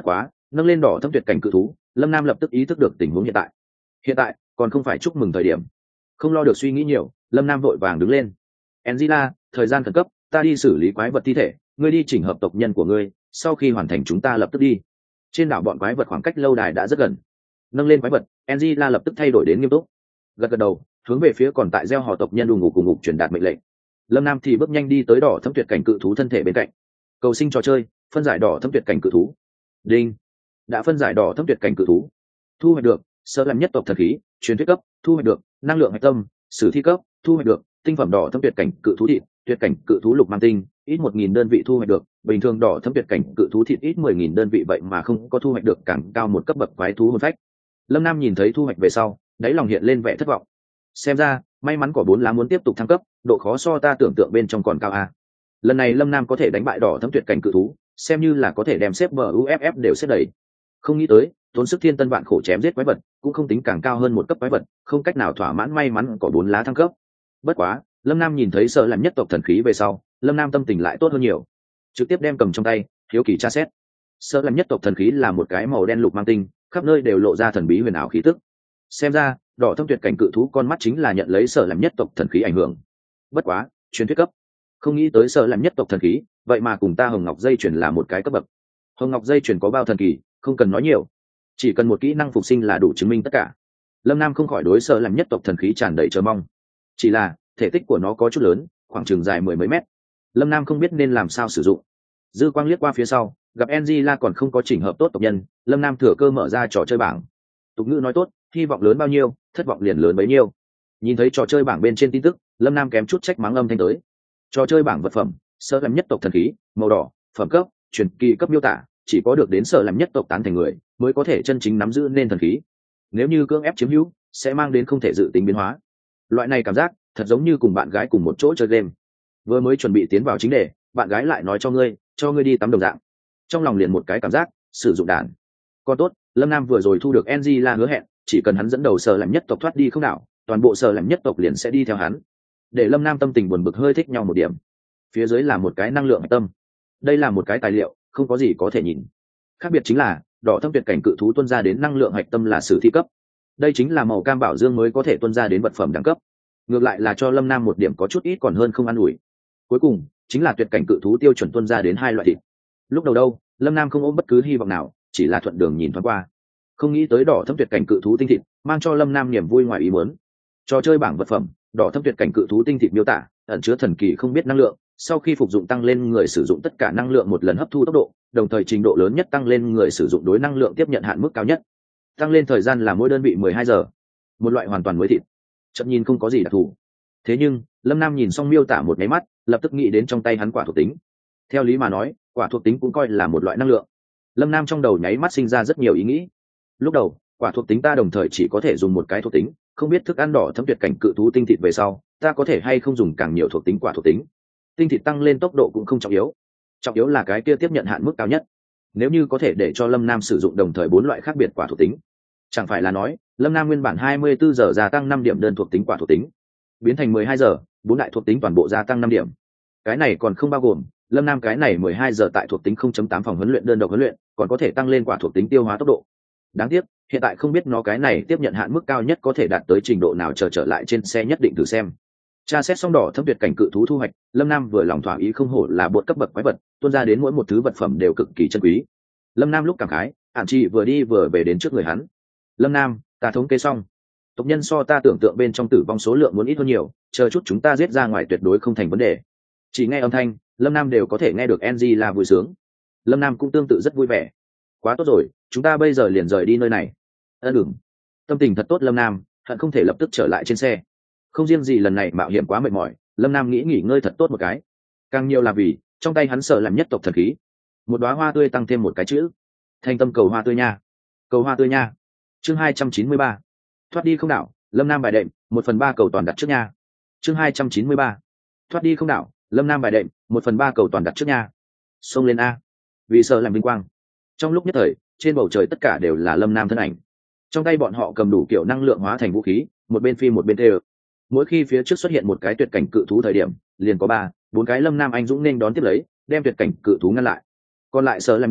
Nâng lên đỏ thâm tuyệt cảnh cự thú, lâm nam lập tức ý thức được tình huống hiện tại. Hiện tại còn không phải chúc mừng thời điểm. Không lo được suy nghĩ nhiều, lâm nam vội vàng đứng lên. Angela, thời gian khẩn cấp, ta đi xử lý quái vật thi thể, ngươi đi chỉnh hợp tộc nhân của ngươi, sau khi hoàn thành chúng ta lập tức đi. Trên đảo bọn quái vật khoảng cách lâu đài đã rất gần. Nâng lên quái vật, Angela lập tức thay đổi đến nghiêm túc, gật gật đầu, hướng về phía còn tại gieo hò tộc nhân đù ngục cùng ngục truyền đạt mệnh lệnh. Lâm nam thì bước nhanh đi tới đỏ thâm tuyệt cảnh cự thú thân thể bên cạnh. Cầu sinh trò chơi, phân giải đỏ thâm tuyệt cảnh cự thú. Đinh, đã phân giải đỏ thâm tuyệt cảnh cự thú. Thu hoạch được sơ làm nhất tộc thần khí, truyền thuyết cấp. Thu hoạch được năng lượng hạch tâm, sử thi cấp. Thu hoạch được tinh phẩm đỏ thâm tuyệt cảnh cự thú thịt, tuyệt cảnh cự thú lục mang tinh, ít một nghìn đơn vị thu hoạch được. Bình thường đỏ thâm tuyệt cảnh cự thú thịt ít mười nghìn đơn vị, vậy mà không có thu hoạch được càng cao một cấp bậc quái thú hồn phách. Lâm nam nhìn thấy thu hoạch về sau, đáy lòng hiện lên vẻ thất vọng. Xem ra may mắn của bốn lá muốn tiếp tục thăng cấp, độ khó so ta tưởng tượng bên trong còn cao a. Lần này lâm nam có thể đánh bại đỏ thâm tuyệt cảnh cự thú, xem như là có thể đem xếp bờ u ép ép đều xếp đầy. Không nghĩ tới tốn sức thiên tân vạn khổ chém giết quái vật cũng không tính càng cao hơn một cấp quái vật, không cách nào thỏa mãn may mắn của bốn lá thăng cấp. Bất quá lâm nam nhìn thấy sợ làm nhất tộc thần khí về sau, lâm nam tâm tình lại tốt hơn nhiều, trực tiếp đem cầm trong tay hiếu kỳ tra xét. Sợ làm nhất tộc thần khí là một cái màu đen lục mang tinh, khắp nơi đều lộ ra thần bí huyền ảo khí tức. Xem ra đỏ thâm tuyệt cảnh cự thú con mắt chính là nhận lấy sợ làm nhất tộc thần khí ảnh hưởng. Bất quá truyền thuyết cấp, không nghĩ tới sợ làm nhất tộc thần khí vậy mà cùng ta hồng ngọc dây chuyển là một cái cấp bậc. Hồng ngọc dây chuyển có bao thần kỳ, không cần nói nhiều, chỉ cần một kỹ năng phục sinh là đủ chứng minh tất cả. Lâm nam không khỏi đối sợ làm nhất tộc thần khí tràn đầy chờ mong, chỉ là thể tích của nó có chút lớn, khoảng chừng dài mười mấy mét. Lâm nam không biết nên làm sao sử dụng. Dư quang liếc qua phía sau, gặp Angela còn không có chỉnh hợp tốt tộc nhân, lâm nam thừa cơ mở ra trò chơi bảng. Tục ngữ nói tốt, hy vọng lớn bao nhiêu thất vọng liền lớn bấy nhiêu. Nhìn thấy trò chơi bảng bên trên tin tức, lâm nam kém chút trách mắng âm thanh tới. Trò chơi bảng vật phẩm, sợ làm nhất tộc thần khí, màu đỏ, phẩm cấp, truyền kỳ cấp miêu tả, chỉ có được đến sợ làm nhất tộc tán thành người mới có thể chân chính nắm giữ nên thần khí. Nếu như cưỡng ép chiếm hữu, sẽ mang đến không thể dự tính biến hóa. Loại này cảm giác thật giống như cùng bạn gái cùng một chỗ chơi game, vừa mới chuẩn bị tiến vào chính đề, bạn gái lại nói cho ngươi cho ngươi đi tắm đồng dạng, trong lòng liền một cái cảm giác sử dụng đàn. Còn tốt lâm nam vừa rồi thu được Angela hứa hẹn, chỉ cần hắn dẫn đầu sợ làm nhất tộc thoát đi không đảo, toàn bộ sợ làm nhất tộc liền sẽ đi theo hắn, để lâm nam tâm tình buồn bực hơi thích nhau một điểm. Phía dưới là một cái năng lượng hạch tâm, đây là một cái tài liệu không có gì có thể nhìn. Khác biệt chính là đỏ thâm tuyệt cảnh cự thú tuân ra đến năng lượng hạch tâm là sử thi cấp, đây chính là màu cam bảo dương mới có thể tuân ra đến vật phẩm đẳng cấp. Ngược lại là cho lâm nam một điểm có chút ít còn hơn không ăn ủi. Cuối cùng chính là tuyệt cảnh cự thú tiêu chuẩn tuân ra đến hai loại thịt. Lúc đầu đâu lâm nam không ôm bất cứ hy vọng nào, chỉ là thuận đường nhìn thoáng qua, không nghĩ tới đỏ thâm tuyệt cảnh cự thú tinh thịt mang cho lâm nam niềm vui ngoài ý muốn. Trò chơi bảng vật phẩm, đỏ thâm tuyệt cảnh cự thú tinh thịt miêu tả ẩn chứa thần kỳ không biết năng lượng, sau khi phục dụng tăng lên người sử dụng tất cả năng lượng một lần hấp thu tốc độ, đồng thời trình độ lớn nhất tăng lên người sử dụng đối năng lượng tiếp nhận hạn mức cao nhất, tăng lên thời gian là mỗi đơn vị mười hai giờ. Một loại hoàn toàn mới thịt, chậm nhìn không có gì đặc thù, thế nhưng lâm nam nhìn xong miêu tả một nháy mắt lập tức nghĩ đến trong tay hắn quả thuộc tính. Theo lý mà nói quả thuộc tính cũng coi là một loại năng lượng. Lâm nam trong đầu nháy mắt sinh ra rất nhiều ý nghĩ. Lúc đầu quả thuộc tính ta đồng thời chỉ có thể dùng một cái thuộc tính, không biết thức ăn đỏ thâm tuyệt cảnh cự thú tinh thịt về sau ta có thể hay không dùng càng nhiều thuộc tính quả thuộc tính. Tinh thịt tăng lên tốc độ cũng không trọng yếu, trọng yếu là cái kia tiếp nhận hạn mức cao nhất. Nếu như có thể để cho lâm nam sử dụng đồng thời bốn loại khác biệt quả thuộc tính, chẳng phải là nói lâm nam nguyên bản hai mươi bốn giờ gia tăng năm điểm đơn thuộc tính quả thuộc tính, biến thành mười hai giờ bốn đại thuộc tính toàn bộ gia tăng năm điểm. Cái này còn không bao gồm lâm nam cái này mười hai giờ tại thuộc tính không chấm tám phòng huấn luyện đơn độc huấn luyện còn có thể tăng lên quả thuộc tính tiêu hóa tốc độ. Đáng tiếc hiện tại không biết nó cái này tiếp nhận hạn mức cao nhất có thể đạt tới trình độ nào, chờ trở, trở lại trên xe nhất định thử xem. Tra xét xong đỏ thâm tuyệt cảnh cự thú thu hoạch, lâm nam vừa lòng thỏa ý, không hổ là bột cấp bậc quái vật, tuôn ra đến mỗi một thứ vật phẩm đều cực kỳ chân quý. Lâm nam lúc cảm khái, ản chị vừa đi vừa về đến trước người hắn. Lâm nam, ta thống kê xong, tộc nhân so ta tưởng tượng bên trong tử vong số lượng muốn ít hơn nhiều, chờ chút chúng ta giết ra ngoài tuyệt đối không thành vấn đề. Chỉ nghe âm thanh lâm nam đều có thể nghe được Angela vui sướng. Lâm nam cũng tương tự rất vui vẻ. Quá tốt rồi, chúng ta bây giờ liền rời đi nơi này. Ân ừng, tâm tình thật tốt lâm nam hận không thể lập tức trở lại trên xe. Không riêng gì lần này mạo hiểm quá mệt mỏi, lâm nam nghĩ nghỉ ngơi thật tốt một cái, càng nhiều là vì trong tay hắn sợ làm nhất tộc thần khí. Một đoá hoa tươi tăng thêm một cái chữ, thành tâm cầu hoa tươi nha, cầu hoa tươi nha. Chương hai trăm chín mươi ba, thoát đi không đảo, lâm nam bài đệm, một phần ba cầu toàn đặt trước nha. Chương hai trăm chín mươi ba, thoát đi không đảo, lâm nam bài đệm, một phần ba cầu toàn đặt trước nha. Xông lên a, vì sợ làm vinh quang. Trong lúc nhất thời trên bầu trời tất cả đều là lâm nam thân ảnh, trong tay bọn họ cầm đủ kiểu năng lượng hóa thành vũ khí, một bên phi một bên tê ơ. Mỗi khi phía trước xuất hiện một cái tuyệt cảnh cự thú thời điểm, liền có ba bốn cái lâm nam anh dũng nên đón tiếp lấy, đem tuyệt cảnh cự thú ngăn lại. Còn lại sợ làm đại quân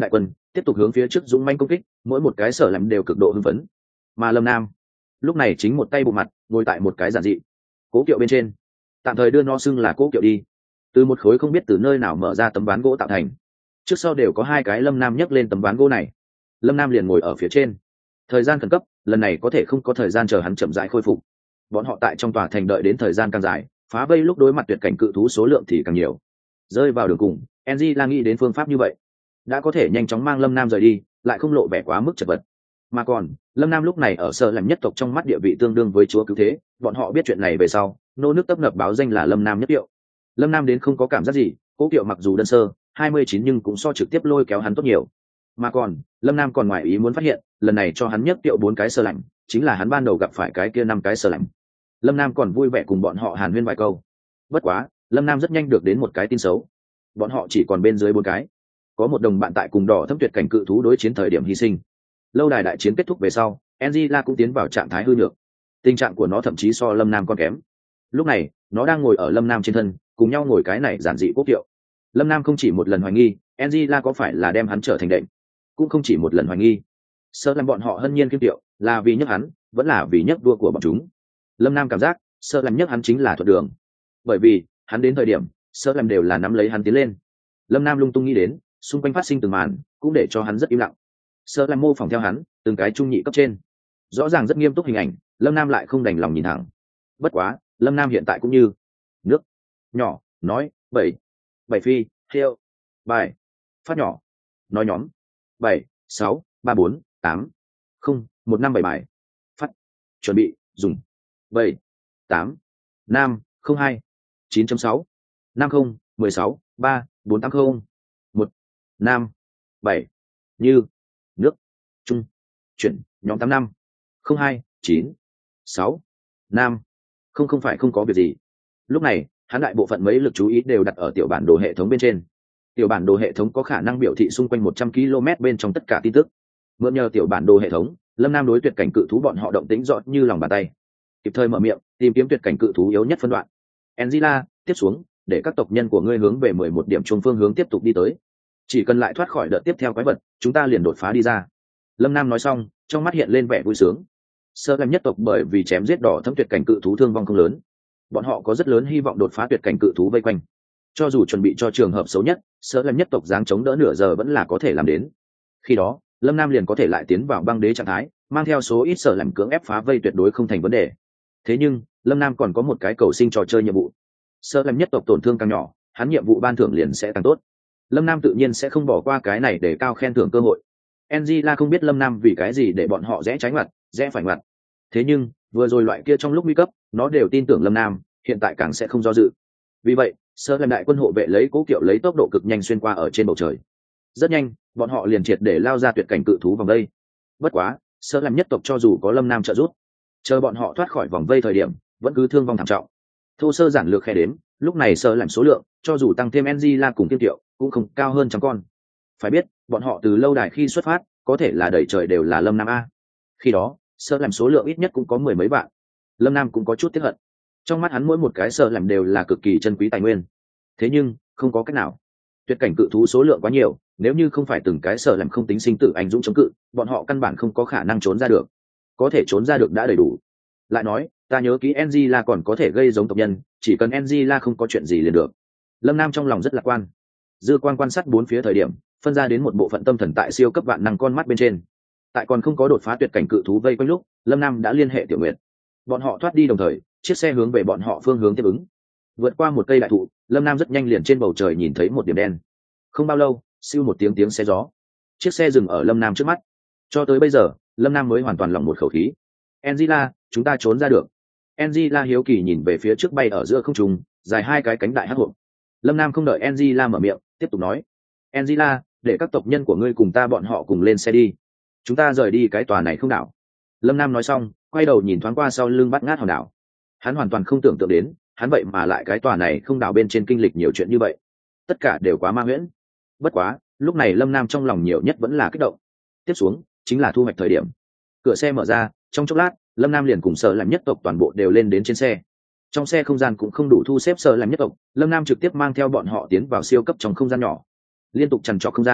tiếp tục hướng phía trước dũng manh công kích, mỗi một cái sở làm đều cực độ hưng phấn. Mà Lâm Nam lúc này chính một tay bộ mặt ngồi tại một cái giản dị cố kiệu bên trên, tạm thời đưa nó xưng là cố kiệu đi, từ một khối không biết từ nơi nào mở ra tấm ván gỗ tạo thành, trước sau đều có hai cái Lâm Nam nhấc lên tấm ván gỗ này, Lâm Nam liền ngồi ở phía trên. Thời gian khẩn cấp, lần này có thể không có thời gian chờ hắn chậm rãi khôi phục. Bọn họ tại trong tòa thành đợi đến thời gian càng dài, phá vây lúc đối mặt tuyệt cảnh cự thú số lượng thì càng nhiều. Rơi vào đường cùng, Angela nghĩ đến phương pháp như vậy, đã có thể nhanh chóng mang Lâm Nam rời đi, lại không lộ vẻ quá mức chật vật. Mà còn, Lâm Nam lúc này ở sở làm nhất tộc trong mắt địa vị tương đương với chúa cứu thế, bọn họ biết chuyện này về sau, nô nước tấp nập báo danh là Lâm Nam nhất tiệu. Lâm Nam đến không có cảm giác gì, cố kiệu mặc dù đơn sơ, hai mươi chín nhưng cũng so trực tiếp lôi kéo hắn tốt nhiều. Mà còn, Lâm Nam còn ngoài ý muốn phát hiện, lần này cho hắn nhất tiệu bốn cái sơ lạnh, chính là hắn ban đầu gặp phải cái kia năm cái sơ lạnh. Lâm Nam còn vui vẻ cùng bọn họ hàn huyên vài câu. Bất quá, Lâm Nam rất nhanh được đến một cái tin xấu. Bọn họ chỉ còn bên dưới bốn cái. Có một đồng bạn tại cùng đỏ thâm tuyệt cảnh cự thú đối chiến thời điểm hy sinh. Lâu đài đại chiến kết thúc về sau, Angela cũng tiến vào trạng thái hư nhược. Tình trạng của nó thậm chí so Lâm Nam còn kém. Lúc này, nó đang ngồi ở Lâm Nam trên thân, cùng nhau ngồi cái này giản dị quốc kiệu. Lâm Nam không chỉ một lần hoài nghi, Angela có phải là đem hắn trở thành đệm, cũng không chỉ một lần hoài nghi. Sợ làm bọn họ hân nhiên kiêm tiệu, là vì nhấc hắn, vẫn là vì nhấc đua của bọn chúng. Lâm Nam cảm giác, sợ làm nhấc hắn chính là thuận đường, bởi vì hắn đến thời điểm, sợ làm đều là nắm lấy hắn tiến lên. Lâm Nam lung tung nghĩ đến, xung quanh phát sinh từng màn, cũng để cho hắn rất im lặng. Sợ làm mô phỏng theo hắn, từng cái trung nhị cấp trên, rõ ràng rất nghiêm túc hình ảnh, Lâm Nam lại không đành lòng nhìn thẳng. Bất quá, Lâm Nam hiện tại cũng như nước nhỏ nói bảy bảy phi hiệu bài phát nhỏ nói nhóm bảy sáu ba bốn tám không một năm bảy bài phát chuẩn bị dùng bảy tám năm không hai chín sáu năm không mười sáu ba bốn tám không một năm bảy như nước trung chuyển nhóm tám năm không hai chín sáu năm không không phải không có việc gì. Lúc này hắn đại bộ phận mấy lực chú ý đều đặt ở tiểu bản đồ hệ thống bên trên. Tiểu bản đồ hệ thống có khả năng biểu thị xung quanh một trăm ki lô mét bên trong tất cả tin tức. Mượn nhờ tiểu bản đồ hệ thống, Lâm Nam đối tuyệt cảnh cự thú bọn họ động tĩnh rõ như lòng bàn tay, kịp thời mở miệng tìm kiếm tuyệt cảnh cự thú yếu nhất phân đoạn. Angela, tiếp xuống, để các tộc nhân của ngươi hướng về mười một điểm trung phương hướng tiếp tục đi tới. Chỉ cần lại thoát khỏi đợt tiếp theo quái vật, chúng ta liền đột phá đi ra. Lâm Nam nói xong, trong mắt hiện lên vẻ vui sướng. Sơ làm nhất tộc bởi vì chém giết đỏ thâm tuyệt cảnh cự thú thương vong không lớn, bọn họ có rất lớn hy vọng đột phá tuyệt cảnh cự thú vây quanh. Cho dù chuẩn bị cho trường hợp xấu nhất, sơ làm nhất tộc dáng chống đỡ nửa giờ vẫn là có thể làm đến. Khi đó, Lâm Nam liền có thể lại tiến vào băng đế trạng thái, mang theo số ít sở làm cưỡng ép phá vây tuyệt đối không thành vấn đề. Thế nhưng, Lâm Nam còn có một cái cầu sinh trò chơi nhiệm vụ. Sơ làm nhất tộc tổn thương càng nhỏ, hắn nhiệm vụ ban thưởng liền sẽ càng tốt. Lâm Nam tự nhiên sẽ không bỏ qua cái này để cao khen thưởng cơ hội. Angela không biết Lâm Nam vì cái gì để bọn họ rẽ trái ngoặt, rẽ phải ngoặt. Thế nhưng, vừa rồi loại kia trong lúc nguy cấp, nó đều tin tưởng Lâm Nam, hiện tại càng sẽ không do dự. Vì vậy, sơ làm đại quân hộ vệ lấy cố kiệu lấy tốc độ cực nhanh xuyên qua ở trên bầu trời. Rất nhanh, bọn họ liền triệt để lao ra tuyệt cảnh cự thú vòng vây. Bất quá, sơ làm nhất tộc cho dù có Lâm Nam trợ giúp, chờ bọn họ thoát khỏi vòng vây thời điểm, vẫn cứ thương vong thảm trọng. Thô sơ giản lược khe đếm, lúc này sơ làm số lượng, cho dù tăng thêm Angela cùng tiêu tiệu, cũng không cao hơn trăm con. Phải biết, bọn họ từ lâu đài khi xuất phát, có thể là đầy trời đều là Lâm Nam a. Khi đó, sơ làm số lượng ít nhất cũng có mười mấy vạn. Lâm Nam cũng có chút tiếc hận. Trong mắt hắn mỗi một cái sơ làm đều là cực kỳ chân quý tài nguyên. Thế nhưng, không có cách nào. Tuyệt cảnh cự thú số lượng quá nhiều, nếu như không phải từng cái sơ làm không tính sinh tử anh dũng chống cự, bọn họ căn bản không có khả năng trốn ra được. Có thể trốn ra được đã đầy đủ. Lại nói, ta nhớ kỹ Angela còn có thể gây giống tộc nhân, chỉ cần Angela không có chuyện gì liền được. Lâm Nam trong lòng rất lạc quan. Dư quan quan sát bốn phía thời điểm, phân ra đến một bộ phận tâm thần tại siêu cấp vạn năng con mắt bên trên. Tại còn không có đột phá tuyệt cảnh cự thú vây quanh lúc, Lâm Nam đã liên hệ Tiểu Nguyệt. Bọn họ thoát đi đồng thời, chiếc xe hướng về bọn họ phương hướng tiếp ứng. Vượt qua một cây đại thụ, Lâm Nam rất nhanh liền trên bầu trời nhìn thấy một điểm đen. Không bao lâu, siêu một tiếng tiếng xe gió, chiếc xe dừng ở Lâm Nam trước mắt. Cho tới bây giờ, Lâm Nam mới hoàn toàn lỏng một khẩu khí. Angela, chúng ta trốn ra được. Angela hiếu kỳ nhìn về phía trước bay ở giữa không trung, dài hai cái cánh đại hắc hộp. Lâm Nam không đợi Angela mở miệng, tiếp tục nói: Angela, để các tộc nhân của ngươi cùng ta bọn họ cùng lên xe đi. Chúng ta rời đi cái tòa này không đảo. Lâm Nam nói xong, quay đầu nhìn thoáng qua sau lưng bắt ngát hòn đảo. Hắn hoàn toàn không tưởng tượng đến, hắn vậy mà lại cái tòa này không đảo bên trên kinh lịch nhiều chuyện như vậy. Tất cả đều quá ma huyễn. Bất quá, lúc này Lâm Nam trong lòng nhiều nhất vẫn là kích động. Tiếp xuống, chính là thu hoạch thời điểm. Cửa xe mở ra, trong chốc lát, Lâm Nam liền cùng Sở làm nhất tộc toàn bộ đều lên đến trên xe. Trong xe không gian cũng không đủ thu xếp Sở làm nhất tộc, Lâm Nam trực tiếp mang theo bọn họ tiến vào siêu cấp trong không gian nhỏ. Liên tục trằn trọc không gian,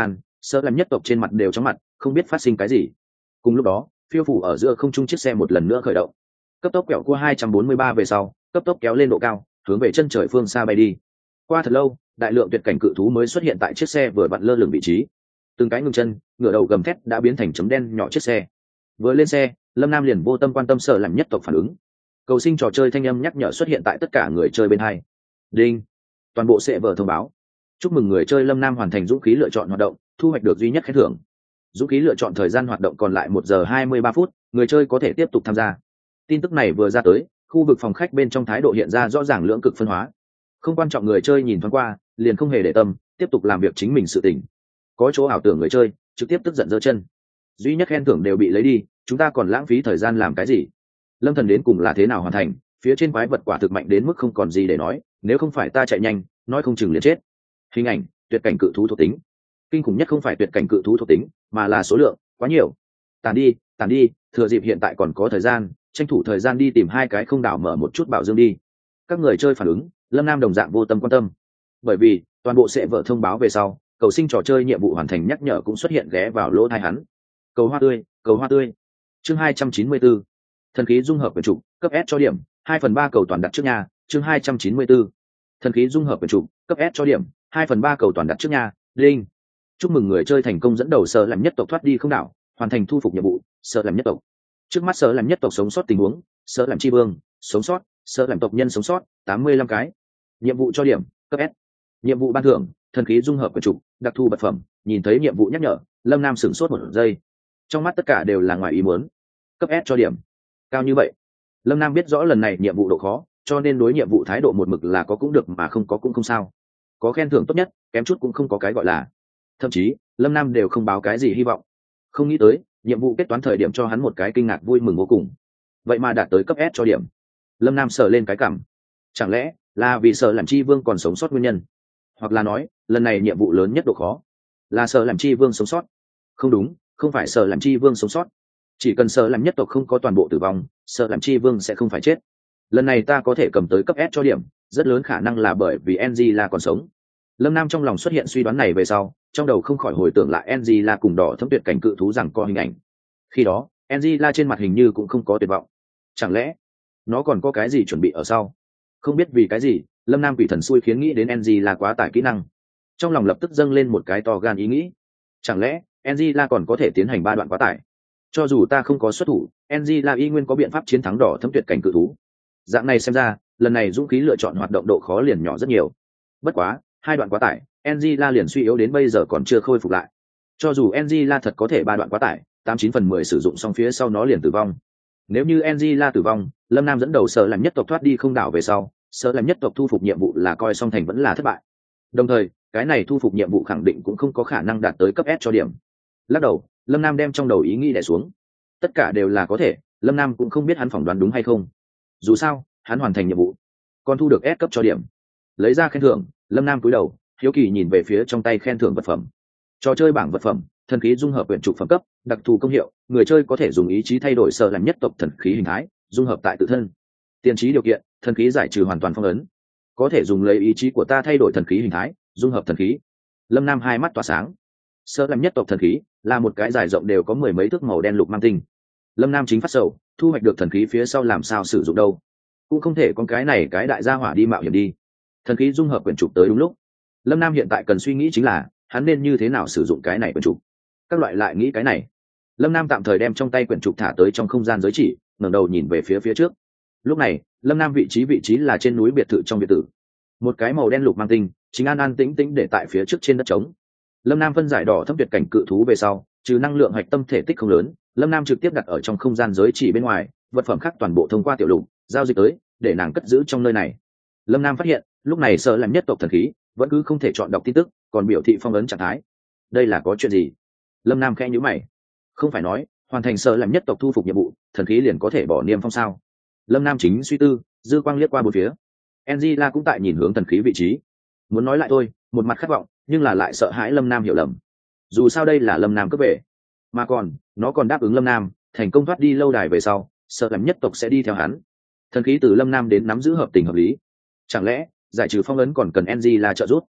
sợ làm nhất tộc trên mặt đều chóng mặt, không biết phát sinh cái gì. Cùng lúc đó phiêu phủ ở giữa không trung chiếc xe một lần nữa khởi động, cấp tốc quẹo qua hai trăm bốn mươi ba về sau, cấp tốc kéo lên độ cao, hướng về chân trời phương xa bay đi. Qua thật lâu, đại lượng tuyệt cảnh cự thú mới xuất hiện tại chiếc xe vừa vặn lơ lửng vị trí. Từng cái ngừng chân, ngửa đầu gầm thét đã biến thành chấm đen nhỏ chiếc xe. Vừa lên xe, Lâm Nam liền vô tâm quan tâm sợ làm nhất tộc phản ứng. Cầu sinh trò chơi thanh âm nhắc nhở xuất hiện tại tất cả người chơi bên hai. Đinh, toàn bộ sẽ vở thông báo. Chúc mừng người chơi Lâm Nam hoàn thành dũng khí lựa chọn hoạt động, thu hoạch được duy nhất khen thưởng. Dũng khí lựa chọn thời gian hoạt động còn lại một giờ hai mươi ba phút, người chơi có thể tiếp tục tham gia. Tin tức này vừa ra tới, khu vực phòng khách bên trong thái độ hiện ra rõ ràng lưỡng cực phân hóa. Không quan trọng người chơi nhìn thoáng qua, liền không hề để tâm, tiếp tục làm việc chính mình sự tình. Có chỗ ảo tưởng người chơi, trực tiếp tức giận giơ chân. Duy nhất khen thưởng đều bị lấy đi, chúng ta còn lãng phí thời gian làm cái gì? Lâm Thần đến cùng là thế nào hoàn thành? Phía trên quái vật quả thực mạnh đến mức không còn gì để nói, nếu không phải ta chạy nhanh, nói không chừng liền chết. Hình ảnh, tuyệt cảnh cự thú thuộc tính. Kinh khủng nhất không phải tuyệt cảnh cự thú thuộc tính, mà là số lượng, quá nhiều. Tàn đi, tàn đi, thừa dịp hiện tại còn có thời gian, tranh thủ thời gian đi tìm hai cái không đảo mở một chút bảo dương đi. Các người chơi phản ứng, Lâm Nam đồng dạng vô tâm quan tâm. Bởi vì, toàn bộ sẽ vở thông báo về sau, cầu sinh trò chơi nhiệm vụ hoàn thành nhắc nhở cũng xuất hiện ghé vào lỗ tai hắn. Cầu hoa tươi, cầu hoa tươi. Chương hai trăm chín mươi tư. Thần khí dung hợp quyền trục, cấp S cho điểm, hai phần ba cầu toàn đặt trước nhà, chương hai trăm chín mươi tư. Thần khí dung hợp quyền trục, cấp S cho điểm, hai phần ba cầu toàn đặt trước nhà, linh. Chúc mừng người chơi thành công dẫn đầu sở làm nhất tộc thoát đi không đảo, hoàn thành thu phục nhiệm vụ, sở làm nhất tộc. Trước mắt sở làm nhất tộc sống sót tình huống, sở làm chi vương, sống sót, sở làm tộc nhân sống sót, tám mươi lăm cái. Nhiệm vụ cho điểm, cấp S. Nhiệm vụ ban thưởng, thần khí dung hợp quyền trục, đặc thù vật phẩm. Nhìn thấy nhiệm vụ nhắc nhở, Lâm Nam sửng sốt một giây. Trong mắt tất cả đều là ngoài ý muốn. Cấp S cho điểm cao như vậy. Lâm Nam biết rõ lần này nhiệm vụ độ khó, cho nên đối nhiệm vụ thái độ một mực là có cũng được mà không có cũng không sao. Có khen thưởng tốt nhất, kém chút cũng không có cái gọi là. Thậm chí Lâm Nam đều không báo cái gì hy vọng. Không nghĩ tới nhiệm vụ kết toán thời điểm cho hắn một cái kinh ngạc vui mừng vô cùng, vậy mà đạt tới cấp S cho điểm. Lâm Nam sờ lên cái cảm, chẳng lẽ là vì sợ làm chi vương còn sống sót nguyên nhân, hoặc là nói lần này nhiệm vụ lớn nhất độ khó là sợ làm chi vương sống sót? Không đúng, không phải sợ làm chi vương sống sót, chỉ cần sợ làm nhất tộc không có toàn bộ tử vong, sợ làm chi vương sẽ không phải chết. Lần này ta có thể cầm tới cấp S cho điểm, rất lớn khả năng là bởi vì Ng là còn sống. Lâm Nam trong lòng xuất hiện suy đoán này về sau, trong đầu không khỏi hồi tưởng lại Ng là cùng đỏ thấm tuyệt cảnh cự thú rằng có hình ảnh. Khi đó Ng là trên mặt hình như cũng không có tuyệt vọng, chẳng lẽ nó còn có cái gì chuẩn bị ở sau? Không biết vì cái gì, Lâm Nam quỷ thần xui khiến nghĩ đến Ng là quá tải kỹ năng, trong lòng lập tức dâng lên một cái to gan ý nghĩ, chẳng lẽ Ng là còn có thể tiến hành ba đoạn quá tải? Cho dù ta không có xuất thủ, Ng là y nguyên có biện pháp chiến thắng đỏ thấm tuyệt cảnh cự thú. Dạng này xem ra, lần này dũng khí lựa chọn hoạt động độ khó liền nhỏ rất nhiều. Bất quá hai đoạn quá tải, Ng la liền suy yếu đến bây giờ còn chưa khôi phục lại. Cho dù Ng la thật có thể ba đoạn quá tải, tám chín phần mười sử dụng xong phía sau nó liền tử vong. Nếu như Ng la tử vong, Lâm Nam dẫn đầu sở làm nhất tộc thoát đi không đảo về sau, sở làm nhất tộc thu phục nhiệm vụ là coi song thành vẫn là thất bại. Đồng thời cái này thu phục nhiệm vụ khẳng định cũng không có khả năng đạt tới cấp S cho điểm. Lắc đầu, Lâm Nam đem trong đầu ý nghĩ đè xuống. Tất cả đều là có thể, Lâm Nam cũng không biết hắn phỏng đoán đúng hay không. Dù sao hắn hoàn thành nhiệm vụ, còn thu được S cấp cho điểm. Lấy ra khen thưởng, Lâm Nam cúi đầu hiếu kỳ nhìn về phía trong tay khen thưởng vật phẩm. Trò chơi bảng vật phẩm, thần khí dung hợp quyển trục phẩm cấp, đặc thù công hiệu, người chơi có thể dùng ý chí thay đổi sở làm nhất tộc thần khí hình thái, dung hợp tại tự thân. Tiền trí điều kiện, thần khí giải trừ hoàn toàn phong ấn, có thể dùng lấy ý chí của ta thay đổi thần khí hình thái, dung hợp thần khí. Lâm Nam hai mắt tỏa sáng. Sở làm nhất tộc thần khí là một cái dài rộng đều có mười mấy thước màu đen lục mang tinh. Lâm Nam chính phát sầu, thu hoạch được thần khí phía sau làm sao sử dụng đâu, cũng không thể con cái này cái đại gia hỏa đi mạo hiểm đi. Thần khí dung hợp quyển trục tới đúng lúc. Lâm Nam hiện tại cần suy nghĩ chính là hắn nên như thế nào sử dụng cái này quyển trục. Các loại lại nghĩ cái này, Lâm Nam tạm thời đem trong tay quyển trục thả tới trong không gian giới chỉ, ngẩng đầu nhìn về phía phía trước. Lúc này Lâm Nam vị trí vị trí là trên núi biệt thự trong biệt thự. Một cái màu đen lục mang tinh chính an an tĩnh tĩnh để tại phía trước trên đất trống. Lâm Nam phân giải đỏ thâm tuyệt cảnh cự thú về sau, trừ năng lượng hạch tâm thể tích không lớn, Lâm Nam trực tiếp đặt ở trong không gian giới chỉ bên ngoài, vật phẩm khác toàn bộ thông qua tiểu lục giao dịch tới, để nàng cất giữ trong nơi này. Lâm Nam phát hiện lúc này sợ làm nhất tộc thần khí vẫn cứ không thể chọn đọc tin tức, còn biểu thị phong ấn trạng thái. Đây là có chuyện gì? Lâm Nam khẽ nhíu mày. Không phải nói hoàn thành sợ làm nhất tộc thu phục nhiệm vụ, thần khí liền có thể bỏ niêm phong sao? Lâm Nam chính suy tư, dư quang liếc qua bốn phía. Angela cũng tại nhìn hướng thần khí vị trí. Muốn nói lại thôi, một mặt khát vọng, nhưng là lại sợ hãi Lâm Nam hiểu lầm. Dù sao đây là Lâm Nam cướp về, mà còn nó còn đáp ứng Lâm Nam thành công thoát đi lâu đài về sau, sợ làm nhất tộc sẽ đi theo hắn. Thần khí từ Lâm Nam đến nắm giữ hợp tình hợp lý. Chẳng lẽ giải trừ phong ấn còn cần Angela trợ giúp?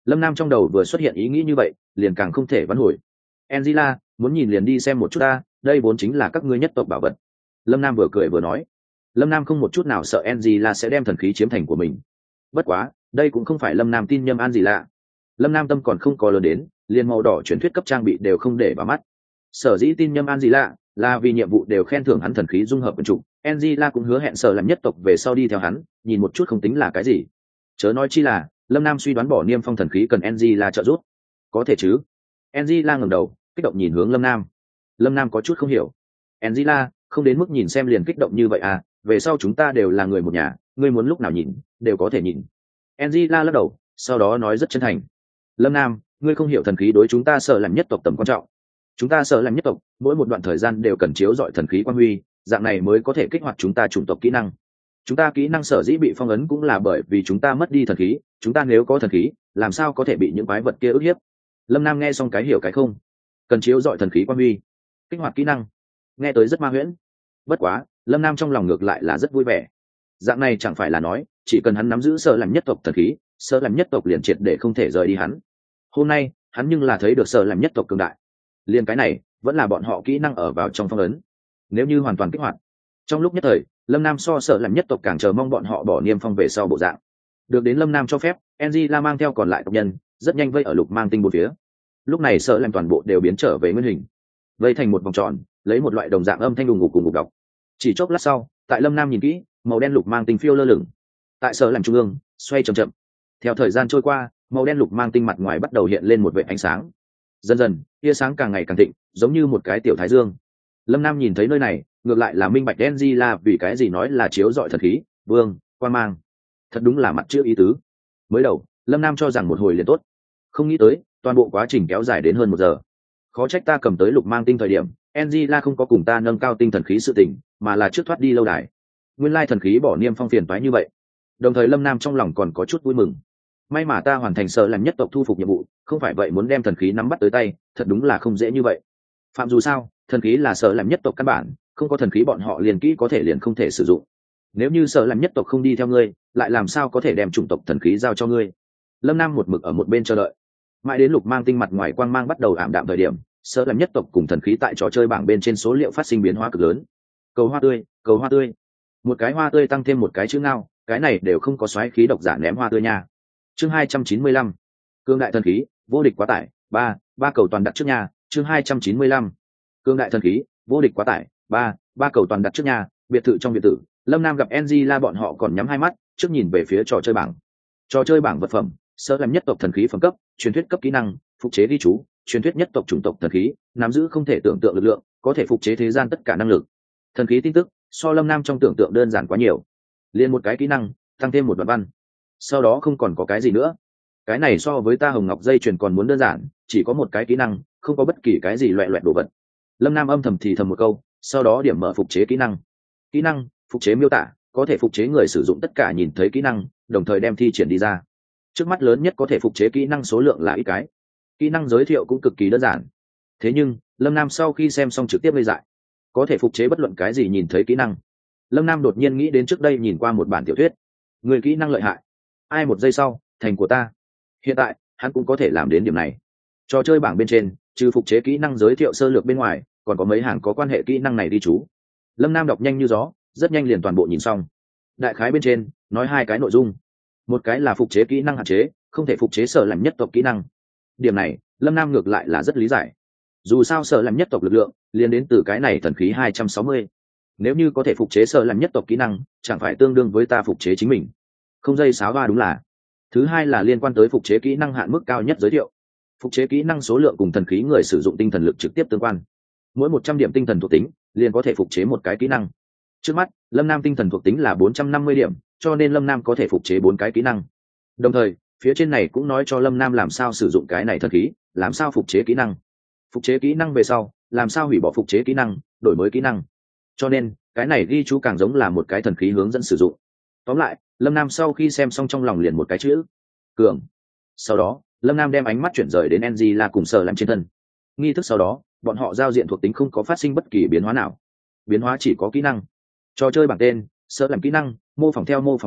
Lâm Nam trong đầu vừa xuất hiện ý nghĩ như vậy, liền càng không thể vãn hồi. Angela, muốn nhìn liền đi xem một chút ta, đây vốn chính là các ngươi nhất tộc bảo vật. Lâm Nam vừa cười vừa nói. Lâm Nam không một chút nào sợ Angela sẽ đem thần khí chiếm thành của mình. Bất quá, đây cũng không phải Lâm Nam tin nhầm Angela. Lâm Nam tâm còn không có lớn đến, liền màu đỏ truyền thuyết cấp trang bị đều không để vào mắt. Sở dĩ tin nhầm Angela là vì nhiệm vụ đều khen thưởng hắn thần khí dung hợp quần trục. Angela cũng hứa hẹn sở làm nhất tộc về sau đi theo hắn, nhìn một chút không tính là cái gì. Chớ nói chi là, Lâm Nam suy đoán bỏ niêm phong thần khí cần Angela trợ giúp. Có thể chứ? Angela ngẩng đầu, kích động nhìn hướng Lâm Nam. Lâm Nam có chút không hiểu. Angela, không đến mức nhìn xem liền kích động như vậy à, về sau chúng ta đều là người một nhà, ngươi muốn lúc nào nhìn, đều có thể nhìn. Angela lắc đầu, sau đó nói rất chân thành. Lâm Nam, ngươi không hiểu thần khí đối chúng ta sợ làm nhất tộc tầm quan trọng. Chúng ta sợ làm nhất tộc, mỗi một đoạn thời gian đều cần chiếu dọi thần khí quan huy, dạng này mới có thể kích hoạt chúng ta chủng tộc kỹ năng. Chúng ta kỹ năng sở dĩ bị phong ấn cũng là bởi vì chúng ta mất đi thần khí, chúng ta nếu có thần khí, làm sao có thể bị những quái vật kia ức hiếp. Lâm Nam nghe xong cái hiểu cái không. Cần chiếu dọi thần khí quan huy, kích hoạt kỹ năng, nghe tới rất ma huyễn. Bất quá, Lâm Nam trong lòng ngược lại là rất vui vẻ. Dạng này chẳng phải là nói, chỉ cần hắn nắm giữ sợ làm nhất tộc thần khí, sợ làm nhất tộc liền triệt để không thể rời đi hắn. Hôm nay, hắn nhưng là thấy được sợ làm nhất tộc cường đại. Liên cái này, vẫn là bọn họ kỹ năng ở vào trong phong ấn. Nếu như hoàn toàn kích hoạt, trong lúc nhất thời, Lâm Nam so sợ làm nhất tộc càng chờ mong bọn họ bỏ niêm phong về sau bộ dạng. Được đến Lâm Nam cho phép, Angela mang theo còn lại tộc nhân, rất nhanh vây ở lục mang tinh bốn phía. Lúc này sợ làm toàn bộ đều biến trở về nguyên hình, vây thành một vòng tròn, lấy một loại đồng dạng âm thanh đùng ngục cùng ngục đọc. Chỉ chốc lát sau, tại Lâm Nam nhìn kỹ, màu đen lục mang tinh phiêu lơ lửng tại sợ làm trung ương, xoay chậm chậm. Theo thời gian trôi qua, màu đen lục mang tinh mặt ngoài bắt đầu hiện lên một vệt ánh sáng. Dần dần, tia sáng càng ngày càng thịnh, giống như một cái tiểu thái dương. Lâm Nam nhìn thấy nơi này, ngược lại là minh bạch Angela vì cái gì nói là chiếu dọi thần khí, vương, quan mang. Thật đúng là mặt chữ ý tứ. Mới đầu, Lâm Nam cho rằng một hồi liền tốt, không nghĩ tới, toàn bộ quá trình kéo dài đến hơn một giờ. Khó trách ta cầm tới lục mang tinh thời điểm, Angela không có cùng ta nâng cao tinh thần khí sự tỉnh, mà là trước thoát đi lâu đài. Nguyên lai thần khí bỏ niêm phong phiền toái như vậy. Đồng thời Lâm Nam trong lòng còn có chút vui mừng. May mà ta hoàn thành sợ làm nhất tộc thu phục nhiệm vụ, không phải vậy muốn đem thần khí nắm bắt tới tay, thật đúng là không dễ như vậy. Phạm dù sao, thần khí là sợ làm nhất tộc căn bản, không có thần khí bọn họ liền kỹ có thể liền không thể sử dụng. Nếu như sợ làm nhất tộc không đi theo ngươi, lại làm sao có thể đem chủng tộc thần khí giao cho ngươi? Lâm Nam một mực ở một bên chờ đợi. Mãi đến lục mang tinh mặt ngoài quang mang bắt đầu ảm đạm thời điểm, sợ làm nhất tộc cùng thần khí tại trò chơi bảng bên trên số liệu phát sinh biến hóa cực lớn. Cầu hoa tươi, cầu hoa tươi. Một cái hoa tươi tăng thêm một cái chữ ngao, cái này đều không có xoáy khí độc giả ném hoa tươi nha. Chương hai trăm chín mươi lăm, cương đại thần khí, vô địch quá tải, ba, ba cầu toàn đặt trước nhà. Chương hai trăm chín mươi lăm, cương đại thần khí, vô địch quá tải, ba, ba cầu toàn đặt trước nhà. Biệt thự trong biệt thự, Lâm Nam gặp Angela bọn họ còn nhắm hai mắt, trước nhìn về phía trò chơi bảng. Trò chơi bảng vật phẩm, sợ làm nhất tộc thần khí phẩm cấp, truyền thuyết cấp kỹ năng, phục chế ghi chú, truyền thuyết nhất tộc chủng tộc thần khí, nắm giữ không thể tưởng tượng lực lượng, có thể phục chế thế gian tất cả năng lực. Thần khí tin tức, so Lâm Nam trong tưởng tượng đơn giản quá nhiều. Liên một cái kỹ năng, tăng thêm một đoạn văn. Sau đó không còn có cái gì nữa. Cái này so với ta hồng ngọc dây chuyền còn muốn đơn giản, chỉ có một cái kỹ năng, không có bất kỳ cái gì loẹt loẹt đồ vật. Lâm Nam âm thầm thì thầm một câu, sau đó điểm mở phục chế kỹ năng. Kỹ năng, phục chế miêu tả, có thể phục chế người sử dụng tất cả nhìn thấy kỹ năng, đồng thời đem thi triển đi ra. Trước mắt lớn nhất có thể phục chế kỹ năng số lượng là ít cái. Kỹ năng giới thiệu cũng cực kỳ đơn giản. Thế nhưng, Lâm Nam sau khi xem xong trực tiếp ngây dại. Có thể phục chế bất luận cái gì nhìn thấy kỹ năng. Lâm Nam đột nhiên nghĩ đến trước đây nhìn qua một bản tiểu thuyết. Người kỹ năng lợi hại. Ai một giây sau, thành của ta. Hiện tại, hắn cũng có thể làm đến điểm này. Trò chơi bảng bên trên, trừ phục chế kỹ năng giới thiệu sơ lược bên ngoài, còn có mấy hàng có quan hệ kỹ năng này đi chú. Lâm Nam đọc nhanh như gió, rất nhanh liền toàn bộ nhìn xong. Đại khái bên trên, nói hai cái nội dung. Một cái là phục chế kỹ năng hạn chế, không thể phục chế sở làm nhất tộc kỹ năng. Điểm này, Lâm Nam ngược lại là rất lý giải. Dù sao sở làm nhất tộc lực lượng, liên đến từ cái này thần khí hai trăm sáu mươi. Nếu như có thể phục chế sở làm nhất tộc kỹ năng, chẳng phải tương đương với ta phục chế chính mình. Không dây sáo ba đúng là. Thứ hai là liên quan tới phục chế kỹ năng hạn mức cao nhất giới thiệu. Phục chế kỹ năng số lượng cùng thần khí người sử dụng tinh thần lực trực tiếp tương quan. Mỗi một trăm điểm tinh thần thuộc tính, liền có thể phục chế một cái kỹ năng. Trước mắt, Lâm Nam tinh thần thuộc tính là bốn trăm năm mươi điểm, cho nên Lâm Nam có thể phục chế bốn cái kỹ năng. Đồng thời, phía trên này cũng nói cho Lâm Nam làm sao sử dụng cái này thần khí, làm sao phục chế kỹ năng. Phục chế kỹ năng về sau, làm sao hủy bỏ phục chế kỹ năng, đổi mới kỹ năng. Cho nên, cái này ghi chú càng giống là một cái thần khí hướng dẫn sử dụng. Tóm lại, Lâm Nam sau khi xem xong trong lòng liền một cái chữ: cường. Sau đó, Lâm Nam đem ánh mắt chuyển rời đến Angela cùng Sở làm trên thân. Nghi thức sau đó, bọn họ giao diện thuộc tính không có phát sinh bất kỳ biến hóa nào. Biến hóa chỉ có kỹ năng. Trò chơi bảng tên, Sở làm kỹ năng, mô phỏng theo mô phỏng theo,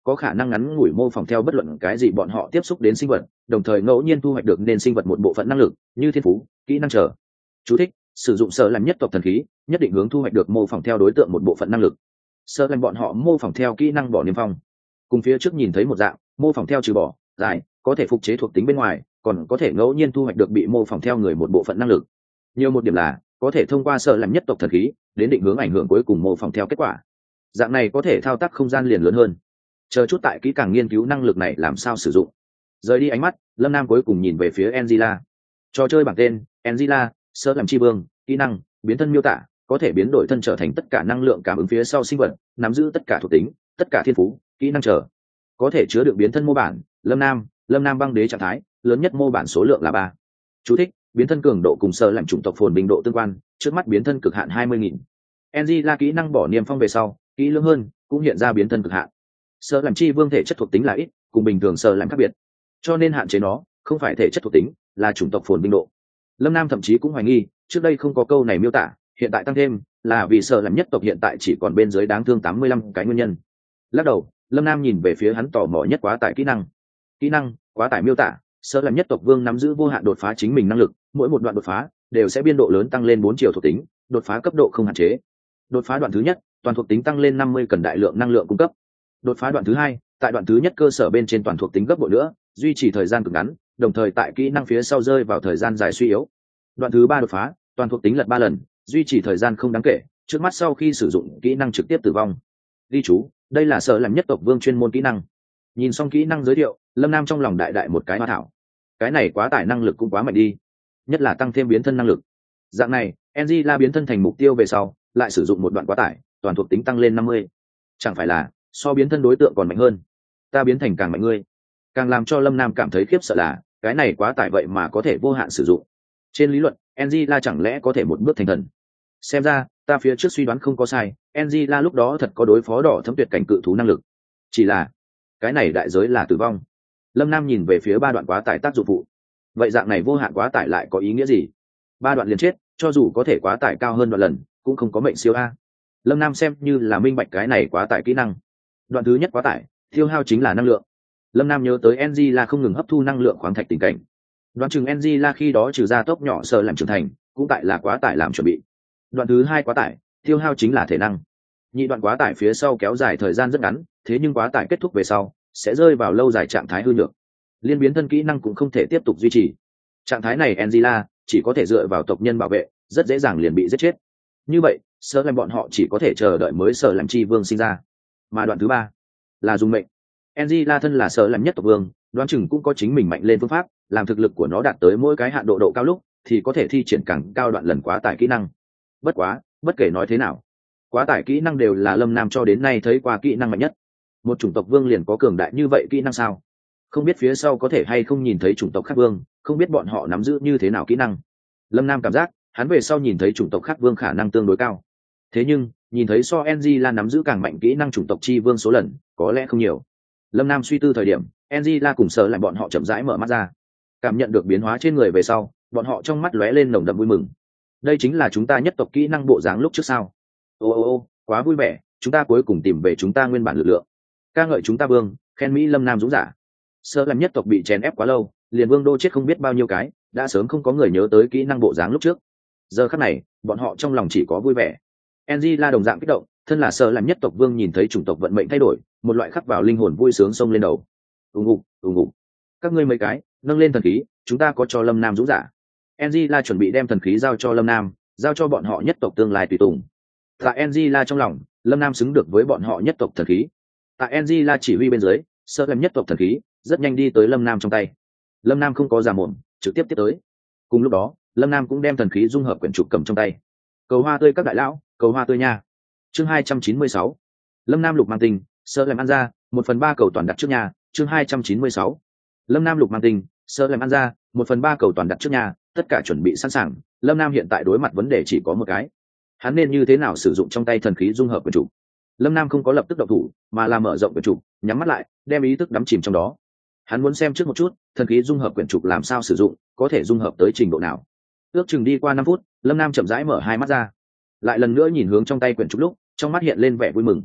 có khả năng ngắn ngủi mô phỏng theo bất luận cái gì bọn họ tiếp xúc đến sinh vật, đồng thời ngẫu nhiên thu hoạch được nên sinh vật một bộ phận năng lực như thiên phú, kỹ năng trở. Chú thích: sử dụng sở làm nhất tộc thần khí nhất định hướng thu hoạch được mô phỏng theo đối tượng một bộ phận năng lực. Sở làm bọn họ mô phỏng theo kỹ năng bỏ niêm phong, cùng phía trước nhìn thấy một dạng, mô phỏng theo trừ bỏ giải có thể phục chế thuộc tính bên ngoài, còn có thể ngẫu nhiên thu hoạch được bị mô phỏng theo người một bộ phận năng lực. Nhiều một điểm là có thể thông qua sở làm nhất tộc thần khí đến định hướng ảnh hưởng cuối cùng mô phỏng theo kết quả. Dạng này có thể thao tác không gian liền lớn hơn. Chờ chút tại kỹ càng nghiên cứu năng lực này làm sao sử dụng. Rời đi ánh mắt, Lâm Nam cuối cùng nhìn về phía Angela. Trò chơi bảng tên: Angela, sở làm chi vương, kỹ năng: biến thân miêu tả, có thể biến đổi thân trở thành tất cả năng lượng cảm ứng phía sau sinh vật, nắm giữ tất cả thuộc tính, tất cả thiên phú, kỹ năng trở. Có thể chứa được biến thân mô bản: Lâm Nam, Lâm Nam băng đế trạng thái, lớn nhất mô bản số lượng là ba. Chú thích: biến thân cường độ cùng sở làm chủng tộc phồn bình độ tương quan, trước mắt biến thân cực hạn hai mươi nghìn. Angela kỹ năng bỏ niêm phong về sau, kỹ lưỡng hơn, cũng hiện ra biến thân cực hạn. Sở làm chi vương thể chất thuộc tính là ít, cùng bình thường sở làm khác biệt, cho nên hạn chế nó không phải thể chất thuộc tính, là chủng tộc phồn bình độ. Lâm Nam thậm chí cũng hoài nghi trước đây không có câu này miêu tả, hiện tại tăng thêm là vì sở làm nhất tộc hiện tại chỉ còn bên dưới đáng thương tám mươi lăm cái nguyên nhân. Lắc đầu, Lâm Nam nhìn về phía hắn tò mò nhất quá tải kỹ năng. Kỹ năng quá tải miêu tả: sở làm nhất tộc vương nắm giữ vô hạn đột phá chính mình năng lực, mỗi một đoạn đột phá đều sẽ biên độ lớn tăng lên bốn chiều thuộc tính, đột phá cấp độ không hạn chế. Đột phá đoạn thứ nhất, toàn thuộc tính tăng lên năm mươi cần đại lượng năng lượng cung cấp. Đột phá đoạn thứ hai, tại đoạn thứ nhất cơ sở bên trên toàn thuộc tính gấp bội nữa, duy trì thời gian cực ngắn, đồng thời tại kỹ năng phía sau rơi vào thời gian dài suy yếu. Đoạn thứ ba đột phá, toàn thuộc tính lật ba lần, duy trì thời gian không đáng kể, trước mắt sau khi sử dụng kỹ năng trực tiếp tử vong. Ghi chú: đây là sở làm nhất tộc vương chuyên môn kỹ năng. Nhìn xong kỹ năng giới thiệu, Lâm Nam trong lòng đại đại một cái hoa thảo. Cái này quá tải năng lực cũng quá mạnh đi, nhất là tăng thêm biến thân năng lực. Dạng này, Angela biến thân thành mục tiêu về sau, lại sử dụng một đoạn quá tải, toàn thuộc tính tăng lên năm mươi. Chẳng phải là so biến thân đối tượng còn mạnh hơn? Ta biến thành càng mạnh ngươi. Càng làm cho Lâm Nam cảm thấy khiếp sợ là cái này quá tải vậy mà có thể vô hạn sử dụng. Trên lý luận, Angela chẳng lẽ có thể một bước thành thần? Xem ra ta phía trước suy đoán không có sai, Angela lúc đó thật có đối phó đỏ thấm tuyệt cảnh cự thú năng lực. Chỉ là cái này đại giới là tử vong. Lâm Nam nhìn về phía ba đoạn quá tải tác dụng phụ. Vậy dạng này vô hạn quá tải lại có ý nghĩa gì? Ba đoạn liền chết, cho dù có thể quá tải cao hơn đoạn lần cũng không có mệnh siêu a. Lâm Nam xem như là minh bạch cái này quá tải kỹ năng. Đoạn thứ nhất quá tải, tiêu hao chính là năng lượng. Lâm Nam nhớ tới Angela không ngừng hấp thu năng lượng khoáng thạch tình cảnh. Đoạn chừng Angela khi đó trừ ra tốc nhỏ sở làm trưởng thành, cũng tại là quá tải làm chuẩn bị. Đoạn thứ hai quá tải, tiêu hao chính là thể năng. Nhị đoạn quá tải phía sau kéo dài thời gian rất ngắn, thế nhưng quá tải kết thúc về sau sẽ rơi vào lâu dài trạng thái hư nhược. Liên biến thân kỹ năng cũng không thể tiếp tục duy trì. Trạng thái này Angela chỉ có thể dựa vào tộc nhân bảo vệ, rất dễ dàng liền bị giết chết. Như vậy, sở làm bọn họ chỉ có thể chờ đợi mới sở làm chi vương sinh ra. Mà đoạn thứ ba là dùng mệnh. Angela thân là sở làm nhất tộc vương, đoán chừng cũng có chính mình mạnh lên phương pháp, làm thực lực của nó đạt tới mỗi cái hạn độ độ cao lúc thì có thể thi triển càng cao đoạn lần quá tải kỹ năng. Bất quá, bất kể nói thế nào, quá tải kỹ năng đều là Lâm Nam cho đến nay thấy qua kỹ năng mạnh nhất. Một chủng tộc vương liền có cường đại như vậy kỹ năng sao? Không biết phía sau có thể hay không nhìn thấy chủng tộc khác vương, không biết bọn họ nắm giữ như thế nào kỹ năng. Lâm Nam cảm giác hắn về sau nhìn thấy chủng tộc khác vương khả năng tương đối cao. Thế nhưng nhìn thấy so Angela nắm giữ càng mạnh kỹ năng chủng tộc chi vương số lần có lẽ không nhiều. Lâm Nam suy tư thời điểm, Angela cùng sở lại bọn họ chậm rãi mở mắt ra. Cảm nhận được biến hóa trên người về sau, bọn họ trong mắt lóe lên nồng đậm vui mừng. Đây chính là chúng ta nhất tộc kỹ năng bộ dáng lúc trước sao? Ô ô ô, quá vui vẻ, chúng ta cuối cùng tìm về chúng ta nguyên bản lực lượng. Ca ngợi chúng ta vương, khen Mỹ Lâm Nam dũng giả. Sở làm nhất tộc bị chèn ép quá lâu, liền vương đô chết không biết bao nhiêu cái, đã sớm không có người nhớ tới kỹ năng bộ dáng lúc trước. Giờ khắc này, bọn họ trong lòng chỉ có vui vẻ. Angela đồng dạng kích động, thân là sở làm nhất tộc vương nhìn thấy chủng tộc vận mệnh thay đổi, một loại khắc vào linh hồn vui sướng xông lên đầu. Ùng ục, ùng ục. Các ngươi mấy cái, nâng lên thần khí, chúng ta có cho Lâm Nam dũng giả. Angela chuẩn bị đem thần khí giao cho Lâm Nam, giao cho bọn họ nhất tộc tương lai tùy tùng. Tại Angela trong lòng, Lâm Nam xứng được với bọn họ nhất tộc thần khí. Tại Angela chỉ huy bên dưới, sở làm nhất tộc thần khí rất nhanh đi tới Lâm Nam trong tay. Lâm Nam không có giả mồm, trực tiếp tiếp tới. Cùng lúc đó, Lâm Nam cũng đem thần khí dung hợp quyển trục cầm trong tay. Cầu hoa tươi các đại lão, cầu hoa tươi nha. Chương hai trăm chín mươi sáu. Lâm Nam lục mang tinh, sở làm ăn ra, một phần ba cầu toàn đặt trước nhà. Chương hai trăm chín mươi sáu. Lâm Nam lục mang tinh, sở làm ăn ra, một phần ba cầu toàn đặt trước nhà, tất cả chuẩn bị sẵn sàng. Lâm Nam hiện tại đối mặt vấn đề chỉ có một cái, hắn nên như thế nào sử dụng trong tay thần khí dung hợp quyển trục. Lâm Nam không có lập tức động thủ, mà là mở rộng quyển trục, nhắm mắt lại, đem ý thức đắm chìm trong đó. Hắn muốn xem trước một chút thần khí dung hợp quyển trục làm sao sử dụng, có thể dung hợp tới trình độ nào. Ước chừng đi qua năm phút, Lâm Nam chậm rãi mở hai mắt ra, lại lần nữa nhìn hướng trong tay quyển trục lúc trong mắt hiện lên vẻ vui mừng.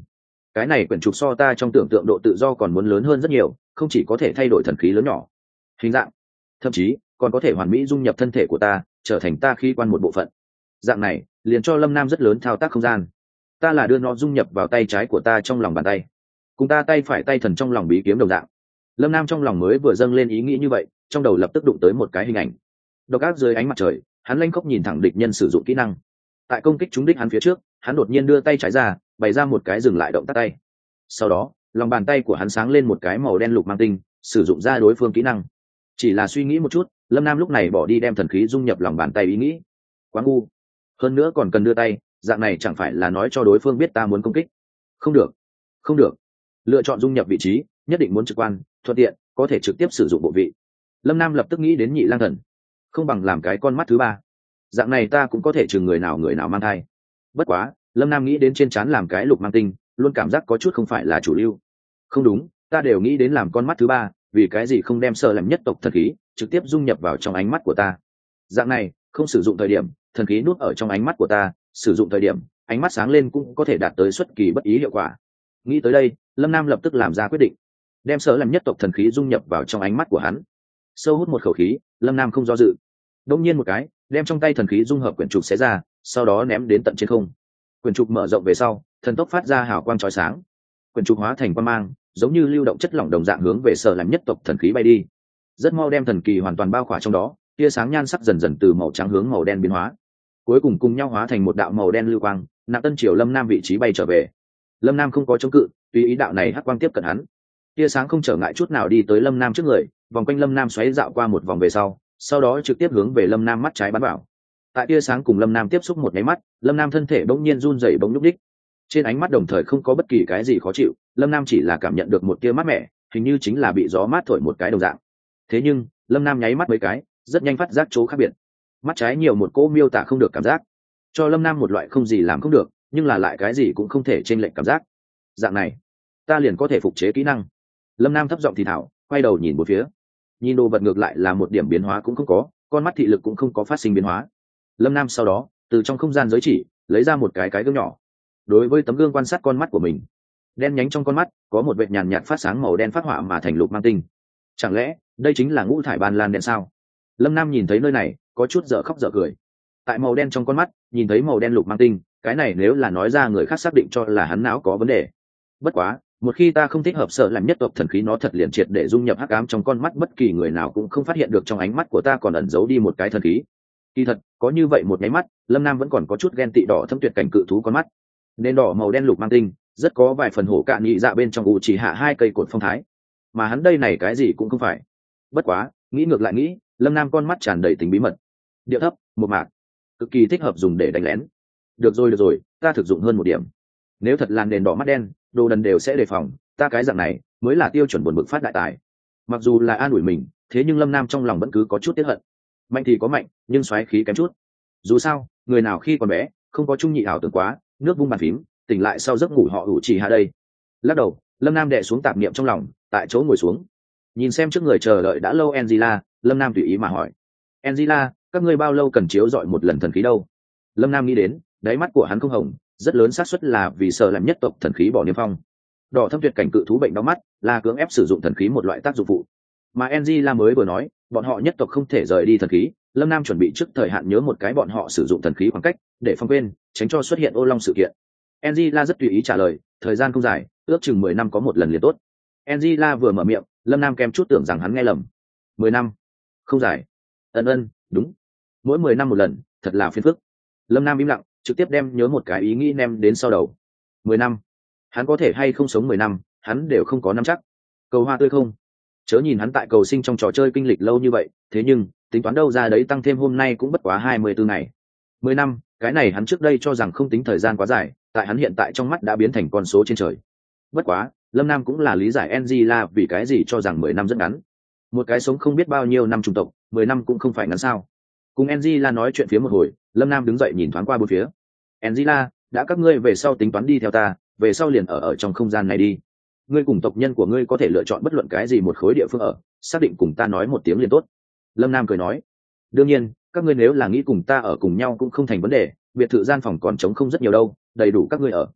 cái này quyển trục so ta trong tưởng tượng độ tự do còn muốn lớn hơn rất nhiều, không chỉ có thể thay đổi thần khí lớn nhỏ hình dạng, thậm chí còn có thể hoàn mỹ dung nhập thân thể của ta, trở thành ta khí quan một bộ phận. Dạng này liền cho Lâm Nam rất lớn thao tác không gian. Ta là đưa nó dung nhập vào tay trái của ta trong lòng bàn tay, cùng ta tay phải tay thần trong lòng bí kiếm đồng dạng. Lâm Nam trong lòng mới vừa dâng lên ý nghĩ như vậy, trong đầu lập tức đụng tới một cái hình ảnh. Độc ác dưới ánh mặt trời, hắn lanh khóc nhìn thẳng địch nhân sử dụng kỹ năng. Tại công kích trúng đích hắn phía trước, hắn đột nhiên đưa tay trái ra, bày ra một cái dừng lại động tác tay. Sau đó, lòng bàn tay của hắn sáng lên một cái màu đen lục mang tinh, sử dụng ra đối phương kỹ năng. Chỉ là suy nghĩ một chút, Lâm Nam lúc này bỏ đi đem thần khí dung nhập lòng bàn tay ý nghĩ. Quá ngu. Hơn nữa còn cần đưa tay, dạng này chẳng phải là nói cho đối phương biết ta muốn công kích. Không được, không được. Lựa chọn dung nhập vị trí, nhất định muốn trực quan, thuận tiện, có thể trực tiếp sử dụng bộ vị. Lâm Nam lập tức nghĩ đến nhị lang thần, không bằng làm cái con mắt thứ ba, dạng này ta cũng có thể chừng người nào người nào mang thai. Bất quá Lâm Nam nghĩ đến trên trán làm cái lục mang tinh, luôn cảm giác có chút không phải là chủ lưu. Không đúng, ta đều nghĩ đến làm con mắt thứ ba, vì cái gì không đem Sợ Làm nhất tộc thần khí trực tiếp dung nhập vào trong ánh mắt của ta. Dạng này không sử dụng thời điểm thần khí nuốt ở trong ánh mắt của ta, sử dụng thời điểm ánh mắt sáng lên cũng có thể đạt tới xuất kỳ bất ý hiệu quả. Nghĩ tới đây, Lâm Nam lập tức làm ra quyết định, đem Sợ Làm nhất tộc thần khí dung nhập vào trong ánh mắt của hắn. Sâu hút một khẩu khí, Lâm Nam không do dự, đông nhiên một cái đem trong tay thần khí dung hợp quyển trục xé ra, sau đó ném đến tận trên không. Quyển trục mở rộng về sau, thần tốc phát ra hào quang chói sáng. Quyển trục hóa thành quang mang, giống như lưu động chất lỏng đồng dạng hướng về Sợ Làm nhất tộc thần khí bay đi. Rất mau đem thần kỳ hoàn toàn bao khỏa trong đó, tia sáng nhan sắc dần dần từ màu trắng hướng màu đen biến hóa, cuối cùng cùng nhau hóa thành một đạo màu đen lưu quang, nặng tân chiều Lâm Nam vị trí bay trở về. Lâm Nam không có chống cự, tùy ý đạo này hắc quang tiếp cận hắn. Tia sáng không trở ngại chút nào đi tới Lâm Nam trước người, vòng quanh Lâm Nam xoáy dạo qua một vòng về sau, sau đó trực tiếp hướng về Lâm Nam mắt trái bắn vào. Tại tia sáng cùng Lâm Nam tiếp xúc một cái mắt, Lâm Nam thân thể bỗng nhiên run rẩy bỗng nhúc đích. Trên ánh mắt đồng thời không có bất kỳ cái gì khó chịu, Lâm Nam chỉ là cảm nhận được một tia mát mẻ, hình như chính là bị gió mát thổi một cái đồng dạng. Thế nhưng Lâm Nam nháy mắt mấy cái, rất nhanh phát giác chỗ khác biệt. Mắt trái nhiều một cỗ miêu tả không được cảm giác, cho Lâm Nam một loại không gì làm không được, nhưng là lại cái gì cũng không thể chênh lệch cảm giác. Dạng này ta liền có thể phục chế kỹ năng. Lâm Nam thấp giọng thì thảo, quay đầu nhìn một phía, nhìn đồ vật ngược lại là một điểm biến hóa cũng không có, con mắt thị lực cũng không có phát sinh biến hóa. Lâm Nam sau đó từ trong không gian giới chỉ lấy ra một cái cái gương nhỏ, đối với tấm gương quan sát con mắt của mình. Đen nhánh trong con mắt có một vệt nhàn nhạt phát sáng màu đen phát họa mà thành lục mang tinh. Chẳng lẽ đây chính là ngũ thải ban lan đen sao? Lâm Nam nhìn thấy nơi này có chút dở khóc dở cười. Tại màu đen trong con mắt nhìn thấy màu đen lục mang tinh, cái này nếu là nói ra người khác xác định cho là hắn não có vấn đề. Bất quá một khi ta không thích hợp Sợ Làm nhất tộc thần khí, nó thật liền triệt để dung nhập hắc ám trong con mắt, bất kỳ người nào cũng không phát hiện được trong ánh mắt của ta còn ẩn giấu đi một cái thần khí. Kỳ thật có như vậy một nháy mắt, Lâm Nam vẫn còn có chút ghen tị đỏ thâm tuyệt cảnh cự thú con mắt. Nên đỏ màu đen lục mang tinh rất có vài phần hổ cạn nhị dạ bên trong u chỉ hạ hai cây cột phong thái, mà hắn đây này cái gì cũng không phải. Bất quá nghĩ ngược lại nghĩ, Lâm Nam con mắt tràn đầy tính bí mật, điệu thấp một mạc, cực kỳ thích hợp dùng để đánh lén. Được rồi được rồi, ta thực dụng hơn một điểm. Nếu thật là nền đỏ mắt đen, đồ đần đều sẽ đề phòng, ta cái dạng này mới là tiêu chuẩn buồn bực phát đại tài. Mặc dù là an ủi mình, thế nhưng Lâm Nam trong lòng vẫn cứ có chút tiếc hận. Mạnh thì có mạnh, nhưng xoáy khí kém chút. Dù sao người nào khi còn bé không có trung nhị ảo tưởng quá, nước vung bàn phím, tỉnh lại sau giấc ngủ họ ủ chỉ hạ đây. Lắc đầu, Lâm Nam đè xuống tạp niệm trong lòng, tại chỗ ngồi xuống, nhìn xem trước người chờ đợi đã lâu Angela. Lâm Nam tùy ý mà hỏi, Angela, các ngươi bao lâu cần chiếu dọi một lần thần khí đâu? Lâm Nam nghĩ đến, đáy mắt của hắn không hồng, rất lớn xác suất là vì Sợ Làm nhất tộc thần khí bỏ niêm phong. Đỏ thâm tuyệt cảnh cự thú bệnh đau mắt là cưỡng ép sử dụng thần khí một loại tác dụng phụ, mà Angela mới vừa nói bọn họ nhất tộc không thể rời đi thần khí. Lâm Nam chuẩn bị trước thời hạn nhớ một cái bọn họ sử dụng thần khí khoảng cách, để phong quên, tránh cho xuất hiện ô long sự kiện. Angela rất tùy ý trả lời, thời gian không dài, ước chừng mười năm có một lần liền tốt. Angela vừa mở miệng, Lâm Nam kèm chút tưởng rằng hắn nghe lầm. Mười năm không dài? Ân ân, đúng, mỗi mười năm một lần, thật là phiền phức. Lâm Nam im lặng, trực tiếp đem nhớ một cái ý nghĩ nem đến sau đầu. Mười năm, hắn có thể hay không sống mười năm, hắn đều không có nắm chắc. Cầu hoa tươi không? Chớ nhìn hắn tại cầu sinh trong trò chơi kinh lịch lâu như vậy, thế nhưng tính toán đâu ra đấy tăng thêm hôm nay cũng bất quá hai mươi tư ngày. Mười năm, cái này hắn trước đây cho rằng không tính thời gian quá dài, tại hắn hiện tại trong mắt đã biến thành con số trên trời. Bất quá Lâm Nam cũng là lý giải Angela vì cái gì cho rằng mười năm rất ngắn. Một cái sống không biết bao nhiêu năm chủng tộc, mười năm cũng không phải ngắn sao. Cùng Angela nói chuyện phía một hồi, Lâm Nam đứng dậy nhìn thoáng qua bốn phía. Angela, đã các ngươi về sau tính toán đi theo ta, về sau liền ở ở trong không gian này đi. Ngươi cùng tộc nhân của ngươi có thể lựa chọn bất luận cái gì một khối địa phương ở, xác định cùng ta nói một tiếng liền tốt. Lâm Nam cười nói, đương nhiên các ngươi nếu là nghĩ cùng ta ở cùng nhau cũng không thành vấn đề, biệt thự gian phòng còn trống không rất nhiều đâu, đầy đủ các ngươi ở.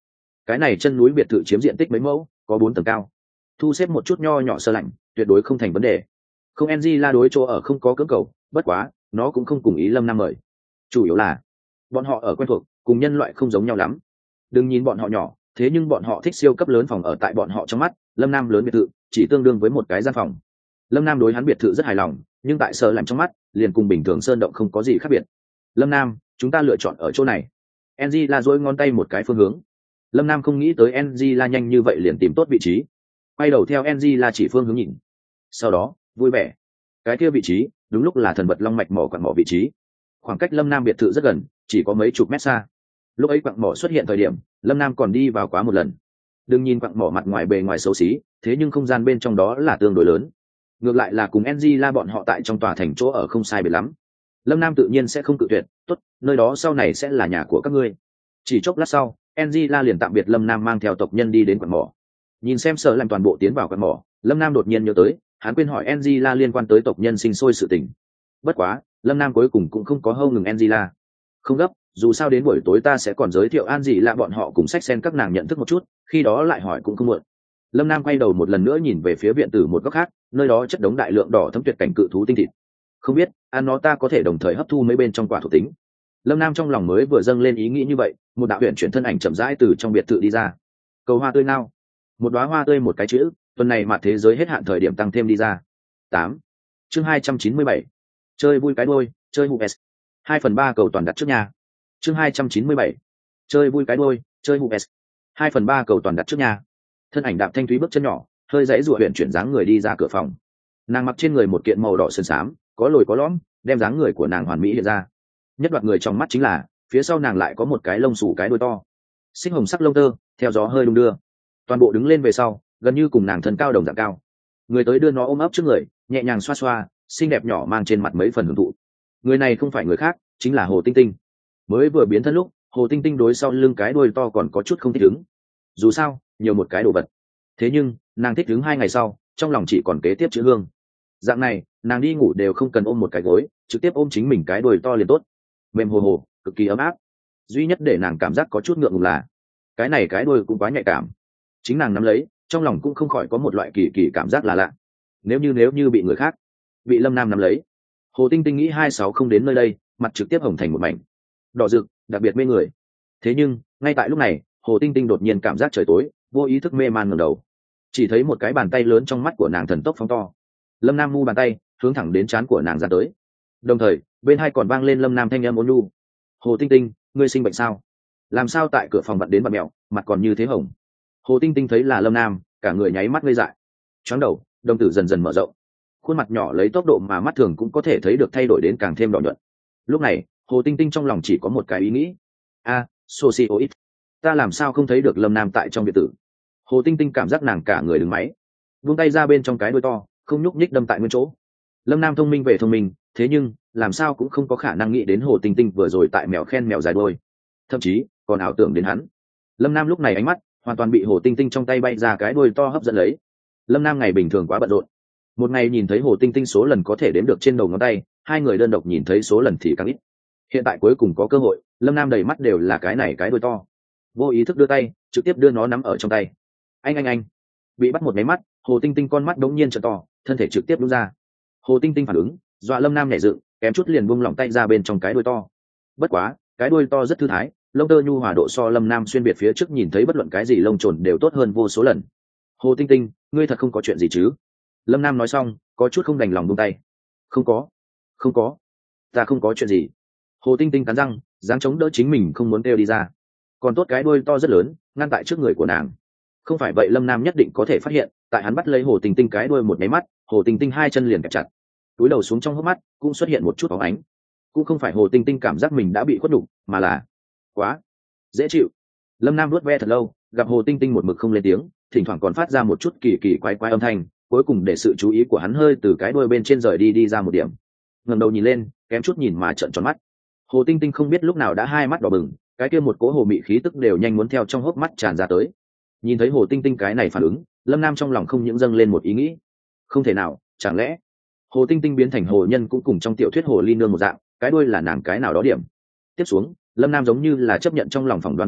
cái này chân núi biệt thự chiếm diện tích mấy mẫu, có bốn tầng cao, thu xếp một chút nho nhỏ sơ lạnh, tuyệt đối không thành vấn đề. Không Angela đối chỗ ở không có cưỡng cầu, bất quá nó cũng không cùng ý Lâm Nam mời, chủ yếu là bọn họ ở quen thuộc, cùng nhân loại không giống nhau lắm. Đừng nhìn bọn họ nhỏ, thế nhưng bọn họ thích siêu cấp lớn phòng ở. Tại bọn họ trong mắt, Lâm Nam lớn biệt thự chỉ tương đương với một cái gian phòng. Lâm Nam đối hắn biệt thự rất hài lòng, nhưng tại Sở làm trong mắt liền cùng bình thường sơn động không có gì khác biệt. Lâm Nam, chúng ta lựa chọn ở chỗ này. Angela duỗi ngón tay một cái phương hướng. Lâm Nam không nghĩ tới Angela nhanh như vậy liền tìm tốt vị trí, quay đầu theo Angela chỉ phương hướng nhìn, sau đó vui vẻ. Cái kia vị trí đúng lúc là thần vật long mạch mỏ quặng mỏ vị trí, khoảng cách Lâm Nam biệt thự rất gần, chỉ có mấy chục mét xa. Lúc ấy quặng mỏ xuất hiện thời điểm, Lâm Nam còn đi vào quá một lần. Đừng nhìn quặng mỏ mặt ngoài bề ngoài xấu xí, thế nhưng không gian bên trong đó là tương đối lớn. Ngược lại là cùng Angela bọn họ tại trong tòa thành chỗ ở không sai biệt lắm. Lâm Nam tự nhiên sẽ không cự tuyệt, tốt, nơi đó sau này sẽ là nhà của các ngươi. Chỉ chốc lát sau, Angela liền tạm biệt Lâm Nam mang theo tộc nhân đi đến quặng mỏ. Nhìn xem Sở làm toàn bộ tiến vào quặng mỏ, Lâm Nam đột nhiên nhớ tới, hắn quên hỏi Angela liên quan tới tộc nhân sinh sôi sự tình. Bất quá, Lâm Nam cuối cùng cũng không có hâu ngừng Angela. Không gấp, dù sao đến buổi tối ta sẽ còn giới thiệu An gì là bọn họ cùng sách sen các nàng nhận thức một chút, khi đó lại hỏi cũng không muộn. Lâm Nam quay đầu một lần nữa nhìn về phía viện tử một góc khác, nơi đó chất đống đại lượng đỏ thấm tuyệt cảnh cự thú tinh thịt. Không biết, ăn nó ta có thể đồng thời hấp thu mấy bên trong quả thuộc tính. Lâm Nam trong lòng mới vừa dâng lên ý nghĩ như vậy, một đạo huyền chuyển thân ảnh chậm rãi từ trong biệt thự đi ra. Cầu hoa tươi nào, một đóa hoa tươi một cái chữ, tuần này mà thế giới hết hạn thời điểm tăng thêm đi ra. Tám, chương hai trăm chín mươi bảy, chơi vui cái đôi, chơi hụt s. Hai phần ba cầu toàn đặt trước nhà. Chương hai trăm chín mươi bảy, chơi vui cái đôi, chơi hụt s. Hai phần ba cầu toàn đặt trước nhà. Thân ảnh đạp thanh thúy bước chân nhỏ, hơi dãy rụa huyền chuyển dáng người đi ra cửa phòng. Nàng mặc trên người một kiện màu đỏ sơn xám, có lồi có lõm, đem dáng người của nàng hoàn mỹ hiện ra. Nhất đoạt người trong mắt chính là phía sau nàng lại có một cái lông xù cái đuôi to, xích hồng sắc lông tơ theo gió hơi đung đưa, toàn bộ đứng lên về sau gần như cùng nàng thân cao đồng dạng cao. Người tới đưa nó ôm ấp trước người, nhẹ nhàng xoa xoa, xinh đẹp nhỏ mang trên mặt mấy phần hưởng thụ. Người này không phải người khác, chính là Hồ Tinh Tinh. Mới vừa biến thân lúc, Hồ Tinh Tinh đối sau lưng cái đuôi to còn có chút không thích ứng, dù sao nhiều một cái đồ vật. Thế nhưng nàng thích ứng hai ngày sau, trong lòng chỉ còn kế tiếp chữ hương. Dạng này nàng đi ngủ đều không cần ôm một cái gối, trực tiếp ôm chính mình cái đuôi to liền tốt, mềm hồ hồ, cực kỳ ấm áp. Duy nhất để nàng cảm giác có chút ngượng ngùng là cái này cái đuôi cũng quá nhạy cảm, chính nàng nắm lấy trong lòng cũng không khỏi có một loại kỳ kỳ cảm giác là lạ. Nếu như nếu như bị người khác, bị Lâm Nam nắm lấy. Hồ Tinh Tinh nghĩ hai sáu không đến nơi đây, mặt trực tiếp hồng thành một mảnh đỏ rực, đặc biệt mê người. Thế nhưng ngay tại lúc này, Hồ Tinh Tinh đột nhiên cảm giác trời tối, vô ý thức mê man ngẩng đầu, chỉ thấy một cái bàn tay lớn trong mắt của nàng thần tốc phóng to. Lâm Nam mu bàn tay hướng thẳng đến trán của nàng ra tới, đồng thời bên hai còn vang lên Lâm Nam thanh âm ôn nhu: Hồ Tinh Tinh, ngươi sinh bệnh sao? Làm sao tại cửa phòng vặn đến vặn mẹo, mặt còn như thế hồng? Hồ Tinh Tinh thấy là Lâm Nam, cả người nháy mắt ngây dại, choáng đầu, đồng tử dần dần mở rộng, khuôn mặt nhỏ lấy tốc độ mà mắt thường cũng có thể thấy được thay đổi đến càng thêm đỏ nhuận. Lúc này Hồ Tinh Tinh trong lòng chỉ có một cái ý nghĩ: a à, socioid, ta làm sao không thấy được Lâm Nam tại trong biệt tử? Hồ Tinh Tinh cảm giác nàng cả người đứng máy, buông tay ra bên trong cái đuôi to, không nhúc nhích đâm tại nguyên chỗ. Lâm Nam thông minh về thông minh, thế nhưng làm sao cũng không có khả năng nghĩ đến Hồ Tinh Tinh vừa rồi tại mèo khen mèo dài đuôi, thậm chí còn ảo tưởng đến hắn. Lâm Nam lúc này ánh mắt hoàn toàn bị Hồ Tinh Tinh trong tay bay ra cái đuôi to hấp dẫn lấy. Lâm Nam ngày bình thường quá bận rộn, một ngày nhìn thấy Hồ Tinh Tinh số lần có thể đếm được trên đầu ngón tay, hai người đơn độc nhìn thấy số lần thì càng ít. Hiện tại cuối cùng có cơ hội, Lâm Nam đầy mắt đều là cái này cái đuôi to, vô ý thức đưa tay trực tiếp đưa nó nắm ở trong tay. Anh anh anh, bị bắt một máy mắt, Hồ Tinh Tinh con mắt đống nhiên trợ to, thân thể trực tiếp đúng ra. Hồ Tinh Tinh phản ứng, dọa Lâm Nam nhảy dựng, kém chút liền buông lỏng tay ra bên trong cái đuôi to. Bất quá cái đuôi to rất thư thái, lông tơ nhu hòa độ so Lâm Nam xuyên biệt phía trước nhìn thấy bất luận cái gì lông trồn đều tốt hơn vô số lần. Hồ Tinh Tinh, ngươi thật không có chuyện gì chứ? Lâm Nam nói xong có chút không đành lòng buông tay. Không có, không có, ta không có chuyện gì. Hồ Tinh Tinh cắn răng, dáng chống đỡ chính mình không muốn kêu đi ra. Còn tốt cái đuôi to rất lớn, ngăn tại trước người của nàng. Không phải vậy Lâm Nam nhất định có thể phát hiện, tại hắn bắt lấy Hồ Tinh Tinh cái đuôi một máy mắt, Hồ Tinh Tinh hai chân liền kẹp chặt, túi đầu xuống trong hốc mắt cũng xuất hiện một chút bóng ánh. Cũng không phải Hồ Tinh Tinh cảm giác mình đã bị khuất đục, mà là quá dễ chịu. Lâm Nam vuốt ve thật lâu, gặp Hồ Tinh Tinh một mực không lên tiếng, thỉnh thoảng còn phát ra một chút kỳ kỳ quái quái âm thanh, cuối cùng để sự chú ý của hắn hơi từ cái đuôi bên trên rời đi đi ra một điểm. Ngẩng đầu nhìn lên, kém chút nhìn mà trợn tròn mắt. Hồ Tinh Tinh không biết lúc nào đã hai mắt đỏ bừng, cái kia một cỗ hồ mị khí tức đều nhanh muốn theo trong hốc mắt tràn ra tới. Nhìn thấy Hồ Tinh Tinh cái này phản ứng, Lâm Nam trong lòng không những dâng lên một ý nghĩ. Không thể nào, chẳng lẽ Hồ Tinh Tinh biến thành hồ nhân cũng cùng trong tiểu thuyết hồ ly nương một dạng, cái đuôi là nàng cái nào đó điểm. Tiếp xuống Lâm Nam giống như là chấp nhận trong lòng phỏng đoán một dạng,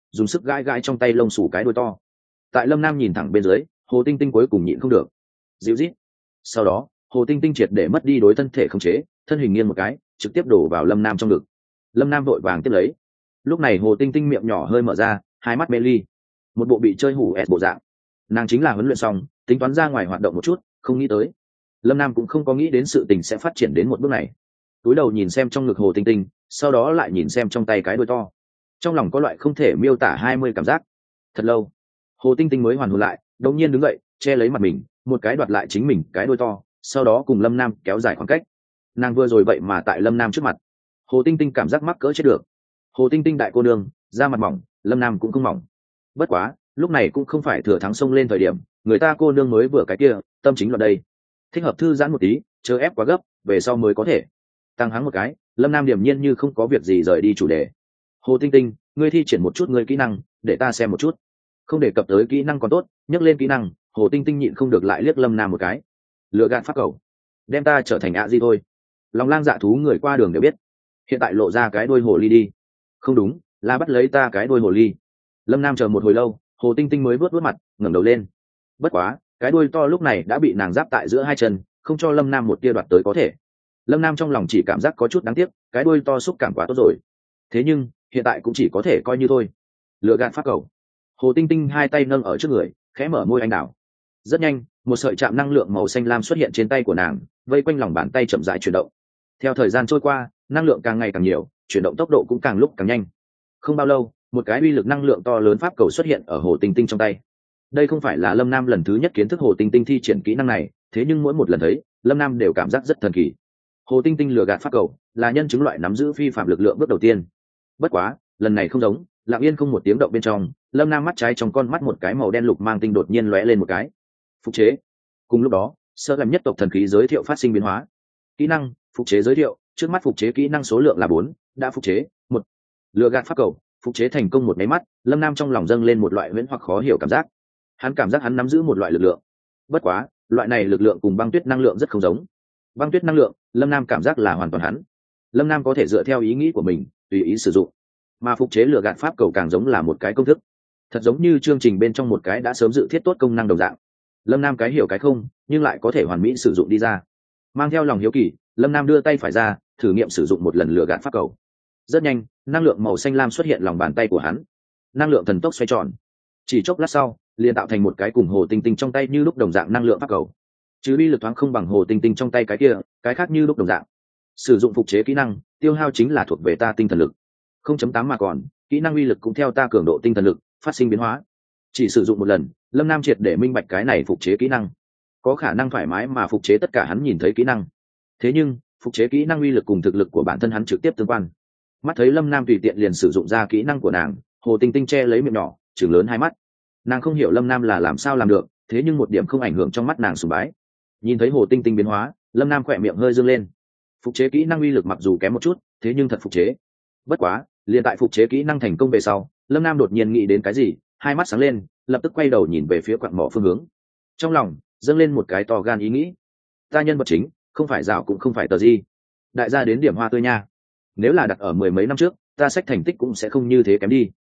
dùng sức gãi gãi trong tay lông xù cái đuôi to. Tại Lâm Nam nhìn thẳng bên dưới, Hồ Tinh Tinh cuối cùng nhịn không được dịu rít. Sau đó Hồ Tinh Tinh triệt để mất đi đối thân thể khống chế, thân hình nghiêng một cái trực tiếp đổ vào Lâm Nam trong ngực. Lâm Nam vội vàng tiếp lấy. Lúc này Hồ Tinh Tinh miệng nhỏ hơi mở ra, hai mắt mê ly, một bộ bị chơi hủ ẹt bộ dạng. Nàng chính là huấn luyện xong tính toán ra ngoài hoạt động một chút, không nghĩ tới Lâm Nam cũng không có nghĩ đến sự tình sẽ phát triển đến một bước này. Túi đầu nhìn xem trong ngực Hồ Tinh Tinh, sau đó lại nhìn xem trong tay cái đuôi to, trong lòng có loại không thể miêu tả hai mươi cảm giác. Thật lâu Hồ Tinh Tinh mới hoàn hồn lại, đột nhiên đứng dậy che lấy mặt mình, một cái đoạt lại chính mình cái đuôi to, sau đó cùng Lâm Nam kéo dài khoảng cách. Nàng vừa rồi vậy mà tại Lâm Nam trước mặt. Hồ Tinh Tinh cảm giác mắc cỡ chết được. Hồ Tinh Tinh đại cô nương da mặt mỏng, Lâm Nam cũng không mỏng. Bất quá lúc này cũng không phải thừa thắng xông lên thời điểm, người ta cô nương mới vừa cái kia tâm chính loạn đây, thích hợp thư giãn một tí, chớ ép quá gấp, về sau mới có thể. Tăng hắng một cái, Lâm Nam điềm nhiên như không có việc gì rời đi chủ đề. Hồ Tinh Tinh, ngươi thi triển một chút ngươi kỹ năng để ta xem một chút. Không đề cập tới kỹ năng còn tốt, nhắc lên kỹ năng, Hồ Tinh Tinh nhịn không được lại liếc Lâm Nam một cái. Lựa gạt pháp cầu, đem ta trở thành ạ gì thôi. Lòng lang dạ thú người qua đường đều biết, hiện tại lộ ra cái đuôi hồ ly đi. Không đúng, là bắt lấy ta cái đuôi hồ ly. Lâm Nam chờ một hồi lâu, Hồ Tinh Tinh mới vớt vớt mặt, ngẩng đầu lên. Bất quá cái đuôi to lúc này đã bị nàng giáp tại giữa hai chân, không cho Lâm Nam một tia đoạt tới có thể. Lâm Nam trong lòng chỉ cảm giác có chút đáng tiếc, cái đuôi to xúc cảm quá tốt rồi. Thế nhưng hiện tại cũng chỉ có thể coi như thôi. Lựa gạt pháp cầu. Hồ Tinh Tinh hai tay nâng ở trước người, khẽ mở môi anh đào. Rất nhanh một sợi chạm năng lượng màu xanh lam xuất hiện trên tay của nàng, vây quanh lòng bàn tay chậm rãi chuyển động. Theo thời gian trôi qua, năng lượng càng ngày càng nhiều, chuyển động tốc độ cũng càng lúc càng nhanh. Không bao lâu, một cái uy lực năng lượng to lớn pháp cầu xuất hiện ở Hồ Tinh Tinh trong tay. Đây không phải là Lâm Nam lần thứ nhất kiến thức Hồ Tinh Tinh thi triển kỹ năng này, thế nhưng mỗi một lần thấy, Lâm Nam đều cảm giác rất thần kỳ. Hồ Tinh Tinh lừa gạt pháp cầu là nhân chứng loại nắm giữ phi phạm lực lượng bước đầu tiên. Bất quá lần này không giống, lặng yên không một tiếng động bên trong, Lâm Nam mắt trái trong con mắt một cái màu đen lục mang tinh đột nhiên lóe lên một cái. Phục chế. Cùng lúc đó sơ làm nhất tộc thần khí giới thiệu phát sinh biến hóa. Kỹ năng phục chế giới thiệu, trước mắt phục chế kỹ năng số lượng là bốn, đã phục chế một. Lừa gạt pháp cầu phục chế thành công một máy mắt, Lâm Nam trong lòng dâng lên một loại huyễn hoặc khó hiểu cảm giác. Hắn cảm giác hắn nắm giữ một loại lực lượng. Bất quá loại này lực lượng cùng băng tuyết năng lượng rất không giống. Băng tuyết năng lượng Lâm Nam cảm giác là hoàn toàn hắn. Lâm Nam có thể dựa theo ý nghĩ của mình tùy ý sử dụng, mà phục chế lừa gạt pháp cầu càng giống là một cái công thức, thật giống như chương trình bên trong một cái đã sớm dự thiết tốt công năng đồng dạng. Lâm Nam cái hiểu cái không, nhưng lại có thể hoàn mỹ sử dụng đi ra. Mang theo lòng hiếu kỳ, Lâm Nam đưa tay phải ra thử nghiệm sử dụng một lần lừa gạt pháp cầu. Rất nhanh năng lượng màu xanh lam xuất hiện lòng bàn tay của hắn, năng lượng thần tốc xoay tròn, chỉ chốc lát sau liền tạo thành một cái cùng Hồ Tinh Tinh trong tay như lúc đồng dạng năng lượng pháp cầu. Chứ uy lực thoáng không bằng Hồ Tinh Tinh trong tay cái kia, cái khác như lúc đồng dạng. Sử dụng phục chế kỹ năng tiêu hao chính là thuộc về ta tinh thần lực không chấm tám mà còn kỹ năng uy lực cũng theo ta cường độ tinh thần lực phát sinh biến hóa. Chỉ sử dụng một lần, Lâm Nam triệt để minh bạch cái này phục chế kỹ năng có khả năng thoải mái mà phục chế tất cả hắn nhìn thấy kỹ năng. Thế nhưng phục chế kỹ năng uy lực cùng thực lực của bản thân hắn trực tiếp tương quan. Mắt thấy Lâm Nam tùy tiện liền sử dụng ra kỹ năng của nàng, Hồ Tinh Tinh che lấy miệng nhỏ chừng lớn hai mắt. Nàng không hiểu Lâm Nam là làm sao làm được, thế nhưng một điểm không ảnh hưởng trong mắt nàng sùng bái. Nhìn thấy Hồ Tinh Tinh biến hóa, Lâm Nam khỏe miệng hơi dương lên. Phục chế kỹ năng uy lực mặc dù kém một chút, thế nhưng thật phục chế. Bất quá liền tại phục chế kỹ năng thành công về sau, Lâm Nam đột nhiên nghĩ đến cái gì, hai mắt sáng lên, lập tức quay đầu nhìn về phía quặng mỏ phương hướng. Trong lòng dâng lên một cái to gan ý nghĩ, ta nhân vật chính không phải dạo cũng không phải tờ gì, đại gia đến điểm hoa tươi nha. Nếu là đặt ở mười mấy năm trước, ta sách thành tích cũng sẽ không như thế kém đi.